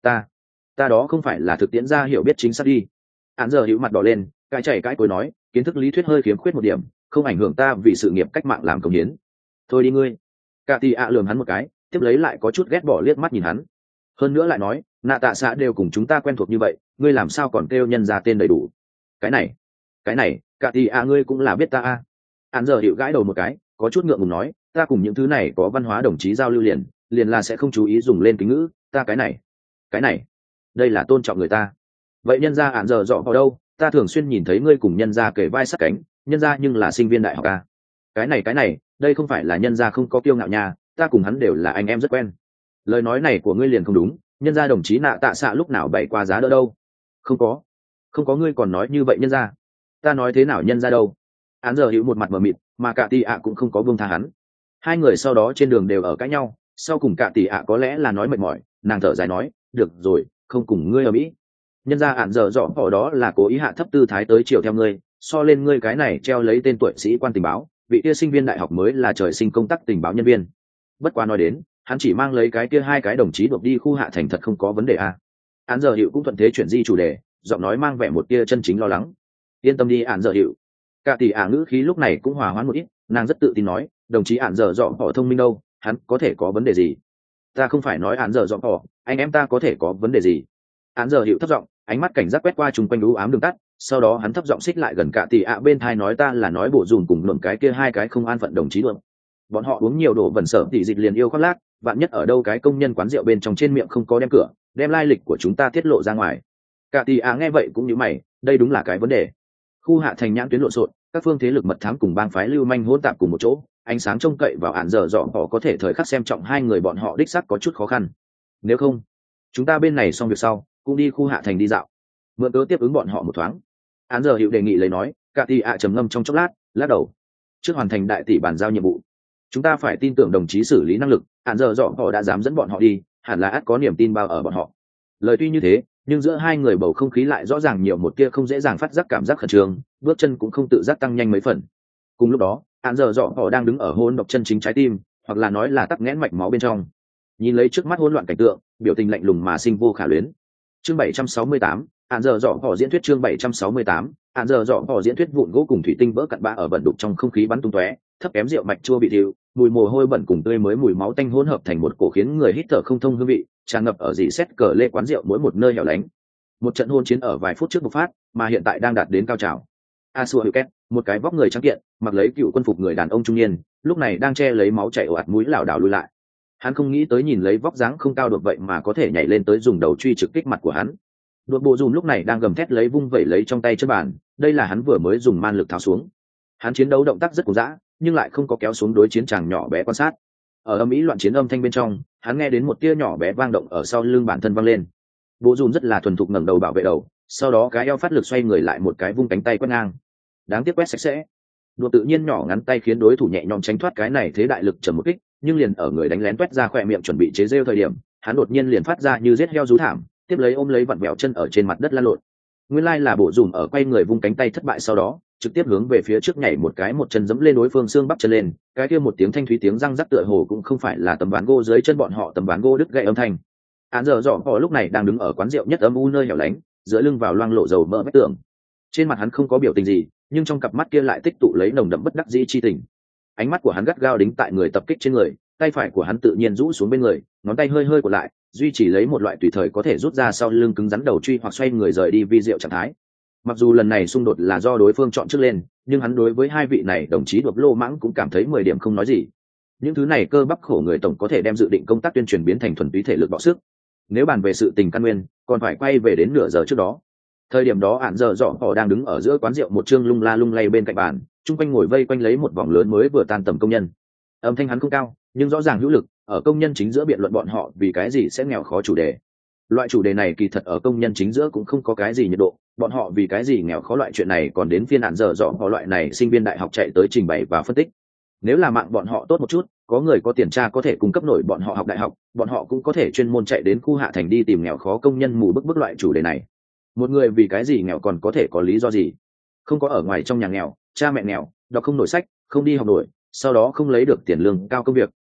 S1: Ta đó không phải là thực tiễn ra hiểu biết chính xác đi. Án giờ hữu mặt đỏ lên, cãi chảy cãi cối nói, kiến thức lý thuyết hơi khiếm khuyết một điểm, không ảnh hưởng ta vì sự nghiệp cách mạng làm công hiến. Thôi đi ngươi. Cả tỷ ạ lườm hắn một cái, tiếp lấy lại có chút ghét bỏ liếc mắt nhìn hắn. Hơn nữa lại nói, nạ tạ xã đều cùng chúng ta quen thuộc như vậy, ngươi làm sao còn kêu nhân ra tên đầy đủ. Cái này, cả tỷ ạ ngươi cũng là biết ta a. Án giờ hữu gãi đầu một cái, có chút ngượng ngùng nói, ta cùng những thứ này có văn hóa đồng chí giao lưu liền là sẽ không chú ý dùng lên kính ngữ, ta cái này, đây là tôn trọng người ta. Vậy nhân gia án giờ dọ vào đâu, ta thường xuyên nhìn thấy ngươi cùng nhân gia kề vai sát cánh, nhân gia nhưng là sinh viên đại học a. Cái này, đây không phải là nhân gia không có kiêu ngạo nhà, ta cùng hắn đều là anh em rất quen. Lời nói này của ngươi liền không đúng, nhân gia đồng chí nạ tạ xạ lúc nào bày qua giá đỡ đâu. Không có ngươi còn nói như vậy nhân gia. Ta nói thế nào nhân gia đâu. Án giờ hữu một mặt mờ mịt, mà cả tỷ ạ cũng không có buông tha hắn. Hai người sau đó trên đường đều ở cãi nhau, sau cùng cả tỷ ạ có lẽ là nói mệt mỏi, nàng thở dài nói, được rồi, không cùng ngươi ở mỹ. Nhân gia ạn giờ dọ bỏ đó là cố ý hạ thấp tư thái tới chiều theo ngươi, so lên ngươi cái này treo lấy tên tuổi sĩ quan tình báo, vị kia sinh viên đại học mới là trời sinh công tác tình báo nhân viên. Bất quá nói đến, hắn chỉ mang lấy cái kia hai cái đồng chí đột đi khu hạ thành thật không có vấn đề à. Án giờ hiệu cũng thuận thế chuyển di chủ đề, giọng nói mang vẻ một tia chân chính lo lắng. Yên tâm đi án giờ hiệu. Cả tỷ ả ngữ khí lúc này cũng hòa hoãn một ít, nàng rất tự tin nói, đồng chí án giờ dọ bỏ thông minh đâu, hắn có thể có vấn đề gì. Ta không phải nói án giờ dọ bỏ, anh em ta có thể có vấn đề gì. Án giờ hiệu thấp giọng, ánh mắt cảnh giác quét qua chung quanh u ám đường tắt, sau đó hắn thấp giọng xích lại gần cả tỷ ạ bên thai nói, ta là nói bộ dùn cùng luận cái kia hai cái không an phận đồng chí luôn. Bọn họ uống nhiều đồ vẩn sở tỷ dịch liền yêu khoác lác, vạn nhất ở đâu cái công nhân quán rượu bên trong trên miệng không có đem cửa, đem lai lịch của chúng ta tiết lộ ra ngoài. Cả tỷ ạ nghe vậy cũng như mày, đây đúng là cái vấn đề. Khu hạ thành nhãn tuyến lộn xộn, các phương thế lực mật thám cùng bang phái lưu manh hỗn tạp cùng một chỗ, ánh sáng trông cậy vào án giờ dọ họ có thể thời khắc xem trọng hai người bọn họ đích xác có chút khó khăn. Nếu không, chúng ta bên này xong việc sau cũng đi khu hạ thành đi dạo, mượn cớ tiếp ứng bọn họ một thoáng. Án giờ hiệu đề nghị lấy nói, cả tỷ ạ trầm ngâm trong chốc lát, lắc đầu. Trước hoàn thành đại tỷ bàn giao nhiệm vụ, chúng ta phải tin tưởng đồng chí xử lý năng lực. Án giờ dọ họ đã dám dẫn bọn họ đi, hẳn là ắt có niềm tin bao ở bọn họ. Lời tuy như thế, nhưng giữa hai người bầu không khí lại rõ ràng nhiều một tia không dễ dàng phát giác cảm giác khẩn trương, bước chân cũng không tự giác tăng nhanh mấy phần. Cùng lúc đó, án giờ dọ họ đang đứng ở hôn độc chân chính trái tim, hoặc là nói là tắc nghẽn mạch máu bên trong, nhìn lấy trước mắt hỗn loạn cảnh tượng, biểu tình lạnh lùng mà sinh vô khả luyến. Chương 768, án giờ dọ họ diễn thuyết. Chương 768, án giờ dọ họ diễn thuyết. Vụn gỗ cùng thủy tinh vỡ cặn bã ở bẩn đục trong không khí bắn tung tóe, thấp kém rượu mạch chua bị thiêu, mùi mồ hôi bẩn cùng tươi mới mùi máu tanh hỗn hợp thành một cổ khiến người hít thở không thông hương vị, tràn ngập ở dì xét cờ lê quán rượu mỗi một nơi hẻo lánh. Một trận hôn chiến ở vài phút trước bộc phát, mà hiện tại đang đạt đến cao trào. Asua Hữu một cái vóc người trắng kiện, mặc lấy cựu quân phục người đàn ông trung niên, lúc này đang che lấy máu chảy ồ ạt mũi lảo đảo lùi lại. Hắn không nghĩ tới nhìn lấy vóc dáng không cao được vậy mà có thể nhảy lên tới dùng đầu truy trực kích mặt của hắn. Đột bộ dùm lúc này đang gầm thét lấy vung vẩy lấy trong tay chân bàn, đây là hắn vừa mới dùng man lực tháo xuống. Hắn chiến đấu động tác rất cuồng dã, nhưng lại không có kéo xuống đối chiến chàng nhỏ bé quan sát. Ở âm ý loạn chiến âm thanh bên trong, hắn nghe đến một tia nhỏ bé vang động ở sau lưng bản thân vang lên. Bộ dùm rất là thuần thục ngẩng đầu bảo vệ đầu, sau đó cái eo phát lực xoay người lại một cái vung cánh tay quét ngang. Đáng tiếc quét sạch sẽ. Đột tự nhiên nhỏ ngắn tay khiến đối thủ nhẹ nhõm tránh thoát cái này thế đại lực trầm một kích, nhưng liền ở người đánh lén quét ra khỏe miệng chuẩn bị chế rêu thời điểm, hắn đột nhiên liền phát ra như giết heo rú thảm, tiếp lấy ôm lấy vặn vẹo chân ở trên mặt đất lăn lộn. Nguyên lai là bộ dùm ở quay người vung cánh tay thất bại sau đó, trực tiếp hướng về phía trước nhảy một cái một chân giẫm lên đối phương xương bắp chân lên, cái kia một tiếng thanh thúy tiếng răng rắc tựa hồ cũng không phải là tấm ván gỗ dưới chân bọn họ tấm ván gỗ đứt gãy âm thanh. Án giờ dọ họ lúc này đang đứng ở quán rượu nhất âm u nơi hẻo lánh, giữa lưng vào loang lộ dầu mỡ vách tường. Trên mặt hắn không có biểu tình gì, nhưng trong cặp mắt kia lại tích tụ lấy nồng đậm bất đắc dĩ chi tình. Ánh mắt của hắn gắt gao đính tại người tập kích trên người, tay phải của hắn tự nhiên rũ xuống bên người, ngón tay hơi hơi của lại, duy trì lấy một loại tùy thời có thể rút ra sau lưng cứng rắn đầu truy hoặc xoay người rời đi vi diệu trạng thái. Mặc dù lần này xung đột là do đối phương chọn trước lên, nhưng hắn đối với hai vị này đồng chí đột lô mãng cũng cảm thấy 10 điểm không nói gì. Những thứ này cơ bắp khổ người tổng có thể đem dự định công tác tuyên truyền biến thành thuần túy thể lực bạo sức. Nếu bàn về sự tình căn nguyên, còn phải quay về đến nửa giờ trước đó. Thời điểm đó án giờ dọ họ đang đứng ở giữa quán rượu một chương lung la lung lay bên cạnh bàn, chung quanh ngồi vây quanh lấy một vòng lớn mới vừa tan tầm công nhân. Âm thanh hắn không cao, nhưng rõ ràng hữu lực, ở công nhân chính giữa biện luận bọn họ vì cái gì sẽ nghèo khó chủ đề. Loại chủ đề này kỳ thật ở công nhân chính giữa cũng không có cái gì nhiệt độ, bọn họ vì cái gì nghèo khó loại chuyện này còn đến phiên án giờ dọ họ loại này sinh viên đại học chạy tới trình bày và phân tích. Nếu là mạng bọn họ tốt một chút, có người có tiền tra có thể cung cấp nổi bọn họ học đại học, bọn họ cũng có thể chuyên môn chạy đến khu hạ thành đi tìm nghèo khó công nhân mù bức loại chủ đề này. Một người vì cái gì nghèo còn có thể có lý do gì? Không có ở ngoài trong nhà nghèo, cha mẹ nghèo, đọc không nổi sách, không đi học nổi, sau đó không lấy được tiền lương cao công việc,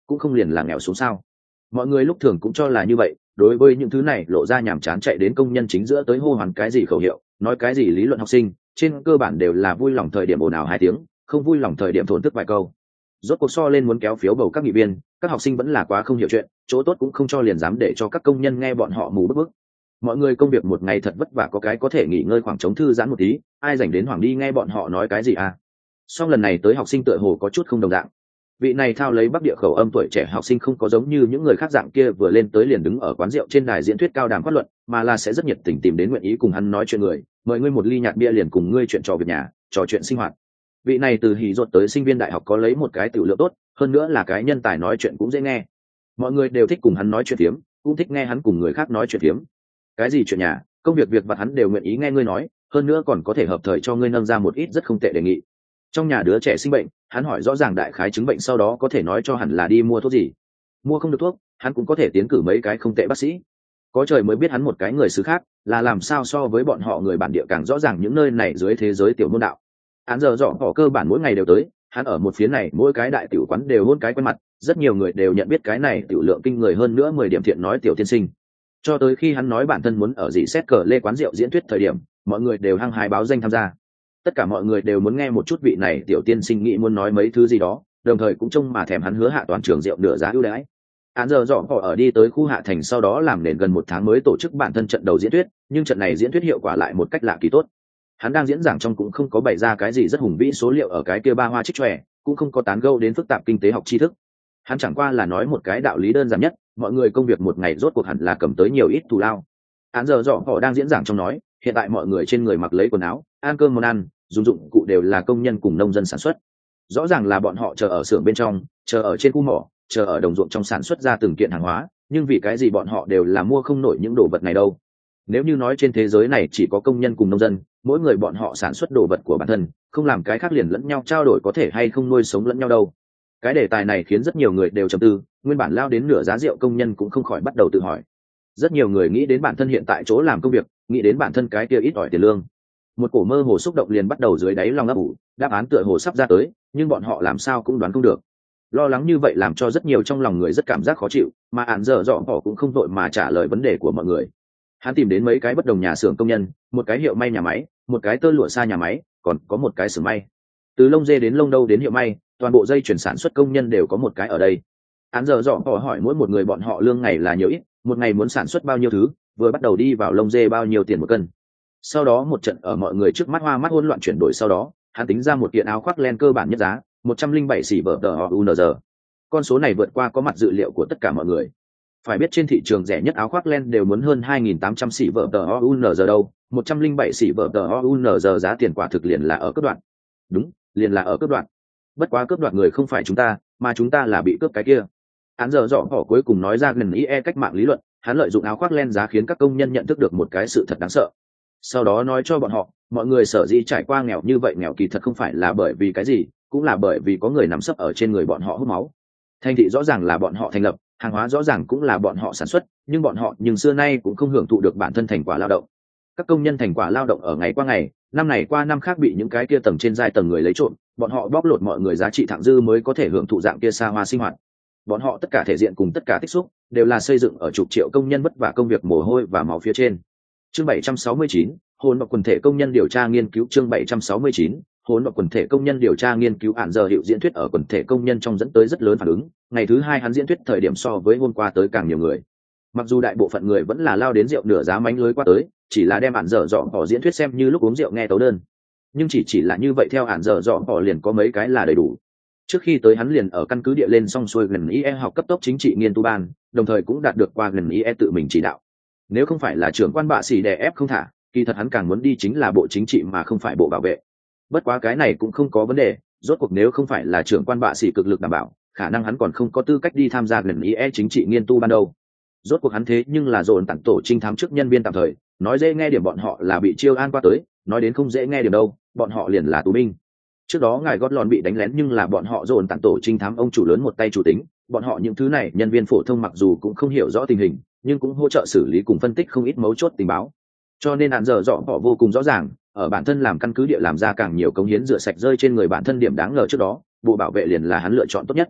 S1: cũng không liền là nghèo xuống sao. Mọi người lúc thường cũng cho là như vậy, đối với những thứ này lộ ra nhàm chán chạy đến công nhân chính giữa tới hô hoán cái gì khẩu hiệu, nói cái gì lý luận học sinh, trên cơ bản đều là vui lòng thời điểm ồn ào 2 tiếng, không vui lòng thời điểm thổn thức vài câu. Rốt cuộc so lên muốn kéo phiếu bầu các nghị viên, các học sinh vẫn là quá không hiểu chuyện, chỗ tốt cũng không cho liền dám để cho các công nhân nghe bọn họ mù bức bức. Mọi người công việc một ngày thật vất vả, có cái có thể nghỉ ngơi khoảng trống thư giãn một tí, ai rảnh đến hoảng đi nghe bọn họ nói cái gì à. Song lần này tới học sinh tựa hồ có chút không đồng dạng. Vị này thao lấy Bắc Địa khẩu âm tuổi trẻ học sinh không có giống như những người khác dạng kia vừa lên tới liền đứng ở quán rượu trên đài diễn thuyết cao đàm phát luận, mà là sẽ rất nhiệt tình tìm đến nguyện ý cùng hắn nói chuyện người, mời ngươi một ly nhạt bia liền cùng ngươi chuyện trò việc nhà, trò chuyện sinh hoạt. Vị này từ hỉ ruột tới sinh viên đại học có lấy một cái tiểu lượng tốt, hơn nữa là cái nhân tài nói chuyện cũng dễ nghe. Mọi người đều thích cùng hắn nói chuyện phiếm, cũng thích nghe hắn cùng người khác nói chuyện phiếm. Cái gì chuyện nhà, công việc việc vặt hắn đều nguyện ý nghe ngươi nói, hơn nữa còn có thể hợp thời cho ngươi nâng ra một ít rất không tệ đề nghị. Trong nhà đứa trẻ sinh bệnh, hắn hỏi rõ ràng đại khái chứng bệnh, sau đó có thể nói cho hẳn là đi mua thuốc gì. Mua không được thuốc, hắn cũng có thể tiến cử mấy cái không tệ bác sĩ. Có trời mới biết hắn một cái người xứ khác là làm sao so với bọn họ người bản địa càng rõ ràng những nơi này dưới thế giới tiểu môn đạo. Hắn giờ dọ bỏ cơ bản mỗi ngày đều tới, hắn ở một phía này mỗi cái đại tiểu quán đều hôn cái quen mặt, rất nhiều người đều nhận biết cái này tiểu lượng kinh người, hơn nữa 10 điểm thiện nói tiểu tiên sinh. Cho tới khi hắn nói bản thân muốn ở dị xét cờ lê quán rượu diễn thuyết thời điểm, mọi người đều hăng hái báo danh tham gia. Tất cả mọi người đều muốn nghe một chút vị này tiểu tiên sinh nghĩ muốn nói mấy thứ gì đó, đồng thời cũng trông mà thèm hắn hứa hạ toàn trường rượu nửa giá ưu đãi. Hắn giờ dọ họ ở đi tới khu hạ thành sau đó làm nền gần 1 tháng mới tổ chức bản thân trận đầu diễn thuyết, nhưng trận này diễn thuyết hiệu quả lại một cách lạ kỳ tốt. Hắn đang diễn giảng trong cũng không có bày ra cái gì rất hùng vĩ số liệu ở cái kia ba hoa trích tròe, cũng không có tán gẫu đến phức tạp kinh tế học tri thức. Hắn chẳng qua là nói một cái đạo lý đơn giản nhất, mọi người công việc một ngày rốt cuộc hẳn là cầm tới nhiều ít thù lao. Hắn giờ dọ họ đang diễn giảng trong nói, hiện tại mọi người trên người mặc lấy quần áo, ăn cơm món ăn, dùng dụng cụ đều là công nhân cùng nông dân sản xuất. Rõ ràng là bọn họ chờ ở xưởng bên trong, chờ ở trên khu mỏ, chờ ở đồng ruộng trong sản xuất ra từng kiện hàng hóa, nhưng vì cái gì bọn họ đều là mua không nổi những đồ vật này đâu. Nếu như nói trên thế giới này chỉ có công nhân cùng nông dân, mỗi người bọn họ sản xuất đồ vật của bản thân, không làm cái khác liền lẫn nhau trao đổi có thể hay không nuôi sống lẫn nhau đâu. Cái đề tài này khiến rất nhiều người đều trầm tư, nguyên bản lao đến nửa giá rượu công nhân cũng không khỏi bắt đầu tự hỏi. Rất nhiều người nghĩ đến bản thân hiện tại chỗ làm công việc, nghĩ đến bản thân cái kia ít ỏi tiền lương. Một cổ mơ hồ xúc động liền bắt đầu dưới đáy lòng ấp ủ, đáp án tựa hồ sắp ra tới, nhưng bọn họ làm sao cũng đoán không được. Lo lắng như vậy làm cho rất nhiều trong lòng người rất cảm giác khó chịu, mà Án giờ dọ họ cũng không vội mà trả lời vấn đề của mọi người. Hắn tìm đến mấy cái bất đồng nhà xưởng công nhân, một cái hiệu may nhà máy, một cái tơ lụa xa nhà máy, còn có một cái xưởng may. Từ lông dê đến lông đâu đến hiệu may, toàn bộ dây chuyển sản xuất công nhân đều có một cái ở đây. Án giờ dọ họ hỏi mỗi một người bọn họ lương ngày là nhiều ít, một ngày muốn sản xuất bao nhiêu thứ, vừa bắt đầu đi vào lông dê bao nhiêu tiền một cân. Sau đó một trận ở mọi người trước mắt hoa mắt hỗn loạn chuyển đổi, sau đó hắn tính ra một kiện áo khoác len cơ bản nhất giá 107 xỉ vở tờ unz. Con số này vượt qua có mặt dự liệu của tất cả mọi người. Phải biết trên thị trường rẻ nhất áo khoác len đều muốn hơn 2.800 xỉ vở tờ unz đâu, 107 xỉ vở tờ unz giá tiền quả thực liền là ở cấp đoạn. Đúng, liền là ở cấp đoạn. Bất quá cướp đoạt người không phải chúng ta, mà chúng ta là bị cướp cái kia. Hắn giờ dọ họ cuối cùng nói ra gần IE cách mạng lý luận, hắn lợi dụng áo khoác len giá khiến các công nhân nhận thức được một cái sự thật đáng sợ. Sau đó nói cho bọn họ, mọi người sở dĩ trải qua nghèo như vậy, nghèo kỳ thật không phải là bởi vì cái gì, cũng là bởi vì có người nằm sấp ở trên người bọn họ hút máu. Thành thị rõ ràng là bọn họ thành lập, hàng hóa rõ ràng cũng là bọn họ sản xuất, nhưng bọn họ xưa nay cũng không hưởng thụ được bản thân thành quả lao động. Các công nhân thành quả lao động ở ngày qua ngày, năm này qua năm khác bị những cái kia tầng trên giai tầng người lấy trộm, bọn họ bóc lột mọi người giá trị thặng dư mới có thể hưởng thụ dạng kia xa hoa sinh hoạt. Bọn họ tất cả thể diện cùng tất cả tích xúc đều là xây dựng ở chục triệu công nhân vất vả công việc mồ hôi và máu phía trên. Chương 769, hỗn độn quần thể công nhân điều tra nghiên cứu. Chương 769, hỗn độn quần thể công nhân điều tra nghiên cứu. Án giờ hiệu diễn thuyết ở quần thể công nhân trong dẫn tới rất lớn phản ứng. Ngày thứ hai hắn diễn thuyết thời điểm so với hôm qua tới càng nhiều người. Mặc dù đại bộ phận người vẫn là lao đến rượu nửa giá mánh lưới qua tới, chỉ là đem Án giờ dọ bỏ diễn thuyết xem như lúc uống rượu nghe tấu đơn. Nhưng chỉ là như vậy theo Án giờ dọ bỏ liền có mấy cái là đầy đủ. Trước khi tới hắn liền ở căn cứ địa lên xong xuôi gần IE học cấp tốc chính trị nghiên tu ban, đồng thời cũng đạt được qua gần IE tự mình chỉ đạo. Nếu không phải là trưởng quan bạ sĩ đè ép không thả, kỳ thật hắn càng muốn đi chính là bộ chính trị mà không phải bộ bảo vệ. Bất quá cái này cũng không có vấn đề, rốt cuộc nếu không phải là trưởng quan bạ sĩ cực lực đảm bảo, khả năng hắn còn không có tư cách đi tham gia gần IE chính trị nghiên tu ban đầu. Rốt cuộc hắn thế nhưng là dồn tặng tổ trinh thám trước nhân viên tạm thời, nói dễ nghe điểm bọn họ là bị chiêu an qua tới, nói đến không dễ nghe điểm đâu, bọn họ liền là tù binh. Trước đó ngài gót lòn bị đánh lén nhưng là bọn họ dồn tặng tổ trinh thám ông chủ lớn một tay chủ tính, bọn họ những thứ này nhân viên phổ thông mặc dù cũng không hiểu rõ tình hình, nhưng cũng hỗ trợ xử lý cùng phân tích không ít mấu chốt tình báo. Cho nên Án giờ dọ họ vô cùng rõ ràng, ở bản thân làm căn cứ địa làm ra càng nhiều cống hiến rửa sạch rơi trên người bản thân điểm đáng ngờ trước đó, bộ bảo vệ liền là hắn lựa chọn tốt nhất.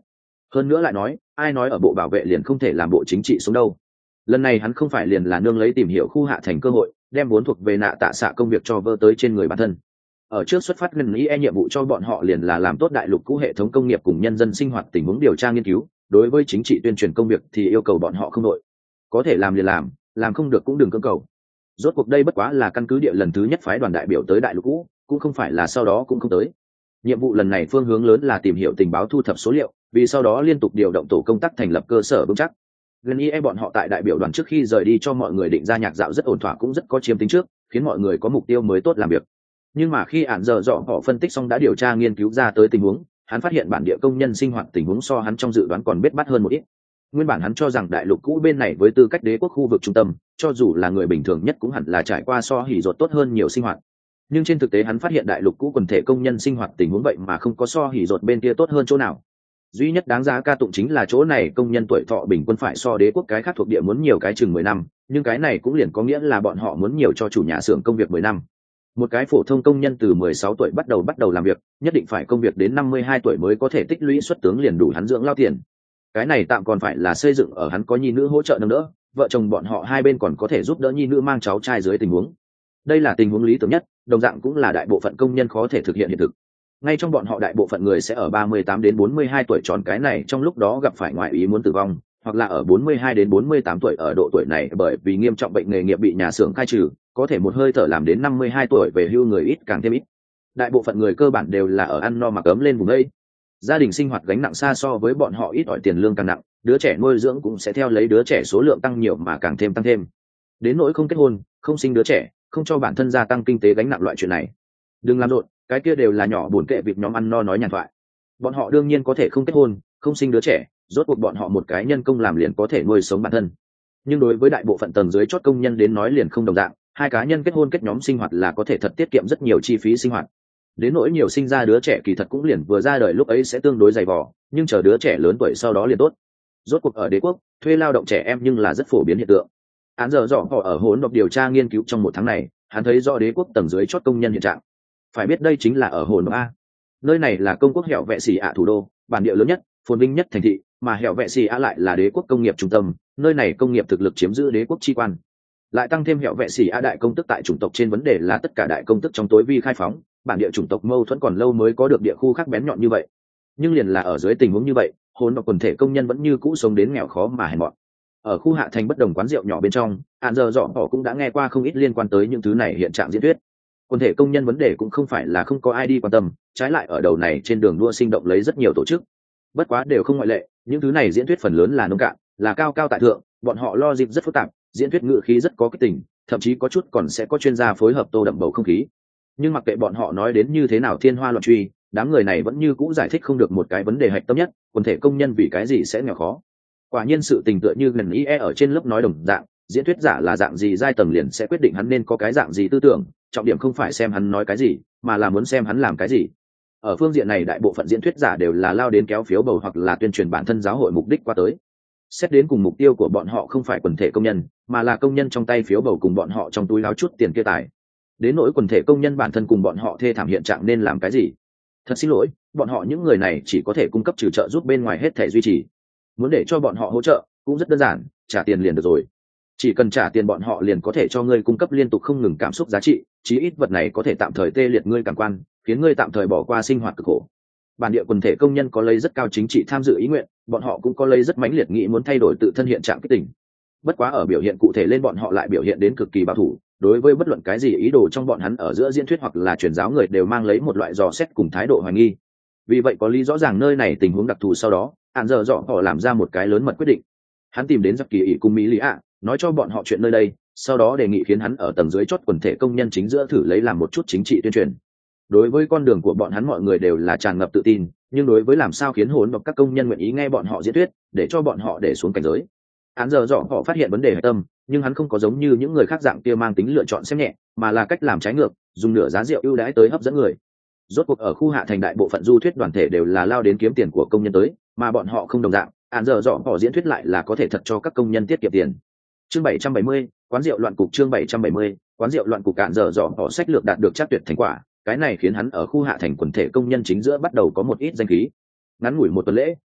S1: Hơn nữa lại nói, ai nói ở bộ bảo vệ liền không thể làm bộ chính trị xuống đâu. Lần này hắn không phải liền là nương lấy tìm hiểu khu hạ thành cơ hội, đem vốn thuộc về nạ tạ xạ công việc cho vơ tới trên người bản thân. Ở trước xuất phát gần ý nhiệm vụ cho bọn họ liền là làm tốt đại lục cũ hệ thống công nghiệp cùng nhân dân sinh hoạt tình huống điều tra nghiên cứu, đối với chính trị tuyên truyền công việc thì yêu cầu bọn họ không đội. Có thể làm liền làm không được cũng đừng cưỡng cầu. Rốt cuộc đây bất quá là căn cứ địa lần thứ nhất phái đoàn đại biểu tới đại lục cũ, cũng không phải là sau đó cũng không tới. Nhiệm vụ lần này phương hướng lớn là tìm hiểu tình báo, thu thập số liệu, vì sau đó liên tục điều động tổ công tác thành lập cơ sở vững chắc. Gần ý bọn họ tại đại biểu đoàn trước khi rời đi cho mọi người định ra nhạc dạo rất ổn thỏa, cũng rất có chiếm tính trước, khiến mọi người có mục tiêu mới tốt làm việc. Nhưng mà khi ản giờ dọ họ phân tích xong đã điều tra nghiên cứu ra tới tình huống, hắn phát hiện bản địa công nhân sinh hoạt tình huống so hắn trong dự đoán còn bết bát hơn một ít. Nguyên bản hắn cho rằng đại lục cũ bên này với tư cách đế quốc khu vực trung tâm, cho dù là người bình thường nhất cũng hẳn là trải qua so hỉ rột tốt hơn nhiều sinh hoạt. Nhưng trên thực tế hắn phát hiện đại lục cũ quần thể công nhân sinh hoạt tình huống vậy mà không có so hỉ rột bên kia tốt hơn chỗ nào. Duy nhất đáng giá ca tụng chính là chỗ này công nhân tuổi thọ bình quân phải so đế quốc cái khác thuộc địa muốn nhiều cái chừng 10 năm, nhưng cái này cũng liền có nghĩa là bọn họ muốn nhiều cho chủ nhà xưởng công việc 10 năm. Một cái phổ thông công nhân từ 16 tuổi bắt đầu làm việc, nhất định phải công việc đến 52 tuổi mới có thể tích lũy xuất tướng liền đủ hắn dưỡng lao tiền. Cái này tạm còn phải là xây dựng ở hắn có nhi nữ hỗ trợ nâng đỡ, vợ chồng bọn họ hai bên còn có thể giúp đỡ nhi nữ mang cháu trai dưới tình huống. Đây là tình huống lý tưởng nhất, đồng dạng cũng là đại bộ phận công nhân khó thể thực hiện hiện thực. Ngay trong bọn họ đại bộ phận người sẽ ở 38 đến 42 tuổi tròn cái này trong lúc đó gặp phải ngoại ý muốn tử vong, hoặc là ở 42 đến 48 tuổi ở độ tuổi này bởi vì nghiêm trọng bệnh nghề nghiệp bị nhà xưởng khai trừ, có thể một hơi thở làm đến 52 tuổi về hưu người ít càng thêm ít. Đại bộ phận người cơ bản đều là ở ăn no mặc ấm lên vùng đây. Gia đình sinh hoạt gánh nặng xa so với bọn họ ít ỏi tiền lương càng nặng, đứa trẻ nuôi dưỡng cũng sẽ theo lấy đứa trẻ số lượng tăng nhiều mà càng thêm tăng thêm. Đến nỗi không kết hôn, không sinh đứa trẻ, không cho bản thân gia tăng kinh tế gánh nặng loại chuyện này. Đừng làm rộn, cái kia đều là nhỏ buồn kệ việc nhóm ăn no nói nhàn thoại. Bọn họ đương nhiên có thể không kết hôn, không sinh đứa trẻ, rốt cuộc bọn họ một cái nhân công làm liền có thể nuôi sống bản thân. Nhưng đối với đại bộ phận tầng dưới chót công nhân đến nói liền không đồng dạng, hai cá nhân kết hôn kết nhóm sinh hoạt là có thể thật tiết kiệm rất nhiều chi phí sinh hoạt. Đến nỗi nhiều sinh ra đứa trẻ kỳ thật cũng liền vừa ra đời lúc ấy sẽ tương đối dày vò, nhưng chờ đứa trẻ lớn tuổi sau đó liền tốt. Rốt cuộc ở đế quốc, thuê lao động trẻ em nhưng là rất phổ biến hiện tượng. Án giờ dọ họ ở hỗn độp điều tra nghiên cứu trong một tháng này, hắn thấy rõ đế quốc tầng dưới chót công nhân hiện trạng. Phải biết đây chính là ở hỗn độp a. Nơi này là công quốc hẻo vệ xì ạ thủ đô, bản địa lớn nhất, phồn vinh nhất thành thị, mà hẻo vệ xì ạ lại là đế quốc công nghiệp trung tâm, nơi này công nghiệp thực lực chiếm giữ đế quốc chi quan. Lại tăng thêm hẻo vệ xì ạ đại công tức tại chủng tộc trên vấn đề là tất cả đại công tức trong tối vi khai phóng, bản địa chủng tộc mâu thuẫn còn lâu mới có được địa khu khác bén nhọn như vậy. Nhưng liền là ở dưới tình huống như vậy, hỗn độp quần thể công nhân vẫn như cũ sống đến nghèo khó mà hèn mọn. Ở khu hạ thành bất đồng quán rượu nhỏ bên trong, hạn giờ dọ họ cũng đã nghe qua không ít liên quan tới những thứ này hiện trạng diễn thuyết. Quần thể công nhân vấn đề cũng không phải là không có ai đi quan tâm, trái lại ở đầu này trên đường đua sinh động lấy rất nhiều tổ chức. Bất quá đều không ngoại lệ, những thứ này diễn thuyết phần lớn là nông cạn, là cao cao tại thượng, bọn họ lo dịp rất phức tạp, diễn thuyết ngữ khí rất có kích tình, thậm chí có chút còn sẽ có chuyên gia phối hợp tô đậm bầu không khí. Nhưng mặc kệ bọn họ nói đến như thế nào thiên hoa loạn truy, đám người này vẫn như cũ giải thích không được một cái vấn đề hạch tâm nhất, quần thể công nhân vì cái gì sẽ nghèo khó. Quả nhiên sự tình tựa như gần ý ở trên lớp nói đồng dạng, diễn thuyết giả là dạng gì giai tầng liền sẽ quyết định hắn nên có cái dạng gì tư tưởng, trọng điểm không phải xem hắn nói cái gì, mà là muốn xem hắn làm cái gì. Ở phương diện này đại bộ phận diễn thuyết giả đều là lao đến kéo phiếu bầu hoặc là tuyên truyền bản thân giáo hội mục đích qua tới. Xét đến cùng mục tiêu của bọn họ không phải quần thể công nhân, mà là công nhân trong tay phiếu bầu cùng bọn họ trong túi láo chút tiền kia tài. Đến nỗi quần thể công nhân bản thân cùng bọn họ thê thảm hiện trạng nên làm cái gì? Thật xin lỗi, bọn họ những người này chỉ có thể cung cấp trừ trợ giúp bên ngoài hết thể duy trì. Muốn để cho bọn họ hỗ trợ cũng rất đơn giản, trả tiền liền được rồi. Chỉ cần trả tiền bọn họ liền có thể cho ngươi cung cấp liên tục không ngừng cảm xúc giá trị, chí ít vật này có thể tạm thời tê liệt ngươi cảm quan, khiến ngươi tạm thời bỏ qua sinh hoạt cực khổ. Bản địa quần thể công nhân có lấy rất cao chính trị tham dự ý nguyện, bọn họ cũng có lấy rất mãnh liệt nghĩ muốn thay đổi tự thân hiện trạng kích tỉnh. Bất quá ở biểu hiện cụ thể lên bọn họ lại biểu hiện đến cực kỳ bảo thủ, đối với bất luận cái gì ý đồ trong bọn hắn ở giữa diễn thuyết hoặc là truyền giáo người đều mang lấy một loại dò xét cùng thái độ hoài nghi. Vì vậy có lý rõ ràng nơi này tình huống đặc thù, sau đó hạn giờ dọ họ làm ra một cái lớn mật quyết định. Hắn tìm đến giặc kỳ ỷ cùng mỹ lý ạ, nói cho bọn họ chuyện nơi đây, sau đó đề nghị khiến hắn ở tầng dưới chót quần thể công nhân chính giữa thử lấy làm một chút chính trị tuyên truyền. Đối với con đường của bọn hắn mọi người đều là tràn ngập tự tin, nhưng đối với làm sao khiến hỗn độp các công nhân nguyện ý nghe bọn họ diễn thuyết, để cho bọn họ để xuống cảnh giới. Hắn giờ dọ họ phát hiện vấn đề hệ tâm, nhưng hắn không có giống như những người khác dạng kia mang tính lựa chọn xem nhẹ, mà là cách làm trái ngược, dùng nửa giá rượu ưu đãi tới hấp dẫn người. Rốt cuộc ở khu hạ thành đại bộ phận du thuyết đoàn thể đều là lao đến kiếm tiền của công nhân tới, mà bọn họ không đồng dạng, hắn giờ dọ họ diễn thuyết lại là có thể thật cho các công nhân tiết kiệm tiền. Chương 770, quán rượu loạn cục. Chương 770, quán rượu loạn cục. Cạn giờ dọ họ sách lược đạt được chắc tuyệt thành quả, cái này khiến hắn ở khu hạ thành quần thể công nhân chính giữa bắt đầu có một ít danh khí. Ngắn ngủi một tuần lễ,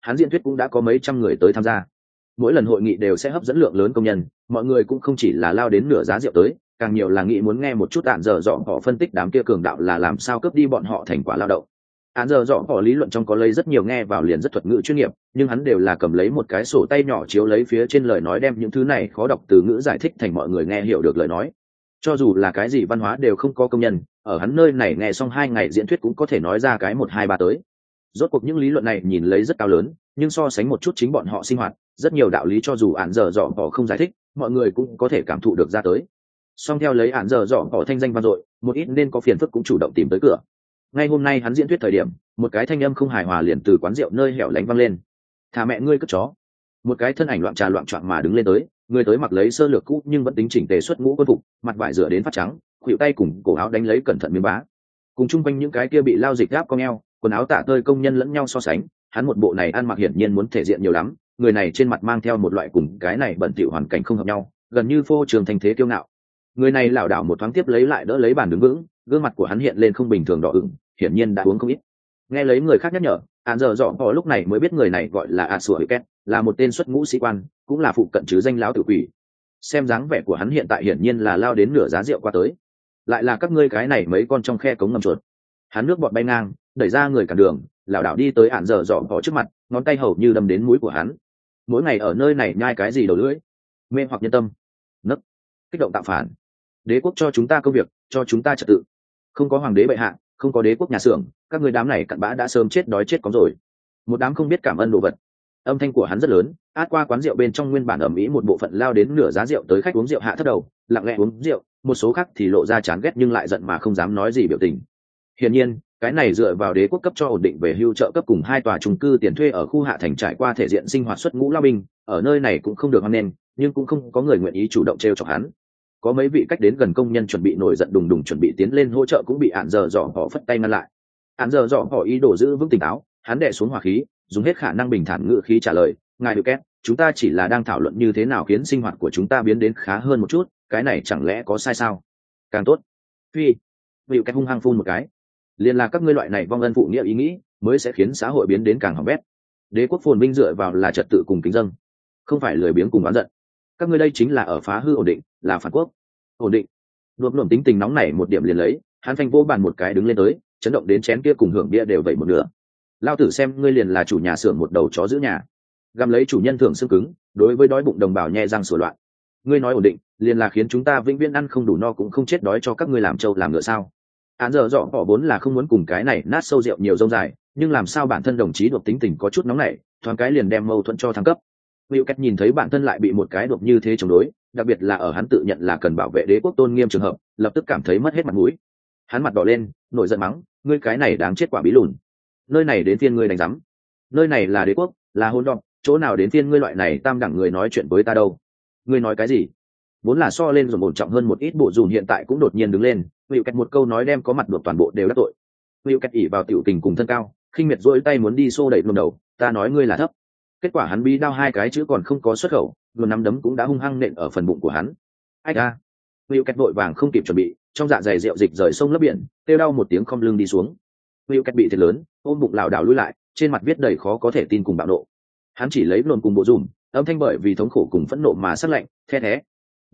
S1: hắn diễn thuyết cũng đã có mấy trăm người tới tham gia. Mỗi lần hội nghị đều sẽ hấp dẫn lượng lớn công nhân, mọi người cũng không chỉ là lao đến nửa giá rượu tới, càng nhiều là nghĩ muốn nghe một chút Án Giờ Dọ họ phân tích đám kia cường đạo là làm sao cướp đi bọn họ thành quả lao động. Án Giờ Dọ họ lý luận trong có lấy rất nhiều nghe vào liền rất thuật ngữ chuyên nghiệp, nhưng hắn đều là cầm lấy một cái sổ tay nhỏ chiếu lấy phía trên lời nói đem những thứ này khó đọc từ ngữ giải thích thành mọi người nghe hiểu được lời nói. Cho dù là cái gì văn hóa đều không có công nhân, ở hắn nơi này nghe xong 2 ngày diễn thuyết cũng có thể nói ra cái 1 2 3 tới. Rốt cuộc những lý luận này nhìn lấy rất cao lớn, nhưng so sánh một chút chính bọn họ sinh hoạt, rất nhiều đạo lý cho dù Án Giờ Dọ họ không giải thích, mọi người cũng có thể cảm thụ được ra tới. Song theo lấy Án Giờ Dọ họ thanh danh vang dội, một ít nên có phiền phức cũng chủ động tìm tới cửa. Ngay hôm nay hắn diễn thuyết thời điểm, một cái thanh âm không hài hòa liền từ quán rượu nơi hẻo lánh vang lên. "Thả mẹ ngươi cất chó!" Một cái thân ảnh loạn trà loạn choạng mà đứng lên tới, người tới mặc lấy sơ lược cũ nhưng vẫn tính chỉnh tề xuất ngũ quân phục, mặt vải rửa đến phát trắng, khuỷu tay cùng cổ áo đánh lấy cẩn thận miếng bá. Cùng chung quanh những cái kia bị lao dịch gáp cong eo, quần áo tả tơi công nhân lẫn nhau so sánh, hắn một bộ này ăn mặc hiển nhiên muốn thể diện nhiều lắm, người này trên mặt mang theo một loại cùng cái này bẩn thỉu hoàn cảnh không hợp nhau, gần như phô trường thành thế kiêu ngạo. Người này lảo đảo một thoáng tiếp lấy lại đỡ lấy bàn đứng vững, gương mặt của hắn hiện lên không bình thường đỏ ửng, hiển nhiên đã uống không ít. Nghe lấy người khác nhắc nhở, Án Giờ Dọ họ lúc này mới biết người này gọi là Sủa Ket, là một tên xuất ngũ sĩ quan, cũng là phụ cận chứ danh lão tử quỷ. Xem dáng vẻ của hắn hiện tại hiển nhiên là lao đến nửa giá rượu qua tới. Lại là các ngươi cái này mấy con trong khe cống ngầm chuột. Hắn nước bọt bay ngang, đẩy ra người cản đường, lảo đảo đi tới Án Giờ Dọ họ trước mặt, ngón tay hầu như đâm đến mũi của hắn. Mỗi ngày ở nơi này nhai cái gì đầu lưỡi, mê hoặc nhân tâm, nấc, kích động tạo phản. Đế quốc cho chúng ta công việc, cho chúng ta trật tự. Không có hoàng đế bệ hạ, không có đế quốc nhà xưởng, các người đám này cặn bã đã sớm chết đói chết có rồi. Một đám không biết cảm ơn đồ vật. Âm thanh của hắn rất lớn, át qua quán rượu bên trong nguyên bản ẩm ý một bộ phận lao đến nửa giá rượu tới khách uống rượu hạ thấp đầu, lặng lẽ uống rượu, một số khác thì lộ ra chán ghét nhưng lại giận mà không dám nói gì biểu tình. Hiển nhiên, cái này dựa vào đế quốc cấp cho ổn định về hưu trợ cấp cùng 2 tòa chung cư tiền thuê ở khu hạ thành trải qua thể diện sinh hoạt xuất ngũ lao binh, ở nơi này cũng không được hoan nghênh, nhưng cũng không có người nguyện ý chủ động trêu chọc hắn. Có mấy vị cách đến gần công nhân chuẩn bị nổi giận đùng đùng chuẩn bị tiến lên hỗ trợ cũng bị Án Giờ Dọ họ phất tay ngăn lại. Án Giờ Dọ họ ý đồ giữ vững tỉnh táo, hắn đè xuống hỏa khí, dùng hết khả năng bình thản ngữ khí trả lời, "Ngài Hữu Két, chúng ta chỉ là đang thảo luận như thế nào khiến sinh hoạt của chúng ta biến đến khá hơn một chút, cái này chẳng lẽ có sai sao? Càng tốt." Phi, Hữu Két hung hăng phun một cái. Liên là các ngươi loại này vong ân phụ nghĩa ý nghĩ, mới sẽ khiến xã hội biến đến càng hỏng bét. Đế quốc phồn vinh dựa vào là trật tự cùng kính dâng, không phải lười biếng cùng oán giận. Các ngươi đây chính là ở phá hư ổn định, là phản quốc. Ổn định. Luộc luồng tính tình nóng nảy một điểm liền lấy, hắn phanh vô bàn một cái đứng lên tới, chấn động đến chén kia cùng hưởng bia đều vậy một nửa. Lao tử xem ngươi liền là chủ nhà xưởng một đầu chó giữ nhà, gặm lấy chủ nhân thưởng xương cứng, đối với đói bụng đồng bào nhe răng sửa loạn. Ngươi nói ổn định, liền là khiến chúng ta vĩnh viễn ăn không đủ no cũng không chết đói cho các ngươi làm trâu làm ngựa sao? Án Giờ Dọ họ vốn là không muốn cùng cái này nát sâu rượu nhiều rông dài, nhưng làm sao bản thân đồng chí đột tính tình có chút nóng nảy, thoáng cái liền đem mâu thuẫn cho thăng cấp. Hữu Két nhìn thấy bản thân lại bị một cái đột như thế chống đối, đặc biệt là ở hắn tự nhận là cần bảo vệ đế quốc tôn nghiêm trường hợp, lập tức cảm thấy mất hết mặt mũi. Hắn mặt đỏ lên, nổi giận mắng, "Ngươi cái này đáng chết quả bí lùn. Nơi này đến phiên ngươi đánh rắm. Nơi này là đế quốc, là hôn độn, chỗ nào đến phiên ngươi loại này tam đẳng người nói chuyện với ta đâu? Ngươi nói cái gì?" Vốn là so lên rồi ổn trọng hơn một ít bộ dùn hiện tại cũng đột nhiên đứng lên, Hữu Két một câu nói đem có mặt được toàn bộ đều đắc tội. Hữu Két ỉ vào tiểu tình cùng thân cao, khinh miệt rỗi tay muốn đi xô đẩy luôn đầu, "Ta nói ngươi là thấp." Kết quả hắn bí đao 2 cái chữ còn không có xuất khẩu, luôn nắm đấm cũng đã hung hăng nện ở phần bụng của hắn. Ách a! Hữu Két vội vàng không kịp chuẩn bị, trong dạ dày rượu dịch rời sông lấp biển, kêu đau một tiếng không lưng đi xuống. Hữu Két bị thiệt lớn, ôm bụng lảo đảo lùi lại, trên mặt viết đầy khó có thể tin cùng bạo nộ. Hắn chỉ lấy luôn cùng bộ dùm, âm thanh bởi vì thống khổ cùng phẫn nộ mà sắc lạnh, "The thế,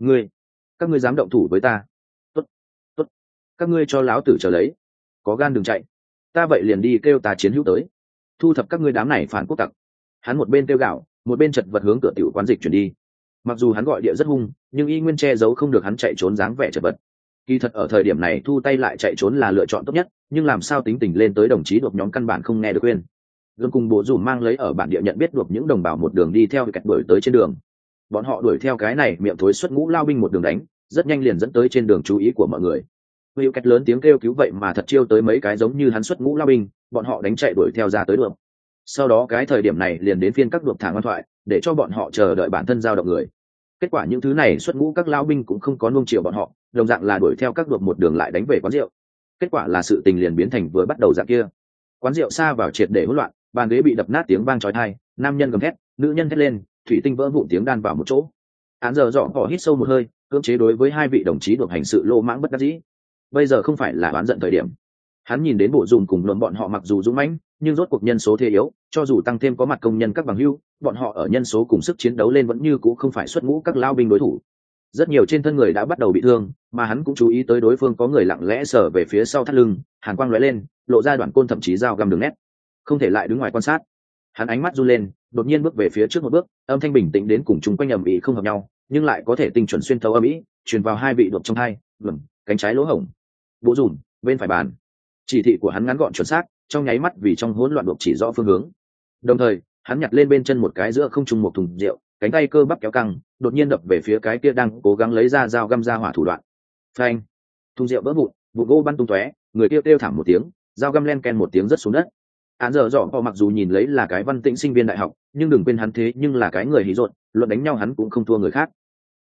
S1: các ngươi dám động thủ với ta? Tốt, tốt, các ngươi cho láo tử chờ lấy, có gan đừng chạy, ta vậy liền đi kêu ta chiến hữu tới, thu thập các ngươi đám này phản quốc tặc." Hắn một bên kêu gạo, một bên chật vật hướng cửa tiểu quán dịch chuyển đi. Mặc dù hắn gọi địa rất hung, nhưng y nguyên che giấu không được hắn chạy trốn dáng vẻ chật vật. Kỳ thật ở thời điểm này thu tay lại chạy trốn là lựa chọn tốt nhất, nhưng làm sao tính tình lên tới đồng chí đột nhóm căn bản không nghe được khuyên. Luôn cùng bộ dùm mang lấy ở bản địa nhận biết được những đồng bào một đường đi theo cách đuổi tới trên đường. Bọn họ đuổi theo cái này miệng thối xuất ngũ lao binh một đường đánh, rất nhanh liền dẫn tới trên đường chú ý của mọi người. Hữu Két lớn tiếng kêu cứu vậy mà thật chiêu tới mấy cái giống như hắn xuất ngũ lao binh, bọn họ đánh chạy đuổi theo ra tới đường. Sau đó cái thời điểm này liền đến phiên các đuộc thả ngoan thoại, để cho bọn họ chờ đợi bản thân giao động người. Kết quả những thứ này xuất ngũ các lao binh cũng không có nuông chiều bọn họ, đồng dạng là đuổi theo các đuộc một đường lại đánh về quán rượu. Kết quả là sự tình liền biến thành vừa bắt đầu dạng kia. Quán rượu xa vào triệt để hỗn loạn, bàn ghế bị đập nát tiếng vang chói tai, nam nhân gầm thét, nữ nhân thét lên, thủy tinh vỡ vụn tiếng đan vào một chỗ. Án Giờ Dọ họ hít sâu một hơi, cưỡng chế đối với 2 vị đồng chí đuộc hành sự lô mãng bất đắc dĩ. Bây giờ không phải là oán giận thời điểm. Hắn nhìn đến bộ dùm cùng luận bọn họ mặc dù dũng mãnh, nhưng rốt cuộc nhân số thế yếu, cho dù tăng thêm có mặt công nhân các bằng hưu, bọn họ ở nhân số cùng sức chiến đấu lên vẫn như cũ không phải xuất ngũ các lao binh đối thủ. Rất nhiều trên thân người đã bắt đầu bị thương, mà hắn cũng chú ý tới đối phương có người lặng lẽ sờ về phía sau thắt lưng, hàn quang lóe lên, lộ ra đoạn côn thậm chí dao găm đường nét. Không thể lại đứng ngoài quan sát. Hắn ánh mắt run lên, đột nhiên bước về phía trước một bước, âm thanh bình tĩnh đến cùng chung quanh ầm ĩ không hợp nhau, nhưng lại có thể tinh chuẩn xuyên thấu âm ĩ, truyền vào hai vị đột trong hai, lửng, cánh trái lỗ hổng. Bộ dùm, bên phải bàn. Chỉ thị của hắn ngắn gọn chuẩn xác, trong nháy mắt vì trong hỗn loạn đột chỉ rõ phương hướng. Đồng thời, hắn nhặt lên bên chân một cái giữa không trung một thùng rượu, cánh tay cơ bắp kéo căng, đột nhiên đập về phía cái kia đang cố gắng lấy ra dao găm ra hỏa thủ đoạn. Phanh! Thùng rượu vỡ vụn, vụn gỗ bắn tung tóe, người kia kêu thảm một tiếng, dao găm len ken một tiếng rớt xuống đất. Án giờ dọ mặc dù nhìn lấy là cái văn tĩnh sinh viên đại học, nhưng đừng quên hắn thế nhưng là cái người hí rột, luận đánh nhau hắn cũng không thua người khác.